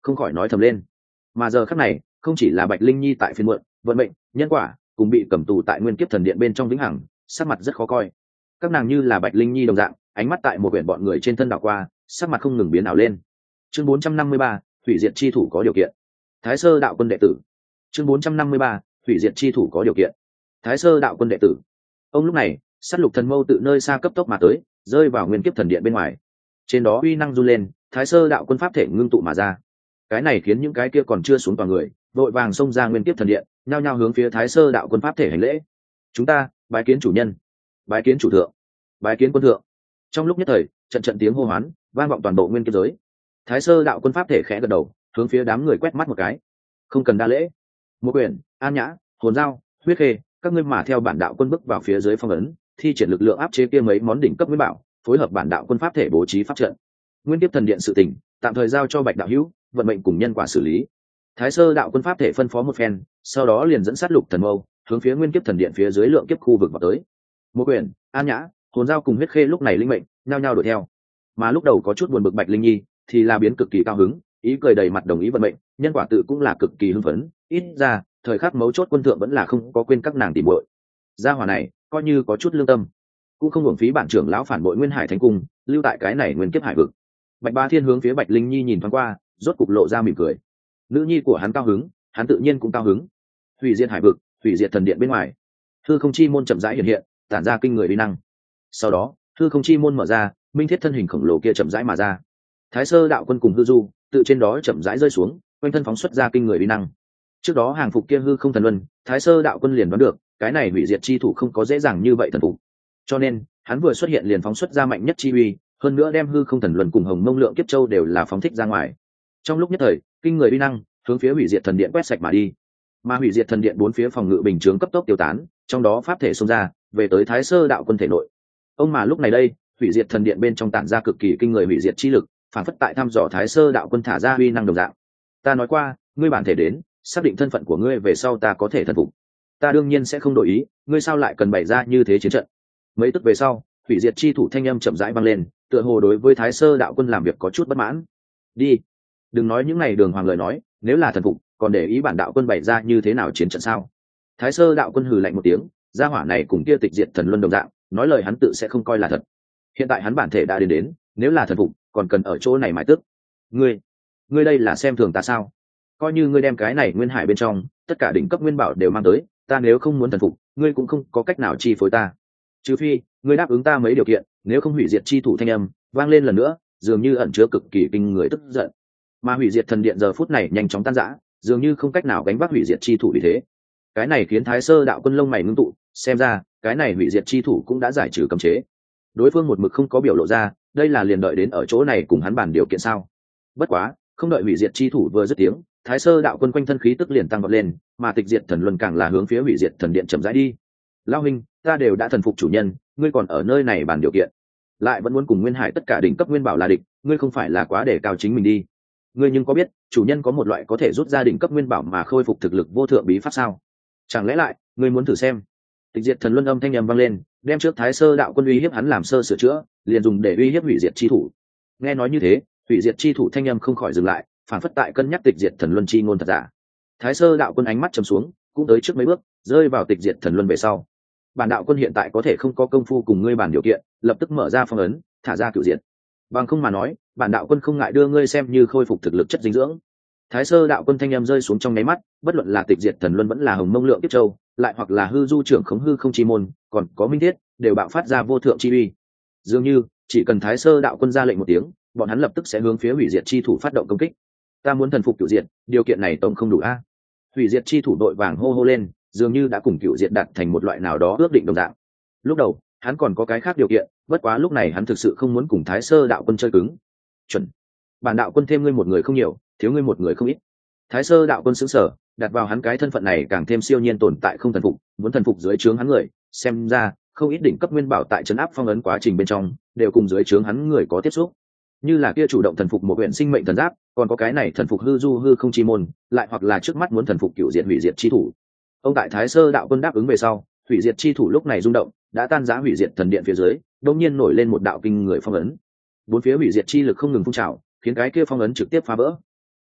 không khỏi nói thầm lên. Mà giờ khắc này không chỉ là Bạch Linh Nhi tại phiên muộn vận mệnh nhân quả cùng bị cầm tù tại nguyên kiếp thần điện bên trong vĩnh hằng, sắc mặt rất khó coi. Các nàng như là Bạch Linh Nhi đồng dạng, ánh mắt tại một quyển bọn người trên thân đảo qua, sắc mặt không ngừng biến ảo lên. Chương bốn trăm năm mươi ba, hủy diệt chi thủ có điều kiện. Thái Sơ đạo quân đệ tử. Chương bốn trăm năm mươi ba, hủy diệt chi thủ có điều kiện. Thái Sơ đạo quân đệ tử. Ông lúc này, sát lục thần mâu tự nơi xa cấp tốc mà tới, rơi vào nguyên kiếp thần điện bên ngoài. Trên đó uy năng run lên, Thái Sơ đạo quân pháp thể ngưng tụ mà ra. Cái này khiến những cái kia còn chưa xuống toàn người, vội vàng xông ra nguyên kiếp thần điện, nhao nhao hướng phía Thái Sơ đạo quân pháp thể hành lễ. Chúng ta bái kiến chủ nhân, bái kiến chủ thượng, bái kiến quân thượng. Trong lúc nhất thời, trận trận tiếng hô hoán vang vọng toàn bộ nguyên kiếp giới. Thái Sơ đạo quân pháp thể khẽ gật đầu, hướng phía đám người quét mắt một cái. Không cần đa lễ. Một quyển, An Nhã, Hồn Dao, Huyết Khê, các ngươi mà theo bản đạo quân bước vào phía dưới phong ấn, thi triển lực lượng áp chế kia mấy món đỉnh cấp nguyên bảo, phối hợp bản đạo quân pháp thể bố trí pháp trận. Nguyên kiếp thần điện sự tình, tạm thời giao cho Bạch đạo hữu, vận mệnh cùng nhân quả xử lý. Thái Sơ đạo quân pháp thể phân phó một phen, sau đó liền dẫn sát lục thần mâu, hướng phía nguyên kiếp thần điện phía dưới lượng kiếp khu vực vào tới. Một quyển, An Nhã, Hồn Dao cùng Huyết Khê lúc này linh mệnh, nhao nhao đuổi theo. Mà lúc đầu có chút buồn bực Bạch Linh Nhi, thì là biến cực kỳ cao hứng, ý cười đầy mặt đồng ý vận mệnh, nhân quả tự cũng là cực kỳ hưng phấn, ít ra thời khắc mấu chốt quân thượng vẫn là không có quên các nàng tìm muội. Gia hỏa này coi như có chút lương tâm, cũng không hưởng phí bản trưởng lão phản bội Nguyên Hải Thánh Cung, lưu tại cái này nguyên kiếp hải vực. Bạch Ba Thiên hướng phía Bạch Linh Nhi nhìn thoáng qua, rốt cục lộ ra mỉm cười. Nữ nhi của hắn cao hứng, hắn tự nhiên cũng cao hứng. Hủy diệt hải vực, hủy diệt thần điện bên ngoài, hư không chi môn chậm rãi hiện hiện, tản ra kinh người uy năng. Sau đó hư không chi môn mở ra, minh thiết thân hình khổng lồ kia chậm rãi mà ra. Thái Sơ đạo quân cùng hư du tự trên đó chậm rãi rơi xuống, quanh thân phóng xuất ra kinh người uy năng. Trước đó hàng phục kia hư không thần luân, Thái Sơ đạo quân liền đoán được cái này hủy diệt chi thủ không có dễ dàng như vậy thần phục, cho nên hắn vừa xuất hiện liền phóng xuất ra mạnh nhất chi uy, hơn nữa đem hư không thần luân cùng hồng mông lượng kiếp châu đều là phóng thích ra ngoài. Trong lúc nhất thời, kinh người uy năng hướng phía hủy diệt thần điện quét sạch mà đi, mà hủy diệt thần điện bốn phía phòng ngự bình chướng cấp tốc tiêu tán, trong đó pháp thể xông ra về tới Thái Sơ đạo quân thể nội. Ông mà lúc này đây, hủy diệt thần điện bên trong tản ra cực kỳ kinh người hủy diệt chi lực, phản phất tại thăm dò Thái Sơ đạo quân thả ra uy năng đồng dạng. Ta nói qua, ngươi bản thể đến, xác định thân phận của ngươi về sau ta có thể thần phục. Ta đương nhiên sẽ không đổi ý, ngươi sao lại cần bày ra như thế chiến trận? Mấy tức về sau, hủy diệt chi thủ thanh âm chậm rãi vang lên, tựa hồ đối với Thái Sơ đạo quân làm việc có chút bất mãn. Đi, đừng nói những này đường hoàng lời nói, nếu là thần phục, còn để ý bản đạo quân bày ra như thế nào chiến trận sao? Thái Sơ đạo quân hừ lạnh một tiếng, gia hỏa này cùng kia tịch diệt thần luân đồng dạng, nói lời hắn tự sẽ không coi là thật. Hiện tại hắn bản thể đã đến đến, nếu là thần phục, còn cần ở chỗ này mãi tức. Ngươi, ngươi đây là xem thường ta sao? Coi như ngươi đem cái này nguyên hải bên trong tất cả đỉnh cấp nguyên bảo đều mang tới, ta nếu không muốn thần phục, ngươi cũng không có cách nào chi phối ta. Trừ phi ngươi đáp ứng ta mấy điều kiện, nếu không hủy diệt chi thủ thanh âm vang lên lần nữa, dường như ẩn chứa cực kỳ kinh người tức giận. Mà hủy diệt thần điện giờ phút này nhanh chóng tan rã, dường như không cách nào gánh vác hủy diệt chi thủ vì thế. Cái này khiến Thái Sơ đạo quân lông mày ngưng tụ, xem ra cái này hủy diệt chi thủ cũng đã giải trừ cấm chế. Đối phương một mực không có biểu lộ ra, đây là liền đợi đến ở chỗ này cùng hắn bàn điều kiện sao? Bất quá, không đợi hủy diệt chi thủ vừa dứt tiếng, Thái Sơ đạo quân quanh thân khí tức liền tăng vọt lên, mà tịch diệt thần luân càng là hướng phía hủy diệt thần điện chậm rãi đi. Lão huynh, ta đều đã thần phục chủ nhân, ngươi còn ở nơi này bàn điều kiện, lại vẫn muốn cùng Nguyên Hải tất cả đỉnh cấp nguyên bảo là địch, ngươi không phải là quá để cao chính mình đi? Ngươi nhưng có biết, chủ nhân có một loại có thể rút ra đỉnh cấp nguyên bảo mà khôi phục thực lực vô thượng bí pháp sao? Chẳng lẽ lại, ngươi muốn thử xem? Tịch diệt thần luân âm thanh ầm vang lên, đem trước Thái Sơ đạo quân uy hiếp hắn làm sơ sửa chữa, liền dùng để uy hiếp hủy diệt chi thủ. Nghe nói như thế, hủy diệt chi thủ thanh âm không khỏi dừng lại, phản phất tại cân nhắc tịch diệt thần luân chi ngôn thật giả. Thái Sơ đạo quân ánh mắt trầm xuống, cũng tới trước mấy bước, rơi vào tịch diệt thần luân về sau. Bản đạo quân hiện tại có thể không có công phu cùng ngươi bàn điều kiện, lập tức mở ra phong ấn, thả ra cửu diệt. Bằng không mà nói, bản đạo quân không ngại đưa ngươi xem như khôi phục thực lực chất dinh dưỡng. Thái Sơ đạo quân thanh âm rơi xuống trong nháy mắt, bất luận là tịch diệt thần luân vẫn là hồng mông lượng kiếp châu, lại hoặc là hư du trưởng khống hư không chi môn, còn có minh thiết, đều bạo phát ra vô thượng chi uy. Dường như chỉ cần Thái Sơ đạo quân ra lệnh một tiếng, bọn hắn lập tức sẽ hướng phía hủy diệt chi thủ phát động công kích. Ta muốn thần phục cửu diệt, điều kiện này tổng không đủ a. Hủy diệt chi thủ đội vàng hô hô lên, dường như đã cùng cửu diệt đạt thành một loại nào đó ước định đồng dạng. Lúc đầu hắn còn có cái khác điều kiện, bất quá lúc này hắn thực sự không muốn cùng Thái Sơ đạo quân chơi cứng. Chuẩn, bản đạo quân thêm ngươi một người không nhiều, thiếu ngươi một người không ít. Thái Sơ đạo quân sững sờ, đặt vào hắn cái thân phận này càng thêm siêu nhiên tồn tại không thần phục, muốn thần phục dưới trướng hắn người, xem ra không ít đỉnh cấp nguyên bảo tại trấn áp phong ấn quá trình bên trong đều cùng dưới trướng hắn người có tiếp xúc, như là kia chủ động thần phục một huyện sinh mệnh thần giáp, còn có cái này thần phục hư du hư không chi môn, lại hoặc là trước mắt muốn thần phục cửu diệt hủy diệt chi thủ. Ông tại Thái Sơ đạo quân đáp ứng về sau, hủy diệt chi thủ lúc này rung động, đã tan rã hủy diệt thần điện phía dưới, đột nhiên nổi lên một đạo kinh người phong ấn. Bốn phía hủy diệt chi lực không ngừng phun trào, khiến cái kia phong ấn trực tiếp phá vỡ.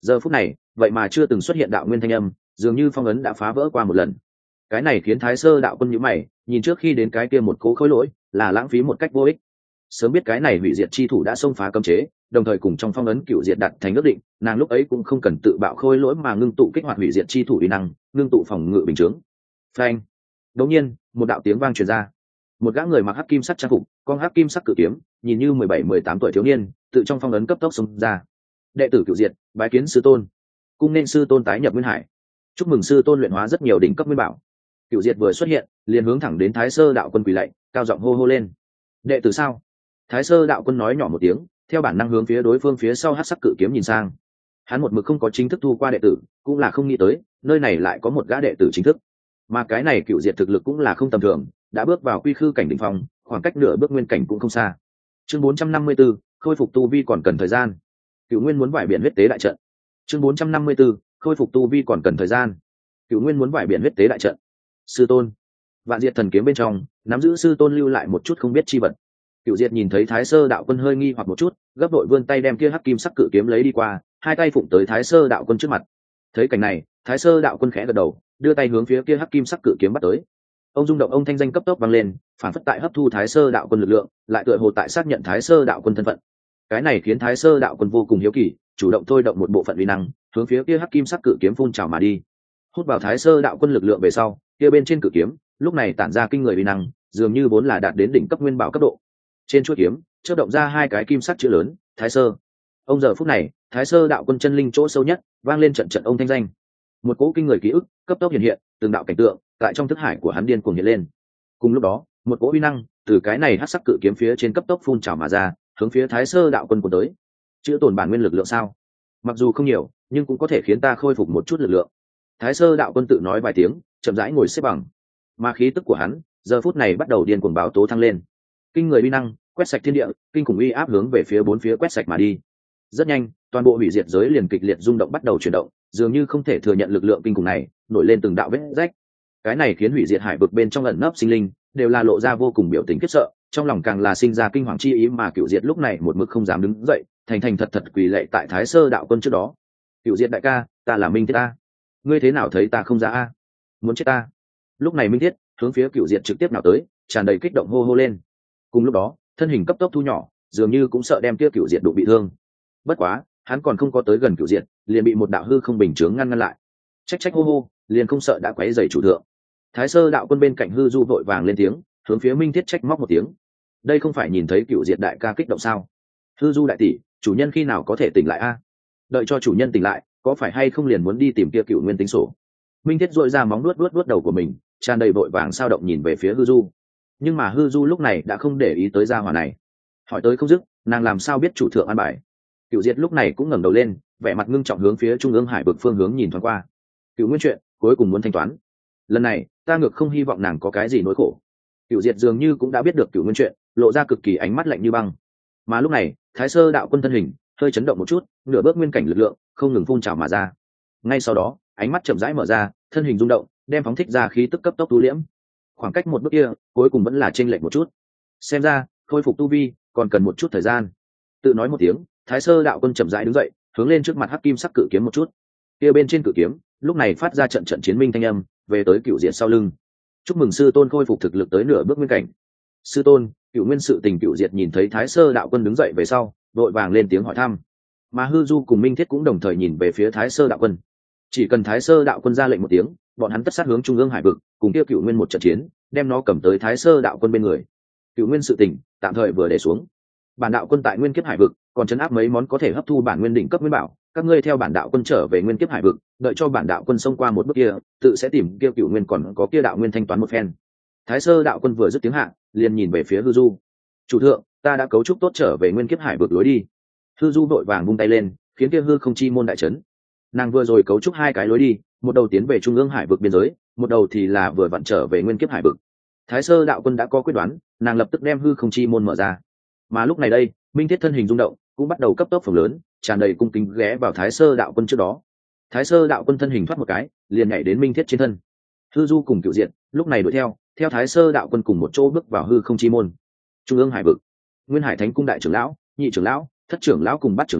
giờ phút này vậy mà chưa từng xuất hiện đạo nguyên thanh âm, dường như phong ấn đã phá vỡ qua một lần. Cái này khiến Thái Sơ đạo quân nhíu mày, nhìn trước khi đến cái kia một cố khối lỗi là lãng phí một cách vô ích. Sớm biết cái này hủy diệt chi thủ đã xông phá cấm chế, đồng thời cùng trong phong ấn cựu diệt đặt thành ước định, nàng lúc ấy cũng không cần tự bạo khôi lỗi mà ngưng tụ kích hoạt hủy diệt chi thủ uy năng, ngưng tụ phòng ngự bình chướng. Phanh! Đột nhiên, một đạo tiếng vang truyền ra. Một gã người mặc hắc kim sắc trang phục, con hắc kim sắc cự kiếm, nhìn như mười bảy mười tám tuổi thiếu niên, tự trong phong ấn cấp tốc xông ra. Đệ tử cựu diệt, bái kiến sư tôn. Cung nên sư tôn tái nhập nguyên hải. Chúc mừng sư tôn luyện hóa rất nhiều đỉnh cấp nguyên bảo. Cựu diệt vừa xuất hiện, liền hướng thẳng đến Thái Sơ đạo quân quỳ lạy, cao giọng hô hô lên. Đệ tử sao? Thái Sơ đạo quân nói nhỏ một tiếng, theo bản năng hướng phía đối phương phía sau hắc sắc cự kiếm nhìn sang. Hắn một mực không có chính thức thu qua đệ tử, cũng là không nghĩ tới nơi này lại có một gã đệ tử chính thức, mà cái này cựu diệt thực lực cũng là không tầm thường, đã bước vào quy khư cảnh đỉnh phong, khoảng cách nửa bước nguyên cảnh cũng không xa. Chương bốn trăm năm mươi 4, khôi phục tu vi còn cần thời gian. Cựu Nguyên muốn vải biển huyết tế đại trận. Chương bốn trăm năm mươi 4, khôi phục tu vi còn cần thời gian. Cựu Nguyên muốn vải biển huyết tế đại trận. Sư tôn. Vạn Diệt thần kiếm bên trong, nắm giữ sư tôn lưu lại một chút không biết chi vật. Cựu Diệt nhìn thấy Thái Sơ đạo quân hơi nghi hoặc một chút, gấp đội vươn tay đem kia hắc kim sắc cự kiếm lấy đi qua, hai tay phụng tới Thái Sơ đạo quân trước mặt. Thấy cảnh này, Thái Sơ đạo quân khẽ gật đầu, đưa tay hướng phía kia hắc kim sắc cự kiếm bắt tới. Ông rung động, ông thanh danh cấp tốc vang lên, phản phất tại hấp thu Thái Sơ đạo quân lực lượng, lại tựa hồ tại xác nhận Thái Sơ đạo quân thân phận. Cái này khiến Thái Sơ đạo quân vô cùng hiếu kỳ, chủ động thôi động một bộ phận uy năng, hướng phía kia hắc kim sắc cự kiếm phun trào mà đi. Hút vào Thái Sơ đạo quân lực lượng về sau, kia bên trên cự kiếm, lúc này tản ra kinh người uy năng, dường như vốn là đạt đến đỉnh cấp nguyên bảo cấp độ. Trên chuôi kiếm, chớp động ra hai cái kim sắc chữ lớn, Thái Sơ. Ông giờ phút này, Thái Sơ đạo quân chân linh chỗ sâu nhất, vang lên trận trận ông thanh danh. Một cỗ kinh người ký ức cấp tốc hiện hiện, từng đạo cảnh tượng tại trong thức hải của hắn điên cuồng hiện lên. Cùng lúc đó, một cỗ uy năng từ cái này hắc sắc cự kiếm phía trên cấp tốc phun trào mà ra, hướng phía Thái Sơ đạo quân cuốn tới. Chữ tổn bản nguyên lực lượng sao? Mặc dù không nhiều, nhưng cũng có thể khiến ta khôi phục một chút lực lượng. Thái Sơ đạo quân tự nói vài tiếng, chậm rãi ngồi xếp bằng. Mà khí tức của hắn, giờ phút này bắt đầu điên cuồng báo tố thăng lên. Kinh người uy năng, quét sạch thiên địa, kinh khủng uy áp hướng về phía bốn phía quét sạch mà đi. Rất nhanh, toàn bộ hủy diệt giới liền kịch liệt rung động bắt đầu chuyển động, dường như không thể thừa nhận lực lượng kinh khủng này, nổi lên từng đạo vết rách. Cái này khiến hủy diệt hải vực bên trong ẩn nấp sinh linh đều là lộ ra vô cùng biểu tình khiếp sợ, trong lòng càng là sinh ra kinh hoàng chi ý, mà Cựu Diệt lúc này một mực không dám đứng dậy, thành thành thật thật quỳ lạy tại Thái Sơ đạo quân trước đó. Cựu Diệt đại ca, ta là Minh Thiết a, ngươi thế nào thấy ta không ra a? Muốn chết ta? Lúc này Minh Thiết hướng phía Cựu Diệt trực tiếp nào tới, tràn đầy kích động hô hô lên. Cùng lúc đó, thân hình cấp tốc thu nhỏ, dường như cũng sợ đem kia Cựu Diệt đụng bị thương. Bất quá, hắn còn không có tới gần Cựu Diệt, liền bị một đạo hư không bình chướng ngăn ngăn lại. Trách trách hô hô, liền không sợ đã quấy rầy chủ thượng. Thái Sơ đạo quân bên cạnh hư du vội vàng lên tiếng, hướng phía Minh Thiết trách móc một tiếng. Đây không phải nhìn thấy Cựu Diệt đại ca kích động sao? Hư du đại tỷ, chủ nhân khi nào có thể tỉnh lại a? Đợi cho chủ nhân tỉnh lại, có phải hay không liền muốn đi tìm kia Cựu Nguyên tính sổ? Minh Thiết dội ra móng nuốt nuốt nuốt đầu của mình, tràn đầy vội vàng sao động nhìn về phía hư du. Nhưng mà hư du lúc này đã không để ý tới gia hỏa này, hỏi tới không dứt, nàng làm sao biết chủ thượng an bài? Cựu Diệt lúc này cũng ngẩng đầu lên, vẻ mặt ngưng trọng hướng phía trung ương hải vực phương hướng nhìn thoáng qua. Cựu Nguyên chuyện cuối cùng muốn thanh toán, lần này ta ngược không hy vọng nàng có cái gì nỗi khổ. Cựu Diệt dường như cũng đã biết được Cựu Nguyên chuyện, lộ ra cực kỳ ánh mắt lạnh như băng. Mà lúc này Thái Sơ đạo quân thân hình hơi chấn động một chút, nửa bước nguyên cảnh lực lượng không ngừng phun trào mà ra. Ngay sau đó ánh mắt chậm rãi mở ra, thân hình rung động, đem phóng thích ra khí tức cấp tốc tu liễm. Khoảng cách một bước kia cuối cùng vẫn là chênh lệch một chút, xem ra khôi phục tu vi còn cần một chút thời gian. Tự nói một tiếng, Thái Sơ đạo quân chậm rãi đứng dậy, hướng lên trước mặt hắc kim sắc cự kiếm một chút. Kia bên trên cự kiếm lúc này phát ra trận trận chiến minh thanh âm, về tới Cựu Diệt sau lưng. Chúc mừng sư tôn khôi phục thực lực tới nửa bước nguyên cảnh. Sư tôn, Cựu Nguyên sự tình. Cựu Diệt nhìn thấy Thái Sơ đạo quân đứng dậy về sau, vội vàng lên tiếng hỏi thăm. Mà hư du cùng Minh Thiết cũng đồng thời nhìn về phía Thái Sơ đạo quân. Chỉ cần Thái Sơ đạo quân ra lệnh một tiếng, bọn hắn tất sát hướng trung ương hải vực, cùng kia Cựu Nguyên một trận chiến, đem nó cầm tới Thái Sơ đạo quân bên người. Cựu Nguyên sự tình tạm thời vừa để xuống. Bản đạo quân tại Nguyên Kiếp hải vực còn chấn áp mấy món có thể hấp thu bản nguyên đỉnh cấp nguyên bảo, các ngươi theo bản đạo quân trở về Nguyên Kiếp hải vực, đợi cho bản đạo quân xông qua một bước kia, tự sẽ tìm kia Cựu Nguyên còn có kia đạo nguyên thanh toán một phen. Thái Sơ đạo quân vừa dứt tiếng hạ, liền nhìn về phía hư du. Chủ thượng, ta đã cấu trúc tốt trở về Nguyên Kiếp hải vực lối đi. Hư du vội vàng vung tay lên, khiến kia hư không chi môn đại chấn. Nàng vừa rồi cấu trúc hai cái lối đi, một đầu tiến về trung ương hải vực biên giới, một đầu thì là vừa vặn trở về Nguyên Kiếp hải vực. Thái Sơ đạo quân đã có quyết đoán, nàng lập tức đem hư không chi môn mở ra. Mà lúc này đây, Minh Thiết thân hình rung động, cũng bắt đầu cấp tốc phồng lớn, tràn đầy cung kính ghé vào Thái Sơ đạo quân trước đó. Thái Sơ đạo quân thân hình thoát một cái, liền nhảy đến Minh Thiết trên thân. Hư du cùng Cựu Diệt lúc này đuổi theo, theo Thái Sơ đạo quân cùng một chỗ bước vào hư không chi môn. Trung ương hải vực, Nguyên Hải Thánh cung đại trưởng lão, nhị trưởng lão, thất trưởng lão cùng bát trưởng lão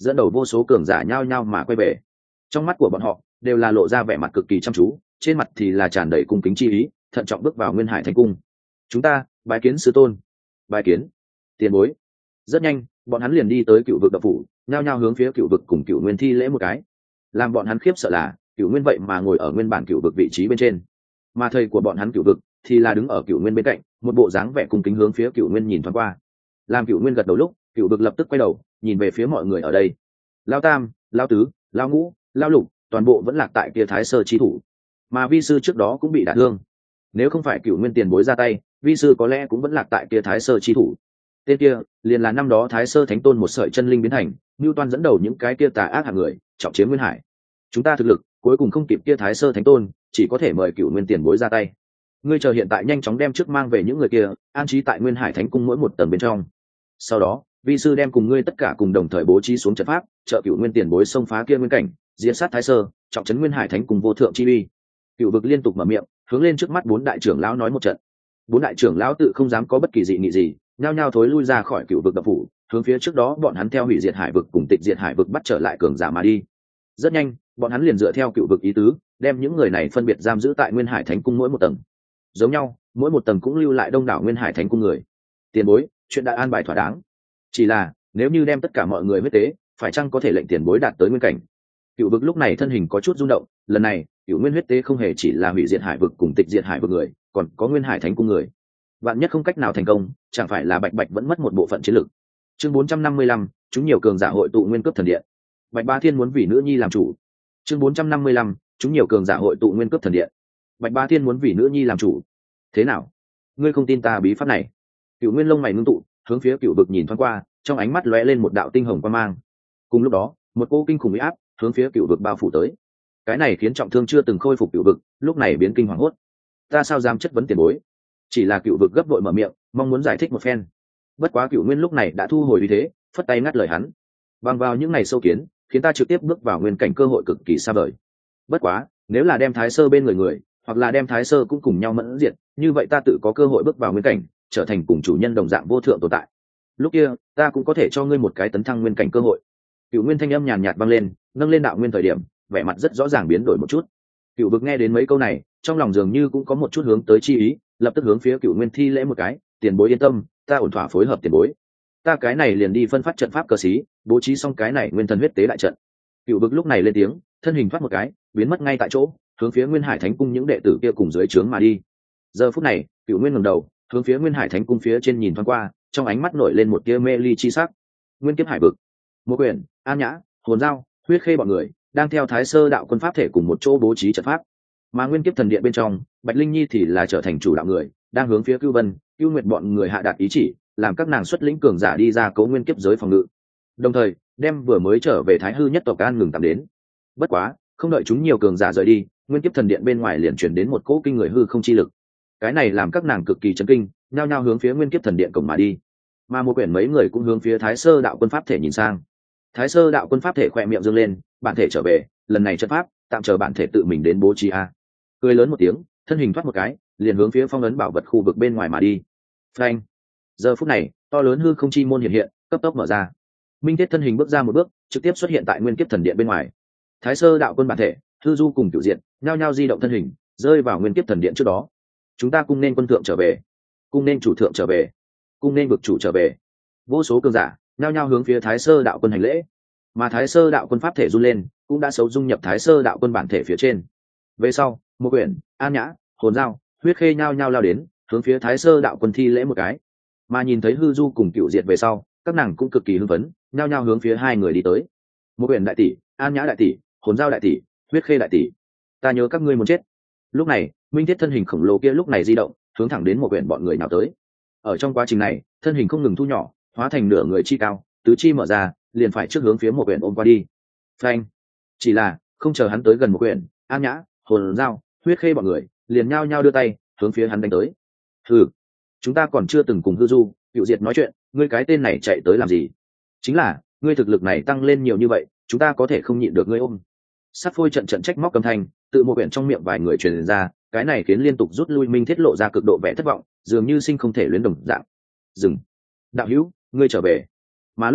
dẫn đầu vô số cường giả nhao nhao mà quay về. Trong mắt của bọn họ đều là lộ ra vẻ mặt cực kỳ chăm chú, trên mặt thì là tràn đầy cung kính chi ý, thận trọng bước vào Nguyên Hải Thánh Cung. Chúng ta bái kiến sư tôn. Bái kiến tiền bối. Rất nhanh bọn hắn liền đi tới Cựu Vực Động Phủ, nhao nhao hướng phía Cựu Vực cùng Cựu Nguyên thi lễ một cái. Làm bọn hắn khiếp sợ là Cựu Nguyên vậy mà ngồi ở nguyên bản Cựu Vực vị trí bên trên, mà thầy của bọn hắn Cựu Vực thì là đứng ở Cựu Nguyên bên cạnh, một bộ dáng vẻ cung kính hướng phía Cựu Nguyên nhìn thoáng qua. Làm Cựu Nguyên gật đầu lúc, Cựu Vực lập tức quay đầu nhìn về phía mọi người ở đây. Lao tam, lao tứ, lao ngũ, lao lục, toàn bộ vẫn lạc tại kia Thái Sơ chi thủ, mà vi sư trước đó cũng bị đả thương. Nếu không phải Cựu Nguyên tiền bối ra tay, vi sư có lẽ cũng vẫn lạc tại kia Thái Sơ chi thủ. Tên kia liền là năm đó Thái Sơ Thánh Tôn một sợi chân linh biến thành, Nưu Toan dẫn đầu những cái kia tà ác hạng người, trọng chiếm Nguyên Hải. Chúng ta thực lực cuối cùng không kịp kia Thái Sơ Thánh Tôn, chỉ có thể mời Cựu Nguyên tiền bối ra tay. Ngươi chờ hiện tại nhanh chóng đem trước mang về những người kia, an trí tại Nguyên Hải Thánh Cung mỗi một tầng bên trong. Sau đó, vi sư đem cùng ngươi tất cả cùng đồng thời bố trí xuống trận pháp, trợ Cựu Nguyên tiền bối xông phá kia nguyên cảnh, diệt sát Thái Sơ, trọng trấn Nguyên Hải Thánh Cung vô thượng chi uy. Cựu Vực liên tục mở miệng, hướng lên trước mắt bốn đại trưởng lão nói một trận. Bốn đại trưởng lão tự không dám có bất kỳ dị nghị gì, nhao nhao thối lui ra khỏi Cựu Vực Động Phủ, hướng phía trước đó bọn hắn theo hủy diệt hải vực cùng tịch diệt hải vực bắt trở lại cường giả mà đi. Rất nhanh bọn hắn liền dựa theo Cựu Vực ý tứ, đem những người này phân biệt giam giữ tại Nguyên Hải Thánh Cung mỗi một tầng. Giống nhau, mỗi một tầng cũng lưu lại đông đảo Nguyên Hải Thánh Cung người. Tiền bối, chuyện đã an bài thỏa đáng. Chỉ là nếu như đem tất cả mọi người huyết tế, phải chăng có thể lệnh tiền bối đạt tới nguyên cảnh? Cựu Vực lúc này thân hình có chút rung động, lần này Cựu Nguyên huyết tế không hề chỉ là hủy diệt hải vực cùng tịch diệt hải vực người, còn có Nguyên Hải Thánh Cung người. Vạn nhất không cách nào thành công, chẳng phải là Bạch Bạch vẫn mất một bộ phận chiến lực. Chương bốn trăm năm mươi lăm, chúng nhiều cường giả hội tụ Nguyên Cướp Thần Điện. Bạch Bá Thiên muốn vì nữ nhi làm chủ. Chương bốn trăm năm mươi lăm, chúng nhiều cường giả hội tụ Nguyên Cướp Thần Điện. Bạch Bá Thiên muốn vì nữ nhi làm chủ. Thế nào? Ngươi không tin ta bí pháp này? Cựu Nguyên lông mày ngưng tụ, hướng phía Cựu Vực nhìn thoáng qua, trong ánh mắt lóe lên một đạo tinh hồng quang mang. Cùng lúc đó, một cô kinh khủng uy áp hướng phía Cựu Vực bao phủ tới. Cái này khiến trọng thương chưa từng khôi phục Cựu Vực lúc này biến kinh hoàng hốt. Ta sao dám chất vấn tiền bối? Chỉ là Cựu Vực gấp vội mở miệng, mong muốn giải thích một phen. Bất quá Cựu Nguyên lúc này đã thu hồi uy thế, phất tay ngắt lời hắn. Bằng vào những ngày sâu kiến, khiến ta trực tiếp bước vào nguyên cảnh cơ hội cực kỳ xa vời. Bất quá, nếu là đem Thái Sơ bên người người, hoặc là đem Thái Sơ cũng cùng nhau mẫn diệt, như vậy ta tự có cơ hội bước vào nguyên cảnh, trở thành cùng chủ nhân đồng dạng vô thượng tồn tại. Lúc kia, ta cũng có thể cho ngươi một cái tấn thăng nguyên cảnh cơ hội. Cựu Nguyên thanh âm nhàn nhạt vang lên, nâng lên đạo nguyên thời điểm, vẻ mặt rất rõ ràng biến đổi một chút. Cựu Vực nghe đến mấy câu này, trong lòng dường như cũng có một chút hướng tới chi ý, lập tức hướng phía Cựu Nguyên thi lễ một cái, tiền bối yên tâm, ta ổn thỏa phối hợp tiền bối. Ta cái này liền đi phân phát trận pháp cơ sĩ, bố trí xong cái này nguyên thần huyết tế đại trận. Cựu Vực lúc này lên tiếng, thân hình thoát một cái, biến mất ngay tại chỗ, hướng phía Nguyên Hải Thánh Cung những đệ tử kia cùng dưới trướng mà đi. Giờ phút này, Cựu Nguyên ngẩng đầu, hướng phía Nguyên Hải Thánh Cung phía trên nhìn thoáng qua, trong ánh mắt nổi lên một tia mê ly chi sắc. Nguyên Kiếp Hải Vực, Một Quyển, An Nhã, Hồn Dao, Huyết Khê bọn người đang theo Thái Sơ đạo quân pháp thể cùng một chỗ bố trí trận pháp, mà Nguyên Kiếp Thần Điện bên trong, Bạch Linh Nhi thì là trở thành chủ đạo người, đang hướng phía Cưu Vân, Cưu Nguyệt bọn người hạ đạt ý chỉ, làm các nàng xuất lĩnh cường giả đi ra cấu nguyên kiếp giới phòng ngự, đồng thời đem vừa mới trở về Thái Hư nhất tộc an ngừng tạm đến. Bất quá, không đợi chúng nhiều cường giả rời đi, Nguyên Kiếp Thần Điện bên ngoài liền truyền đến một cỗ kinh người hư không chi lực. Cái này làm các nàng cực kỳ chấn kinh, nhao nhao hướng phía Nguyên Kiếp Thần Điện cổng mà đi. Mà Một Quyển mấy người cũng hướng phía Thái Sơ đạo quân pháp thể nhìn sang. Thái Sơ đạo quân pháp thể khỏe miệng dương lên, bản thể trở về, lần này trận pháp tạm chờ bản thể tự mình đến bố trí a. Cười lớn một tiếng, thân hình thoát một cái, liền hướng phía phong ấn bảo vật khu vực bên ngoài mà đi. Phanh. Giờ phút này, to lớn hư không chi môn hiện hiện, cấp tốc mở ra. Minh Thiết thân hình bước ra một bước, trực tiếp xuất hiện tại Nguyên Kiếp Thần Điện bên ngoài. Thái Sơ đạo quân bản thể, Hư Du cùng Cửu Diện, nhao nhao di động thân hình, rơi vào Nguyên Kiếp Thần Điện trước đó. Chúng ta cung nên quân thượng trở về, cung nên chủ thượng trở về, cung nên vực chủ trở về. Vô số cường giả nhao nhao hướng phía Thái Sơ đạo quân hành lễ, mà Thái Sơ đạo quân pháp thể run lên, cũng đã xấu dung nhập Thái Sơ đạo quân bản thể phía trên. Về sau, Một Quyển, An Nhã, Hồn Dao, Huyết Khê nhao nhao lao đến, hướng phía Thái Sơ đạo quân thi lễ một cái. Mà nhìn thấy Hư Du cùng Cửu Diệt về sau, các nàng cũng cực kỳ hưng phấn, nhao nhao hướng phía hai người đi tới. Một Quyển đại tỷ, An Nhã đại tỷ, Hồn Dao đại tỷ, Huyết Khê đại tỷ, ta nhớ các ngươi muốn chết. Lúc này, Minh Thiết thân hình khổng lồ kia lúc này di động, hướng thẳng đến Một Quyển bọn người nào tới. Ở trong quá trình này, thân hình không ngừng thu nhỏ, hóa thành nửa người chi cao, tứ chi mở ra, liền phải trước hướng phía Một Quyển ôm qua đi. Phanh! Chỉ là không chờ hắn tới gần Một Quyển, An Nhã, Hồn Dao, Huyết Khê bọn người liền nhao nhao đưa tay hướng phía hắn đánh tới. Hừ, chúng ta còn chưa từng cùng Hư Du, Cửu Diệt nói chuyện, ngươi cái tên này chạy tới làm gì? Chính là ngươi thực lực này tăng lên nhiều như vậy, chúng ta có thể không nhịn được ngươi ôm. Sát Phôi trận trận trách móc âm thanh tự Một Quyển trong miệng vài người truyền ra, cái này khiến liên tục rút lui Minh Thiết lộ ra cực độ vẻ thất vọng, dường như sinh không thể luyến đồng dạng. Dừng, đạo hữu, ngươi trở về. Mà lúc này,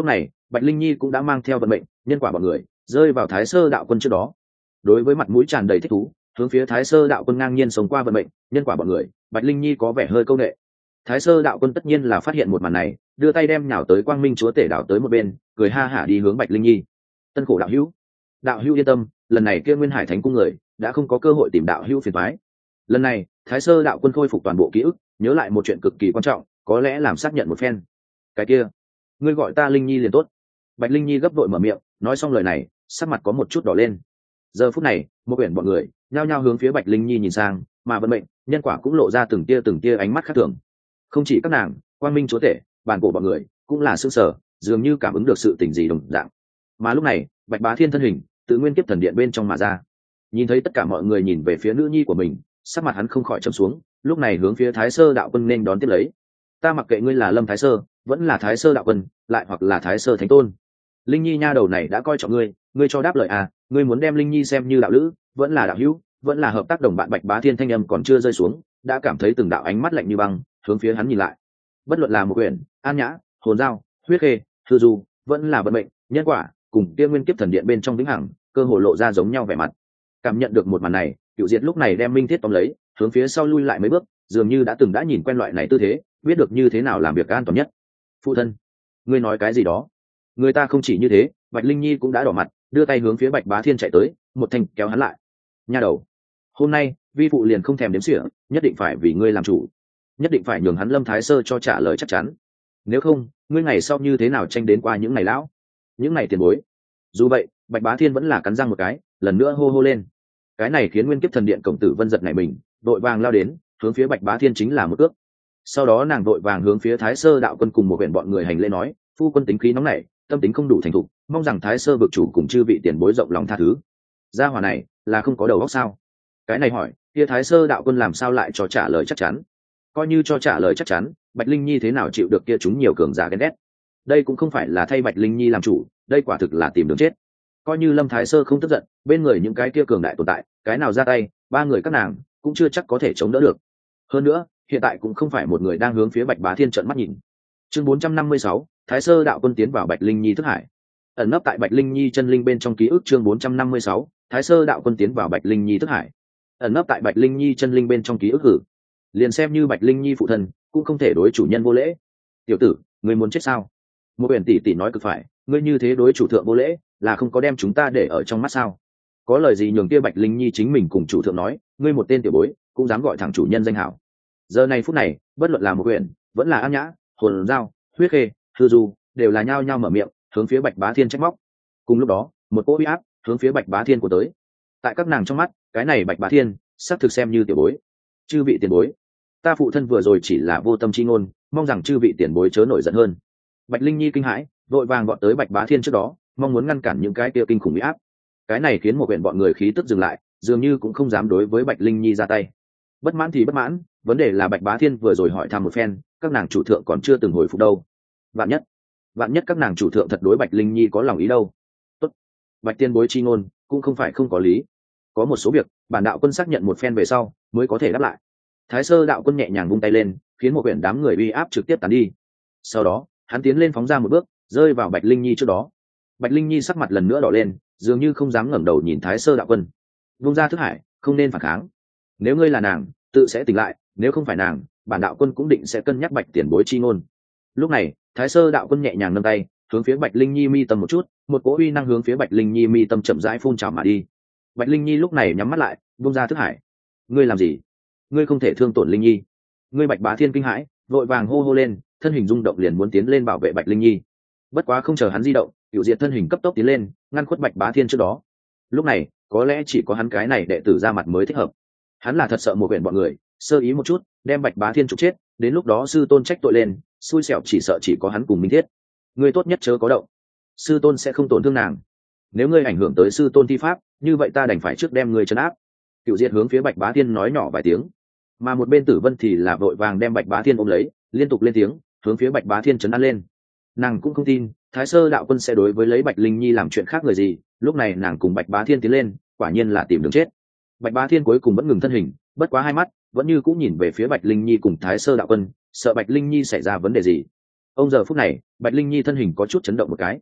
Bạch Linh Nhi cũng đã mang theo vận mệnh nhân quả bọn người rơi vào Thái Sơ đạo quân trước đó. Đối với mặt mũi tràn đầy thích thú hướng phía Thái Sơ đạo quân ngang nhiên sống qua vận mệnh nhân quả bọn người, Bạch Linh Nhi có vẻ hơi câu nệ. Thái Sơ đạo quân tất nhiên là phát hiện một màn này, đưa tay đem nhào tới Quang Minh chúa tể đảo tới một bên, cười ha hả đi hướng Bạch Linh Nhi. Tân khổ đạo hữu, đạo hữu yên tâm, lần này kia Nguyên Hải Thánh cung người đã không có cơ hội tìm đạo hữu phiền toái. Lần này Thái Sơ đạo quân khôi phục toàn bộ ký ức, nhớ lại một chuyện cực kỳ quan trọng, có lẽ làm xác nhận một phen. Cái kia, ngươi gọi ta Linh Nhi liền tốt. Bạch Linh Nhi gấp vội mở miệng, nói xong lời này sắc mặt có một chút đỏ lên. Giờ phút này một quyển bọn người nhao nhao hướng phía Bạch Linh Nhi nhìn sang, mà vận mệnh nhân quả cũng lộ ra từng tia từng tia ánh mắt khác thường. Không chỉ các nàng, Quang Minh chúa tể, bàn cổ bọn người cũng là sững sờ, dường như cảm ứng được sự tình gì đồng dạng. Mà lúc này Bạch Bá Thiên thân hình tự nguyên kiếp thần điện bên trong mà ra, nhìn thấy tất cả mọi người nhìn về phía nữ nhi của mình, sắc mặt hắn không khỏi trầm xuống, lúc này hướng phía Thái Sơ đạo quân nên đón tiếp lấy. Ta mặc kệ ngươi là Lâm Thái Sơ vẫn là Thái Sơ đạo quân, lại hoặc là Thái Sơ thánh tôn, Linh Nhi nha đầu này đã coi trọng ngươi, ngươi cho đáp lời à, ngươi muốn đem Linh Nhi xem như đạo lữ vẫn là đạo hữu vẫn là hợp tác đồng bạn. Bạch Bá Thiên thanh âm còn chưa rơi xuống, đã cảm thấy từng đạo ánh mắt lạnh như băng hướng phía hắn nhìn lại. Bất luận là một quyển An Nhã, Hồn Dao, Huyết Khê, Hư Du, vẫn là vận mệnh nhân quả cùng kia nguyên kiếp thần điện bên trong vĩnh hằng, cơ hồ lộ ra giống nhau vẻ mặt. Cảm nhận được một màn này, Cựu Diệt lúc này đem Minh Thiết tóm lấy, hướng phía sau lui lại mấy bước, dường như đã từng đã nhìn quen loại này tư thế, biết được như thế nào làm việc an toàn nhất. Phụ thân, ngươi nói cái gì đó? Người ta không chỉ như thế. Bạch Linh Nhi cũng đã đỏ mặt, đưa tay hướng phía Bạch Bá Thiên chạy tới, một thanh kéo hắn lại. Nha đầu, hôm nay vi phụ liền không thèm đếm xỉa, nhất định phải vì ngươi làm chủ, nhất định phải nhường hắn Lâm Thái Sơ cho trả lời chắc chắn. Nếu không, ngươi ngày sau như thế nào tranh đến qua những ngày lão, những ngày tiền bối. Dù vậy, Bạch Bá Thiên vẫn là cắn răng một cái, lần nữa hô hô lên. Cái này khiến nguyên kiếp thần điện cổng tử Vân giật nảy mình, đội vàng lao đến, hướng phía Bạch Bá Thiên chính là một cước. Sau đó nàng đội vàng hướng phía Thái Sơ đạo quân cùng một huyện bọn người hành lễ nói, phu quân tính khí nóng nảy, tâm tính không đủ thành thục, mong rằng Thái Sơ vực chủ cùng chư vị tiền bối rộng lòng tha thứ. Gia hỏa này là không có đầu óc sao? Cái này hỏi kia Thái Sơ đạo quân làm sao lại cho trả lời chắc chắn? Coi như cho trả lời chắc chắn, Bạch Linh Nhi thế nào chịu được kia chúng nhiều cường giả ghen ghét? Đây cũng không phải là thay Bạch Linh Nhi làm chủ, đây quả thực là tìm đường chết. Coi như Lâm Thái Sơ không tức giận, bên người những cái kia cường đại tồn tại, cái nào ra tay, ba người các nàng cũng chưa chắc có thể chống đỡ được. Hơn nữa, hiện tại cũng không phải một người đang hướng phía Bạch Bá Thiên trợn mắt nhìn. Chương bốn trăm năm mươi sáu, Thái Sơ đạo quân tiến vào Bạch Linh Nhi thức hải. Ẩn nấp tại Bạch Linh Nhi chân linh bên trong ký ức. Chương bốn trăm năm mươi sáu, Thái Sơ đạo quân tiến vào Bạch Linh Nhi thức hải. Ẩn nấp tại Bạch Linh Nhi chân linh bên trong ký ức hử. Liền xem như Bạch Linh Nhi phụ thân, cũng không thể đối chủ nhân vô lễ. Tiểu tử, ngươi muốn chết sao? Một quyển tỷ tỷ nói cực phải, ngươi như thế đối chủ thượng vô lễ, là không có đem chúng ta để ở trong mắt sao? Có lời gì nhường kia Bạch Linh Nhi chính mình cùng chủ thượng nói, ngươi một tên tiểu bối, cũng dám gọi thẳng chủ nhân danh hảo. Giờ này phút này, bất luận là một quyển, vẫn là An Nhã, Hồn Dao, Huyết Khê, Hư Du, đều là nhao nhao mở miệng hướng phía Bạch Bá Thiên trách móc. Cùng lúc đó, một cỗ uy áp hướng phía Bạch Bá Thiên của tới. Tại các nàng trong mắt, cái này Bạch Bá Thiên sắp thực xem như tiểu bối. Chư vị tiền bối, ta phụ thân vừa rồi chỉ là vô tâm chi ngôn, mong rằng chư vị tiền bối chớ nổi giận hơn. Bạch Linh Nhi kinh hãi, vội vàng gọi tới Bạch Bá Thiên trước đó, mong muốn ngăn cản những cái kia kinh khủng uy áp. Cái này khiến một quyển bọn người khí tức dừng lại, dường như cũng không dám đối với Bạch Linh Nhi ra tay. Bất mãn thì bất mãn, vấn đề là Bạch Bá Thiên vừa rồi hỏi thăm một phen, các nàng chủ thượng còn chưa từng hồi phục đâu. Vạn nhất, vạn nhất các nàng chủ thượng thật đối Bạch Linh Nhi có lòng ý đâu. Tốt, Bạch tiên bối chi ngôn cũng không phải không có lý. Có một số việc, bản đạo quân xác nhận một phen về sau mới có thể đáp lại. Thái Sơ đạo quân nhẹ nhàng vung tay lên, khiến một quyển đám người uy áp trực tiếp tàn đi. Sau đó, hắn tiến lên phóng ra một bước, rơi vào Bạch Linh Nhi trước đó. Bạch Linh Nhi sắc mặt lần nữa đỏ lên, dường như không dám ngẩng đầu nhìn Thái Sơ đạo quân. Vung ra thức hải, không nên phản kháng. Nếu ngươi là nàng, tự sẽ tỉnh lại, nếu không phải nàng, bản đạo quân cũng định sẽ cân nhắc Bạch tiền bối chi ngôn. Lúc này, Thái Sơ đạo quân nhẹ nhàng nâng tay, hướng phía Bạch Linh Nhi mi tâm một chút, một cỗ uy năng hướng phía Bạch Linh Nhi mi tâm chậm rãi phun trào mà đi. Bạch Linh Nhi lúc này nhắm mắt lại, vung ra thức hải. Ngươi làm gì? Ngươi không thể thương tổn Linh Nhi. Ngươi Bạch Bá Thiên kinh hãi, vội vàng hô hô lên, thân hình rung động liền muốn tiến lên bảo vệ Bạch Linh Nhi. Bất quá không chờ hắn di động, Cửu Diệt thân hình cấp tốc tiến lên, ngăn khuất Bạch Bá Thiên trước đó. Lúc này, có lẽ chỉ có hắn cái này đệ tử ra mặt mới thích hợp. Hắn là thật sợ một quyển bọn người sơ ý một chút, đem Bạch Bá Thiên trục chết, đến lúc đó sư tôn trách tội lên, xui xẻo chỉ sợ chỉ có hắn cùng Minh Thiết. Ngươi tốt nhất chớ có động, sư tôn sẽ không tổn thương nàng. Nếu ngươi ảnh hưởng tới sư tôn thi pháp, như vậy ta đành phải trước đem ngươi trấn áp. Cửu Diệt hướng phía Bạch Bá Thiên nói nhỏ vài tiếng, mà một bên Tử Vân thì là vội vàng đem Bạch Bá Thiên ôm lấy, liên tục lên tiếng hướng phía Bạch Bá Thiên trấn an lên. Nàng cũng không tin Thái Sơ đạo quân sẽ đối với lấy Bạch Linh Nhi làm chuyện khác người gì, lúc này nàng cùng Bạch Bá Thiên tiến lên, quả nhiên là tìm đường chết. Bạch Bá Thiên cuối cùng vẫn ngừng thân hình, bất quá hai mắt vẫn như cũng nhìn về phía Bạch Linh Nhi cùng Thái Sơ đạo quân, sợ Bạch Linh Nhi xảy ra vấn đề gì. Ông giờ phút này, Bạch Linh Nhi thân hình có chút chấn động một cái,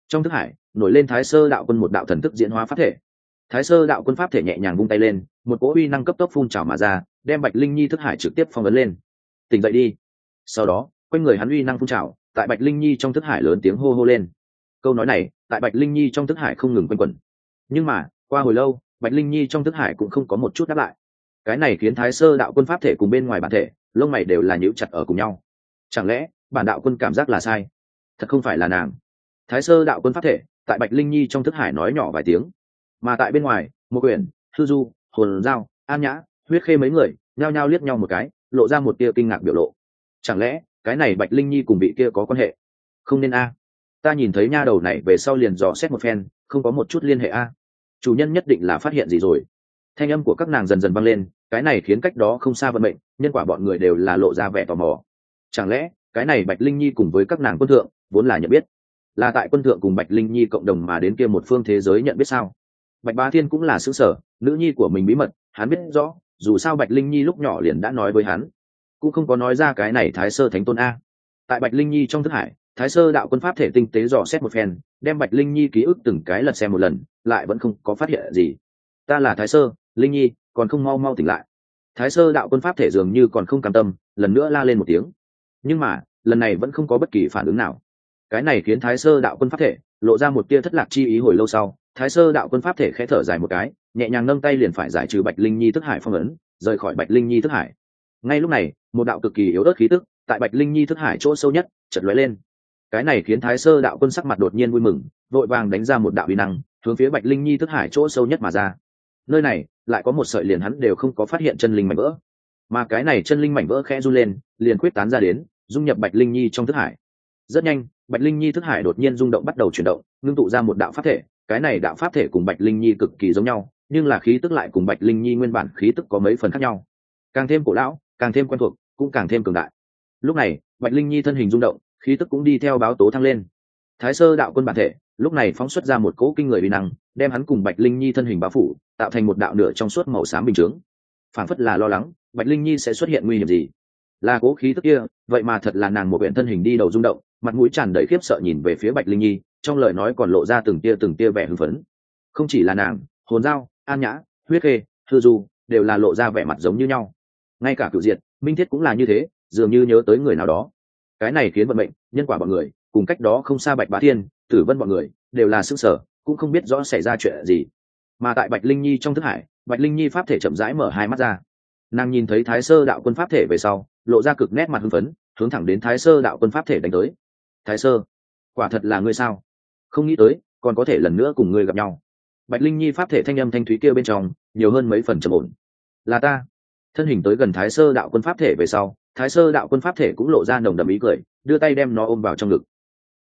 Trong thức hải nổi lên thái sơ đạo quân một đạo thần thức diễn hóa pháp thể. Thái sơ đạo quân pháp thể nhẹ nhàng vung tay lên, một cỗ uy năng cấp tốc phun trào mà ra, đem Bạch Linh Nhi thức hải trực tiếp phong ấn lên. Tỉnh dậy đi. Sau đó quanh người hắn uy năng phun trào, tại Bạch Linh Nhi trong thức hải lớn tiếng hô hô lên. Câu nói này tại Bạch Linh Nhi trong thức hải không ngừng quanh quẩn. Nhưng mà qua hồi lâu, Bạch Linh Nhi trong thức hải cũng không có một chút đáp lại. Cái này khiến thái sơ đạo quân pháp thể cùng bên ngoài bản thể lông mày đều là nhíu chặt ở cùng nhau. Chẳng lẽ bản đạo quân cảm giác là sai? Thật không phải là nàng. Thái sơ đạo quân pháp thể tại Bạch Linh Nhi trong thức hải nói nhỏ vài tiếng, mà tại bên ngoài, một quyển thư du, hồn giao, an nhã, huyết khê mấy người nhao nhao liếc nhau một cái, lộ ra một tia kinh ngạc biểu lộ. Chẳng lẽ cái này Bạch Linh Nhi cùng vị kia có quan hệ? Không nên a. Ta nhìn thấy nha đầu này về sau liền dò xét một phen, không có một chút liên hệ a. Chủ nhân nhất định là phát hiện gì rồi. Thanh âm của các nàng dần dần vang lên, cái này khiến cách đó không xa vận mệnh nhân quả bọn người đều là lộ ra vẻ tò mò. Chẳng lẽ cái này Bạch Linh Nhi cùng với các nàng quân thượng vốn là nhận biết, là tại quân thượng cùng Bạch Linh Nhi cộng đồng mà đến kia một phương thế giới nhận biết sao? Bạch Bá Thiên cũng là xứ sở, nữ nhi của mình bí mật hắn biết rõ, dù sao Bạch Linh Nhi lúc nhỏ liền đã nói với hắn, cũng không có nói ra cái này thái sơ thánh tôn a. Tại Bạch Linh Nhi trong thức hải, thái sơ đạo quân pháp thể tinh tế dò xét một phen, đem Bạch Linh Nhi ký ức từng cái lật xem một lần, lại vẫn không có phát hiện gì. Ta là thái sơ Linh Nhi, còn không mau mau tỉnh lại. Thái sơ đạo quân pháp thể dường như còn không cam tâm, lần nữa la lên một tiếng. Nhưng mà lần này vẫn không có bất kỳ phản ứng nào. Cái này khiến thái sơ đạo quân pháp thể lộ ra một tia thất lạc chi ý. Hồi lâu sau, thái sơ đạo quân pháp thể khẽ thở dài một cái, nhẹ nhàng nâng tay liền phải giải trừ Bạch Linh Nhi thức hải phong ấn, rời khỏi Bạch Linh Nhi thức hải. Ngay lúc này, một đạo cực kỳ yếu ớt khí tức tại Bạch Linh Nhi thức hải chỗ sâu nhất chợt lóe lên. Cái này khiến thái sơ đạo quân sắc mặt đột nhiên vui mừng, vội vàng đánh ra một đạo uy năng hướng phía Bạch Linh Nhi thức hải chỗ sâu nhất mà ra. Nơi này lại có một sợi liền hắn đều không có phát hiện chân linh mảnh vỡ, mà cái này chân linh mảnh vỡ khẽ run lên, liền quyết tán ra đến, dung nhập Bạch Linh Nhi trong thức hải. Rất nhanh, Bạch Linh Nhi thức hải đột nhiên rung động, bắt đầu chuyển động, ngưng tụ ra một đạo pháp thể. Cái này đạo pháp thể cùng Bạch Linh Nhi cực kỳ giống nhau, nhưng là khí tức lại cùng Bạch Linh Nhi nguyên bản khí tức có mấy phần khác nhau, càng thêm cổ lão, càng thêm quen thuộc, cũng càng thêm cường đại. Lúc này, Bạch Linh Nhi thân hình rung động, khí tức cũng đi theo báo tố thăng lên. Thái sơ đạo quân bản thể lúc này phóng xuất ra một cỗ kinh người uy năng, đem hắn cùng Bạch Linh Nhi thân hình bao phủ, tạo thành một đạo nửa trong suốt màu xám bình chướng. Phản phất là lo lắng Bạch Linh Nhi sẽ xuất hiện nguy hiểm gì. Là cố khí tức kia, vậy mà thật là nàng một biển thân hình đi đầu rung động, mặt mũi tràn đầy khiếp sợ nhìn về phía Bạch Linh Nhi, trong lời nói còn lộ ra từng tia từng tia vẻ hưng phấn. Không chỉ là nàng, hồn giao, an nhã, huyết khê, hư du đều là lộ ra vẻ mặt giống như nhau. Ngay cả Cửu Diệt, Minh Thiết cũng là như thế, dường như nhớ tới người nào đó. Cái này khiến vận mệnh nhân quả bọn người cùng cách đó không xa Bạch Bá Thiên, Tử Vân bọn người đều là sững sờ, cũng không biết rõ xảy ra chuyện gì. Mà tại Bạch Linh Nhi trong thức hải, Bạch Linh Nhi pháp thể chậm rãi mở hai mắt ra. Nàng nhìn thấy thái sơ đạo quân pháp thể về sau, lộ ra cực nét mặt hưng phấn, hướng thẳng đến thái sơ đạo quân pháp thể đánh tới. Thái sơ, quả thật là ngươi sao? Không nghĩ tới còn có thể lần nữa cùng ngươi gặp nhau. Bạch Linh Nhi pháp thể thanh âm thanh thúy kia bên trong nhiều hơn mấy phần trầm ổn. Là ta. Thân hình tới gần thái sơ đạo quân pháp thể về sau, thái sơ đạo quân pháp thể cũng lộ ra nồng đậm ý cười, đưa tay đem nó ôm vào trong ngực.